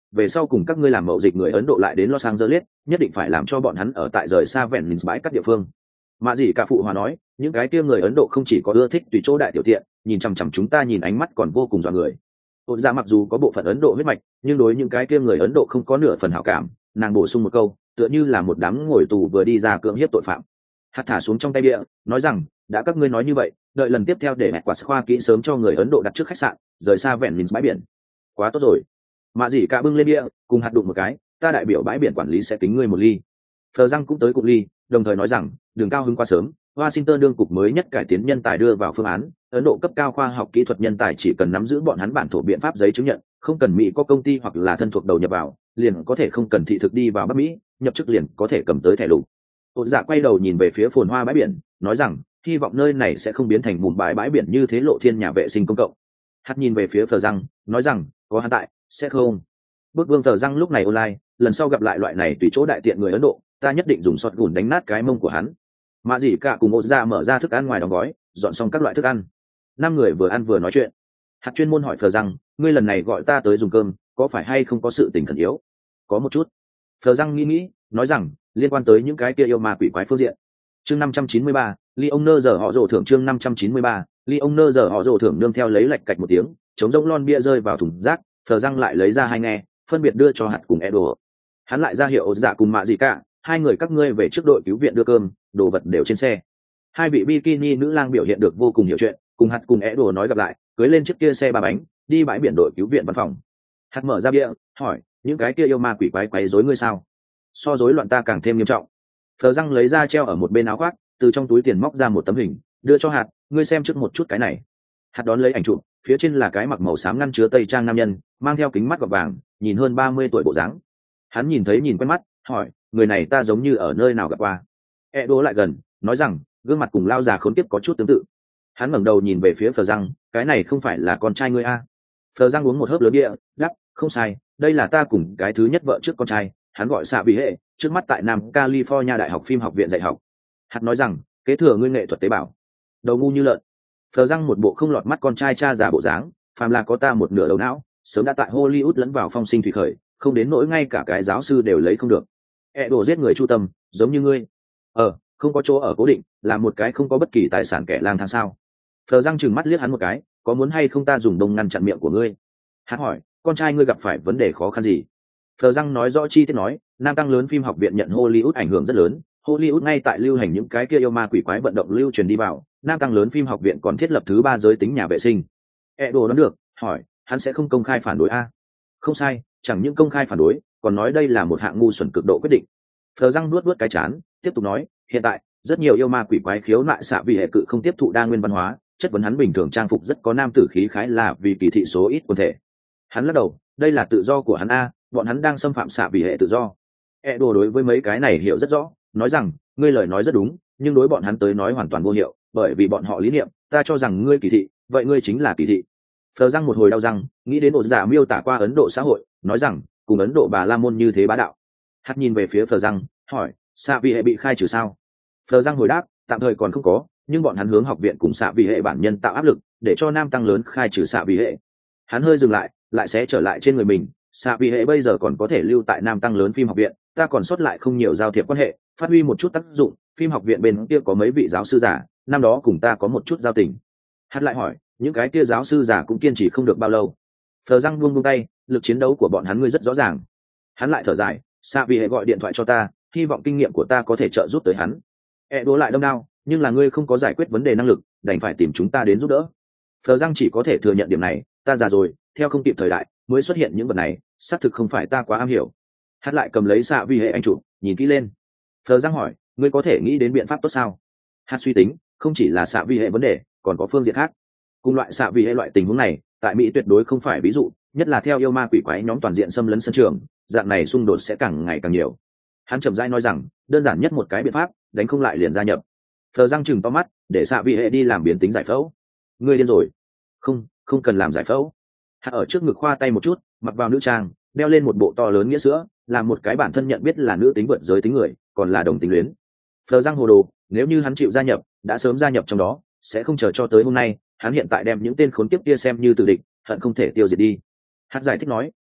về sau cùng các ngươi làm mậu dịch người Ấn Độ lại đến Los Angeles, nhất định phải làm cho bọn hắn ở tại rời xa vẹn mình bãi các địa phương. Mạ Dĩ Cả phụ hòa nói, những cái kia người Ấn Độ không chỉ có ưa thích tùy chỗ đại tiểu tiện, nhìn chằm chằm chúng ta nhìn ánh mắt còn vô cùng dọa người. Ôn Dạ mặc dù có bộ phận Ấn Độ huyết mạch, nhưng đối những cái kia người Ấn Độ không có nửa phần hảo cảm, nàng bổ sung một câu, tựa như là một đám ngồi tù vừa đi ra cưỡng hiếp tội phạm. Hạt thả xuống trong tay bia, nói rằng, đã các ngươi nói như vậy, đợi lần tiếp theo để mẹ quả khoa kỹ sớm cho người Ấn Độ đặt trước khách sạn, rời xa vẹn mình bãi biển. Quá tốt rồi. Mạ Dĩ Cả bưng lên bia, cùng hạt đụng một cái, ta đại biểu bãi biển quản lý sẽ tính ngươi một ly. Phờ răng cũng tới cục ly, đồng thời nói rằng, đường cao hứng quá sớm, Washington đương cục mới nhất cải tiến nhân tài đưa vào phương án, Ấn Độ cấp cao khoa học kỹ thuật nhân tài chỉ cần nắm giữ bọn hắn bản thổ biện pháp giấy chứng nhận, không cần Mỹ có công ty hoặc là thân thuộc đầu nhập vào, liền có thể không cần thị thực đi vào Bắc Mỹ, nhập chức liền có thể cầm tới thẻ lục. Ôn Dạ quay đầu nhìn về phía phồn hoa bãi biển, nói rằng, hy vọng nơi này sẽ không biến thành mùn bãi bãi biển như thế lộ thiên nhà vệ sinh công cộng. Hắt nhìn về phía Phờ răng, nói rằng, có hắn tại, sẽ không. Bước Vương Phờ răng lúc này online, lần sau gặp lại loại này tùy chỗ đại tiện người Ấn Độ, ta nhất định dùng sọt gùn đánh nát cái mông của hắn. Mạ Dĩ Cả cùng Ôn Dạ mở ra thức ăn ngoài đóng gói, dọn xong các loại thức ăn. Năm người vừa ăn vừa nói chuyện. Hạt chuyên môn hỏi Phờ răng, ngươi lần này gọi ta tới dùng cơm, có phải hay không có sự tình khẩn yếu? Có một chút. Phờ răng nghĩ nghĩ, nói rằng, liên quan tới những cái kia yêu ma quỷ quái phương diện. Chương năm trăm chín mươi ba, Ly ông nơ giờ họ rồ thưởng chương năm trăm chín mươi ba, Ly ông nơ giờ họ rồ thưởng nương theo lấy lệch cạch một tiếng, chống rỗng lon bia rơi vào thùng rác, Phờ răng lại lấy ra hai nghe, phân biệt đưa cho hạt cùng Edo. Hắn lại ra hiệu Ôn Dạ cùng Mạ Dĩ Cả, hai người các ngươi về trước đội cứu viện đưa cơm, đồ vật đều trên xe. Hai vị bikini nữ lang biểu hiện được vô cùng hiểu chuyện, cùng hạt cùng Edo nói gặp lại, cưới lên chiếc kia xe ba bánh, đi bãi biển đội cứu viện văn phòng. Hạt mở ra bia, hỏi, những cái kia yêu ma quỷ quái quấy rối ngươi sao? So rối loạn ta càng thêm nghiêm trọng. Phờ răng lấy ra treo ở một bên áo khoác, từ trong túi tiền móc ra một tấm hình, đưa cho hạt, ngươi xem trước một chút cái này. Hạt đón lấy ảnh chụp, phía trên là cái mặc màu xám ngăn chứa tây trang nam nhân, mang theo kính mắt gọt vàng, nhìn hơn ba mươi tuổi bộ dáng. Hắn nhìn thấy nhìn quen mắt, hỏi, người này ta giống như ở nơi nào gặp qua. Edo lại gần, nói rằng, gương mặt cùng lao già khốn kiếp có chút tương tự. Hắn ngẩng đầu nhìn về phía Phờ răng, cái này không phải là con trai ngươi a? Phờ răng uống một hớp lớn bia, đáp, không sai, đây là ta cùng cái thứ nhất vợ trước con trai, hắn gọi xạ bị hệ, trước mắt tại Nam California đại học phim học viện dạy học. Hắn nói rằng, kế thừa ngươi nghệ thuật tế bào. Đầu ngu như lợn. Phờ răng một bộ không lọt mắt con trai cha già bộ dáng, phàm là có ta một nửa đầu não, sớm đã tại Hollywood lẫn vào phong sinh thủy khởi, không đến nỗi ngay cả cái giáo sư đều lấy không được. E đồ giết người chu tâm, giống như ngươi. Ờ, không có chỗ ở cố định, là một cái không có bất kỳ tài sản kẻ lang thang sao? Phờ răng trừng mắt liếc hắn một cái, có muốn hay không ta dùng đông ngăn chặn miệng của ngươi? Hắn hỏi, con trai ngươi gặp phải vấn đề khó khăn gì? Phờ răng nói rõ chi tiết nói, Nam tăng lớn phim học viện nhận Hollywood ảnh hưởng rất lớn, Hollywood ngay tại lưu hành những cái kia yêu ma quỷ quái vận động lưu truyền đi vào, Nam tăng lớn phim học viện còn thiết lập thứ ba giới tính nhà vệ sinh. E đồ đoán được, hỏi, hắn sẽ không công khai phản đối a? Không sai, chẳng những công khai phản đối, còn nói đây là một hạng ngu xuẩn cực độ quyết định. Phờ răng nuốt nuốt cái chán, tiếp tục nói, hiện tại rất nhiều yêu ma quỷ quái khiếu nại xạ vì hệ cự không tiếp thụ đa nguyên văn hóa, chất vấn hắn bình thường trang phục rất có nam tử khí khái là vì kỳ thị số ít quần thể. Hắn lắc đầu, đây là tự do của hắn a, bọn hắn đang xâm phạm xạ vì hệ tự do. E đồ đối với mấy cái này hiểu rất rõ, nói rằng, ngươi lời nói rất đúng, nhưng đối bọn hắn tới nói hoàn toàn vô hiệu, bởi vì bọn họ lý niệm, ta cho rằng ngươi kỳ thị, vậy ngươi chính là kỳ thị. Phờ răng một hồi đau răng, nghĩ đến ổ giả miêu tả qua Ấn Độ xã hội, nói rằng, cùng Ấn Độ bà la môn như thế bá đạo. Hắt nhìn về phía Phờ răng, hỏi, xạ vị hệ bị khai trừ sao? Phờ răng hồi đáp, tạm thời còn không có, nhưng bọn hắn hướng học viện cùng xạ vị hệ bản nhân tạo áp lực, để cho nam tăng lớn khai trừ xạ vị hệ. Hắn hơi dừng lại, lại sẽ trở lại trên người mình. Xạ vị hệ bây giờ còn có thể lưu tại nam tăng lớn phim học viện, ta còn sót lại không nhiều giao thiệp quan hệ, phát huy một chút tác dụng. Phim học viện bên kia có mấy vị giáo sư giả, năm đó cùng ta có một chút giao tình. Hắn lại hỏi, những cái kia giáo sư giả cũng kiên trì không được bao lâu. Phờ răng buông buông tay, lực chiến đấu của bọn hắn ngươi rất rõ ràng. Hắn lại thở dài, xạ vị hệ gọi điện thoại cho ta, hy vọng kinh nghiệm của ta có thể trợ giúp tới hắn. E đố lại đông đau, nhưng là ngươi không có giải quyết vấn đề năng lực, đành phải tìm chúng ta đến giúp đỡ. Phờ răng chỉ có thể thừa nhận điểm này, ta già rồi, theo không kịp thời đại, mới xuất hiện những vật này, xác thực không phải ta quá am hiểu. Hắn lại cầm lấy xạ vị hệ anh chụp, nhìn kỹ lên. Phờ răng hỏi, ngươi có thể nghĩ đến biện pháp tốt sao? Hắn suy tính, không chỉ là xạ vị hệ vấn đề, còn có phương diện khác. Cùng loại xạ vị hệ loại tình huống này, tại Mỹ tuyệt đối không phải ví dụ, nhất là theo yêu ma quỷ quái nhóm toàn diện xâm lấn sân trường, dạng này xung đột sẽ càng ngày càng nhiều. Hắn chậm rãi nói rằng, đơn giản nhất một cái biện pháp, đánh không lại liền gia nhập. Phờ răng chừng to mắt, để xạ vị hệ đi làm biến tính giải phẫu. Ngươi điên rồi? Không, không cần làm giải phẫu. Hắn ở trước ngực khoa tay một chút, mặc vào nữ trang, đeo lên một bộ to lớn nghĩa sữa, làm một cái bản thân nhận biết là nữ tính vượt giới tính người, còn là đồng tính luyến. Phờ răng hồ đồ, nếu như hắn chịu gia nhập, đã sớm gia nhập trong đó, sẽ không chờ cho tới hôm nay. Hắn hiện tại đem những tên khốn kiếp kia xem như tử địch, hận không thể tiêu diệt đi. Hắn giải thích nói,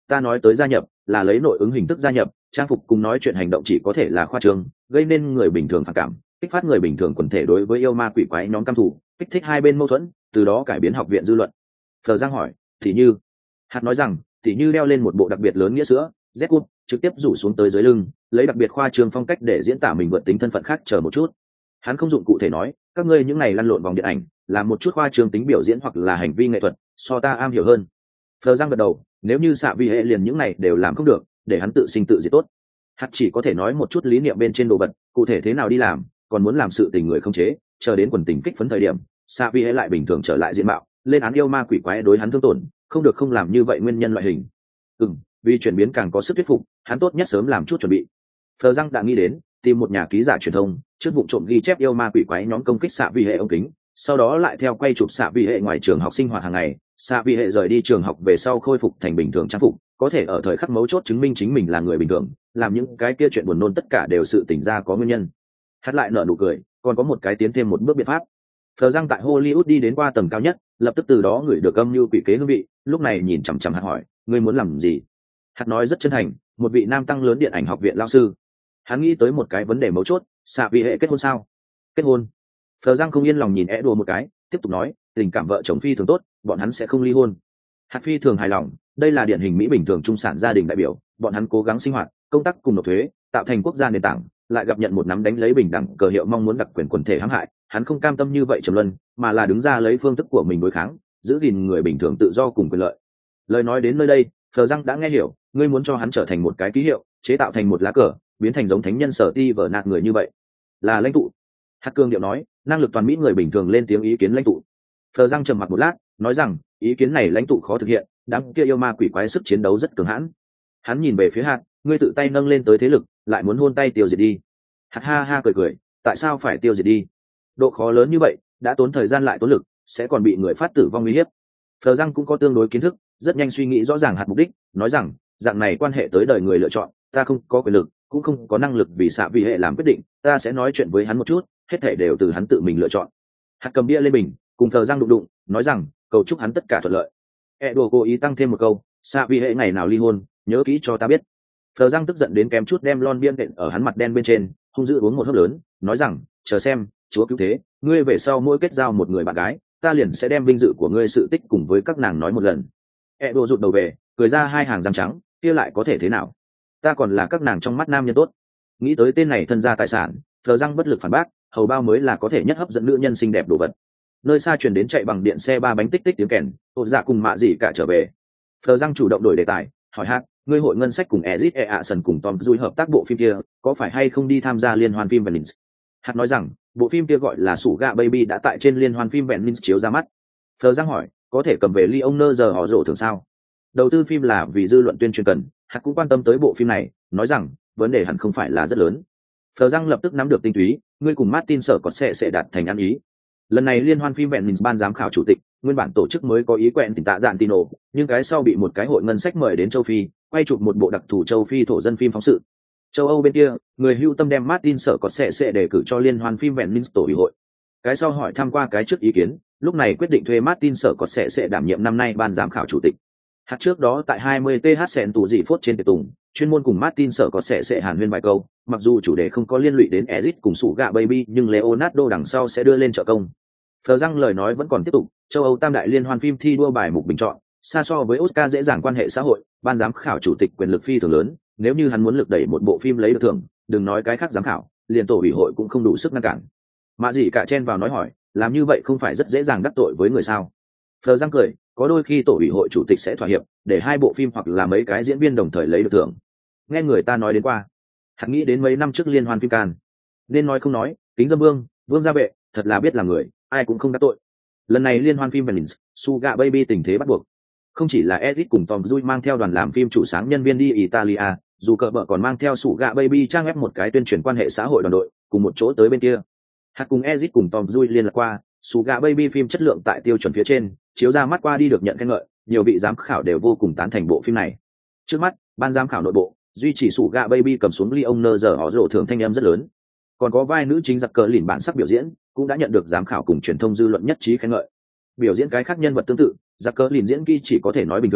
ta nói tới gia nhập là lấy nội ứng hình thức gia nhập, trang phục cùng nói chuyện hành động chỉ có thể là khoa trương, gây nên người bình thường phản cảm, kích phát người bình thường quần thể đối với yêu ma quỷ quái nhóm căm thù, kích thích hai bên mâu thuẫn, từ đó cải biến học viện dư luận. Phờ Giang hỏi, thì như hạt nói rằng thì như đeo lên một bộ đặc biệt lớn nghĩa sữa z cút trực tiếp rủ xuống tới dưới lưng, lấy đặc biệt khoa trương phong cách để diễn tả mình vượt tính thân phận khác. Chờ một chút, hắn không dụng cụ thể nói, các ngươi những này lăn lộn vòng điện ảnh làm một chút khoa trương tính biểu diễn hoặc là hành vi nghệ thuật, so ta am hiểu hơn. Phờ Giang gật đầu, nếu như xạ vi hệ liền những này đều làm không được, để hắn tự sinh tự diệt tốt. Hắn chỉ có thể nói một chút lý niệm bên trên đồ vật, cụ thể thế nào đi làm, còn muốn làm sự tình người không chế, chờ đến quần tình kích phấn thời điểm, xạ vi hệ lại bình thường trở lại diện mạo, lên án yêu ma quỷ quái đối hắn thương tổn, không được không làm như vậy nguyên nhân loại hình. Ừ, vì chuyển biến càng có sức thuyết phục, hắn tốt nhất sớm làm chút chuẩn bị. Phờ Giang đã nghĩ đến tìm một nhà ký giả truyền thông, trước vụ trộm ghi chép yêu ma quỷ quái nhóm công kích xạ vi hệ ống kính, sau đó lại theo quay chụp xạ vi hệ ngoài trường học sinh hoạt hàng ngày. Xạ vi hệ rời đi trường học về sau khôi phục thành bình thường trang phục, có thể ở thời khắc mấu chốt chứng minh chính mình là người bình thường, làm những cái kia chuyện buồn nôn tất cả đều sự tỉnh ra có nguyên nhân. Hắn lại nở nụ cười, còn có một cái tiến thêm một bước biện pháp. Phờ Giang tại Hollywood đi đến qua tầng cao nhất, lập tức từ đó ngửi được âm mưu quỷ kế hương vị, lúc này nhìn chằm chằm Hạt hỏi, ngươi muốn làm gì? Hạt nói rất chân thành, một vị nam tăng lớn điện ảnh học viện lão sư. Hắn nghĩ tới một cái vấn đề mấu chốt, xạ vị hệ kết hôn sao? Kết hôn. Phờ Giang không yên lòng nhìn é đùa một cái, tiếp tục nói, tình cảm vợ chồng phi thường tốt, bọn hắn sẽ không ly hôn. Hạt phi thường hài lòng, đây là điển hình Mỹ bình thường trung sản gia đình đại biểu, bọn hắn cố gắng sinh hoạt, công tác cùng nộp thuế, tạo thành quốc gia nền tảng, lại gặp nhận một nắm đánh lấy bình đẳng cờ hiệu mong muốn đặc quyền quần thể hãm hại, hắn không cam tâm như vậy trầm luân, mà là đứng ra lấy phương thức của mình đối kháng, giữ gìn người bình thường tự do cùng quyền lợi. Lời nói đến nơi đây, Phờ Giang đã nghe hiểu, ngươi muốn cho hắn trở thành một cái ký hiệu, chế tạo thành một lá cờ, biến thành giống thánh nhân sở ti vở nạt người như vậy, là lãnh tụ. Hạt cương điệu nói, năng lực toàn Mỹ người bình thường lên tiếng ý kiến lãnh tụ. Phờ Giang trầm mặc một lát, nói rằng ý kiến này lãnh tụ khó thực hiện, đám kia yêu ma quỷ quái sức chiến đấu rất cường hãn. Hắn nhìn về phía Hạt, ngươi tự tay nâng lên tới thế lực, lại muốn hôn tay tiêu diệt đi. Hạt ha ha cười cười, tại sao phải tiêu diệt đi? Độ khó lớn như vậy, đã tốn thời gian lại tốn lực, sẽ còn bị người phát tử vong nguy hiếp. Phờ Giang cũng có tương đối kiến thức, rất nhanh suy nghĩ rõ ràng Hạt mục đích, nói rằng dạng này quan hệ tới đời người lựa chọn, ta không có quyền lực, cũng không có năng lực vì xạ vì hệ làm quyết định, ta sẽ nói chuyện với hắn một chút, hết thảy đều từ hắn tự mình lựa chọn. Hạt cầm bia lên bình, cùng Phờ Giang đụng đụng, nói rằng cầu chúc hắn tất cả thuận lợi. E đùa cố ý tăng thêm một câu, xạ vì hệ ngày nào ly hôn, nhớ kỹ cho ta biết. Phờ Giang tức giận đến kém chút đem lon bia nện ở hắn mặt đen bên trên, hung dữ uống một hớp lớn, nói rằng chờ xem, chúa cứu thế, ngươi về sau mỗi kết giao một người bạn gái, ta liền sẽ đem vinh dự của ngươi sự tích cùng với các nàng nói một lần. E đùa rụt đầu về, cười ra hai hàng răng trắng, kia lại có thể thế nào? Ta còn là các nàng trong mắt nam nhân tốt. Nghĩ tới tên này thân gia tài sản, Phờ Giang bất lực phản bác, hầu bao mới là có thể nhất hấp dẫn nữ nhân xinh đẹp đồ vật. Nơi xa truyền đến chạy bằng điện xe ba bánh tích tích tiếng kèn, ột dạ cùng mạ gì cả trở về. Phờ Giang chủ động đổi đề tài, hỏi Hạt, ngươi hội ngân sách cùng Ezit e ạ sần cùng Tom Cruise hợp tác bộ phim kia, có phải hay không đi tham gia liên hoan phim Venice? Hạt nói rằng, bộ phim kia gọi là Sủ Gạ Baby đã tại trên liên hoan phim Venice chiếu ra mắt. Phờ Giang hỏi, có thể cầm về Leoner giờ họ rổ thường sao? Đầu tư phim là vì dư luận tuyên truyền cần, Hạt cũng quan tâm tới bộ phim này, nói rằng vấn đề hẳn không phải là rất lớn. Phờ Giang lập tức nắm được tinh túy, ngươi cùng Martin sở có sẽ sẽ đạt thành ăn ý. Lần này liên hoan phim Venice ban giám khảo chủ tịch, nguyên bản tổ chức mới có ý quẹn tình tạ dạn Tino, nhưng cái sau bị một cái hội ngân sách mời đến châu Phi, quay chụp một bộ đặc thù châu Phi thổ dân phim phóng sự. Châu Âu bên kia, người hưu tâm đem Martin sở có sẽ sẽ đề cử cho liên hoan phim Venice tổ ủy hội. Cái sau hỏi tham qua cái trước ý kiến, lúc này quyết định thuê Martin sở có sẽ sẽ đảm nhiệm năm nay ban giám khảo chủ tịch. Hạt trước đó tại hai mươi th sẹn tù dị phốt trên tiệc tùng, chuyên môn cùng Martin sở có sẽ sẽ hàn huyên vài câu, mặc dù chủ đề không có liên lụy đến Ezit cùng Sủ Gạ Baby, nhưng Leonardo đằng sau sẽ đưa lên trợ công. Phờ Giang lời nói vẫn còn tiếp tục, châu Âu tam đại liên hoan phim thi đua bài mục bình chọn, xa so với Oscar dễ dàng quan hệ xã hội, ban giám khảo chủ tịch quyền lực phi thường lớn, nếu như hắn muốn lực đẩy một bộ phim lấy được thưởng, đừng nói cái khác giám khảo, liền tổ ủy hội cũng không đủ sức ngăn cản. Mạ gì cả chen vào nói hỏi, làm như vậy không phải rất dễ dàng đắc tội với người sao? Phờ Giang cười, có đôi khi tổ ủy hội chủ tịch sẽ thỏa hiệp, để hai bộ phim hoặc là mấy cái diễn viên đồng thời lấy được thưởng. Nghe người ta nói đến qua, hắn nghĩ đến mấy năm trước liên hoan phim Cannes, nên nói không nói, Kính Dâm Vương, Vương Gia Vệ, thật là biết làm người, ai cũng không đắc tội. Lần này liên hoan phim Venice, Sủ Gạ Baby tình thế bắt buộc. Không chỉ là Ezit cùng Tom Cruise mang theo đoàn làm phim chủ sáng nhân viên đi Italia, dù cờ bợ còn mang theo Sủ Gạ Baby trang ép một cái tuyên truyền quan hệ xã hội đoàn đội, cùng một chỗ tới bên kia. Hạt cùng Ezit cùng Tom Cruise liên lạc qua, Sủ Gạ Baby phim chất lượng tại tiêu chuẩn phía trên, chiếu ra mắt qua đi được nhận khen ngợi, nhiều vị giám khảo đều vô cùng tán thành bộ phim này. Trước mắt, ban giám khảo nội bộ duy trì Sủ Gạ Baby cầm xuống Leoner giờ họ rổ thưởng thanh âm rất lớn. Còn có vai nữ chính giặc cờ lìn bản sắc biểu diễn, cũng đã nhận được giám khảo cùng truyền thông dư luận nhất trí khen ngợi. Biểu diễn cái khác nhân vật tương tự, giặc cờ lìn diễn kỹ chỉ có thể nói bình thường,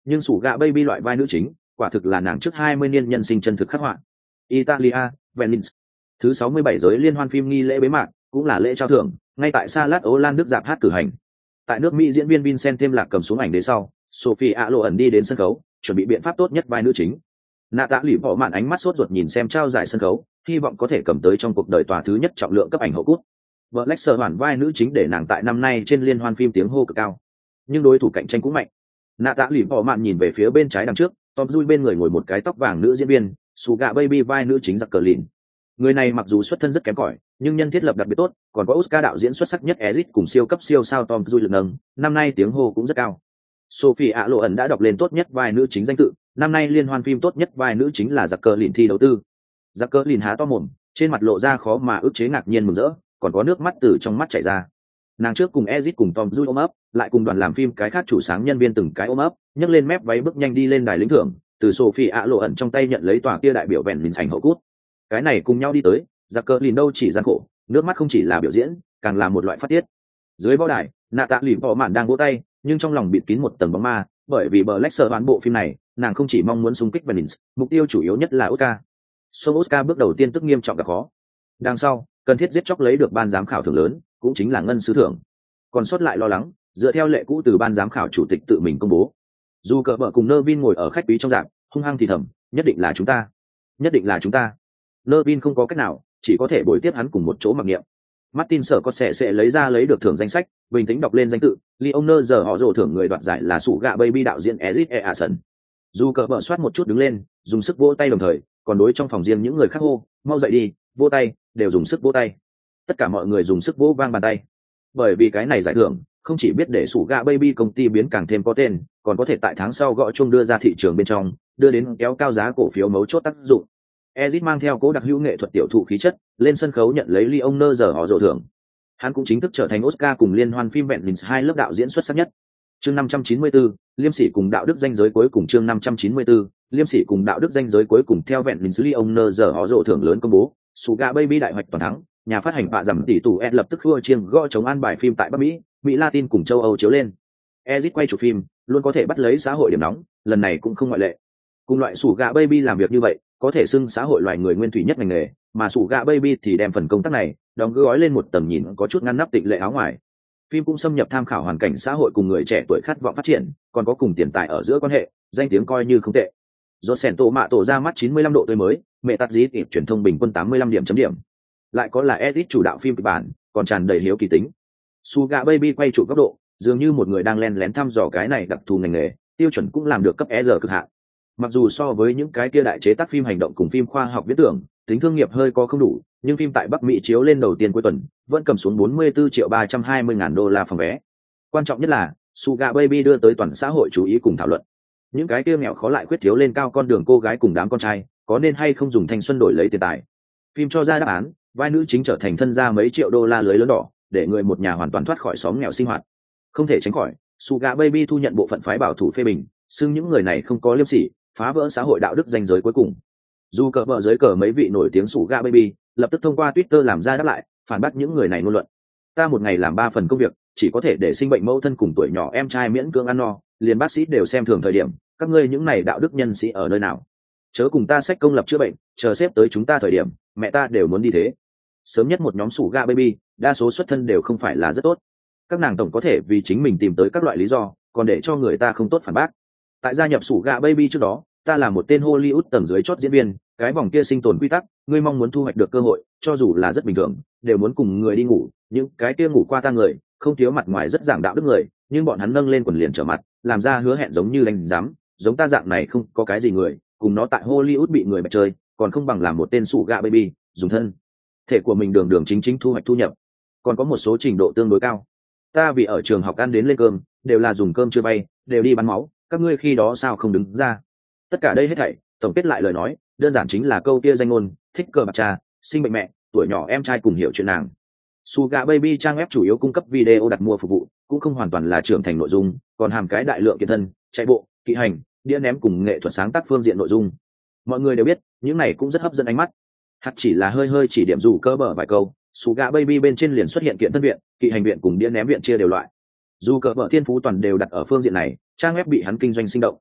nhưng sủ gạ baby loại vai nữ chính quả thực là nàng trước hai mươi niên nhân sinh chân thực khắc họa. Italia, Venice. Thứ sáu mươi bảy giới liên hoan phim nghi lễ bế mạc, cũng là lễ trao thưởng, ngay tại Salad Olan Đức dạp hát cử hành. Tại nước Mỹ diễn viên Vincent thêm lạc cầm xuống ảnh đế sau, Sophie Alo ẩn đi đến sân khấu, chuẩn bị biện pháp tốt nhất vai nữ chính. Nạ Tạ lì bỏ mạn ánh mắt sốt ruột nhìn xem trao giải sân khấu, hy vọng có thể cầm tới trong cuộc đời tòa thứ nhất trọng lượng cấp ảnh hậu cút. Vợ Lexer hoàn vai nữ chính để nàng tại năm nay trên liên hoan phim tiếng hô cực cao, nhưng đối thủ cạnh tranh cũng mạnh. Nạ Tạ lì bỏ mạn nhìn về phía bên trái đằng trước, Tom Cruise bên người ngồi một cái tóc vàng nữ diễn viên, Suga Baby vai nữ chính giặc cờ lìn. Người này mặc dù xuất thân rất kém cỏi, nhưng nhân thiết lập đặc biệt tốt, còn có Oscar đạo diễn xuất sắc nhất Ezit cùng siêu cấp siêu sao Tom Cruise lực nâng, năm nay tiếng hô cũng rất cao. Sophie Alo ẩn đã đọc lên tốt nhất vai nữ chính danh tự, năm nay liên hoan phim tốt nhất vai nữ chính là giặc cờ lìn thi đấu tư. Giặc cờ lìn há to mồm, trên mặt lộ ra khó mà ức chế ngạc nhiên mừng rỡ, còn có nước mắt từ trong mắt chảy ra. Nàng trước cùng Ezit cùng Tom Cruise ôm ấp, lại cùng đoàn làm phim cái khác chủ sáng nhân viên từng cái ôm ấp, nhấc lên mép váy bước nhanh đi lên đài lĩnh thưởng, từ Sophie Alo ẩn trong tay nhận lấy tòa kia đại biểu vẹn lìn thành hậu cút. Cái này cùng nhau đi tới, giặc cờ lìn đâu chỉ gian khổ, nước mắt không chỉ là biểu diễn, càng là một loại phát tiết. Dưới võ đài, Nạ Tạ lì bỏ mạn đang vỗ tay, nhưng trong lòng bịt kín một tầng bóng ma, bởi vì Black Star bán bộ phim này, nàng không chỉ mong muốn xung kích Venice, mục tiêu chủ yếu nhất là Oscar. Song Oscar bước đầu tiên tức nghiêm trọng gặp khó. Đằng sau, cần thiết giết chóc lấy được ban giám khảo thưởng lớn, cũng chính là ngân sứ thưởng. Còn sót lại lo lắng, dựa theo lệ cũ từ ban giám khảo chủ tịch tự mình công bố. Dù cờ vợ cùng Nervin ngồi ở khách quý trong rạp, hung hăng thì thầm, nhất định là chúng ta, nhất định là chúng ta. Nervin không có cách nào, chỉ có thể bồi tiếp hắn cùng một chỗ mặc niệm. Martin sợ có sẽ sẽ lấy ra lấy được thưởng danh sách, bình tĩnh đọc lên danh tự, Leoner giờ họ rồ thưởng người đoạt giải là sủ gạ baby đạo diễn Ezit Eason. Dù cờ vợ soát một chút đứng lên, dùng sức vỗ tay đồng thời, còn đối trong phòng riêng những người khác hô, mau dậy đi, vỗ tay, đều dùng sức vỗ tay. Tất cả mọi người dùng sức vỗ vang bàn tay. Bởi vì cái này giải thưởng, không chỉ biết để sủ gạ baby công ty biến càng thêm có tên, còn có thể tại tháng sau gõ chuông đưa ra thị trường bên trong, đưa đến kéo cao giá cổ phiếu mấu chốt tác dụng. Ezit mang theo cố đặc hữu nghệ thuật tiểu thụ khí chất, lên sân khấu nhận lấy Leoner giờ họ rồ thưởng. Hắn cũng chính thức trở thành Oscar cùng liên hoan phim vẹn Venice hai lớp đạo diễn xuất sắc nhất. Chương năm trăm chín mươi tư, liêm sỉ cùng đạo đức danh giới cuối cùng. Chương năm trăm chín mươi tư, liêm sỉ cùng đạo đức danh giới cuối cùng. Theo vẹn Venice Leoner giờ họ rồ thưởng lớn công bố, Suga Baby đại hoạch toàn thắng, nhà phát hành bạ giảm tỷ tủ Ed lập tức thua chiêng gõ chống an bài phim tại Bắc Mỹ, Mỹ Latin cùng châu Âu chiếu lên. Ezit quay chụp phim, luôn có thể bắt lấy xã hội điểm nóng, lần này cũng không ngoại lệ. Cùng loại Suga Baby làm việc như vậy, có thể xưng xã hội loài người nguyên thủy nhất ngành nghề, mà Suga Baby thì đem phần công tác này đóng gói lên một tầm nhìn có chút ngăn nắp tịnh lệ áo ngoài. Phim cũng xâm nhập tham khảo hoàn cảnh xã hội cùng người trẻ tuổi khát vọng phát triển, còn có cùng tiền tài ở giữa quan hệ, danh tiếng coi như không tệ. Do sẻn tổ mạ tổ ra mắt chín mươi lăm độ tươi mới, mẹ tắt dí kịp truyền thông bình quân tám mươi lăm điểm chấm điểm. Lại có là edit chủ đạo phim kịch bản, còn tràn đầy hiếu kỳ tính. Suga Baby quay trụ góc độ, dường như một người đang lén lén thăm dò cái này đặc thù ngành nghề, tiêu chuẩn cũng làm được cấp E R cực hạn. Mặc dù so với những cái kia đại chế tác phim hành động cùng phim khoa học viễn tưởng, tính thương nghiệp hơi có không đủ, nhưng phim tại Bắc Mỹ chiếu lên đầu tiên cuối tuần, vẫn cầm xuống bốn mươi tư triệu ba trăm hai mươi ngàn đô la phòng vé. Quan trọng nhất là, Suga Baby đưa tới toàn xã hội chú ý cùng thảo luận. Những cái kia nghèo khó lại khuyết thiếu lên cao con đường cô gái cùng đám con trai, có nên hay không dùng thanh xuân đổi lấy tiền tài. Phim cho ra đáp án, vai nữ chính trở thành thân gia mấy triệu đô la lưới lớn đỏ, để người một nhà hoàn toàn thoát khỏi xóm nghèo sinh hoạt. Không thể tránh khỏi, Suga Baby thu nhận bộ phận phái bảo thủ phê bình, xưng những người này không có liêm sỉ, phá vỡ xã hội đạo đức danh giới cuối cùng. Dù cờ vợ dưới cờ mấy vị nổi tiếng Suga Baby lập tức thông qua Twitter làm ra đáp lại, phản bác những người này ngôn luận. Ta một ngày làm ba phần công việc, chỉ có thể để sinh bệnh mẫu thân cùng tuổi nhỏ em trai miễn cưỡng ăn no, liền bác sĩ đều xem thường thời điểm, các ngươi những này đạo đức nhân sĩ ở nơi nào? Chớ cùng ta sách công lập chữa bệnh, chờ xếp tới chúng ta thời điểm, mẹ ta đều muốn đi thế. Sớm nhất một nhóm Suga Baby, đa số xuất thân đều không phải là rất tốt. Các nàng tổng có thể vì chính mình tìm tới các loại lý do, còn để cho người ta không tốt phản bác. Tại gia nhập Suga Baby trước đó, ta là một tên Hollywood tầng dưới chót diễn viên, cái vòng kia sinh tồn quy tắc, ngươi mong muốn thu hoạch được cơ hội, cho dù là rất bình thường, đều muốn cùng người đi ngủ, những cái kia ngủ qua ta người, không thiếu mặt ngoài rất giảng đạo đức người, nhưng bọn hắn nâng lên quần liền trở mặt, làm ra hứa hẹn giống như đánh giám, giống ta dạng này không có cái gì người, cùng nó tại Hollywood bị người bạch chơi, còn không bằng làm một tên Suga Baby, dùng thân thể của mình đường đường chính chính thu hoạch thu nhập, còn có một số trình độ tương đối cao. Ta vì ở trường học ăn đến lên cơm, đều là dùng cơm chưa bay, đều đi bán máu, các ngươi khi đó sao không đứng ra? Tất cả đây hết thảy, tổng kết lại lời nói, đơn giản chính là câu kia danh ngôn, thích cờ bạc cha, sinh bệnh mẹ, tuổi nhỏ em trai cùng hiểu chuyện nàng. Suga Baby trang web chủ yếu cung cấp video đặt mua phục vụ, cũng không hoàn toàn là trưởng thành nội dung, còn hàm cái đại lượng kiện thân, chạy bộ, kỹ hành, đĩa ném cùng nghệ thuật sáng tác phương diện nội dung. Mọi người đều biết, những này cũng rất hấp dẫn ánh mắt. Hạt chỉ là hơi hơi chỉ điểm dù cơ bờ vài câu, Suga Baby bên trên liền xuất hiện kiện thân viện, kỹ hành viện cùng đĩa ném viện chia đều loại. Dù cờ bờ thiên phú toàn đều đặt ở phương diện này, trang web bị hắn kinh doanh sinh động.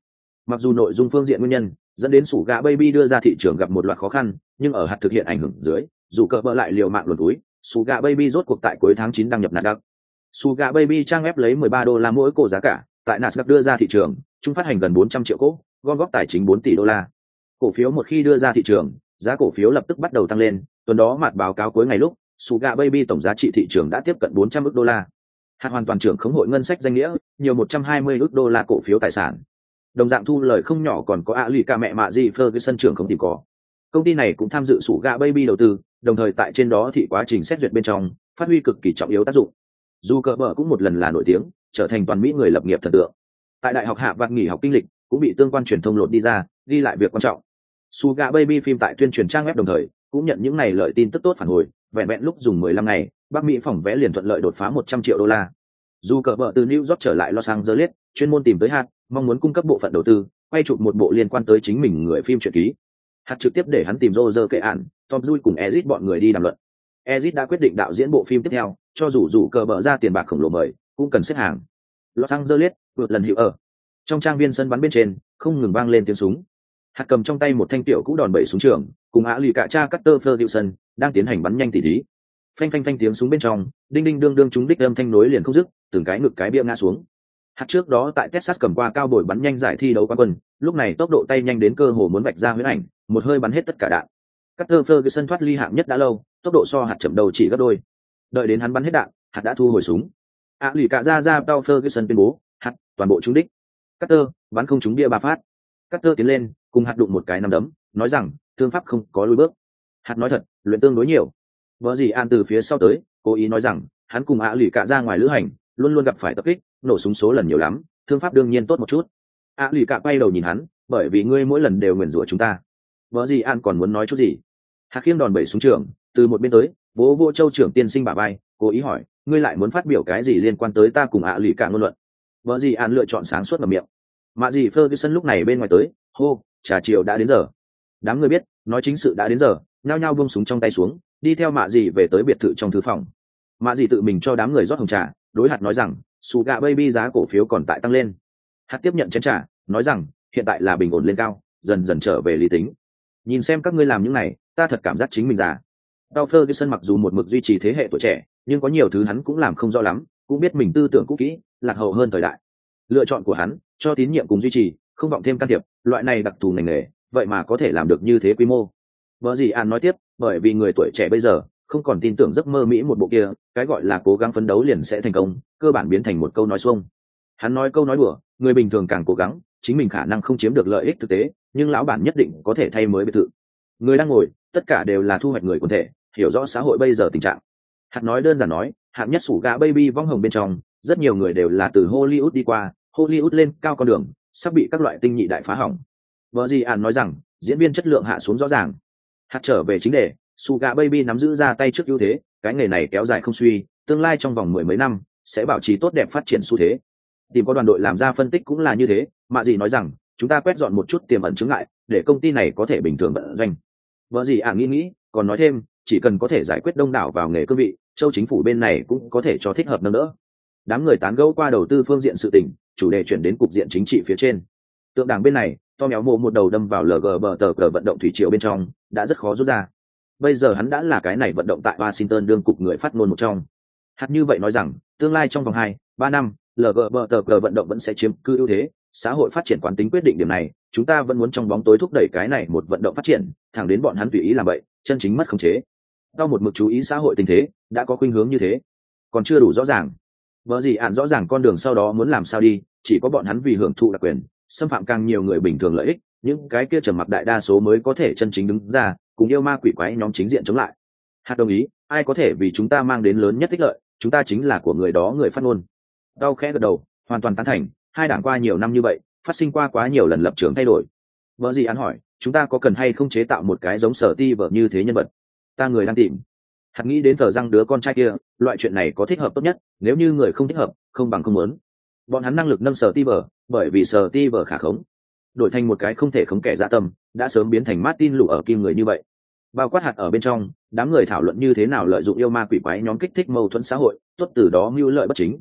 Mặc dù nội dung phương diện nguyên nhân dẫn đến sủ gạ baby đưa ra thị trường gặp một loạt khó khăn, nhưng ở hạt thực hiện ảnh hưởng dưới, dù cờ bờ lại liều mạng luồn túi, sủ gạ baby rốt cuộc tại cuối tháng chín đăng nhập Nasdaq. Sủ gạ baby trang web lấy mười ba đô la mỗi cổ giá cả, tại Nasdaq đưa ra thị trường, chúng phát hành gần bốn trăm triệu cổ, gom góp tài chính bốn tỷ đô la. Cổ phiếu một khi đưa ra thị trường, giá cổ phiếu lập tức bắt đầu tăng lên, tuần đó mặt báo cáo cuối ngày lúc, sủ gạ baby tổng giá trị thị trường đã tiếp cận bốn trăm ức đô la. Hạt hoàn toàn trưởng khống hội ngân sách danh nghĩa, nhiều một trăm hai mươi ức đô la cổ phiếu tài sản. Đồng dạng thu lời không nhỏ còn có ạ lì cả mẹ mạ gì Ferguson trưởng không tìm có. Công ty này cũng tham dự sủ gạ baby đầu tư, đồng thời tại trên đó thì quá trình xét duyệt bên trong phát huy cực kỳ trọng yếu tác dụng. Dù cờ bờ cũng một lần là nổi tiếng, trở thành toàn mỹ người lập nghiệp thần tượng. Tại đại học hạ vạt nghỉ học kinh lịch cũng bị tương quan truyền thông lột đi ra, ghi lại việc quan trọng. Sủ gạ baby phim tại tuyên truyền trang web đồng thời cũng nhận những này lợi tin tức tốt phản hồi, vẹn vẹn lúc dùng mười lăm ngày, Bắc Mỹ phòng vé liền thuận lợi đột phá một trăm triệu đô la. Dù cờ bờ từ New York trở lại Los Angeles, chuyên môn tìm tới Hạt, mong muốn cung cấp bộ phận đầu tư, quay chụp một bộ liên quan tới chính mình người phim truyện ký. Hạt trực tiếp để hắn tìm Roger kệ ạn, Tom Cruise cùng Ezit bọn người đi đàm luận. Ezit đã quyết định đạo diễn bộ phim tiếp theo, cho dù dù cờ bờ ra tiền bạc khổng lồ mời, cũng cần xếp hàng. Los Angeles, vượt lần hiệu ở. Trong trang viên sân bắn bên trên, không ngừng vang lên tiếng súng. Hạt cầm trong tay một thanh tiểu cũ đòn bẩy súng trường, cùng á lì cả cha Cutter Ferguson đang tiến hành bắn nhanh tỉ thí. Phanh phanh phanh tiếng súng bên trong, đinh đinh đương đương chúng đích âm thanh nối liền không dứt, từng cái ngực cái bia ngã xuống. Hạt trước đó tại Texas cầm qua cao bồi bắn nhanh giải thi đấu quán quân, lúc này tốc độ tay nhanh đến cơ hồ muốn vạch ra huyễn ảnh, một hơi bắn hết tất cả đạn. Cutter Ferguson thoát ly hạng nhất đã lâu, tốc độ so hạt chậm đầu chỉ gấp đôi. Đợi đến hắn bắn hết đạn, hạt đã thu hồi súng. á lì cả ra ra Paul Ferguson tuyên bố, hạt toàn bộ trúng đích. Cutter bắn không trúng bia ba phát. Cutter tiến lên, cùng hạt đụng một cái nắm đấm, nói rằng thương pháp không có lùi bước. Hạt nói thật, luyện tương đối nhiều. Vợ gì an từ phía sau tới, cố ý nói rằng hắn cùng ạ lì cả ra ngoài lữ hành, luôn luôn gặp phải tập kích, nổ súng số lần nhiều lắm, thương pháp đương nhiên tốt một chút. ạ lì cả quay đầu nhìn hắn, bởi vì ngươi mỗi lần đều nguyền rủa chúng ta. Vợ gì an còn muốn nói chút gì? Hạt khiêng đòn bẩy súng trường, từ một bên tới, vỗ vỗ châu trưởng tiên sinh bả vai, cố ý hỏi, ngươi lại muốn phát biểu cái gì liên quan tới ta cùng ạ lì cả ngôn luận? Vợ gì an lựa chọn sáng suốt ngậm miệng. Mạ gì Ferguson lúc này bên ngoài tới, hô, trà chiều đã đến giờ. Đám người biết, nói chính sự đã đến giờ, nhao nhao buông súng trong tay xuống, đi theo mạ gì về tới biệt thự trong thư phòng. Mạ gì tự mình cho đám người rót hồng trà, đối hạt nói rằng sủ gạ baby giá cổ phiếu còn tại tăng lên. Hạt tiếp nhận chén trà, nói rằng hiện tại là bình ổn lên cao, dần dần trở về lý tính. Nhìn xem các ngươi làm những này, ta thật cảm giác chính mình già. Tao Ferguson mặc dù một mực duy trì thế hệ tuổi trẻ, nhưng có nhiều thứ hắn cũng làm không rõ lắm, cũng biết mình tư tưởng cũ kỹ, lạc hậu hơn thời đại. Lựa chọn của hắn, cho tín nhiệm cùng duy trì, không vọng thêm can thiệp, loại này đặc thù ngành nghề, vậy mà có thể làm được như thế quy mô. Vợ gì an nói tiếp, bởi vì người tuổi trẻ bây giờ không còn tin tưởng giấc mơ Mỹ một bộ kia, cái gọi là cố gắng phấn đấu liền sẽ thành công, cơ bản biến thành một câu nói xuông. Hắn nói câu nói đùa, người bình thường càng cố gắng, chính mình khả năng không chiếm được lợi ích thực tế, nhưng lão bản nhất định có thể thay mới biệt thự. Người đang ngồi, tất cả đều là thu hoạch người quần thể, hiểu rõ xã hội bây giờ tình trạng. Hạt nói đơn giản nói, hạng nhất sủ gạ baby vong hồng bên trong, rất nhiều người đều là từ Hollywood đi qua, Hollywood lên cao con đường, sắp bị các loại tinh nhị đại phá hỏng. Vợ gì an nói rằng, diễn viên chất lượng hạ xuống rõ ràng. Hạt trở về chính đề, Suga Baby nắm giữ ra tay trước ưu thế, cái nghề này kéo dài không suy, tương lai trong vòng mười mấy năm sẽ bảo trì tốt đẹp phát triển xu thế. Tìm có đoàn đội làm ra phân tích cũng là như thế, mạ gì nói rằng chúng ta quét dọn một chút tiềm ẩn chướng ngại, để công ty này có thể bình thường vận doanh. Vợ gì ả nghĩ nghĩ, còn nói thêm, chỉ cần có thể giải quyết đông đảo vào nghề cương vị, châu chính phủ bên này cũng có thể cho thích hợp nâng đỡ. Đám người tán gẫu qua đầu tư phương diện sự tình, chủ đề chuyển đến cục diện chính trị phía trên. Tượng đảng bên này, to méo mộ một đầu đâm vào lờ gờ bờ tờ cờ vận động thủy triều bên trong, đã rất khó rút ra. Bây giờ hắn đã là cái này vận động tại Washington đương cục người phát ngôn một trong. Hạt như vậy nói rằng, tương lai trong vòng hai, ba năm, lờ giê bê tê giê vận động vẫn sẽ chiếm cư ưu thế, xã hội phát triển quán tính quyết định điểm này, chúng ta vẫn muốn trong bóng tối thúc đẩy cái này một vận động phát triển, thẳng đến bọn hắn tùy ý làm vậy, chân chính mất khống chế. Đau một mực chú ý xã hội tình thế, đã có khuynh hướng như thế, còn chưa đủ rõ ràng. Vợ gì ạn rõ ràng con đường sau đó muốn làm sao đi, chỉ có bọn hắn vì hưởng thụ đặc quyền, xâm phạm càng nhiều người bình thường lợi ích, những cái kia trầm mặc đại đa số mới có thể chân chính đứng ra, cùng yêu ma quỷ quái nhóm chính diện chống lại. Hạt đồng ý, ai có thể vì chúng ta mang đến lớn nhất ích lợi, chúng ta chính là của người đó người phát ngôn. Đau khẽ gật đầu, hoàn toàn tán thành, hai đảng qua nhiều năm như vậy, phát sinh qua quá nhiều lần lập trường thay đổi. Vợ gì án hỏi, chúng ta có cần hay không chế tạo một cái giống Sở Ti vợ như thế nhân vật? Ta người đang tìm. Hạt nghĩ đến thờ răng đứa con trai kia, loại chuyện này có thích hợp tốt nhất, nếu như người không thích hợp, không bằng không muốn. Bọn hắn năng lực nâng Sở Ti vợ, bởi vì Sở Ti vợ khả khống. Đổi thành một cái không thể khống kẻ dạ tâm, đã sớm biến thành Martin lũ ở kim người như vậy. Bao quát hạt ở bên trong, đám người thảo luận như thế nào lợi dụng yêu ma quỷ quái nhóm kích thích mâu thuẫn xã hội, tốt từ đó mưu lợi bất chính.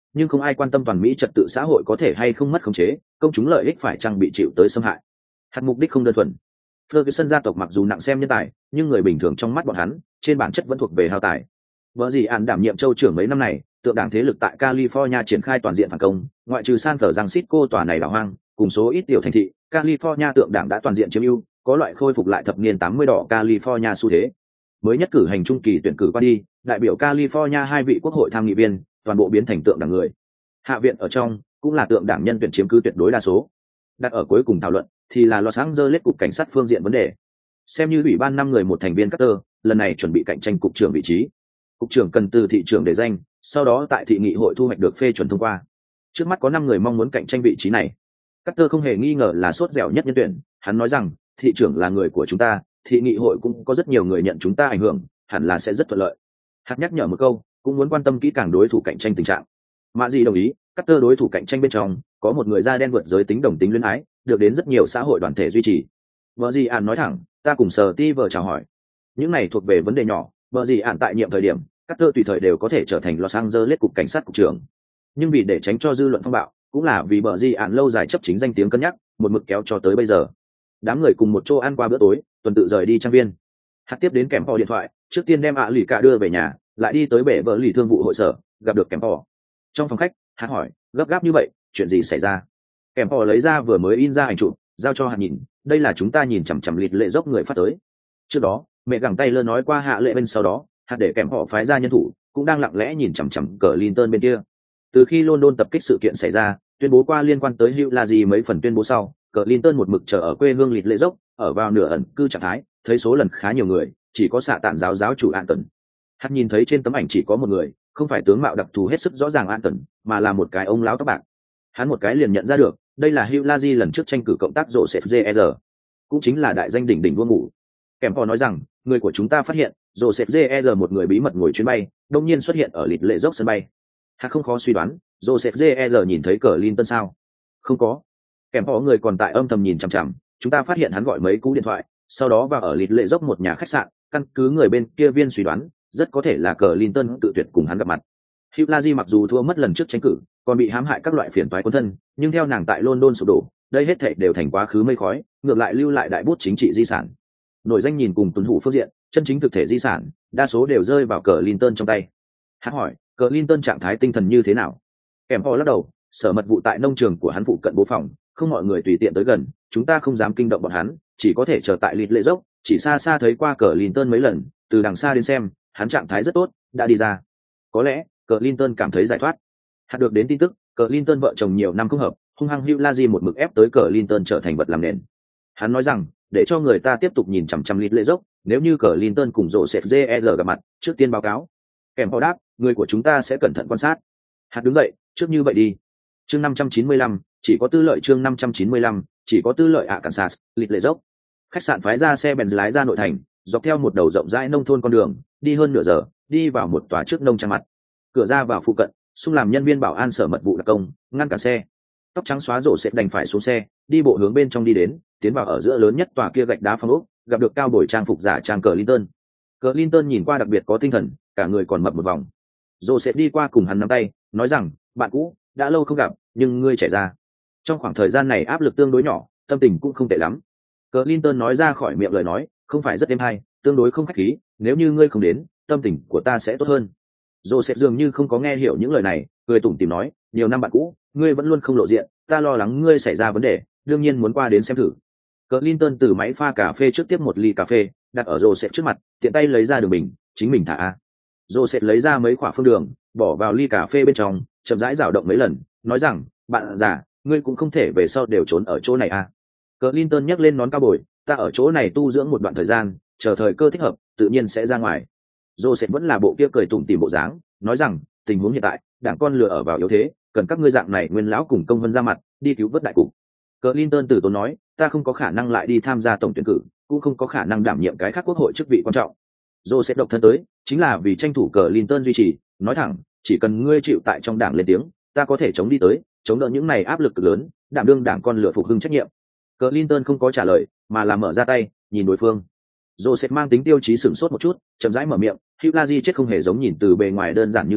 nhưng không ai quan tâm toàn Mỹ trật tự xã hội có thể hay không mất khống chế, công chúng lợi ích phải chăng bị chịu tới xâm hại. Hạt mục đích không đơn thuần. Ferguson gia tộc mặc dù nặng xem nhân tài, nhưng người bình thường trong mắt bọn hắn, trên bản chất vẫn thuộc về hao tài. Bở gì ản đảm nhiệm châu trưởng mấy năm này, tượng đảng thế lực tại California triển khai toàn diện phản công, ngoại trừ San Francisco tòa này đảo hoang, cùng số ít tiểu thành thị, California tượng đảng đã toàn diện chiếm ưu, có loại khôi phục lại thập niên tám mươi đỏ California xu thế. Mới nhất cử hành trung kỳ tuyển cử qua đi, đại biểu California hai vị quốc hội tham nghị viên, toàn bộ biến thành tượng đảng người. Hạ viện ở trong, cũng là tượng đảng nhân tuyển chiếm cứ tuyệt đối đa số. Đặt ở cuối cùng thảo luận, thì là Los Angeles cục cảnh sát phương diện vấn đề. Xem như ủy ban năm người một thành viên Carter, lần này chuẩn bị cạnh tranh cục trưởng vị trí. Cục trưởng cần từ thị trưởng để danh, sau đó tại thị nghị hội thu hoạch được phê chuẩn thông qua. Trước mắt có năm người mong muốn cạnh tranh vị trí này. Carter không hề nghi ngờ là sốt dẻo nhất nhân tuyển, hắn nói rằng, thị trưởng là người của chúng ta, thị nghị hội cũng có rất nhiều người nhận chúng ta ảnh hưởng, hẳn là sẽ rất thuận lợi. Hạt nhắc nhở một câu, cũng muốn quan tâm kỹ càng đối thủ cạnh tranh tình trạng. Mã Dị đồng ý, Carter đối thủ cạnh tranh bên trong, có một người da đen vượt giới tính đồng tính luyến ái, được đến rất nhiều xã hội đoàn thể duy trì. Bở gì ản nói thẳng, ta cùng Sở Ti vợ chào hỏi. Những này thuộc về vấn đề nhỏ, bở gì ản tại nhiệm thời điểm, Carter tùy thời đều có thể trở thành Los Angeles cục cảnh sát cục trưởng. Nhưng vì để tránh cho dư luận phong bạo, cũng là vì bở gì ản lâu dài chấp chính danh tiếng cân nhắc, một mực kéo cho tới bây giờ. Đám người cùng một chỗ ăn qua bữa tối, tuần tự rời đi trang viên. Hạt tiếp đến kèm họ điện thoại, trước tiên đem ạ lì cả đưa về nhà, lại đi tới bể vợ lì thương vụ hội sở, gặp được kèm họ. Trong phòng khách, Hạt hỏi, gấp gáp như vậy, chuyện gì xảy ra? Kèm họ lấy ra vừa mới in ra ảnh chụp, giao cho Hạt nhìn, đây là chúng ta nhìn chằm chằm lịt lệ dốc người phát tới. Trước đó, mẹ gẳng tay lơ nói qua hạ lệ bên, sau đó, Hạt để kèm họ phái ra nhân thủ, cũng đang lặng lẽ nhìn chằm chằm cờ Clinton bên kia. Từ khi London tập kích sự kiện xảy ra, tuyên bố qua liên quan tới Hugh Laji mấy phần tuyên bố sau, cờ Clinton một mực chờ ở quê hương lịt lệ dốc, ở vào nửa ẩn cư trạng thái, thấy số lần khá nhiều người, chỉ có xạ tản giáo giáo chủ An Tần. Hạt nhìn thấy trên tấm ảnh chỉ có một người, không phải tướng mạo đặc thù hết sức rõ ràng An Tần, mà là một cái ông lão tóc bạc. Hắn một cái liền nhận ra được, đây là Hugh Laji lần trước tranh cử cộng tác Joseph J R, cũng chính là đại danh đỉnh đỉnh vua ngủ. Kèm họ nói rằng, người của chúng ta phát hiện, Joseph J R một người bí mật ngồi chuyến bay, đột nhiên xuất hiện ở lịt lệ dốc sân bay. Hạt không khó suy đoán, Joseph J R nhìn thấy cờ Clinton sao? Không có. Kèm họ người còn tại âm thầm nhìn chằm chằm, chúng ta phát hiện hắn gọi mấy cú điện thoại, sau đó vào ở lịt lệ dốc một nhà khách sạn, căn cứ người bên kia viên suy đoán, rất có thể là cờ Clinton tự tuyệt cùng hắn gặp mặt. Hugh Laji mặc dù thua mất lần trước tranh cử, còn bị hãm hại các loại phiền toái quân thân, nhưng theo nàng tại London sụp đổ, đây hết thảy đều thành quá khứ mây khói, ngược lại lưu lại đại bút chính trị di sản. Nổi danh nhìn cùng tuân thủ phương diện, chân chính thực thể di sản, đa số đều rơi vào cờ Clinton trong tay. Hắn hỏi, cờ Clinton trạng thái tinh thần như thế nào? Kèm họ lắc đầu, sở mật vụ tại nông trường của hắn phụ cận bố phòng, không mọi người tùy tiện tới gần, chúng ta không dám kinh động bọn hắn, chỉ có thể chờ tại lịt lệ dốc, chỉ xa xa thấy qua cờ Clinton mấy lần, từ đằng xa đến xem, hắn trạng thái rất tốt, đã đi ra. Có lẽ, cờ Clinton cảm thấy giải thoát. Hạt được đến tin tức, cờ Clinton vợ chồng nhiều năm không hợp, hung hăng Hugh Laji một mực ép tới cờ Clinton trở thành vật làm nền. Hắn nói rằng, để cho người ta tiếp tục nhìn chằm chằm lịt lệ dốc, nếu như cờ Clinton cùng Joseph J R gặp mặt, trước tiên báo cáo. Kèm họ đáp, người của chúng ta sẽ cẩn thận quan sát. Hạt đứng dậy, trước như vậy đi. Chương năm trăm chín mươi lăm, chỉ có tư lợi chương năm trăm chín mươi lăm, chỉ có tư lợi ạ Kansas, lịt lệ dốc. Khách sạn phái ra xe Benz lái ra nội thành, dọc theo một đầu rộng rãi nông thôn con đường, đi hơn nửa giờ, đi vào một tòa trước nông trang mặt. Cửa ra vào phụ cận, xung làm nhân viên bảo an sở mật vụ đặc công, ngăn cả xe. Tóc trắng xóa rổ sẽ đành phải xuống xe, đi bộ hướng bên trong đi đến, tiến vào ở giữa lớn nhất tòa kia gạch đá phong ốc, gặp được cao bồi trang phục giả trang cờ Clinton. Cờ Clinton nhìn qua đặc biệt có tinh thần, cả người còn mập một vòng. Joseph đi qua cùng hắn nắm tay, nói rằng, bạn cũ, đã lâu không gặp, nhưng ngươi trẻ ra. Trong khoảng thời gian này áp lực tương đối nhỏ, tâm tình cũng không tệ lắm. Cờ Clinton nói ra khỏi miệng lời nói, không phải rất êm hay, tương đối không khách khí, nếu như ngươi không đến, tâm tình của ta sẽ tốt hơn. Joseph dường như không có nghe hiểu những lời này, cười tủm tỉm nói, nhiều năm bạn cũ, ngươi vẫn luôn không lộ diện, ta lo lắng ngươi xảy ra vấn đề, đương nhiên muốn qua đến xem thử. Cờ Clinton từ máy pha cà phê trước tiếp một ly cà phê, đặt ở Joseph trước mặt, tiện tay lấy ra đường bình, chính mình thả a. Joseph lấy ra mấy quả phương đường, bỏ vào ly cà phê bên trong, chậm rãi rảo động mấy lần, nói rằng, bạn già, ngươi cũng không thể về sau đều trốn ở chỗ này a. Cờ Clinton nhấc lên nón cao bồi, ta ở chỗ này tu dưỡng một đoạn thời gian, chờ thời cơ thích hợp, tự nhiên sẽ ra ngoài. Joseph vẫn là bộ kia cười tủm tỉm bộ dáng, nói rằng, tình huống hiện tại, đảng con lừa ở vào yếu thế, cần các ngươi dạng này nguyên lão cùng công vân ra mặt, đi cứu vớt đại cục. Cờ Clinton từ tốn nói, ta không có khả năng lại đi tham gia tổng tuyển cử, cũng không có khả năng đảm nhiệm cái khác quốc hội chức vị quan trọng. Joseph độc thân tới, chính là vì tranh thủ cờ Clinton duy trì, nói thẳng, chỉ cần ngươi chịu tại trong đảng lên tiếng, ta có thể chống đi tới, chống đỡ những này áp lực cực lớn, đảm đương đảng con lừa phục hưng trách nhiệm. Cờ Clinton không có trả lời, mà là mở ra tay, nhìn đối phương. Joseph mang tính tiêu chí sửng sốt một chút, chậm rãi mở miệng, Hugh Laji chết không hề giống nhìn từ bề ngoài đơn giản như vậy,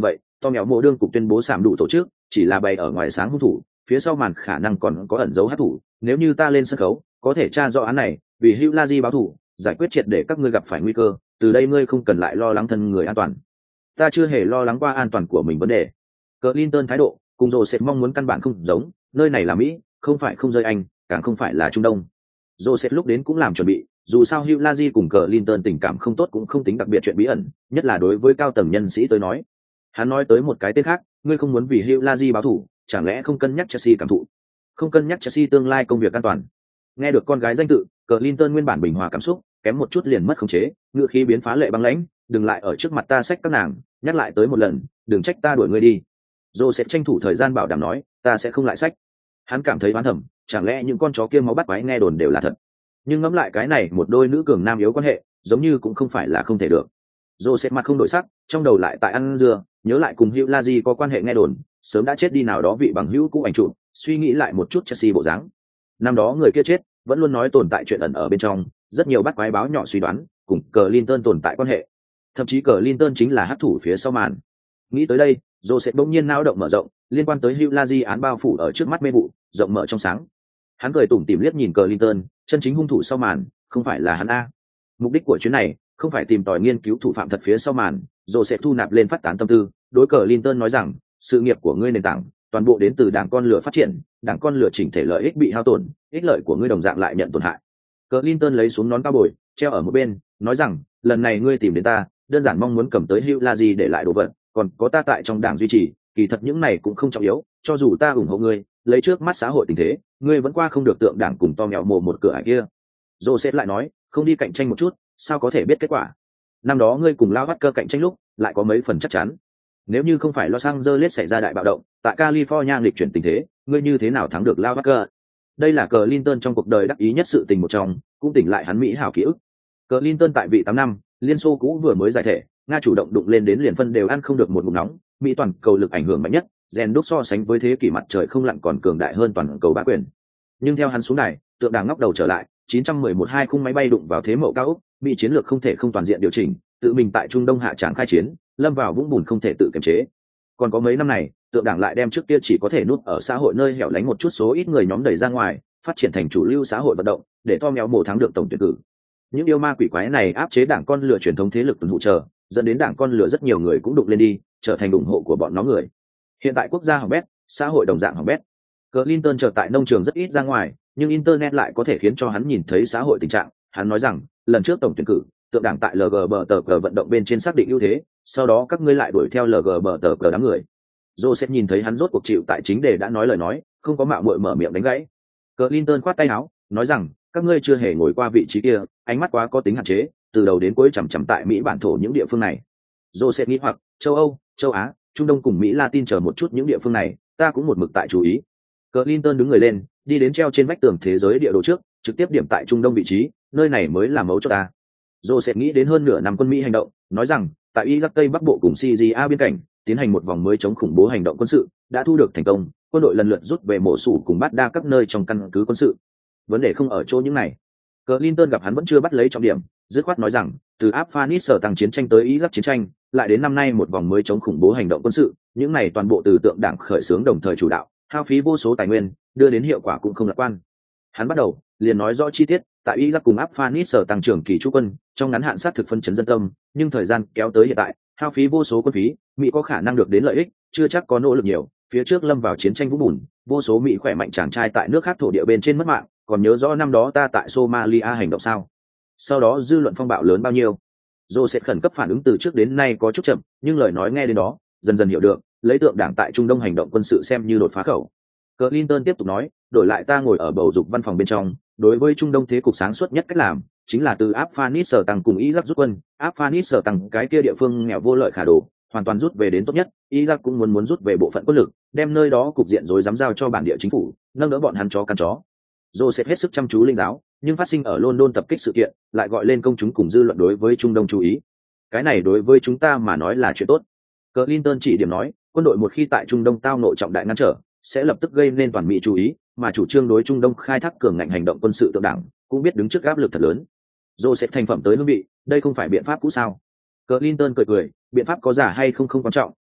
to mèo mộ đương cục tuyên bố sảm đủ tổ chức chỉ là bày ở ngoài sáng hung thủ, phía sau màn khả năng còn có ẩn dấu hát thủ, nếu như ta lên sân khấu có thể tra rõ án này, vì Hugh Laji báo thủ, giải quyết triệt để các ngươi gặp phải nguy cơ, từ đây ngươi không cần lại lo lắng thân người an toàn. Ta chưa hề lo lắng qua an toàn của mình vấn đề. Clinton thái độ cùng Joseph mong muốn căn bản không giống, nơi này là Mỹ, không phải không rơi Anh, càng không phải là Trung Đông. Joseph lúc đến cũng làm chuẩn bị, dù sao Hugh Laji cùng Clinton tình cảm không tốt cũng không tính đặc biệt chuyện bí ẩn, nhất là đối với cao tầng nhân sĩ tới nói. Hắn nói tới một cái tên khác, ngươi không muốn vì Hugh Laji báo thủ, chẳng lẽ không cân nhắc Chelsea cảm thụ, không cân nhắc Chelsea tương lai công việc an toàn. Nghe được con gái danh tự, Clinton nguyên bản bình hòa cảm xúc, kém một chút liền mất khống chế, ngựa khí biến phá lệ băng lãnh, đừng lại ở trước mặt ta xách các nàng, nhắc lại tới một lần, đừng trách ta đuổi ngươi đi. Joseph tranh thủ thời gian bảo đảm nói, ta sẽ không lại xách. Hắn cảm thấy oán thầm, chẳng lẽ những con chó kia máu bắt quái nghe đồn đều là thật. Nhưng ngẫm lại cái này một đôi nữ cường nam yếu quan hệ, giống như cũng không phải là không thể được. Joseph mặt không đổi sắc, trong đầu lại tại ăn dưa, nhớ lại cùng Hugh Laji có quan hệ nghe đồn, sớm đã chết đi nào đó vị bằng hữu cũ ảnh chụp, suy nghĩ lại một chút Chelsea bộ dáng. Năm đó người kia chết, vẫn luôn nói tồn tại chuyện ẩn ở bên trong, rất nhiều bắt quái báo nhỏ suy đoán, cùng Clinton tồn tại quan hệ. Thậm chí Clinton chính là hắc thủ phía sau màn. Nghĩ tới đây, Joseph bỗng nhiên não động mở rộng, liên quan tới Hugh Laji án bao phủ ở trước mắt mê vụ, rộng mở trong sáng. Hắn cười tủm tỉm liếc nhìn Clinton, chân chính hung thủ sau màn, không phải là hắn a. Mục đích của chuyến này, không phải tìm tòi nghiên cứu thủ phạm thật phía sau màn, Joseph thu nạp lên phát tán tâm tư, đối Clinton nói rằng, sự nghiệp của ngươi nền tảng, toàn bộ đến từ đảng con lửa phát triển, đảng con lửa chỉnh thể lợi ích bị hao tổn, ích lợi của ngươi đồng dạng lại nhận tổn hại. Clinton lấy xuống nón cao bồi, treo ở một bên, nói rằng, lần này ngươi tìm đến ta, đơn giản mong muốn cầm tới Hugh Laji để lại đồ vật, còn có ta tại trong đảng duy trì, kỳ thật những này cũng không trọng yếu, cho dù ta ủng hộ ngươi, lấy trước mắt xã hội tình thế, ngươi vẫn qua không được tượng đảng cùng to mèo mồ một cửa ải kia. Joseph lại nói, không đi cạnh tranh một chút, sao có thể biết kết quả? Năm đó ngươi cùng Lao Hacker cạnh tranh lúc, lại có mấy phần chắc chắn. Nếu như không phải Los Angeles xảy ra đại bạo động, tại California nghịch chuyển tình thế, ngươi như thế nào thắng được Lao Hacker? Đây là Clinton trong cuộc đời đắc ý nhất sự tình một trong, cũng tỉnh lại hắn mỹ hảo ký ức. Clinton tại vị tám năm, Liên Xô cũ vừa mới giải thể, Nga chủ động đụng lên đến liền phân đều ăn không được một ngụm nóng, Mỹ toàn cầu lực ảnh hưởng mạnh nhất, rèn đúc so sánh với thế kỷ mặt trời không lặn còn cường đại hơn toàn cầu bá quyền. Nhưng theo hắn xuống đài, tượng đảng ngóc đầu trở lại, chín trăm mười một hai khung máy bay đụng vào thế mậu cao ốc, Mỹ chiến lược không thể không toàn diện điều chỉnh, tự mình tại Trung Đông hạ tràng khai chiến, lâm vào vũng bùn không thể tự kiềm chế. Còn có mấy năm này, tượng đảng lại đem trước kia chỉ có thể núp ở xã hội nơi hẻo lánh một chút số ít người nhóm đẩy ra ngoài, phát triển thành chủ lưu xã hội vận động, để to méo mổ thắng được tổng tuyển cử. Những yêu ma quỷ quái này áp chế đảng con lửa truyền thống thế lực tuần hụ chờ, dẫn đến đảng con lửa rất nhiều người cũng đụng lên đi, trở thành ủng hộ của bọn nó người. Hiện tại quốc gia hỏng bét, xã hội đồng dạng hỏng bét. Clinton trở tại nông trường rất ít ra ngoài, nhưng internet lại có thể khiến cho hắn nhìn thấy xã hội tình trạng. Hắn nói rằng, lần trước tổng tuyển cử, tượng đảng tại lờ giê bê tê cờ vận động bên trên xác định ưu thế, sau đó các ngươi lại đuổi theo lờ giê bê tê cờ đám người. Joseph nhìn thấy hắn rốt cuộc chịu tại chính đề đã nói lời nói, không có mạo muội mở miệng đánh gãy. Clinton khoát tay áo, nói rằng, các ngươi chưa hề ngồi qua vị trí kia, ánh mắt quá có tính hạn chế, từ đầu đến cuối chằm chằm tại Mỹ bản thổ những địa phương này. Joseph nghĩ hoặc, châu Âu, châu Á, Trung Đông cùng Mỹ Latin chờ một chút những địa phương này, ta cũng một mực tại chú ý. Clinton đứng người lên, đi đến treo trên vách tường thế giới địa đồ trước, trực tiếp điểm tại Trung Đông vị trí, nơi này mới là mấu chốt ta. Joseph nghĩ đến hơn nửa năm quân Mỹ hành động, nói rằng, tại Iraq Tây Bắc Bộ cùng Syria biên cảnh, tiến hành một vòng mới chống khủng bố hành động quân sự, đã thu được thành công, quân đội lần lượt rút về mổ sủ cùng bắt đa các nơi trong căn cứ quân sự. Vấn đề không ở chỗ những này. Clinton gặp hắn vẫn chưa bắt lấy trọng điểm, dứt khoát nói rằng, từ Afghanistan tăng chiến tranh tới Iraq chiến tranh, lại đến năm nay một vòng mới chống khủng bố hành động quân sự, những này toàn bộ từ tượng đảng khởi xướng đồng thời chủ đạo, hao phí vô số tài nguyên, đưa đến hiệu quả cũng không lạc quan. Hắn bắt đầu liền nói rõ chi tiết, tại Iraq cùng Afghanistan tăng trưởng kỳ trú quân, trong ngắn hạn sát thực phân chấn dân tâm, nhưng thời gian kéo tới hiện tại, hao phí vô số quân phí, Mỹ có khả năng được đến lợi ích, chưa chắc có nỗ lực nhiều, phía trước lâm vào chiến tranh vũng bùn, vô số Mỹ khỏe mạnh chàng trai tại nước khác thổ địa bên trên mất mạng, còn nhớ rõ năm đó ta tại Somalia hành động sao? Sau đó dư luận phong bạo lớn bao nhiêu? Joseph khẩn cấp phản ứng từ trước đến nay có chút chậm, nhưng lời nói nghe đến đó, dần dần hiểu được, lấy tượng đảng tại Trung Đông hành động quân sự xem như đột phá khẩu. Clinton tiếp tục nói, đổi lại ta ngồi ở bầu dục văn phòng bên trong, đối với Trung Đông thế cục sáng suốt nhất cách làm, chính là từ Afghanistan tăng cùng Iraq rút quân, Afghanistan tăng cái kia địa phương nghèo vô lợi khả đồ, hoàn toàn rút về đến tốt nhất, Iraq cũng muốn muốn rút về bộ phận quân lực, đem nơi đó cục diện rối rắm giao cho bản địa chính phủ, nâng đỡ bọn hắn chó căn chó. Joseph hết sức chăm chú linh giáo, nhưng phát sinh ở London tập kích sự kiện, lại gọi lên công chúng cùng dư luận đối với Trung Đông chú ý. Cái này đối với chúng ta mà nói là chuyện tốt. Clinton chỉ điểm nói, quân đội một khi tại Trung Đông tao nội trọng đại ngăn trở, sẽ lập tức gây nên toàn Mỹ chú ý, mà chủ trương đối Trung Đông khai thác cường ngạnh hành động quân sự tượng đảng, cũng biết đứng trước áp lực thật lớn. Joseph thành phẩm tới hương vị, đây không phải biện pháp cũ sao? Clinton cười cười, biện pháp có giả hay không không quan trọng,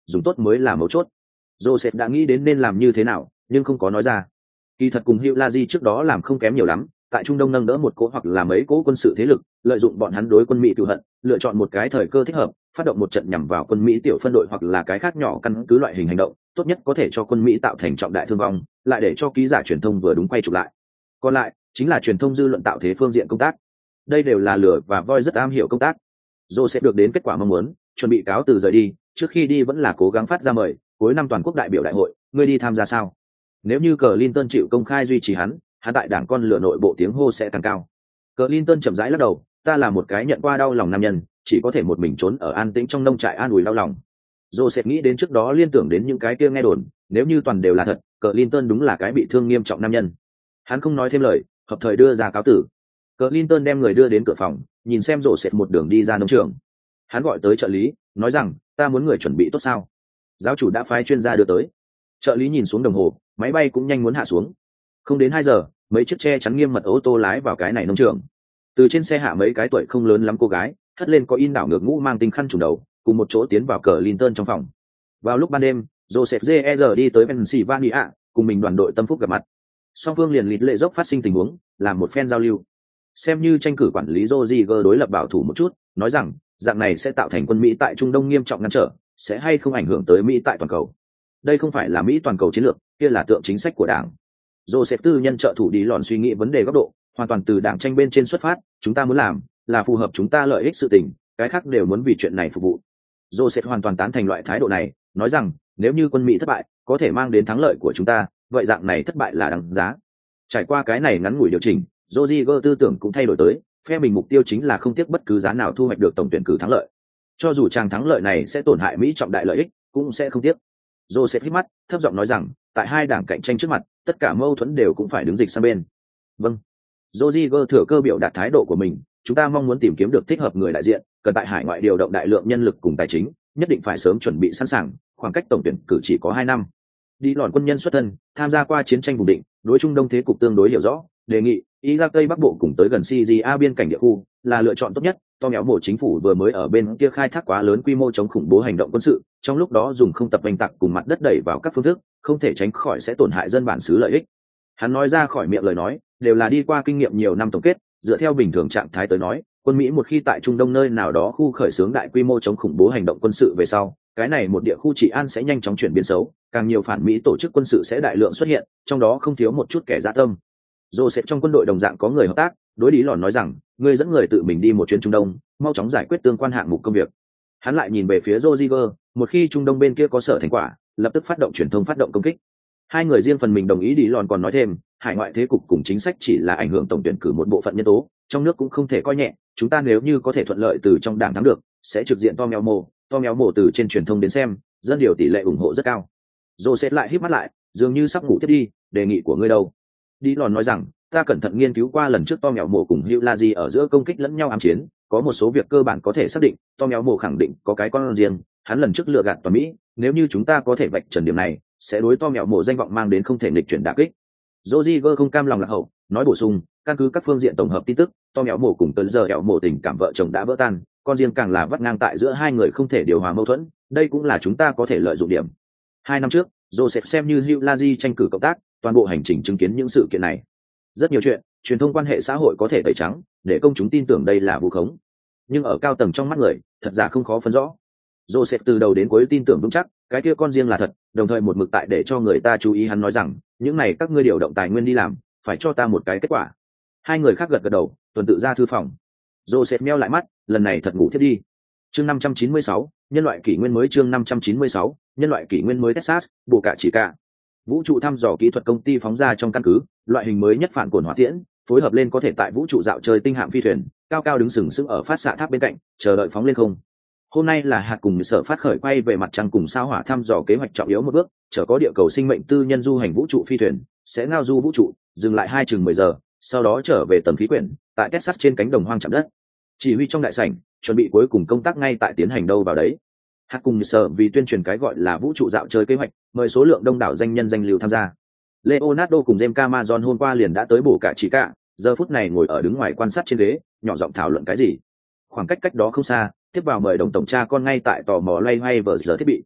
dùng tốt mới là mấu chốt. Joseph đã nghĩ đến nên làm như thế nào, nhưng không có nói ra. Kỳ thật cùng Hugh Laji trước đó làm không kém nhiều lắm, tại Trung Đông nâng đỡ một cỗ hoặc là mấy cỗ quân sự thế lực, lợi dụng bọn hắn đối quân Mỹ cừu hận, lựa chọn một cái thời cơ thích hợp, phát động một trận nhằm vào quân Mỹ tiểu phân đội hoặc là cái khác nhỏ căn cứ loại hình hành động, tốt nhất có thể cho quân Mỹ tạo thành trọng đại thương vong, lại để cho ký giả truyền thông vừa đúng quay chụp lại. Còn lại chính là truyền thông dư luận tạo thế phương diện công tác. Đây đều là lửa và voi rất am hiểu công tác. Joseph được đến kết quả mong muốn, chuẩn bị cáo từ rời đi, trước khi đi vẫn là cố gắng phát ra mời, cuối năm toàn quốc đại biểu đại hội, ngươi đi tham gia sao? Nếu như Clinton chịu công khai duy trì hắn, hắn tại đảng con lửa nội bộ tiếng hô sẽ càng cao. Clinton chậm rãi lắc đầu, ta là một cái nhận qua đau lòng nam nhân, chỉ có thể một mình trốn ở an tĩnh trong nông trại an ủi đau lòng. Joseph nghĩ đến trước đó liên tưởng đến những cái kia nghe đồn, nếu như toàn đều là thật, Clinton đúng là cái bị thương nghiêm trọng nam nhân. Hắn không nói thêm lời, hợp thời đưa ra cáo tử. Clinton đem người đưa đến cửa phòng, nhìn xem Joseph một đường đi ra nông trường. Hắn gọi tới trợ lý, nói rằng, ta muốn người chuẩn bị tốt sao? Giáo chủ đã phái chuyên gia đưa tới. Trợ lý nhìn xuống đồng hồ, máy bay cũng nhanh muốn hạ xuống. Không đến hai giờ, mấy chiếc che chắn nghiêm mật ô tô lái vào cái này nông trường. Từ trên xe hạ mấy cái tuổi không lớn lắm cô gái, hất lên có in đảo ngược ngũ mang tinh khăn trùm đầu, cùng một chỗ tiến vào Clinton trong phòng. Vào lúc ban đêm, Joseph J R đi tới Pennsylvania, cùng mình đoàn đội tâm phúc gặp mặt. Song phương liền lịt lệ dốc phát sinh tình huống, làm một phen giao lưu. Xem như tranh cử quản lý Rodriguez đối lập bảo thủ một chút, nói rằng dạng này sẽ tạo thành quân Mỹ tại Trung Đông nghiêm trọng ngăn trở, sẽ hay không ảnh hưởng tới Mỹ tại toàn cầu. Đây không phải là Mỹ toàn cầu chiến lược, kia là tượng chính sách của đảng. Joseph tư nhân trợ thủ đi lòn suy nghĩ vấn đề góc độ, hoàn toàn từ đảng tranh bên trên xuất phát, chúng ta muốn làm là phù hợp chúng ta lợi ích sự tình, cái khác đều muốn vì chuyện này phục vụ. Joseph hoàn toàn tán thành loại thái độ này, nói rằng nếu như quân Mỹ thất bại, có thể mang đến thắng lợi của chúng ta, vậy dạng này thất bại là đáng giá. Trải qua cái này ngắn ngủi điều chỉnh, Rodriguez tư tưởng cũng thay đổi tới, phe mình mục tiêu chính là không tiếc bất cứ giá nào thu hoạch được tổng tuyển cử thắng lợi. Cho dù chàng thắng lợi này sẽ tổn hại Mỹ trọng đại lợi ích, cũng sẽ không tiếc. Joseph hít mắt, thấp giọng nói rằng, tại hai đảng cạnh tranh trước mặt, tất cả mâu thuẫn đều cũng phải đứng dịch sang bên. Vâng. Rodriguez thừa cơ biểu đạt thái độ của mình, chúng ta mong muốn tìm kiếm được thích hợp người đại diện, cần tại hải ngoại điều động đại lượng nhân lực cùng tài chính, nhất định phải sớm chuẩn bị sẵn sàng, khoảng cách tổng tuyển cử chỉ có hai năm. Đi lòn quân nhân xuất thân, tham gia qua chiến tranh vùng định, đối Trung Đông thế cục tương đối hiểu rõ, đề nghị Iraq Tây Bắc Bộ cùng tới gần Syria biên cảnh địa khu là lựa chọn tốt nhất. To méo bộ chính phủ vừa mới ở bên kia khai thác quá lớn quy mô chống khủng bố hành động quân sự, trong lúc đó dùng không tập oanh tạc cùng mặt đất đẩy vào các phương thức, không thể tránh khỏi sẽ tổn hại dân bản xứ lợi ích. Hắn nói ra khỏi miệng lời nói, đều là đi qua kinh nghiệm nhiều năm tổng kết, dựa theo bình thường trạng thái tới nói, quân Mỹ một khi tại Trung Đông nơi nào đó khu khởi xướng đại quy mô chống khủng bố hành động quân sự về sau, cái này một địa khu trị an sẽ nhanh chóng chuyển biến xấu, càng nhiều phản Mỹ tổ chức quân sự sẽ đại lượng xuất hiện, trong đó không thiếu một chút kẻ dã tâm. Joseph trong quân đội đồng dạng có người hợp tác, đối Đi lòn nói rằng, ngươi dẫn người tự mình đi một chuyến Trung Đông, mau chóng giải quyết tương quan hạng mục công việc. Hắn lại nhìn về phía Rodriguez, một khi Trung Đông bên kia có sở thành quả, lập tức phát động truyền thông phát động công kích. Hai người riêng phần mình đồng ý. Đi lòn còn nói thêm, hải ngoại thế cục cùng chính sách chỉ là ảnh hưởng tổng tuyển cử một bộ phận nhân tố, trong nước cũng không thể coi nhẹ, chúng ta nếu như có thể thuận lợi từ trong đảng thắng được, sẽ trực diện to méo mồ, to méo mồ từ trên truyền thông đến xem, dân điều tỷ lệ ủng hộ rất cao. Joseph lại híp mắt lại, dường như sắp ngủ tiếp đi, đề nghị của ngươi đâu? Đi lòn nói rằng, ta cẩn thận nghiên cứu qua lần trước to mèo mổ cùng Hugh Laji ở giữa công kích lẫn nhau ám chiến, có một số việc cơ bản có thể xác định, to mèo mổ khẳng định có cái con riêng, hắn lần trước lừa gạt toàn Mỹ, nếu như chúng ta có thể vạch trần điểm này, sẽ đối to mèo mổ danh vọng mang đến không thể nghịch chuyển đả kích. Rodriguez không cam lòng lạc hậu, nói bổ sung, căn cứ các phương diện tổng hợp tin tức, to mèo mổ cùng tới giờ hẹo mổ tình cảm vợ chồng đã vỡ tan, con riêng càng là vắt ngang tại giữa hai người không thể điều hòa mâu thuẫn, đây cũng là chúng ta có thể lợi dụng điểm. Hai năm trước, Joseph xem như Hugh Laji tranh cử cộng tác, toàn bộ hành trình chứng kiến những sự kiện này. Rất nhiều chuyện, truyền thông quan hệ xã hội có thể tẩy trắng, để công chúng tin tưởng đây là vu khống. Nhưng ở cao tầng trong mắt người, thật ra không khó phân rõ. Joseph từ đầu đến cuối tin tưởng vững chắc, cái kia con riêng là thật, đồng thời một mực tại để cho người ta chú ý. Hắn nói rằng, những này các ngươi điều động tài nguyên đi làm, phải cho ta một cái kết quả. Hai người khác gật gật đầu, tuần tự ra thư phòng. Joseph meo lại mắt, lần này thật ngủ thiết đi. Chương năm trăm chín mươi sáu, nhân loại kỷ nguyên mới. Chương năm trăm chín mươi sáu, nhân loại kỷ nguyên mới. Texas, Bộ Cả Chỉ Cả. Vũ trụ thăm dò kỹ thuật công ty phóng ra trong căn cứ, loại hình mới nhất phản cồn hỏa tiễn, phối hợp lên có thể tại vũ trụ dạo chơi tinh hạm phi thuyền, cao cao đứng sừng sững ở phát xạ tháp bên cạnh, chờ đợi phóng lên không. Hôm nay là hạt cùng sở phát khởi quay về mặt trăng cùng sao hỏa thăm dò kế hoạch trọng yếu một bước, chờ có địa cầu sinh mệnh tư nhân du hành vũ trụ phi thuyền, sẽ ngao du vũ trụ, dừng lại hai chừng mười giờ, sau đó trở về tầng khí quyển, tại Texas trên cánh đồng hoang chạm đất. Chỉ huy trong đại sảnh, chuẩn bị cuối cùng công tác ngay tại tiến hành đâu vào đấy. Hạt cùng sở vì tuyên truyền cái gọi là vũ trụ dạo chơi kế hoạch, mời số lượng đông đảo danh nhân danh lưu tham gia. Leonardo cùng James Cameron hôm qua liền đã tới Bộ Cả Chỉ Cả, giờ phút này ngồi ở đứng ngoài quan sát trên ghế, nhỏ giọng thảo luận cái gì. Khoảng cách cách đó không xa, tiếp vào mời đồng tổng cha con ngay tại tò mò loay hoay vờ giờ thiết bị.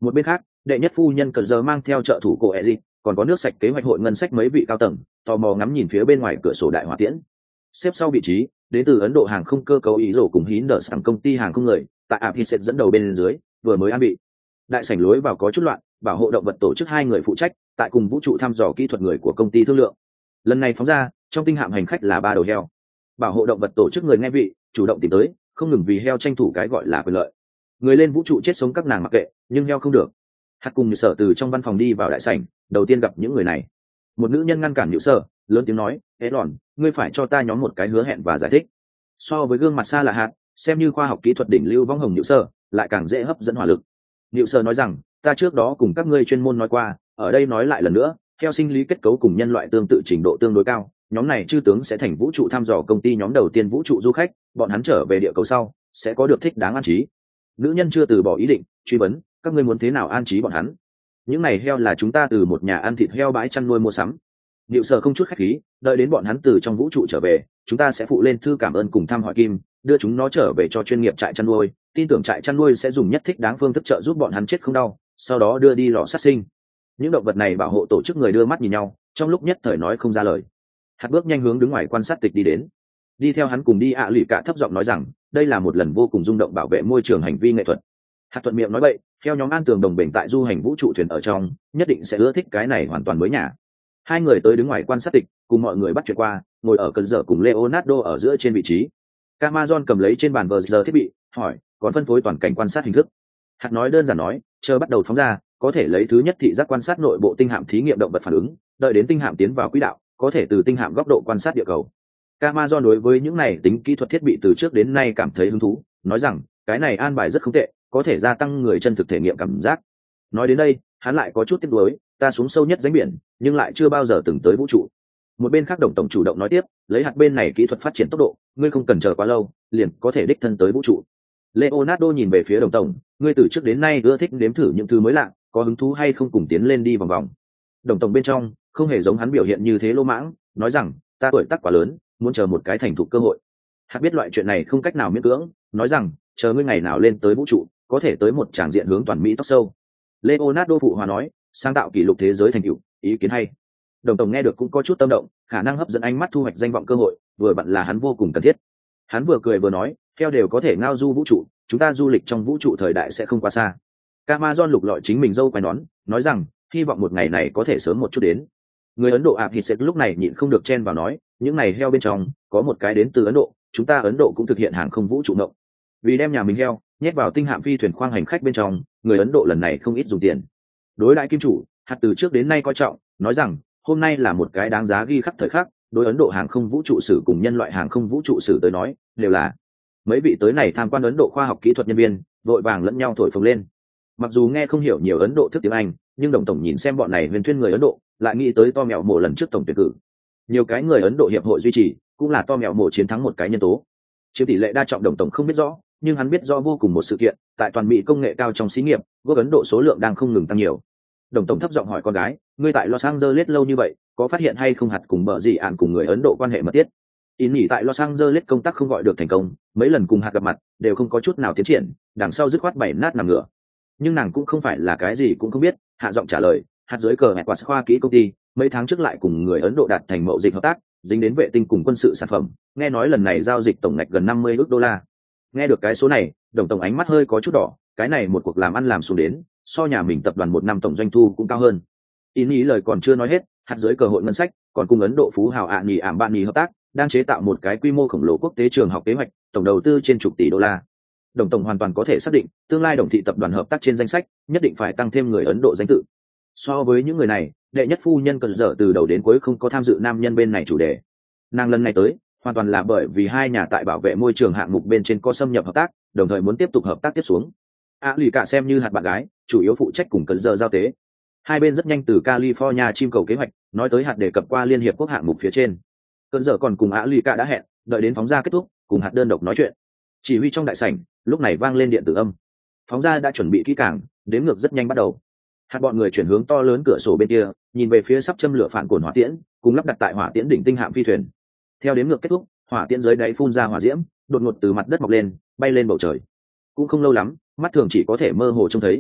Một bên khác, đệ nhất phu nhân cần giờ mang theo trợ thủ cổ Eji, còn có nước sạch kế hoạch hội ngân sách mấy vị cao tầng, tò mò ngắm nhìn phía bên ngoài cửa sổ đại hỏa tiễn. Xếp sau vị trí, đến từ Ấn Độ hàng không cơ cấu ý rổ cùng hín đỡ sẵn công ty hàng không người, tại Apiset dẫn đầu bên dưới, vừa mới an bị. Đại sảnh lối vào có chút loạn, bảo hộ động vật tổ chức hai người phụ trách, tại cùng vũ trụ thăm dò kỹ thuật người của công ty thương lượng. Lần này phóng ra, trong tinh hạm hành khách là ba đầu heo. Bảo hộ động vật tổ chức người nghe vị, chủ động tìm tới, không ngừng vì heo tranh thủ cái gọi là quyền lợi. Người lên vũ trụ chết sống các nàng mặc kệ, nhưng heo không được. Hạt cùng sở từ trong văn phòng đi vào đại sảnh, đầu tiên gặp những người này. Một nữ nhân ngăn cản Nhữ Sở, lớn tiếng nói: "Ế lòn, ngươi phải cho ta nhóm một cái hứa hẹn và giải thích." So với gương mặt xa lạ Hạt, xem như khoa học kỹ thuật đỉnh lưu vong hồng Nhữ Sở, lại càng dễ hấp dẫn hỏa lực. Nhữ Sở nói rằng: "Ta trước đó cùng các ngươi chuyên môn nói qua, ở đây nói lại lần nữa, theo sinh lý kết cấu cùng nhân loại tương tự trình độ tương đối cao, nhóm này chư tướng sẽ thành vũ trụ thăm dò công ty nhóm đầu tiên vũ trụ du khách, bọn hắn trở về địa cầu sau sẽ có được thích đáng an trí." Nữ nhân chưa từ bỏ ý định, truy vấn: "Các ngươi muốn thế nào an trí bọn hắn?" "Những này heo là chúng ta từ một nhà ăn thịt heo bãi chăn nuôi mua sắm." Diệu Sở không chút khách khí, đợi đến bọn hắn từ trong vũ trụ trở về, chúng ta sẽ phụ lên thư cảm ơn cùng thăm hỏi kim, đưa chúng nó trở về cho chuyên nghiệp trại chăn nuôi, tin tưởng trại chăn nuôi sẽ dùng nhất thích đáng phương thức trợ giúp bọn hắn chết không đau, sau đó đưa đi lò sát sinh. Những động vật này bảo hộ tổ chức người đưa mắt nhìn nhau, trong lúc nhất thời nói không ra lời. Hạt bước nhanh hướng đứng ngoài quan sát tịch đi đến. Đi theo hắn cùng đi ạ lụy cả thấp giọng nói rằng, đây là một lần vô cùng rung động bảo vệ môi trường hành vi nghệ thuật. Hạt thuận miệng nói bậy, theo nhóm an tường đồng bình tại du hành vũ trụ thuyền ở trong, nhất định sẽ ưa thích cái này hoàn toàn mới nhà. Hai người tới đứng ngoài quan sát tịch, cùng mọi người bắt chuyện qua, ngồi ở cần dở cùng Leonardo ở giữa trên vị trí. Camazon cầm lấy trên bàn vờ giờ thiết bị, hỏi, còn phân phối toàn cảnh quan sát hình thức. Hạt nói đơn giản nói, chờ bắt đầu phóng ra, có thể lấy thứ nhất thị giác quan sát nội bộ tinh hạm thí nghiệm động vật phản ứng, đợi đến tinh hạm tiến vào quỹ đạo, có thể từ tinh hạm góc độ quan sát địa cầu. Camazon đối với những này tính kỹ thuật thiết bị từ trước đến nay cảm thấy hứng thú, nói rằng, cái này an bài rất không tệ, có thể gia tăng người chân thực thể nghiệm cảm giác. Nói đến đây, hắn lại có chút tiếc nuối, ta xuống sâu nhất rãnh biển, nhưng lại chưa bao giờ từng tới vũ trụ. Một bên khác Đồng tổng chủ động nói tiếp, lấy hạt bên này kỹ thuật phát triển tốc độ, ngươi không cần chờ quá lâu, liền có thể đích thân tới vũ trụ. Leonardo nhìn về phía Đồng tổng, ngươi từ trước đến nay ưa thích nếm thử những thứ mới lạ, có hứng thú hay không cùng tiến lên đi vòng vòng. Đồng tổng bên trong không hề giống hắn biểu hiện như thế lô mãng, nói rằng, ta tuổi tác quá lớn, muốn chờ một cái thành thục cơ hội. Hạt biết loại chuyện này không cách nào miễn cưỡng, nói rằng, chờ ngươi ngày nào lên tới vũ trụ, có thể tới một tràng diện hướng toàn mỹ tóc sâu. Leonardo phụ hòa nói, sáng tạo kỷ lục thế giới thành tựu, ý kiến hay. Đồng tổng nghe được cũng có chút tâm động, khả năng hấp dẫn ánh mắt thu hoạch danh vọng cơ hội, vừa vặn là hắn vô cùng cần thiết. Hắn vừa cười vừa nói, theo đều có thể ngao du vũ trụ, chúng ta du lịch trong vũ trụ thời đại sẽ không quá xa. Camazon lục lọi chính mình dâu quai nón, nói rằng, hy vọng một ngày này có thể sớm một chút đến. Người Ấn Độ ạp hít lúc này nhịn không được chen vào nói, những này heo bên trong có một cái đến từ Ấn Độ, chúng ta Ấn Độ cũng thực hiện hàng không vũ trụ động. Vì đem nhà mình heo nhét vào tinh hạm phi thuyền khoang hành khách bên trong, người Ấn Độ lần này không ít dùng tiền. Đối lại kim chủ, hạt từ trước đến nay coi trọng, nói rằng, hôm nay là một cái đáng giá ghi khắc thời khắc, đối Ấn Độ hàng không vũ trụ sử cùng nhân loại hàng không vũ trụ sử tới nói, đều là mấy vị tới này tham quan Ấn Độ khoa học kỹ thuật nhân viên, vội vàng lẫn nhau thổi phồng lên. Mặc dù nghe không hiểu nhiều Ấn Độ thức tiếng Anh, nhưng Đồng tổng nhìn xem bọn này huyền thuyên người Ấn Độ, lại nghĩ tới to mèo mổ lần trước tổng tuyển cử. Nhiều cái người Ấn Độ hiệp hội duy trì, cũng là to mèo mổ chiến thắng một cái nhân tố. Chiếm tỷ lệ đa trọng Đồng tổng không biết rõ, nhưng hắn biết rõ vô cùng một sự kiện, tại toàn mỹ công nghệ cao trong xí nghiệp, quốc Ấn Độ số lượng đang không ngừng tăng nhiều. Đồng tổng thấp giọng hỏi con gái, ngươi tại Los Angeles lâu như vậy, có phát hiện hay không hạt cùng bờ gì ạn cùng người Ấn Độ quan hệ mật thiết? In nhỉ tại Los Angeles công tác không gọi được thành công, mấy lần cùng hạt gặp mặt, đều không có chút nào tiến triển, đằng sau dứt khoát bảy nát nằm ngửa. Nhưng nàng cũng không phải là cái gì cũng không biết, hạ giọng trả lời, hạt dưới cờ hẹn quả khoa kỹ công ty, mấy tháng trước lại cùng người Ấn Độ đạt thành mậu dịch hợp tác, dính đến vệ tinh cùng quân sự sản phẩm, nghe nói lần này giao dịch tổng ngạch gần năm mươi ức đô la. Nghe được cái số này, Đồng tổng ánh mắt hơi có chút đỏ, cái này một cuộc làm ăn làm xuống đến, so nhà mình tập đoàn một năm tổng doanh thu cũng cao hơn. In ý lời còn chưa nói hết, hạt dưới cờ hội ngân sách còn cùng Ấn Độ phú hào ạ nhì ảm bạn nhì hợp tác, đang chế tạo một cái quy mô khổng lồ quốc tế trường học kế hoạch, tổng đầu tư trên chục tỷ đô la. Đồng tổng hoàn toàn có thể xác định, tương lai đồng thị tập đoàn hợp tác trên danh sách, nhất định phải tăng thêm người Ấn Độ danh tự. So với những người này, đệ nhất phu nhân cần dở từ đầu đến cuối không có tham dự nam nhân bên này chủ đề. Nàng lần này tới, hoàn toàn là bởi vì hai nhà tại bảo vệ môi trường hạng mục bên trên có xâm nhập hợp tác, đồng thời muốn tiếp tục hợp tác tiếp xuống. A lì cả xem như hạt bạn gái, chủ yếu phụ trách cùng cần dở giao tế. Hai bên rất nhanh từ California chim cầu kế hoạch, nói tới hạt đề cập qua liên hiệp quốc hạng mục phía trên. Cần dở còn cùng A lì cả đã hẹn, đợi đến phóng ra kết thúc, cùng hạt đơn độc nói chuyện. Chỉ huy trong đại sảnh, lúc này vang lên điện tử âm. Phóng ra đã chuẩn bị kỹ càng, đếm ngược rất nhanh bắt đầu. Hạt bọn người chuyển hướng to lớn cửa sổ bên kia, nhìn về phía sắp châm lửa phản cồn hỏa tiễn, cùng lắp đặt tại hỏa tiễn đỉnh tinh hạm phi thuyền. Theo đếm ngược kết thúc, hỏa tiễn dưới đáy phun ra hỏa diễm, đột ngột từ mặt đất mọc lên, bay lên bầu trời. Cũng không lâu lắm, mắt thường chỉ có thể mơ hồ trông thấy.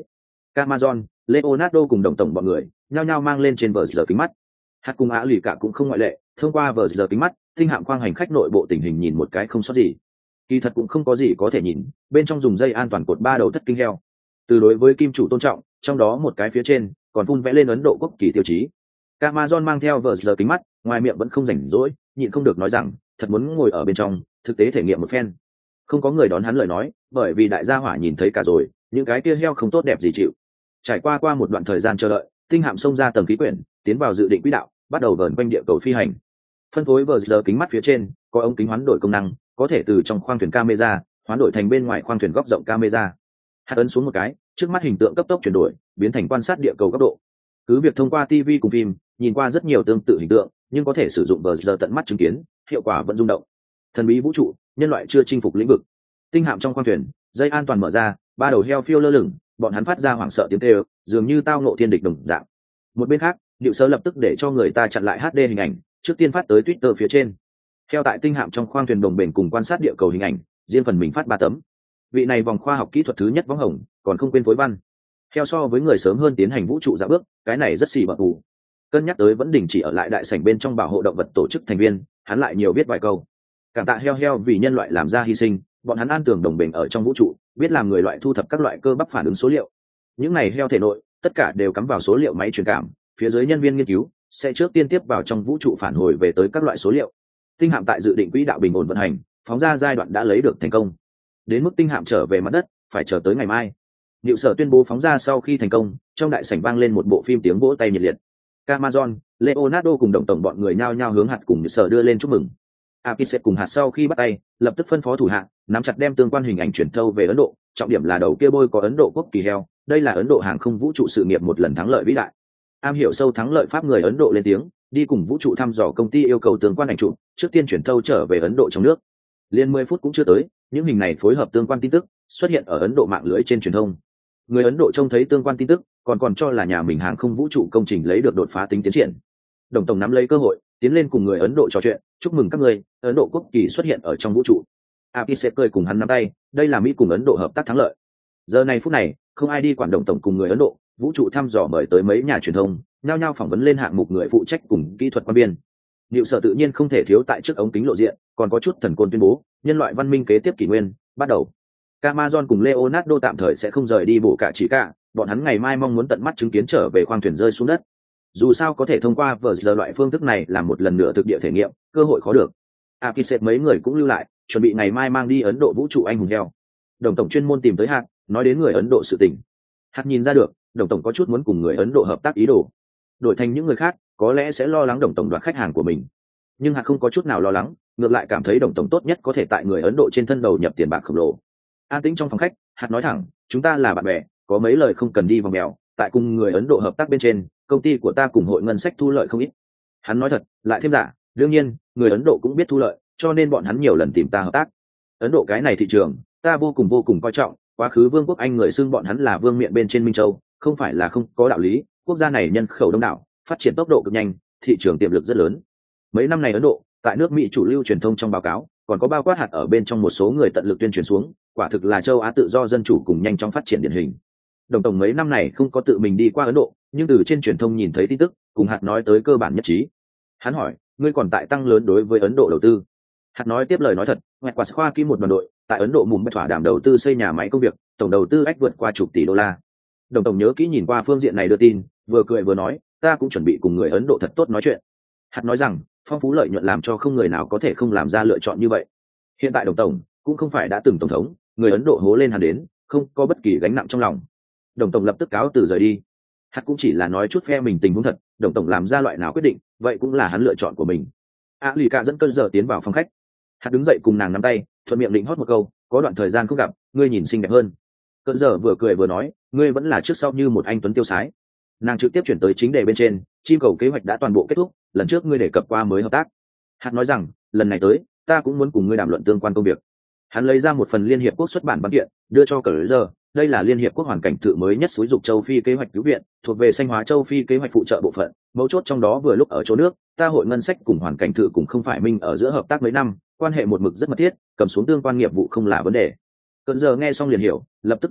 Camazon, Leonardo cùng đồng tổng bọn người nhao nhao mang lên trên vờ giờ kính mắt. Hạt cùng Á lì cả cũng không ngoại lệ, thông qua vờ giờ kính mắt, tinh hạm khoang hành khách nội bộ tình hình nhìn một cái không sót gì. Kỳ thật cũng không có gì có thể nhìn, bên trong dùng dây an toàn cột ba đầu thất kinh heo. Từ đối với kim chủ tôn trọng, trong đó một cái phía trên còn phun vẽ lên Ấn Độ quốc kỳ tiêu chí. Camazon mang theo vờ giờ kính mắt, ngoài miệng vẫn không rảnh rỗi, nhịn không được nói rằng, thật muốn ngồi ở bên trong, thực tế thể nghiệm một phen. Không có người đón hắn lời nói, bởi vì đại gia hỏa nhìn thấy cả rồi, những cái kia heo không tốt đẹp gì chịu. Trải qua qua một đoạn thời gian chờ đợi, tinh hạm xông ra tầng khí quyển, tiến vào dự định quỹ đạo, bắt đầu vờn quanh địa cầu phi hành. Phân phối vờ giờ kính mắt phía trên có ống kính hoán đổi công năng, có thể từ trong khoang thuyền camera hoán đổi thành bên ngoài khoang thuyền góc rộng camera. Hạt ấn xuống một cái, trước mắt hình tượng cấp tốc chuyển đổi, biến thành quan sát địa cầu góc độ. Cứ việc thông qua ti vi cùng phim, nhìn qua rất nhiều tương tự hình tượng, nhưng có thể sử dụng vờ giờ tận mắt chứng kiến, hiệu quả vẫn rung động. Thần bí vũ trụ, nhân loại chưa chinh phục lĩnh vực. Tinh hạm trong khoang thuyền, dây an toàn mở ra, ba đầu heo phiêu lơ lửng, bọn hắn phát ra hoảng sợ tiếng kêu, dường như tao ngộ thiên địch đồng dạng. Một bên khác, Diệu Sơ lập tức để cho người ta chặn lại hát đê hình ảnh, trước tiên phát tới Twitter phía trên. Theo tại tinh hạm trong khoang thuyền đồng bền cùng quan sát địa cầu hình ảnh, riêng phần mình phát ba tấm. Vị này vòng khoa học kỹ thuật thứ nhất võng hồng, còn không quên phối văn. Theo so với người sớm hơn tiến hành vũ trụ dạ bước, cái này rất xì bợ bù. Cân nhắc tới vẫn đình chỉ ở lại đại sảnh bên trong bảo hộ động vật tổ chức thành viên, hắn lại nhiều viết vài câu. Cảm tạ heo heo vì nhân loại làm ra hy sinh, bọn hắn an tường đồng bền ở trong vũ trụ, biết làm người loại thu thập các loại cơ bắp phản ứng số liệu. Những này heo thể nội, tất cả đều cắm vào số liệu máy truyền cảm, phía dưới nhân viên nghiên cứu sẽ trước tiên tiếp vào trong vũ trụ phản hồi về tới các loại số liệu. Tinh hạm tại dự định quỹ đạo bình ổn vận hành, phóng ra giai đoạn đã lấy được thành công. Đến mức tinh hạm trở về mặt đất, phải chờ tới ngày mai. Diệu Sở tuyên bố phóng ra sau khi thành công, trong đại sảnh vang lên một bộ phim tiếng vỗ tay nhiệt liệt. Camazon, Leonardo cùng đồng tổng bọn người nhao nhao hướng Hạt cùng Diệu Sở đưa lên chúc mừng. Apis cùng Hạt sau khi bắt tay, lập tức phân phó thủ hạ, nắm chặt đem tương quan hình ảnh chuyển thâu về Ấn Độ, trọng điểm là đầu kia bôi có Ấn Độ quốc kỳ heo, đây là Ấn Độ hàng không vũ trụ sự nghiệp một lần thắng lợi vĩ đại. Am hiểu sâu thắng lợi pháp người Ấn Độ lên tiếng, đi cùng vũ trụ thăm dò công ty yêu cầu tương quan ảnh chụp, trước tiên chuyển thâu trở về Ấn Độ trong nước. Liên mười phút cũng chưa tới, những hình này phối hợp tương quan tin tức xuất hiện ở Ấn Độ mạng lưới trên truyền thông. Người Ấn Độ trông thấy tương quan tin tức, còn còn cho là nhà mình hàng không vũ trụ công trình lấy được đột phá tính tiến triển. Đồng tổng nắm lấy cơ hội, tiến lên cùng người Ấn Độ trò chuyện, chúc mừng các người, Ấn Độ quốc kỳ xuất hiện ở trong vũ trụ. Apis cười cùng hắn nắm tay, đây là Mỹ cùng Ấn Độ hợp tác thắng lợi. Giờ này phút này, không ai đi quản đồng tổng cùng người Ấn Độ, vũ trụ thăm dò mời tới mấy nhà truyền thông, nhao nhao phỏng vấn lên hạng mục người phụ trách cùng kỹ thuật quan biên. Diệu Sở tự nhiên không thể thiếu tại trước ống kính lộ diện, còn có chút thần côn tuyên bố, nhân loại văn minh kế tiếp kỷ nguyên bắt đầu. Camazon cùng Leonardo tạm thời sẽ không rời đi bổ cả chỉ cả, bọn hắn ngày mai mong muốn tận mắt chứng kiến trở về khoang thuyền rơi xuống đất. Dù sao có thể thông qua vờ giờ loại phương thức này làm một lần nữa thực địa thể nghiệm, cơ hội khó được. Apis mấy người cũng lưu lại, chuẩn bị ngày mai mang đi Ấn Độ vũ trụ anh hùng heo. Đồng tổng chuyên môn tìm tới Hạt, nói đến người Ấn Độ sự tình. Hạt nhìn ra được, đồng tổng có chút muốn cùng người Ấn Độ hợp tác ý đồ. Đổi thành những người khác, có lẽ sẽ lo lắng đồng tổng đoạt khách hàng của mình. Nhưng Hạt không có chút nào lo lắng, ngược lại cảm thấy đồng tổng tốt nhất có thể tại người Ấn Độ trên thân đầu nhập tiền bạc khổng lồ. An tĩnh trong phòng khách, Hạt nói thẳng, chúng ta là bạn bè, có mấy lời không cần đi vòng mèo, tại cùng người Ấn Độ hợp tác bên trên, công ty của ta cùng hội ngân sách thu lợi không ít. Hắn nói thật, lại thêm giả, đương nhiên, người Ấn Độ cũng biết thu lợi, cho nên bọn hắn nhiều lần tìm ta hợp tác. Ấn Độ cái này thị trường, ta vô cùng vô cùng coi trọng, quá khứ Vương quốc Anh người xưng bọn hắn là vương miện bên trên Minh Châu, không phải là không có đạo lý, quốc gia này nhân khẩu đông đảo, phát triển tốc độ cực nhanh, thị trường tiềm lực rất lớn. Mấy năm này Ấn Độ, tại nước Mỹ chủ lưu truyền thông trong báo cáo, còn có bao quát hạt ở bên trong một số người tận lực tuyên truyền xuống, quả thực là châu Á tự do dân chủ cùng nhanh chóng phát triển điển hình. Đồng tổng mấy năm này không có tự mình đi qua Ấn Độ, nhưng từ trên truyền thông nhìn thấy tin tức, cùng hạt nói tới cơ bản nhất trí. Hắn hỏi, ngươi còn tại tăng lớn đối với Ấn Độ đầu tư? Hạt nói tiếp lời nói thật, ngoại quả khoa ký một đoàn đội tại Ấn Độ mùng thỏa đàm đầu tư xây nhà máy công việc, tổng đầu tư ách vượt qua chục tỷ đô la. Đồng tổng nhớ kỹ nhìn qua phương diện này đưa tin, vừa cười vừa nói, ta cũng chuẩn bị cùng người Ấn Độ thật tốt nói chuyện. Hạt nói rằng, phong phú lợi nhuận làm cho không người nào có thể không làm ra lựa chọn như vậy. Hiện tại đồng tổng cũng không phải đã từng tổng thống, người Ấn Độ hố lên hắn đến, không có bất kỳ gánh nặng trong lòng. Đồng tổng lập tức cáo từ rời đi. Hạt cũng chỉ là nói chút phe mình tình huống thật, đồng tổng làm ra loại nào quyết định, vậy cũng là hắn lựa chọn của mình. A lì cả dẫn cơn giờ tiến vào phòng khách. Hạt đứng dậy cùng nàng nắm tay, thuận miệng định hót một câu, có đoạn thời gian không gặp, ngươi nhìn xinh đẹp hơn. Cơn giờ vừa cười vừa nói, ngươi vẫn là trước sau như một anh tuấn tiêu sái. Nàng trực tiếp chuyển tới chính đề bên trên, chim cầu kế hoạch đã toàn bộ kết thúc, lần trước ngươi đề cập qua mới hợp tác. Hạt nói rằng, lần này tới, ta cũng muốn cùng ngươi đàm luận tương quan công việc. Hắn lấy ra một phần Liên Hiệp Quốc xuất bản văn kiện, đưa cho Cờ giờ. Đây là Liên Hiệp Quốc hoàn cảnh tự mới nhất xúi dục châu Phi kế hoạch cứu viện, thuộc về xanh hóa châu Phi kế hoạch phụ trợ bộ phận. Mấu chốt trong đó vừa lúc ở chỗ nước, ta hội ngân sách cùng hoàn cảnh tự cùng không phải minh ở giữa hợp tác mấy năm, quan hệ một mực rất mật thiết, cầm xuống tương quan nghiệp vụ không là vấn đề. Cận giờ nghe xong liền hiểu, lập tức đuổi theo,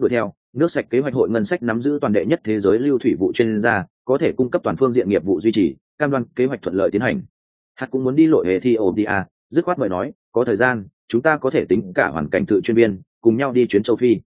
Nước sạch kế hoạch hội ngân sách nắm giữ toàn đệ nhất thế giới lưu thủy vụ chuyên gia, có thể cung cấp toàn phương diện nghiệp vụ duy trì, cam đoan kế hoạch thuận lợi tiến hành. Hạt cũng muốn đi lội Ethiopia, dứt khoát mời nói, có thời gian, chúng ta có thể tính cả hoàn cảnh tự chuyên viên, cùng nhau đi chuyến châu Phi.